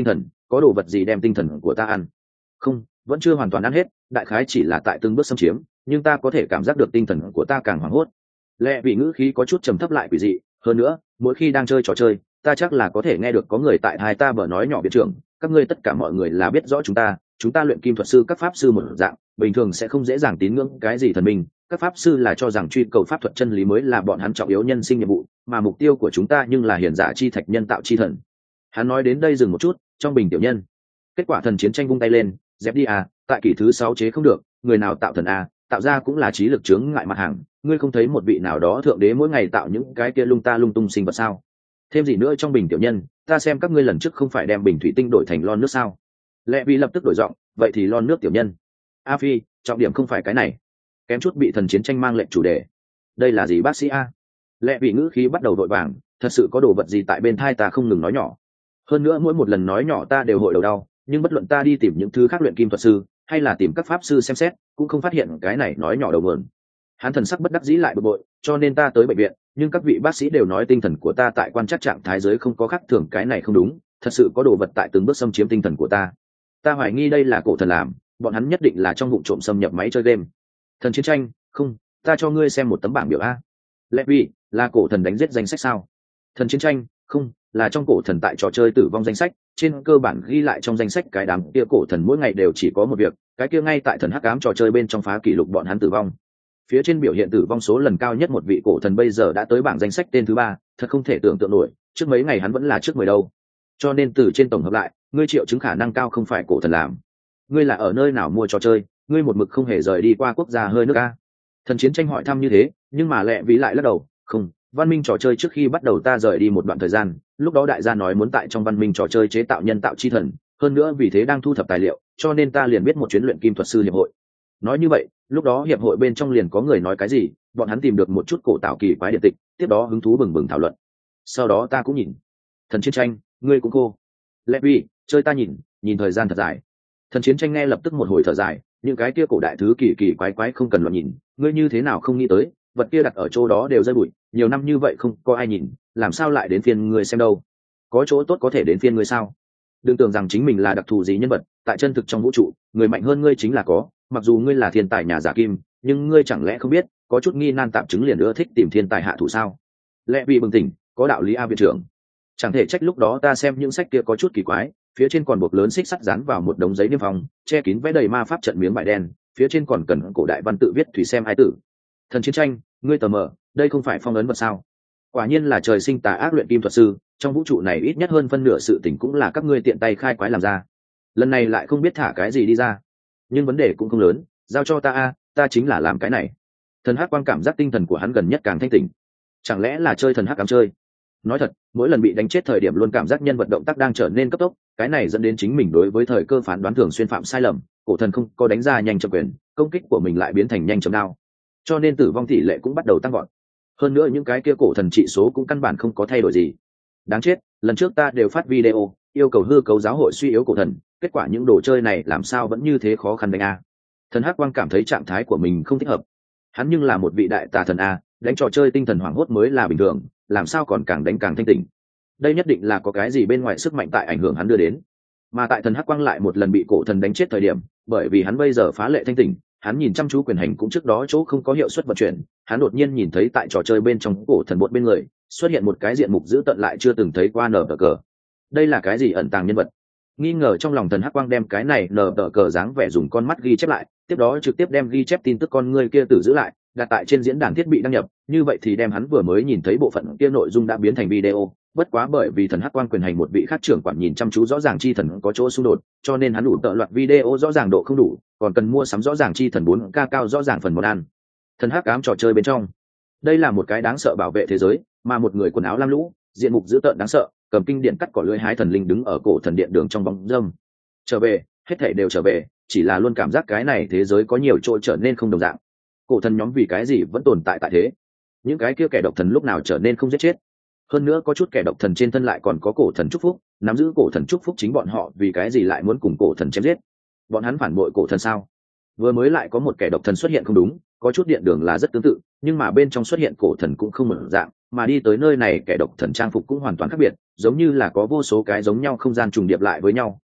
có đồ vật gì đem tinh thần của ta ăn? Không, vẫn chưa hoàn toàn ăn hết, đại khái chỉ là tại từng bước xâm chiếm, nhưng ta có thể cảm giác được tinh thần của ta càng hoảng hốt. Lẽ vì ngữ khí có chút trầm thấp lại quỷ dị, hơn nữa mỗi khi đang chơi trò chơi ta chắc là có thể nghe được có người tại hai ta bở nói nhỏ viện trưởng, các ngươi tất cả mọi người là biết rõ chúng ta luyện kim thuật sư các pháp sư một dạng bình thường sẽ không dễ dàng tín ngưỡng cái gì thần minh, các pháp sư là cho rằng truy cầu pháp thuật chân lý mới là bọn hắn trọng yếu nhân sinh nhiệm vụ, mà mục tiêu của chúng ta nhưng là hiển giả chi thạch nhân tạo chi thần. Hắn nói đến đây dừng một chút, trong bình tiểu nhân. Kết quả thần chiến tranh vung tay lên, dẹp đi à, tại kỷ thứ 6 chế không được, người nào tạo thần à, tạo ra cũng là trí lực chướng ngại mặt hàng, ngươi không thấy một vị nào đó thượng đế mỗi ngày tạo những cái kia lung ta lung tung sinh vật sao? Thêm gì nữa trong bình tiểu nhân, ta xem các ngươi lần trước không phải đem bình thủy tinh đổi thành lon nước sao? Lệ vị lập tức đổi giọng, vậy thì lon nước tiểu nhân. A Phi, trọng điểm không phải cái này. Kém chút bị thần chiến tranh mang lệnh chủ đề. Đây là gì bác sĩ a? Lệ vị ngữ khí bắt đầu vội vàng, thật sự có đồ vật gì tại bên thai ta không ngừng nói nhỏ. Hơn nữa mỗi một lần nói nhỏ ta đều hội đầu đau, nhưng bất luận ta đi tìm những thứ khác luyện kim thuật sư, hay là tìm các pháp sư xem xét, cũng không phát hiện cái này nói nhỏ đầu mượn. Hắn thần sắc bất đắc dĩ lại bực bội, cho nên ta tới bệnh viện, nhưng các vị bác sĩ đều nói tinh thần của ta tại quan trắc trạng thái giới không có khác thường, cái này không đúng, thật sự có đồ vật tại từng bước xâm chiếm tinh thần của ta. Ta hoài nghi đây là cổ thần làm, bọn hắn nhất định là trong vụ trộm xâm nhập máy chơi game. Thần chiến tranh, không, ta cho ngươi xem một tấm bảng biểu a. Lệ vị, là cổ thần đánh giết danh sách sao? Thần chiến tranh, không, là trong cổ thần tại trò chơi tử vong danh sách, trên cơ bản ghi lại trong danh sách cái đám kia cổ thần mỗi ngày đều chỉ có một việc, cái kia ngay tại thần hắc ám trò chơi bên trong phá kỷ lục bọn hắn tử vong. Phía trên biểu hiện tử vong số lần cao nhất một vị cổ thần bây giờ đã tới bảng danh sách tên thứ 3, thật không thể tưởng tượng nổi, trước mấy ngày hắn vẫn là trước 10 đâu. Cho nên từ trên tổng hợp lại, ngươi triệu chứng khả năng cao không phải cổ thần làm. Ngươi là ở nơi nào mua trò chơi, ngươi một mực không hề rời đi qua quốc gia hơi nước a? Thần chiến tranh hỏi thăm như thế, nhưng mà Lệ Vĩ lại lắc đầu, không, văn minh trò chơi trước khi bắt đầu ta rời đi một đoạn thời gian, lúc đó đại gia nói muốn tại trong văn minh trò chơi chế tạo nhân tạo chi thần, hơn nữa vì thế đang thu thập tài liệu, cho nên ta liền biết một chuyến luyện kim thuật sư hiệp hội. Nói như vậy, lúc đó hiệp hội bên trong liền có người nói cái gì, bọn hắn tìm được một chút cổ tạo kỳ quái điện tịch, tiếp đó hứng thú bừng bừng thảo luận. Sau đó ta cũng nhìn. Thần chiến tranh, ngươi cũng cô. Lệ Vĩ, chơi ta nhìn thời gian thật dài. Thần chiến tranh nghe lập tức một hồi thở dài, những cái kia cổ đại thứ kỳ kỳ quái quái không cần loạn nhìn, ngươi như thế nào không nghĩ tới, vật kia đặt ở chỗ đó đều rơi bụi, nhiều năm như vậy không có ai nhìn, làm sao lại đến phiên ngươi xem đâu? Có chỗ tốt có thể đến phiên ngươi sao? Đừng tưởng rằng chính mình là đặc thù gì nhân vật, tại chân thực trong vũ trụ, người mạnh hơn ngươi chính là có, mặc dù ngươi là thiên tài nhà giả kim, nhưng ngươi chẳng lẽ không biết, có chút nghi nan tạm chứng liền ưa thích tìm thiên tài hạ thủ sao? Lẽ vì bừng tỉnh, có đạo lý a viện trưởng. Chẳng thể trách lúc đó ta xem những sách kia có chút kỳ quái, phía trên còn buộc lớn xích sắt dán vào một đống giấy niêm phong, che kín vẽ đầy ma pháp trận miếng vải đen, phía trên còn cần cổ đại văn tự viết thủy xem ai tử. Thần chiến tranh, ngươi tờ mờ, đây không phải phong ấn vật sao? Quả nhiên là trời sinh tà ác luyện kim thuật sư, trong vũ trụ này ít nhất hơn phân nửa sự tình cũng là các ngươi tiện tay khai quái làm ra. Lần này lại không biết thả cái gì đi ra. Nhưng vấn đề cũng không lớn, giao cho ta a, ta chính là làm cái này. Thần hắc quang cảm giác tinh thần của hắn gần nhất càng thanh tỉnh. Chẳng lẽ là chơi thần hắc ám chơi? Nói thật, mỗi lần bị đánh chết thời điểm luôn cảm giác nhân vật động tác đang trở nên cấp tốc, cái này dẫn đến chính mình đối với thời cơ phán đoán thường xuyên phạm sai lầm, cổ thần không có đánh ra nhanh chậm quyền, công kích của mình lại biến thành nhanh chậm đao, cho nên tử vong tỷ lệ cũng bắt đầu tăng gọn. Hơn nữa những cái kia cổ thần trị số cũng căn bản không có thay đổi gì. Đáng chết, lần trước ta đều phát video yêu cầu hư cấu giáo hội suy yếu cổ thần, kết quả những đồ chơi này làm sao vẫn như thế khó khăn đánh a. Thần hắc quang cảm thấy trạng thái của mình không thích hợp. Hắn nhưng là một vị đại tà thần a, đánh trò chơi tinh thần hoảng hốt mới là bình thường, làm sao còn càng đánh càng thanh tỉnh. Đây nhất định là có cái gì bên ngoài sức mạnh tại ảnh hưởng hắn đưa đến. Mà tại thần hắc quang lại một lần bị cổ thần đánh chết thời điểm, bởi vì hắn bây giờ phá lệ thanh tỉnh, hắn nhìn chăm chú quyền hành cũng trước đó chỗ không có hiệu suất vận chuyển, hắn đột nhiên nhìn thấy tại trò chơi bên trong cổ thần bột bên người xuất hiện một cái diện mục dữ tợn lại chưa từng thấy qua nở cờ. Đây là cái gì ẩn tàng nhân vật? Nghi ngờ trong lòng thần hắc quang đem cái này nở cờ dáng vẻ dùng con mắt ghi chép lại, tiếp đó trực tiếp đem ghi chép tin tức con người kia tử giữ lại, đặt tại trên diễn đàn thiết bị đăng nhập, như vậy thì đem hắn vừa mới nhìn thấy bộ phận kia nội dung đã biến thành video. Bất quá bởi vì thần hắc quan quyền hành một vị khác trưởng quản nhìn chăm chú rõ ràng chi thần có chỗ xung đột, cho nên hắn đủ tợ loạt video rõ ràng độ không đủ, còn cần mua sắm rõ ràng chi thần 4K cao rõ ràng phần món ăn. Thần hắc ám trò chơi bên trong, đây là một cái đáng sợ bảo vệ thế giới, mà một người quần áo lam lũ, diện mục dữ tợn đáng sợ, cầm kinh điện cắt cỏ lưỡi hái thần linh đứng ở cổ thần điện đường trong bóng râm. Trở về, hết thảy đều trở về, chỉ là luôn cảm giác cái này thế giới có nhiều chỗ trở nên không đồng dạng. Cổ thần nhóm vì cái gì vẫn tồn tại tại thế? Những cái kia kẻ độc thần lúc nào trở nên không giết chết? Hơn nữa có chút kẻ độc thần trên thân lại còn có cổ thần chúc phúc, nắm giữ cổ thần chúc phúc chính bọn họ vì cái gì lại muốn cùng cổ thần chém giết? Bọn hắn phản bội cổ thần sao? Vừa mới lại có một kẻ độc thần xuất hiện không đúng, có chút điện đường là rất tương tự, nhưng mà bên trong xuất hiện cổ thần cũng không mở dạng, mà đi tới nơi này kẻ độc thần trang phục cũng hoàn toàn khác biệt, giống như là có vô số cái giống nhau không gian trùng điệp lại với nhau,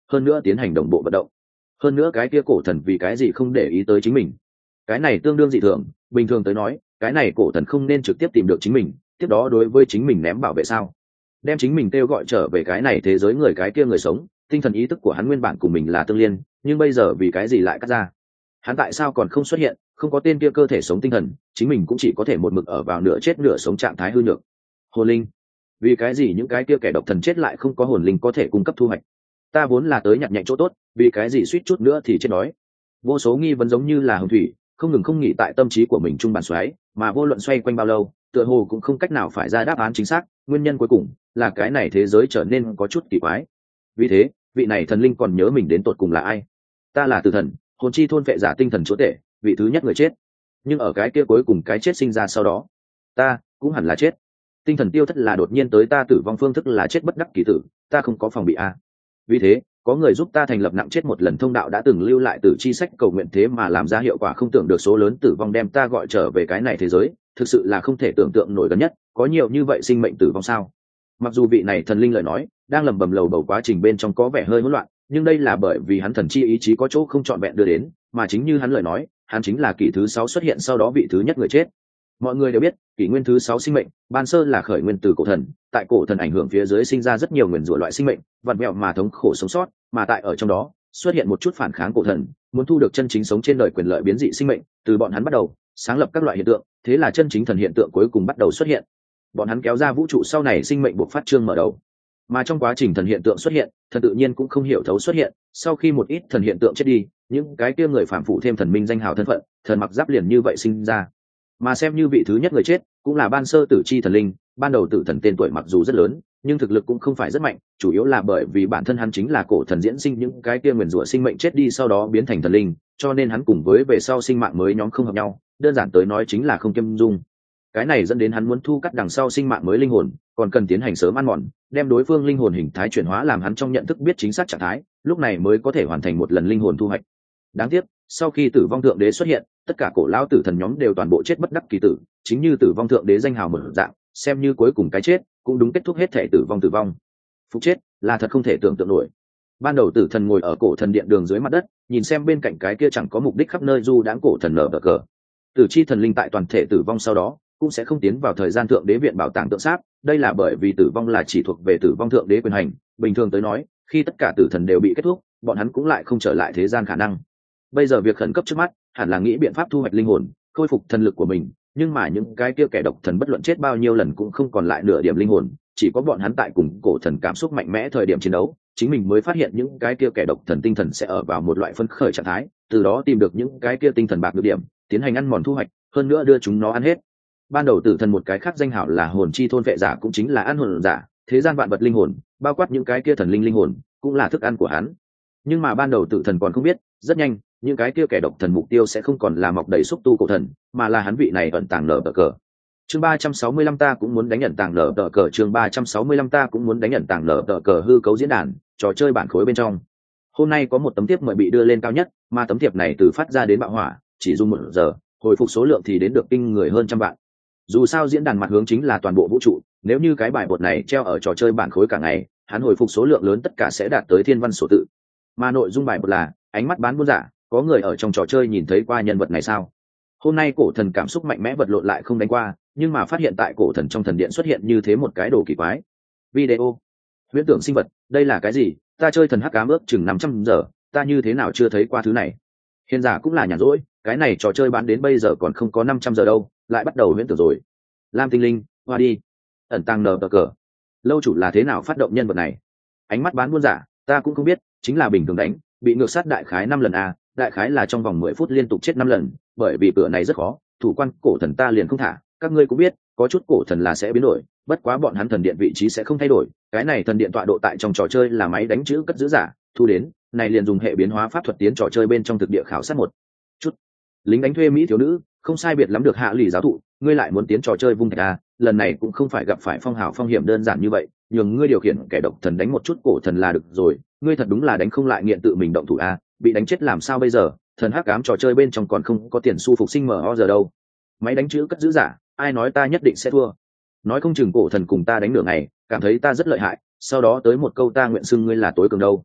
hơn nữa tiến hành đồng bộ vận động. Hơn nữa cái kia cổ thần vì cái gì không để ý tới chính mình? Cái này tương đương dị thường. Bình thường tới nói, cái này cổ thần không nên trực tiếp tìm được chính mình, tiếp đó đối với chính mình ném bảo vệ sao? Đem chính mình kêu gọi trở về cái này thế giới người cái kia người sống, tinh thần ý thức của hắn nguyên bản cùng mình là tương liên, nhưng bây giờ vì cái gì lại cắt ra? Hắn tại sao còn không xuất hiện? Không có tên kia cơ thể sống tinh thần, chính mình cũng chỉ có thể một mực ở vào nửa chết nửa sống trạng thái hư nhược. Hồn linh, vì cái gì những cái kia kẻ độc thần chết lại không có hồn linh có thể cung cấp thu hoạch? Ta vốn là tới nhặt nhạnh chỗ tốt, vì cái gì suýt chút nữa thì chết đói? Vô số nghi vấn giống như là hồng thủy, không ngừng không nghỉ tại tâm trí của mình trung bàn xoáy, mà vô luận xoay quanh bao lâu, tựa hồ cũng không cách nào phải ra đáp án chính xác. Nguyên nhân cuối cùng là cái này thế giới trở nên có chút kỳ quái. Vì thế, vị này thần linh còn nhớ mình đến tột cùng là ai? Ta là tử thần, hồn chi thôn vệ giả tinh thần chúa tể, vị thứ nhất người chết. Nhưng ở cái kia cuối cùng cái chết sinh ra sau đó, ta cũng hẳn là chết. Tinh thần tiêu thất là đột nhiên tới, ta tử vong phương thức là chết bất đắc kỳ tử, ta không có phòng bị a. Vì thế, có người giúp ta thành lập nặng chết một lần thông đạo đã từng lưu lại từ chi sách cầu nguyện, thế mà làm ra hiệu quả không tưởng được, số lớn tử vong đem ta gọi trở về cái này thế giới, thực sự là không thể tưởng tượng nổi. Gần nhất có nhiều như vậy sinh mệnh tử vong sao? Mặc dù vị này thần linh lời nói đang lẩm bẩm lầu bầu quá trình bên trong có vẻ hơi hỗn loạn, nhưng đây là bởi vì hắn thần chi ý chí có chỗ không trọn vẹn đưa đến, mà chính như hắn lời nói, hắn chính là kỷ thứ 6 xuất hiện sau đó vị thứ nhất người chết. Mọi người đều biết kỷ nguyên thứ 6 sinh mệnh ban sơ là khởi nguyên từ cổ thần, tại cổ thần ảnh hưởng phía dưới sinh ra rất nhiều nguyền rủa loại sinh mệnh vặn vẹo mà thống khổ sống sót, mà tại ở trong đó xuất hiện một chút phản kháng cổ thần, muốn thu được chân chính sống trên đời quyền lợi biến dị sinh mệnh, từ bọn hắn bắt đầu sáng lập các loại hiện tượng, thế là chân chính thần hiện tượng cuối cùng bắt đầu xuất hiện. Bọn hắn kéo ra vũ trụ, sau này sinh mệnh buộc phát trương mở đầu, mà trong quá trình thần hiện tượng xuất hiện, thần tự nhiên cũng không hiểu thấu xuất hiện. Sau khi một ít thần hiện tượng chết đi, những cái kia người phản phụ thêm thần minh danh hào thân phận, thần mặc giáp liền như vậy sinh ra. Mà xem như vị thứ nhất người chết cũng là ban sơ tử chi thần linh, ban đầu tử thần tên tuổi mặc dù rất lớn nhưng thực lực cũng không phải rất mạnh, chủ yếu là bởi vì bản thân hắn chính là cổ thần diễn sinh những cái kia nguyền rủa sinh mệnh chết đi sau đó biến thành thần linh, cho nên hắn cùng với về sau sinh mạng mới nhóm không hợp nhau, đơn giản tới nói chính là không kiêm dung. Cái này dẫn đến hắn muốn thu cắt đằng sau sinh mạng mới linh hồn, còn cần tiến hành sớm ăn mòn, đem đối phương linh hồn hình thái chuyển hóa làm hắn trong nhận thức biết chính xác trạng thái, lúc này mới có thể hoàn thành một lần linh hồn thu hoạch. Đáng tiếc sau khi tử vong thượng đế xuất hiện, tất cả cổ lão tử thần nhóm đều toàn bộ chết bất đắc kỳ tử, chính như tử vong thượng đế danh hào mở dạng, xem như cuối cùng cái chết cũng đúng kết thúc hết thể tử vong. Phục chết là thật không thể tưởng tượng nổi. Ban đầu tử thần ngồi ở cổ thần điện đường dưới mặt đất, nhìn xem bên cạnh cái kia chẳng có mục đích khắp nơi du đãng cổ thần nở bờ cờ. Tử chi thần linh tại toàn thể tử vong sau đó cũng sẽ không tiến vào thời gian thượng đế viện bảo tàng tượng sáp, đây là bởi vì tử vong là chỉ thuộc về tử vong thượng đế quyền hành, bình thường tới nói khi tất cả tử thần đều bị kết thúc, bọn hắn cũng lại không trở lại thế gian khả năng. Bây giờ việc khẩn cấp trước mắt hẳn là nghĩ biện pháp thu hoạch linh hồn, khôi phục thần lực của mình, nhưng mà những cái kia kẻ độc thần bất luận chết bao nhiêu lần cũng không còn lại nửa điểm linh hồn, chỉ có bọn hắn tại cùng cổ thần cảm xúc mạnh mẽ thời điểm chiến đấu, chính mình mới phát hiện những cái kia kẻ độc thần tinh thần sẽ ở vào một loại phấn khởi trạng thái, từ đó tìm được những cái kia tinh thần bạc được điểm, tiến hành ăn mòn thu hoạch, hơn nữa đưa chúng nó ăn hết. Ban đầu tử thần một cái khác danh hảo là hồn chi thôn vệ giả, cũng chính là ăn hồn giả, thế gian vạn vật linh hồn, bao quát những cái kia thần linh linh hồn, cũng là thức ăn của hắn. Nhưng mà ban đầu tử thần còn không biết, rất nhanh những cái kia kẻ độc thần mục tiêu sẽ không còn là mọc đầy xúc tu cổ thần, mà là hắn vị này ẩn tàng nở tờ cờ. Chương 365 ta cũng muốn đánh ẩn tàng nở tờ cờ. Chương 365 ta cũng muốn đánh ẩn tàng nở tờ cờ. Hư cấu diễn đàn, trò chơi bản khối bên trong. Hôm nay có một tấm thiệp mời bị đưa lên cao nhất, mà tấm thiệp này từ phát ra đến bạo hỏa chỉ dùng 1 giờ, hồi phục số lượng thì đến được kinh người hơn trăm vạn. Dù sao diễn đàn mặt hướng chính là toàn bộ vũ trụ, nếu như cái bài bột này treo ở trò chơi bản khối cả ngày, hắn hồi phục số lượng lớn tất cả sẽ đạt tới thiên văn số tự. Mà nội dung bài bột là ánh mắt bán buôn giả, có người ở trong trò chơi nhìn thấy qua nhân vật này sao? Hôm nay cổ thần cảm xúc mạnh mẽ vật lộn lại không đánh qua, nhưng mà phát hiện tại cổ thần trong thần điện xuất hiện như thế một cái đồ kỳ quái. Video huyễn tưởng sinh vật, đây là cái gì? Ta chơi thần hắc ám ước chừng 500 giờ, ta như thế nào chưa thấy qua thứ này? Hiền giả cũng là nhàn rỗi, cái này trò chơi bán đến bây giờ còn không có 500 giờ đâu, lại bắt đầu huyễn tưởng rồi. Lam tinh linh, hoa đi, ẩn tàng nở cờ. Lâu chủ là thế nào phát động nhân vật này? Ánh mắt bán buôn giả, ta cũng không biết, chính là bình thường đánh, bị ngược sát đại khái 5 lần a, đại khái là trong vòng 10 phút liên tục chết 5 lần, bởi vì cửa này rất khó, thủ quan cổ thần ta liền không thả. Các ngươi cũng biết, có chút cổ thần là sẽ biến đổi, bất quá bọn hắn thần điện vị trí sẽ không thay đổi, cái này thần điện tọa độ tại trong trò chơi là máy đánh chữ cất giữ giả, thu đến, này liền dùng hệ biến hóa pháp thuật tiến trò chơi bên trong thực địa khảo sát một chút. Lính đánh thuê mỹ thiếu nữ, không sai biệt lắm được hạ lì giáo thụ, ngươi lại muốn tiến trò chơi vung thạch a, lần này cũng không phải gặp phải phong hào phong hiểm đơn giản như vậy, nhường ngươi điều khiển kẻ độc thần đánh một chút cổ thần là được rồi, ngươi thật đúng là đánh không lại nghiện tự mình động thủ a, bị đánh chết làm sao bây giờ, thần hắc ám trò chơi bên trong còn không có tiền xu phục sinh mở giờ đâu. Máy đánh chữ cất giữ giả, ai nói ta nhất định sẽ thua, nói không chừng cổ thần cùng ta đánh nửa ngày, cảm thấy ta rất lợi hại, sau đó tới một câu ta nguyện xưng ngươi là tối cường đâu.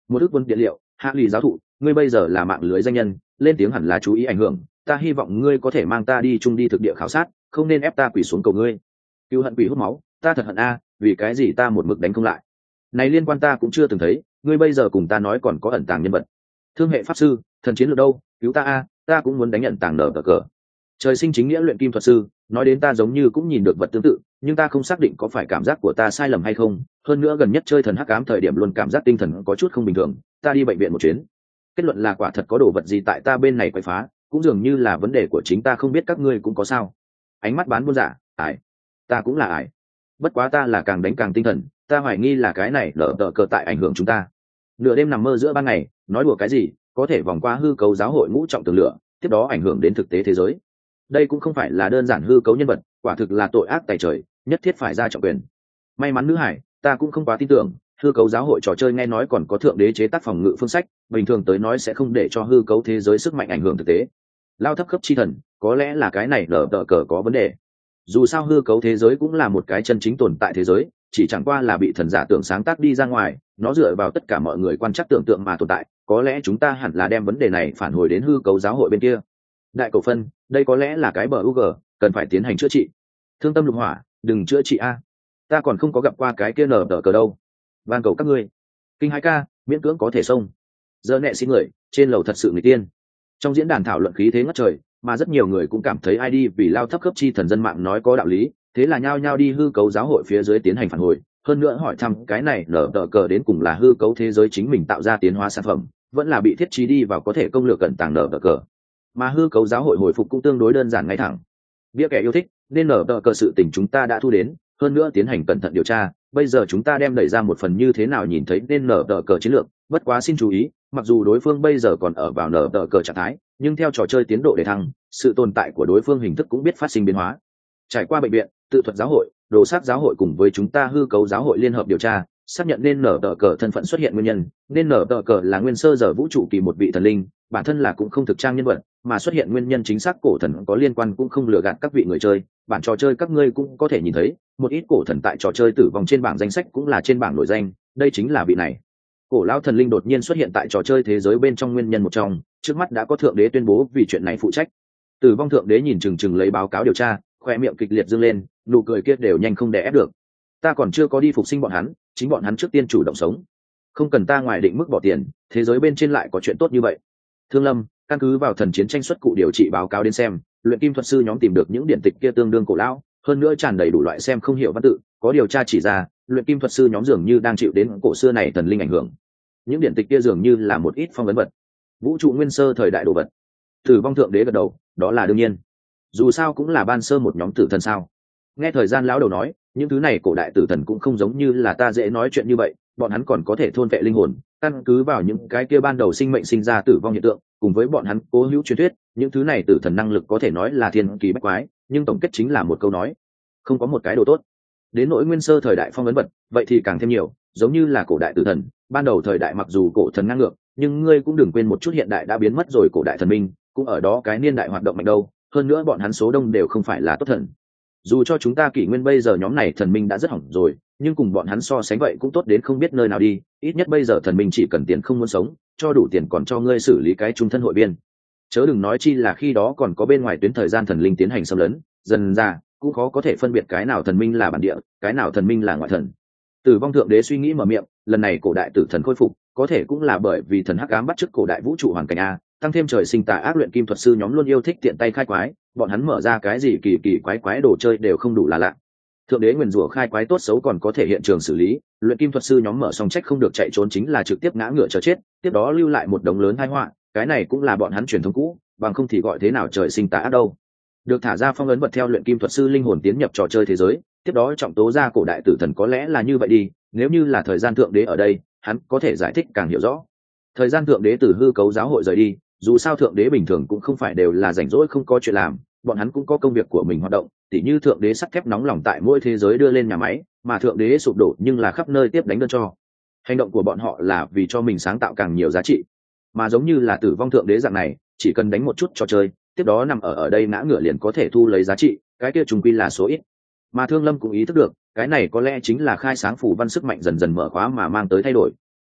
Một ước quân địa liệu, hạ lì giáo thụ, ngươi bây giờ là mạng lưới danh nhân, lên tiếng hẳn là chú ý ảnh hưởng, ta hy vọng ngươi có thể mang ta đi chung đi thực địa khảo sát, không nên ép ta quỳ xuống cầu ngươi. Cựu hận quỷ hút máu, ta thật hận a, vì cái gì ta một mực đánh không lại. Này liên quan ta cũng chưa từng thấy, ngươi bây giờ cùng ta nói còn có ẩn tàng nhân vật. Thương hệ pháp sư, thần chiến lược đâu, cứu ta a, ta cũng muốn đánh ẩn tàng nở cờ. Trời sinh chính nghĩa luyện kim thuật sư, nói đến ta giống như cũng nhìn được vật tương tự, nhưng ta không xác định có phải cảm giác của ta sai lầm hay không. Hơn nữa gần nhất chơi thần hắc ám thời điểm luôn cảm giác tinh thần có chút không bình thường, ta đi bệnh viện một chuyến. Kết luận là quả thật có đồ vật gì tại ta bên này quậy phá, cũng dường như là vấn đề của chính ta, không biết các ngươi cũng có sao. Ánh mắt bán buôn giả, ải, ta cũng là ải. Bất quá ta là càng đánh càng tinh thần, ta hoài nghi là cái này lở tờ cờ tại ảnh hưởng chúng ta. Nửa đêm nằm mơ giữa ban ngày, nói đùa cái gì, có thể vòng qua hư cấu giáo hội ngũ trọng tường lửa, tiếp đó ảnh hưởng đến thực tế thế giới. Đây cũng không phải là đơn giản hư cấu nhân vật, quả thực là tội ác tày trời, nhất thiết phải ra trọng quyền. May mắn nữ hải, ta cũng không quá tin tưởng, hư cấu giáo hội trò chơi nghe nói còn có thượng đế chế tác phòng ngự phương sách, bình thường tới nói sẽ không để cho hư cấu thế giới sức mạnh ảnh hưởng thực tế. Lao thấp cấp chi thần, có lẽ là cái này lở tờ cờ có vấn đề. Dù sao hư cấu thế giới cũng là một cái chân chính tồn tại thế giới, chỉ chẳng qua là bị thần giả tưởng sáng tác đi ra ngoài, nó dựa vào tất cả mọi người quan trắc tưởng tượng mà tồn tại, có lẽ chúng ta hẳn là đem vấn đề này phản hồi đến hư cấu giáo hội bên kia. Đại cầu phân, đây có lẽ là cái bờ UG, cần phải tiến hành chữa trị. Thương tâm lục hỏa, đừng chữa trị a, ta còn không có gặp qua cái kia nở tờ cờ đâu, van cầu các ngươi. Kinh hai ca, miễn cưỡng có thể xông. Giờ nẹ xin người, trên lầu thật sự người tiên. Trong diễn đàn thảo luận khí thế ngất trời, mà rất nhiều người cũng cảm thấy ai đi vì lao thấp cấp chi thần dân mạng nói có đạo lý, thế là nhao nhao đi hư cấu giáo hội phía dưới tiến hành phản hồi, hơn nữa hỏi thăm cái này nở tờ cờ đến cùng là hư cấu thế giới chính mình tạo ra tiến hóa sản phẩm, vẫn là bị thiết trí đi vào có thể công lược cẩn tàng nở tờ cờ. Mà hư cấu giáo hội hồi phục cũng tương đối đơn giản ngay thẳng. Bia kẻ yêu thích, nên nở tờ cờ sự tình chúng ta đã thu đến, hơn nữa tiến hành cẩn thận điều tra, bây giờ chúng ta đem đẩy ra một phần như thế nào nhìn thấy nên nở tờ cờ chiến lược. Bất quá xin chú ý, mặc dù đối phương bây giờ còn ở vào nở tờ cờ trạng thái, nhưng theo trò chơi tiến độ để thăng, sự tồn tại của đối phương hình thức cũng biết phát sinh biến hóa. Trải qua bệnh viện, tự thuật giáo hội, đồ sát giáo hội cùng với chúng ta hư cấu giáo hội liên hợp điều tra, xác nhận nên nở tờ cờ thân phận xuất hiện nguyên nhân. Nên nở tờ cờ là nguyên sơ giờ vũ trụ kỳ một vị thần linh, bản thân là cũng không thực trang nhân vật, mà xuất hiện nguyên nhân chính xác cổ thần có liên quan cũng không lừa gạt các vị người chơi. Bản trò chơi các ngươi cũng có thể nhìn thấy, một ít cổ thần tại trò chơi tử vong trên bảng danh sách cũng là trên bảng nổi danh, đây chính là vị này. Cổ lão thần linh đột nhiên xuất hiện tại trò chơi thế giới bên trong nguyên nhân một trong, trước mắt đã có thượng đế tuyên bố vì chuyện này phụ trách. Tử vong thượng đế nhìn chừng chừng lấy báo cáo điều tra, khoe miệng kịch liệt dương lên, nụ cười kia đều nhanh không đè ép được. Ta còn chưa có đi phục sinh bọn hắn, chính bọn hắn trước tiên chủ động sống, không cần ta ngoài định mức bỏ tiền, thế giới bên trên lại có chuyện tốt như vậy. Thương Lâm, căn cứ vào thần chiến tranh xuất cụ điều trị báo cáo đến xem, luyện kim thuật sư nhóm tìm được những điển tịch kia tương đương cổ lão, hơn nữa tràn đầy đủ loại xem không hiểu văn tự, có điều tra chỉ ra, luyện kim thuật sư nhóm dường như đang chịu đến cổ xưa này thần linh ảnh hưởng. Những điển tịch kia dường như là một ít phong ấn vật, vũ trụ nguyên sơ thời đại đồ vật. Tử vong thượng đế gật đầu, đó là đương nhiên, dù sao cũng là ban sơ một nhóm tử thần sao. Nghe thời gian lão đầu nói, những thứ này cổ đại tử thần cũng không giống như là ta dễ nói chuyện như vậy, bọn hắn còn có thể thôn vệ linh hồn, căn cứ vào những cái kia ban đầu sinh mệnh sinh ra tử vong hiện tượng, cùng với bọn hắn cố hữu truyền thuyết, những thứ này tử thần năng lực có thể nói là thiên kỳ bách quái, nhưng tổng kết chính là một câu nói, không có một cái đồ tốt. Đến nỗi nguyên sơ thời đại phong ấn vật, vậy thì càng thêm nhiều, giống như là cổ đại tử thần, ban đầu thời đại mặc dù cổ thần ngang ngược, nhưng ngươi cũng đừng quên một chút hiện đại đã biến mất rồi cổ đại thần minh, cũng ở đó cái niên đại hoạt động mạnh đâu, hơn nữa bọn hắn số đông đều không phải là tốt thần. Dù cho chúng ta kỷ nguyên bây giờ nhóm này thần minh đã rất hỏng rồi, nhưng cùng bọn hắn so sánh vậy cũng tốt đến không biết nơi nào đi, ít nhất bây giờ thần minh chỉ cần tiền không muốn sống, cho đủ tiền còn cho ngươi xử lý cái trung thân hội viên. Chớ đừng nói chi là khi đó còn có bên ngoài tuyến thời gian thần linh tiến hành xâm lấn, dần ra cũng khó có thể phân biệt cái nào thần minh là bản địa, cái nào thần minh là ngoại thần. Tử vong thượng đế suy nghĩ mở miệng, lần này cổ đại tử thần khôi phục, có thể cũng là bởi vì thần hắc ám bắt chước cổ đại vũ trụ hoàn cảnh a, tăng thêm trời sinh tà ác luyện kim thuật sư nhóm luôn yêu thích tiện tay khai quái, bọn hắn mở ra cái gì kỳ kỳ quái quái đồ chơi đều không đủ là lạ. Thượng đế nguyền rủa khai quái tốt xấu còn có thể hiện trường xử lý, luyện kim thuật sư nhóm mở xong trách không được chạy trốn chính là trực tiếp ngã ngựa chờ chết, tiếp đó lưu lại một đống lớn tai họa, cái này cũng là bọn hắn truyền thống cũ, bằng không thì gọi thế nào trời sinh tà ác đâu. Được thả ra phong ấn vật theo luyện kim thuật sư linh hồn tiến nhập trò chơi thế giới, tiếp đó trọng tố ra cổ đại tử thần có lẽ là như vậy đi, nếu như là thời gian thượng đế ở đây, hắn có thể giải thích càng hiểu rõ. Thời gian thượng đế từ hư cấu giáo hội rời đi, dù sao thượng đế bình thường cũng không phải đều là rảnh rỗi không có chuyện làm, bọn hắn cũng có công việc của mình hoạt động, tỉ như thượng đế sắt thép nóng lòng tại mỗi thế giới đưa lên nhà máy, mà thượng đế sụp đổ nhưng là khắp nơi tiếp đánh đơn cho. Hành động của bọn họ là vì cho mình sáng tạo càng nhiều giá trị, mà giống như là tử vong thượng đế dạng này, chỉ cần đánh một chút trò chơi, tiếp đó nằm ở đây ngã ngựa liền có thể thu lấy giá trị, cái kia trùng quy là số ít. Mà Thương Lâm cũng ý thức được, cái này có lẽ chính là khai sáng phù văn sức mạnh dần dần mở khóa mà mang tới thay đổi.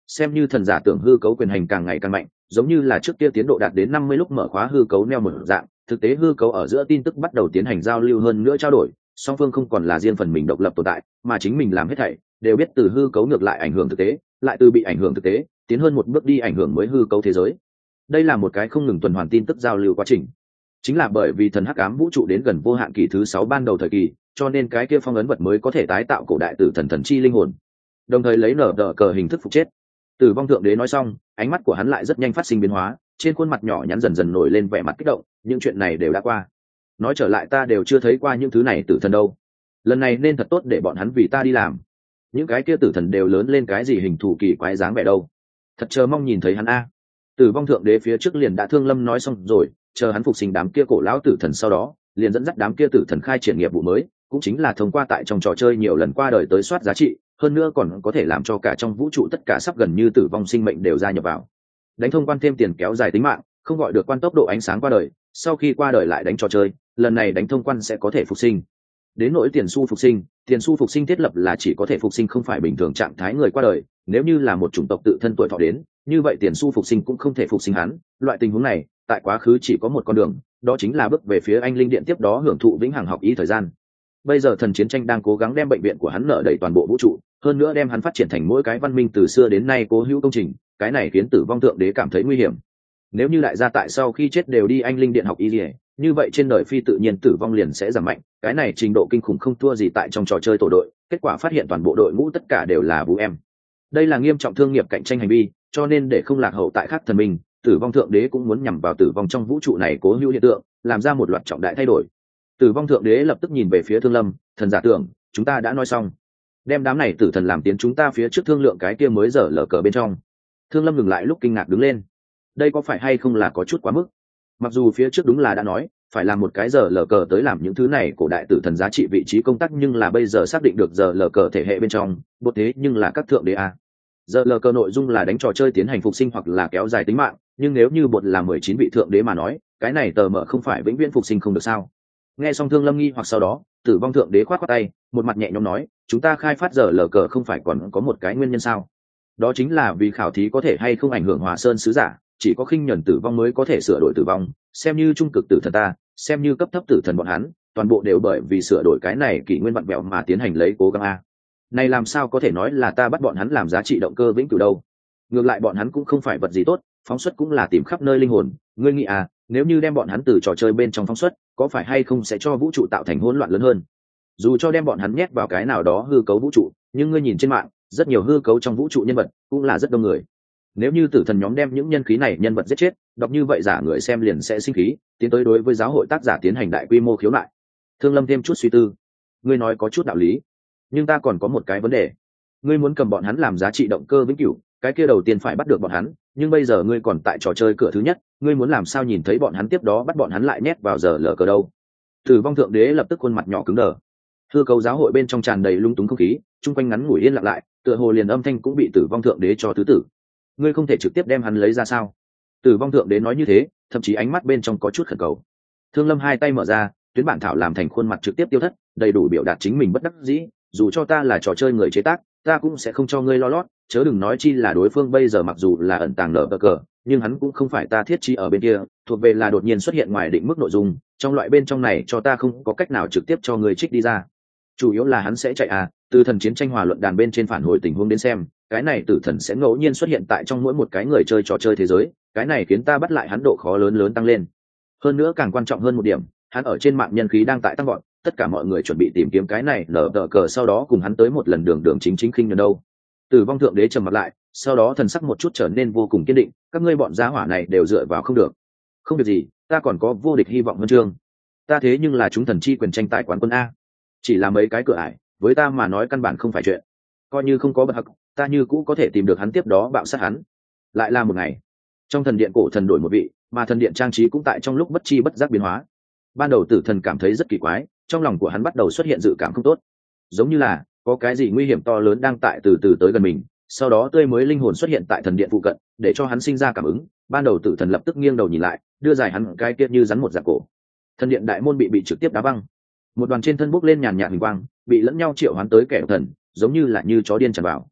xem như thần giả tưởng hư cấu quyền hành càng ngày càng mạnh, giống như là trước kia tiến độ đạt đến 50 lúc mở khóa hư cấu neo một dạng, thực tế hư cấu ở giữa tin tức bắt đầu tiến hành giao lưu hơn nữa trao đổi, song phương không còn là riêng phần mình độc lập tồn tại, mà chính mình làm hết thảy đều biết từ hư cấu ngược lại ảnh hưởng thực tế, lại từ bị ảnh hưởng thực tế tiến hơn một bước đi ảnh hưởng mới hư cấu thế giới. Đây là một cái không ngừng tuần hoàn tin tức giao lưu quá trình. Chính là bởi vì thần hắc ám vũ trụ đến gần vô hạn kỳ thứ 6 ban đầu thời kỳ, cho nên cái kia phong ấn vật mới có thể tái tạo cổ đại tử thần thần chi linh hồn, đồng thời lấy nở đỡ cờ hình thức phục chết. Tử vong thượng đế nói xong, ánh mắt của hắn lại rất nhanh phát sinh biến hóa, trên khuôn mặt nhỏ nhắn dần dần nổi lên vẻ mặt kích động, những chuyện này đều đã qua. Nói trở lại ta đều chưa thấy qua những thứ này tử thần đâu. Lần này nên thật tốt để bọn hắn vì ta đi làm. Những cái kia tử thần đều lớn lên cái gì hình thù kỳ quái dáng vẻ đâu. Thật chờ mong nhìn thấy hắn a. Tử vong thượng đế phía trước liền đã thương Lâm nói xong rồi, chờ hắn phục sinh đám kia cổ lão tử thần sau đó, liền dẫn dắt đám kia tử thần khai triển nghiệp vụ mới, cũng chính là thông qua tại trong trò chơi nhiều lần qua đời tới soát giá trị, hơn nữa còn có thể làm cho cả trong vũ trụ tất cả sắp gần như tử vong sinh mệnh đều gia nhập vào. Đánh thông quan thêm tiền kéo dài tính mạng, không gọi được quan tốc độ ánh sáng qua đời, sau khi qua đời lại đánh trò chơi, lần này đánh thông quan sẽ có thể phục sinh. Đến nỗi tiền xu phục sinh thiết lập là chỉ có thể phục sinh không phải bình thường trạng thái người qua đời, nếu như là một chủng tộc tự thân tuổi thọ đến, như vậy tiền xu phục sinh cũng không thể phục sinh hắn. Loại tình huống này tại quá khứ chỉ có một con đường, đó chính là bước về phía anh linh điện, tiếp đó hưởng thụ vĩnh hằng học ý thời gian. Bây giờ thần chiến tranh đang cố gắng đem bệnh viện của hắn nở đầy toàn bộ vũ trụ, hơn nữa đem hắn phát triển thành mỗi cái văn minh từ xưa đến nay cố hữu công trình, cái này khiến tử vong thượng đế cảm thấy nguy hiểm. Nếu như đại gia tại sau khi chết đều đi anh linh điện học y gì, như vậy trên đời phi tự nhiên tử vong liền sẽ giảm mạnh, cái này trình độ kinh khủng không thua gì tại trong trò chơi tổ đội, kết quả phát hiện toàn bộ đội ngũ tất cả đều là vũ em. Đây là nghiêm trọng thương nghiệp cạnh tranh hành vi, cho nên để không lạc hậu tại khác thần minh, tử vong thượng đế cũng muốn nhằm vào tử vong trong vũ trụ này cố hữu hiện tượng, làm ra một loạt trọng đại thay đổi. Tử vong thượng đế lập tức nhìn về phía Thương Lâm, thần giả tưởng, chúng ta đã nói xong, đem đám này tử thần làm tiến chúng ta phía trước thương lượng cái kia mới dở lở cờ bên trong. Thương Lâm ngừng lại lúc kinh ngạc đứng lên, đây có phải hay không là có chút quá mức? Mặc dù phía trước đúng là đã nói phải làm một cái giờ lờ cờ tới làm những thứ này cổ đại tử thần giá trị vị trí công tác, nhưng là bây giờ xác định được giờ lờ cờ thể hệ bên trong bột thế nhưng là các thượng đế a. Giờ lờ cờ nội dung là đánh trò chơi tiến hành phục sinh hoặc là kéo dài tính mạng, nhưng nếu như bột là 19 vị thượng đế mà nói, cái này tờ mở không phải vĩnh viễn phục sinh không được sao? Nghe xong Thương Lâm nghi hoặc sau đó, tử vong thượng đế khoát khoát tay, một mặt nhẹ nhõm nói, chúng ta khai phát giờ lờ cờ không phải còn có một cái nguyên nhân sao? Đó chính là vì khảo thí có thể hay không ảnh hưởng Hỏa Sơn sứ giả, chỉ có khinh nhẫn tử vong mới có thể sửa đổi tử vong, xem như trung cực tử thần ta, xem như cấp thấp tử thần bọn hắn, toàn bộ đều bởi vì sửa đổi cái này kỷ nguyên vặn vẹo mà tiến hành lấy cố gắng a. Này làm sao có thể nói là ta bắt bọn hắn làm giá trị động cơ vĩnh cửu đâu? Ngược lại bọn hắn cũng không phải vật gì tốt, phóng xuất cũng là tìm khắp nơi linh hồn, ngươi nghĩ à, nếu như đem bọn hắn từ trò chơi bên trong phóng xuất, có phải hay không sẽ cho vũ trụ tạo thành hỗn loạn lớn hơn? Dù cho đem bọn hắn nhét vào cái nào đó hư cấu vũ trụ, nhưng ngươi nhìn trên mạng, rất nhiều hư cấu trong vũ trụ nhân vật cũng là rất đông người. Nếu như tử thần nhóm đem những nhân khí này nhân vật giết chết, đọc như vậy giả người xem liền sẽ sinh khí, tiến tới đối với giáo hội tác giả tiến hành đại quy mô khiếu nại. Thương Lâm thêm chút suy tư, ngươi nói có chút đạo lý, nhưng ta còn có một cái vấn đề. Ngươi muốn cầm bọn hắn làm giá trị động cơ vĩnh cửu, cái kia đầu tiên phải bắt được bọn hắn, nhưng bây giờ ngươi còn tại trò chơi cửa thứ nhất, ngươi muốn làm sao nhìn thấy bọn hắn tiếp đó bắt bọn hắn lại nhét vào giờ lờ cờ đâu? Tử vong thượng đế lập tức khuôn mặt nhỏ cứng đờ. Hư cấu giáo hội bên trong tràn đầy lung túng không khí, chung quanh ngắn ngủi yên lặng lại, tựa hồ liền âm thanh cũng bị tử vong thượng đế cho thứ tử. Ngươi không thể trực tiếp đem hắn lấy ra sao? Tử vong thượng đế nói như thế, thậm chí ánh mắt bên trong có chút khẩn cầu. Thương Lâm hai tay mở ra, tuyến bản thảo làm thành khuôn mặt trực tiếp tiêu thất, đầy đủ biểu đạt chính mình bất đắc dĩ, dù cho ta là trò chơi người chế tác, ta cũng sẽ không cho ngươi lo lót, chớ đừng nói chi là đối phương bây giờ mặc dù là ẩn tàng nở cờ, nhưng hắn cũng không phải ta thiết trí ở bên kia, thuộc về là đột nhiên xuất hiện ngoài định mức nội dung, trong loại bên trong này cho ta không có cách nào trực tiếp cho ngươi trích đi ra. Chủ yếu là hắn sẽ chạy từ thần chiến tranh hòa luận đàn bên trên phản hồi tình huống đến xem, cái này tử thần sẽ ngẫu nhiên xuất hiện tại trong mỗi một cái người chơi trò chơi thế giới, cái này khiến ta bắt lại hắn độ khó lớn tăng lên. Hơn nữa càng quan trọng hơn một điểm, hắn ở trên mạng nhân khí đang tại tăng vọt, tất cả mọi người chuẩn bị tìm kiếm cái này nở tờ cờ sau đó cùng hắn tới một lần đường chính khinh nhẫn đâu. Tử vong thượng đế trầm mặt lại, sau đó thần sắc một chút trở nên vô cùng kiên định, các ngươi bọn gia hỏa này đều dựa vào không được. Không việc gì, ta còn có vô địch hy vọng huân chương. Ta thế nhưng là chúng thần chi quyền tranh tài quán quân a. Chỉ là mấy cái cửa ải, với ta mà nói căn bản không phải chuyện. Coi như không có bậc hắc, ta như cũ có thể tìm được hắn tiếp đó bạo sát hắn. Lại là một ngày. Trong thần điện cổ thần đổi một vị, mà thần điện trang trí cũng tại trong lúc bất chi bất giác biến hóa. Ban đầu tử thần cảm thấy rất kỳ quái, trong lòng của hắn bắt đầu xuất hiện dự cảm không tốt, giống như là có cái gì nguy hiểm to lớn đang tại từ từ tới gần mình. Sau đó tươi mới linh hồn xuất hiện tại thần điện phụ cận, để cho hắn sinh ra cảm ứng. Ban đầu tử thần lập tức nghiêng đầu nhìn lại, đưa dài hắn cái kia như rắn một dạng cổ. Thần điện đại môn bị trực tiếp đá văng, một đoàn trên thân bốc lên nhàn nhạt huỳnh quang, bị lẫn nhau triệu hoán tới kẻ thần, giống như là như chó điên tràn vào.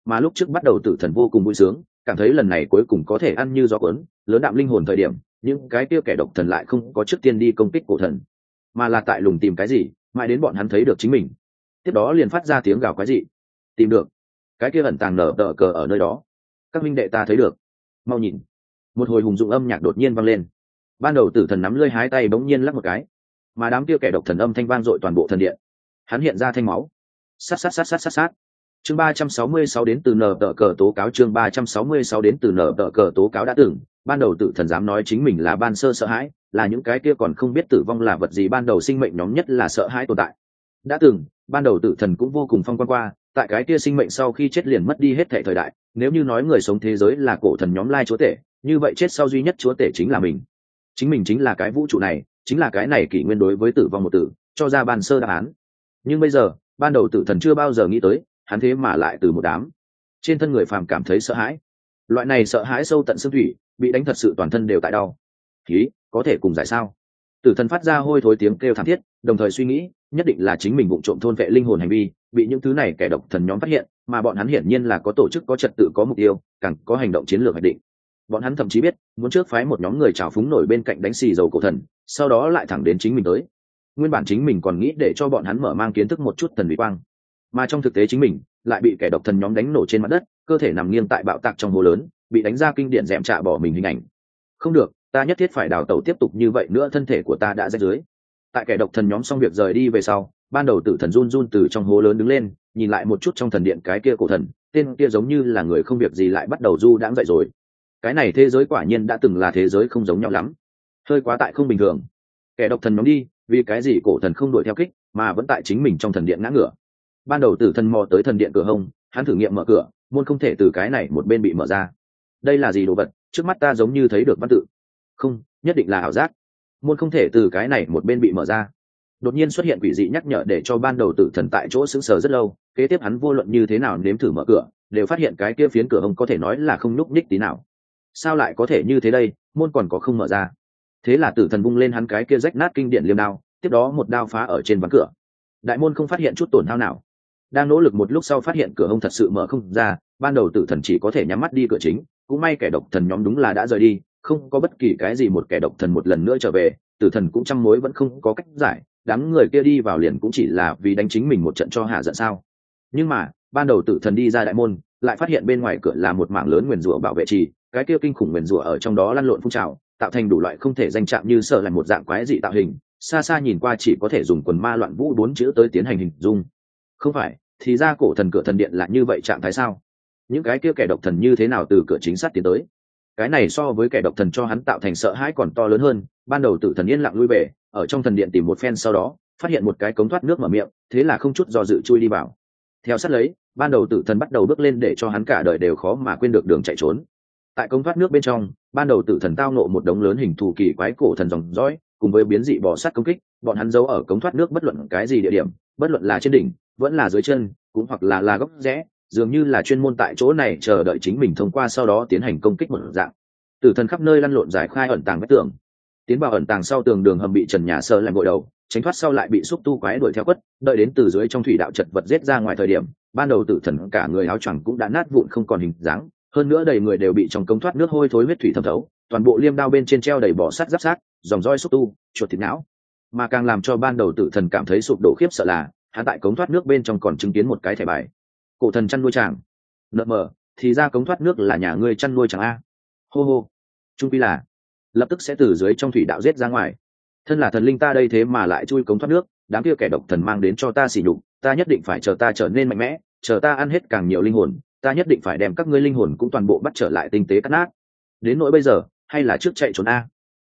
mà lúc trước bắt đầu tử thần vô cùng vui sướng, cảm thấy lần này cuối cùng có thể ăn như gió cuốn, lớn đạm linh hồn thời điểm, những cái kia kẻ độc thần lại không có trước tiên đi công kích cổ thần, mà là tại lùng tìm cái gì, mãi đến bọn hắn thấy được chính mình, tiếp đó liền phát ra tiếng gào quái dị. Tìm được cái kia ẩn tàng nở tờ cờ ở nơi đó, các minh đệ ta thấy được, mau nhìn. Một hồi hùng dụng âm nhạc đột nhiên vang lên, ban đầu tử thần nắm lưỡi hái tay bỗng nhiên lắc một cái, mà đám kia kẻ độc thần âm thanh vang dội toàn bộ thần điện, hắn hiện ra thanh máu, sát sát sát sát sát sát. Chương 366 đến từ nở tờ cờ tố cáo. Chương 366 đến từ nở tờ cờ tố cáo. Đã từng ban đầu tử thần dám nói chính mình là ban sơ sợ hãi, là những cái kia còn không biết tử vong là vật gì ban đầu sinh mệnh nhóm nhất là sợ hãi tồn tại. Đã từng ban đầu tử thần cũng vô cùng phong quan qua, tại cái kia sinh mệnh sau khi chết liền mất đi hết thảy thời đại, nếu như nói người sống thế giới là cổ thần nhóm lai chúa tể, như vậy chết sau duy nhất chúa tể chính là mình. Chính mình chính là cái vũ trụ này, chính là cái này kỷ nguyên đối với tử vong một tử cho ra ban sơ đáp án. Nhưng bây giờ ban đầu tử thần chưa bao giờ nghĩ tới, hắn thế mà lại từ một đám trên thân người phàm cảm thấy sợ hãi. Loại này sợ hãi sâu tận xương thủy, bị đánh thật sự toàn thân đều tại đau. Khí có thể cùng giải sao? Tử thần phát ra hôi thối tiếng kêu thảm thiết, đồng thời suy nghĩ nhất định là chính mình vụng trộm thôn vệ linh hồn hành vi bị những thứ này kẻ độc thần nhóm phát hiện, mà bọn hắn hiển nhiên là có tổ chức, có trật tự, có mục tiêu, càng có hành động chiến lược hoạch định. Bọn hắn thậm chí biết muốn trước phái một nhóm người trào phúng nổi bên cạnh đánh xì dầu cổ thần, sau đó lại thẳng đến chính mình tới. Nguyên bản chính mình còn nghĩ để cho bọn hắn mở mang kiến thức một chút thần uy quang, mà trong thực tế chính mình lại bị kẻ độc thần nhóm đánh nổ trên mặt đất, cơ thể nằm nghiêng tại bạo tạc trong hố lớn, bị đánh ra kinh điển dẹm trạ bỏ mình hình ảnh. Không được, ta nhất thiết phải đào tẩu, tiếp tục như vậy nữa thân thể của ta đã rách rưới. Tại kẻ độc thần nhóm xong việc rời đi về sau, ban đầu tử thần run run từ trong hố lớn đứng lên, nhìn lại một chút trong thần điện cái kia cổ thần, tên kia giống như là người không việc gì lại bắt đầu du đãng dậy rồi. Cái này thế giới quả nhiên đã từng là thế giới không giống nhau lắm, hơi quá tại không bình thường. Kẻ độc thần nhóm đi, vì cái gì cổ thần không đuổi theo kích mà vẫn tại chính mình trong thần điện ngã ngửa. Ban đầu tử thần mò tới thần điện cửa hông, hắn thử nghiệm mở cửa, môn không thể từ cái này một bên bị mở ra. Đây là gì đồ vật? Trước mắt ta giống như thấy được văn tự. Không, nhất định là ảo giác. Môn không thể từ cái này một bên bị mở ra. Đột nhiên xuất hiện quỷ dị nhắc nhở để cho ban đầu tử thần tại chỗ sững sờ rất lâu. Kế tiếp hắn vô luận như thế nào nếm thử mở cửa, đều phát hiện cái kia phiến cửa hông có thể nói là không nhúc nhích tí nào. Sao lại có thể như thế đây? Môn còn có không mở ra. Thế là tử thần bung lên hắn cái kia rách nát kinh điển liêm đao, tiếp đó một đao phá ở trên ván cửa. Đại môn không phát hiện chút tổn hao nào. Đang nỗ lực một lúc sau phát hiện cửa hông thật sự mở không ra, ban đầu tử thần chỉ có thể nhắm mắt đi cửa chính. Cũng may kẻ độc thần nhóm đúng là đã rời đi, không có bất kỳ cái gì. Một kẻ độc thần một lần nữa trở về, tử thần cũng trăm mối vẫn không có cách giải. Đám người kia đi vào liền cũng chỉ là vì đánh chính mình một trận cho hạ giận sao? Nhưng mà ban đầu tử thần đi ra đại môn, lại phát hiện bên ngoài cửa là một mảng lớn nguyền rủa bảo vệ trì, cái kia kinh khủng nguyền rủa ở trong đó lăn lộn phun trào, tạo thành đủ loại không thể danh chạm như sợ là một dạng quái dị tạo hình, xa xa nhìn qua chỉ có thể dùng quần ma loạn vũ 4 chữ tới tiến hành hình dung. Không phải, thì ra cổ thần cửa thần điện là như vậy trạng thái sao? Những cái kia kẻ độc thần như thế nào từ cửa chính sát tiến tới? Cái này so với kẻ độc thần cho hắn tạo thành sợ hãi còn to lớn hơn. Ban đầu tử thần yên lặng lui về, ở trong thần điện tìm một phen, sau đó phát hiện một cái cống thoát nước mở miệng, thế là không chút do dự chui đi vào. Theo sát lấy, ban đầu tử thần bắt đầu bước lên để cho hắn cả đời đều khó mà quên được đường chạy trốn. Tại cống thoát nước bên trong, ban đầu tử thần tao nộ một đống lớn hình thù kỳ quái cổ thần dòng dõi, cùng với biến dị bò sát công kích. Bọn hắn giấu ở cống thoát nước bất luận cái gì địa điểm, bất luận là trên đỉnh vẫn là dưới chân, cũng hoặc là góc rẽ, dường như là chuyên môn tại chỗ này chờ đợi chính mình thông qua, sau đó tiến hành công kích một dạng. Tử thần khắp nơi lăn lộn giải khai ẩn tàng vách tường, tiến vào ẩn tàng sau tường đường hầm bị trần nhà sơ làm gội đầu, tránh thoát sau lại bị xúc tu quái đuổi theo quất, đợi đến từ dưới trong thủy đạo chật vật giết ra ngoài thời điểm, ban đầu tử thần cả người áo choàng cũng đã nát vụn không còn hình dáng, hơn nữa đầy người đều bị trong cống thoát nước hôi thối huyết thủy thẩm thấu, toàn bộ liêm đao bên trên treo đầy bò sắt giáp sát, dòng roi xúc tu, chuột thịt não. Mà càng làm cho ban đầu tử thần cảm thấy sụp đổ khiếp sợ là, hắn tại cống thoát nước bên trong còn chứng kiến một cái thẻ bài. Cổ thần chăn nuôi chàng. Nợ mờ, thì ra cống thoát nước là nhà ngươi chăn nuôi chàng a. Hô hô. Trung quy là lập tức sẽ từ dưới trong thủy đạo giết ra ngoài. Thân là thần linh ta đây thế mà lại chui cống thoát nước, đám kia kẻ độc thần mang đến cho ta sỉ nhục, ta nhất định phải chờ ta trở nên mạnh mẽ, chờ ta ăn hết càng nhiều linh hồn, ta nhất định phải đem các ngươi linh hồn cũng toàn bộ bắt trở lại tinh tế cắt nát. Đến nỗi bây giờ, hay là trước chạy trốn a?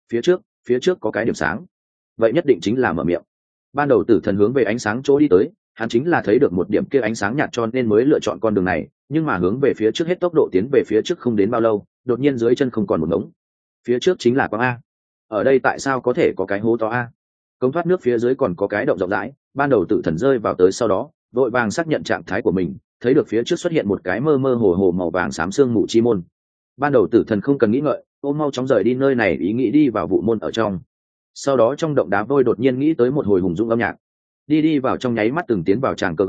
Phía trước có cái điểm sáng. Vậy nhất định chính là mở miệng. Ban đầu tử thần hướng về ánh sáng chỗ đi tới, hắn chính là thấy được một điểm kia ánh sáng nhạt cho nên mới lựa chọn con đường này, nhưng mà hướng về phía trước hết tốc độ tiến về phía trước không đến bao lâu, đột nhiên dưới chân không còn một ngống. Phía trước chính là quang a. Ở đây tại sao có thể có cái hố to a? Cống thoát nước phía dưới còn có cái động rộng rãi. Ban đầu tử thần rơi vào tới sau đó, vội vàng xác nhận trạng thái của mình, thấy được phía trước xuất hiện một cái mơ mơ hồ hồ màu vàng xám xương mù chi môn. Ban đầu tử thần không cần nghĩ ngợi, ôm mau chóng rời đi nơi này, ý nghĩ đi vào vụ môn ở trong. Sau đó trong động đá vôi đột nhiên nghĩ tới một hồi hùng dũng âm nhạc, đi vào trong nháy mắt từng tiến vào tràng cơ gơ,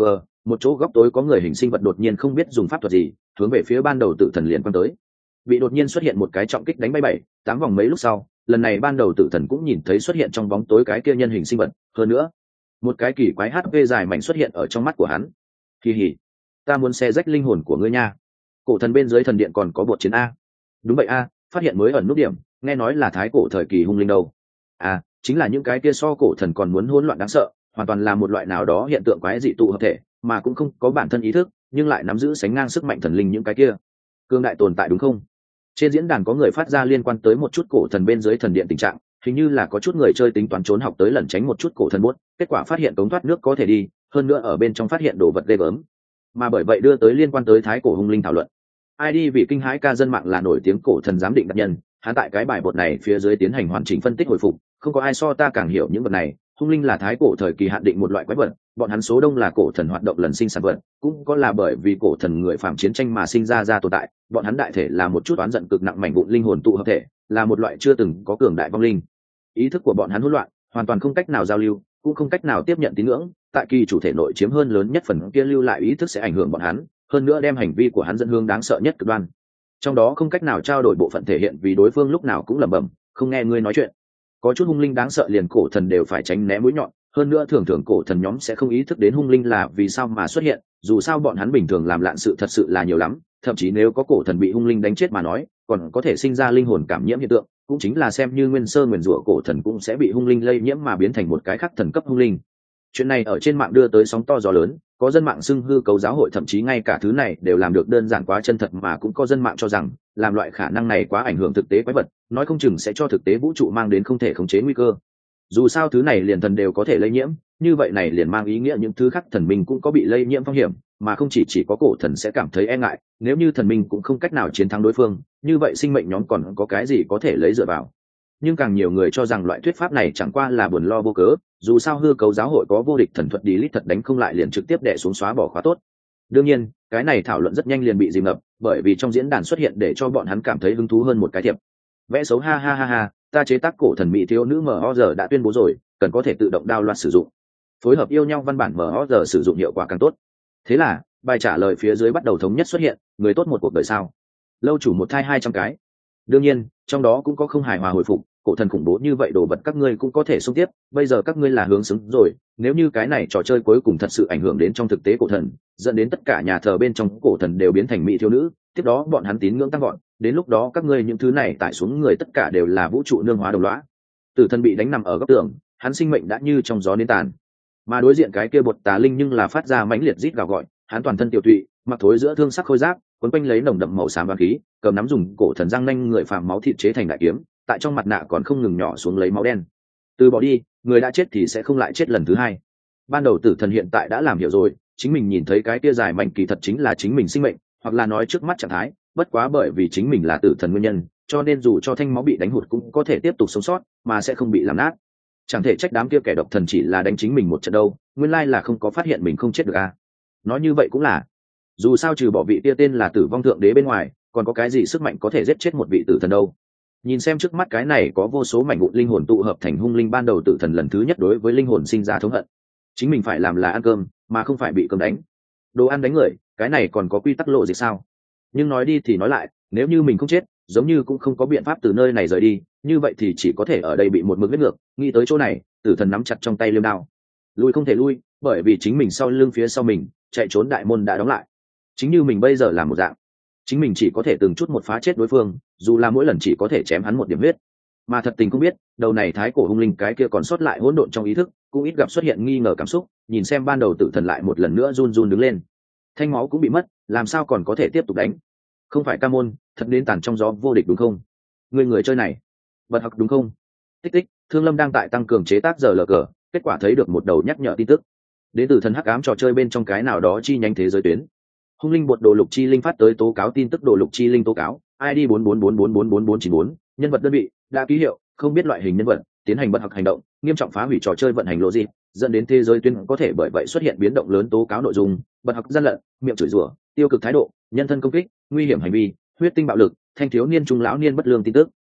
một chỗ góc tối có người hình sinh vật đột nhiên không biết dùng pháp thuật gì hướng về phía ban đầu tử thần liền quăng tới, bị đột nhiên xuất hiện một cái trọng kích đánh bay 7-8 vòng. Mấy lúc sau, lần này ban đầu tử thần cũng nhìn thấy xuất hiện trong bóng tối cái kia nhân hình sinh vật, hơn nữa một cái kỳ quái HP dài mảnh xuất hiện ở trong mắt của hắn. Kỳ hỉ, ta muốn xé rách linh hồn của ngươi nha. Cổ thần bên dưới thần điện còn có bột chiến a. Đúng vậy a, phát hiện mới ẩn nút điểm, nghe nói là thái cổ thời kỳ hung linh đâu. À, chính là những cái kia so cổ thần còn muốn hỗn loạn đáng sợ, hoàn toàn là một loại nào đó hiện tượng quái dị tụ hợp thể, mà cũng không có bản thân ý thức, nhưng lại nắm giữ sánh ngang sức mạnh thần linh những cái kia cương đại tồn tại, đúng không? Trên diễn đàn có người phát ra liên quan tới một chút cổ thần bên dưới thần điện tình trạng, hình như là có chút người chơi tính toán trốn học tới lẩn tránh một chút cổ thần buốt, kết quả phát hiện cống thoát nước có thể đi, hơn nữa ở bên trong phát hiện đồ vật ghê gớm, mà bởi vậy đưa tới liên quan tới thái cổ hung linh thảo luận. ID vì kinh hãi ca dân mạng là nổi tiếng cổ thần giám định đặc nhân, hắn tại cái bài bột này phía dưới tiến hành hoàn chỉnh phân tích hồi phục, không có ai so ta càng hiểu những vật này. Hung linh là thái cổ thời kỳ hạn định một loại quái vật, bọn hắn số đông là cổ thần hoạt động lần sinh sản vật, cũng có là bởi vì cổ thần người phạm chiến tranh mà sinh ra tồn tại. Bọn hắn đại thể là một chút oán giận cực nặng mảnh vụn linh hồn tụ hợp thể, là một loại chưa từng có cường đại vong linh. Ý thức của bọn hắn hỗn loạn, hoàn toàn không cách nào giao lưu, cũng không cách nào tiếp nhận tín ngưỡng. Tại kỳ chủ thể nội chiếm hơn lớn nhất phần kia lưu lại ý thức sẽ ảnh hưởng bọn hắn, hơn nữa đem hành vi của hắn dẫn hướng đáng sợ nhất cực đoan. Trong đó không cách nào trao đổi bộ phận thể hiện vì đối phương lúc nào cũng lẩm bẩm, không nghe ngươi nói chuyện. Có chút hung linh đáng sợ liền cổ thần đều phải tránh né mũi nhọn, hơn nữa thường thường cổ thần nhóm sẽ không ý thức đến hung linh là vì sao mà xuất hiện, dù sao bọn hắn bình thường làm lạn sự thật sự là nhiều lắm, thậm chí nếu có cổ thần bị hung linh đánh chết mà nói, còn có thể sinh ra linh hồn cảm nhiễm hiện tượng, cũng chính là xem như nguyên sơ nguyền rủa cổ thần cũng sẽ bị hung linh lây nhiễm mà biến thành một cái khác thần cấp hung linh. Chuyện này ở trên mạng đưa tới sóng to gió lớn, có dân mạng xưng hư cấu giáo hội thậm chí ngay cả thứ này đều làm được đơn giản quá chân thật, mà cũng có dân mạng cho rằng làm loại khả năng này quá ảnh hưởng thực tế quái vật, nói không chừng sẽ cho thực tế vũ trụ mang đến không thể khống chế nguy cơ. Dù sao thứ này liền thần đều có thể lây nhiễm, như vậy này liền mang ý nghĩa những thứ khác thần minh cũng có bị lây nhiễm phong hiểm, mà không chỉ có cổ thần sẽ cảm thấy e ngại, nếu như thần minh cũng không cách nào chiến thắng đối phương, như vậy sinh mệnh nhóm còn có cái gì có thể lấy dựa vào. Nhưng càng nhiều người cho rằng loại thuyết pháp này chẳng qua là buồn lo vô cớ, dù sao hư cấu giáo hội có vô địch thần thuật delete thật đánh không lại liền trực tiếp đè xuống xóa bỏ khóa tốt. Đương nhiên, cái này thảo luận rất nhanh liền bị dìm ngập, bởi vì trong diễn đàn xuất hiện để cho bọn hắn cảm thấy hứng thú hơn một cái thiệp. Vẽ xấu ha ha ha ha, ta chế tác cổ thần mỹ thiếu nữ MOR đã tuyên bố rồi, cần có thể tự động download sử dụng. Phối hợp yêu nhau văn bản MOR sử dụng hiệu quả càng tốt. Thế là, bài trả lời phía dưới bắt đầu thống nhất xuất hiện, người tốt một cuộc đời sao? Lâu chủ một thai 200 cái. Đương nhiên, trong đó cũng có không hài hòa hồi phục, cổ thần khủng bố như vậy đồ vật các ngươi cũng có thể xung tiếp, bây giờ các ngươi là hướng xứng rồi, nếu như cái này trò chơi cuối cùng thật sự ảnh hưởng đến trong thực tế cổ thần, dẫn đến tất cả nhà thờ bên trong cổ thần đều biến thành mỹ thiếu nữ, tiếp đó bọn hắn tín ngưỡng tăng gọn, đến lúc đó các ngươi những thứ này tải xuống người tất cả đều là vũ trụ nương hóa đồng lõa. Tử thần bị đánh nằm ở góc tường, hắn sinh mệnh đã như trong gió nến tàn, mà đối diện cái kia bột tà linh nhưng là phát ra mãnh liệt rít gào gọi, hắn toàn thân tiểu tụy, mặc thối giữa thương sắc khôi giáp, quấn quanh lấy nồng đậm màu xám vàng khí, cầm nắm dùng cổ thần răng nanh người phàm máu thịt chế thành đại kiếm, tại trong mặt nạ còn không ngừng nhỏ xuống lấy máu đen. Từ bỏ đi, người đã chết thì sẽ không lại chết lần thứ hai. Ban đầu tử thần hiện tại đã làm hiểu rồi, chính mình nhìn thấy cái kia dài mạnh kỳ thật chính là chính mình sinh mệnh, hoặc là nói trước mắt trạng thái, bất quá bởi vì chính mình là tử thần nguyên nhân, cho nên dù cho thanh máu bị đánh hụt cũng có thể tiếp tục sống sót, mà sẽ không bị làm nát. Chẳng thể trách đám kia kẻ độc thần chỉ là đánh chính mình một trận đâu, nguyên lai là không có phát hiện mình không chết được à. Nói như vậy cũng là, dù sao trừ bỏ vị kia tên là tử vong thượng đế bên ngoài, còn có cái gì sức mạnh có thể giết chết một vị tử thần đâu. Nhìn xem trước mắt cái này có vô số mảnh vụn linh hồn tụ hợp thành hung linh, ban đầu tử thần lần thứ nhất đối với linh hồn sinh ra thống hận. Chính mình phải làm là ăn cơm, mà không phải bị cơm đánh. Đồ ăn đánh người, cái này còn có quy tắc lộ gì sao? Nhưng nói đi thì nói lại, nếu như mình không chết, giống như cũng không có biện pháp từ nơi này rời đi, như vậy thì chỉ có thể ở đây bị một mực vết ngược. Nghĩ tới chỗ này, tử thần nắm chặt trong tay liêm đao, lui không thể lui, bởi vì chính mình sau lưng phía sau mình chạy trốn đại môn đã đóng lại. Chính như mình bây giờ là một dạng, chính mình chỉ có thể từng chút một phá chết đối phương, dù là mỗi lần chỉ có thể chém hắn một điểm huyết. Mà thật tình không biết, đầu này thái cổ hung linh cái kia còn sót lại hỗn độn trong ý thức, cũng ít gặp xuất hiện nghi ngờ cảm xúc, nhìn xem ban đầu tử thần lại một lần nữa run run đứng lên. Thanh máu cũng bị mất, làm sao còn có thể tiếp tục đánh? Không phải ca môn, thật đến tàn trong gió vô địch đúng không? Người chơi này, bật học đúng không? Tích tích, Thương Lâm đang tại tăng cường chế tác giờ lờ cờ, kết quả thấy được một đầu nhắc nhở tin tức. Đến từ thần hắc ám trò chơi bên trong cái nào đó chi nhánh thế giới tuyến. Hung linh bột đồ lục chi linh phát tới tố cáo tin tức, đồ lục chi linh tố cáo, ID 444444494, nhân vật đơn vị, đã ký hiệu, không biết loại hình nhân vật, tiến hành bật học hành động, nghiêm trọng phá hủy trò chơi vận hành logic, dẫn đến thế giới tuyến có thể bởi vậy xuất hiện biến động lớn. Tố cáo nội dung: bật học gian lận, miệng chửi rủa, tiêu cực thái độ, nhân thân công kích, nguy hiểm hành vi, huyết tinh bạo lực, thanh thiếu niên trung lão niên bất lương tin tức.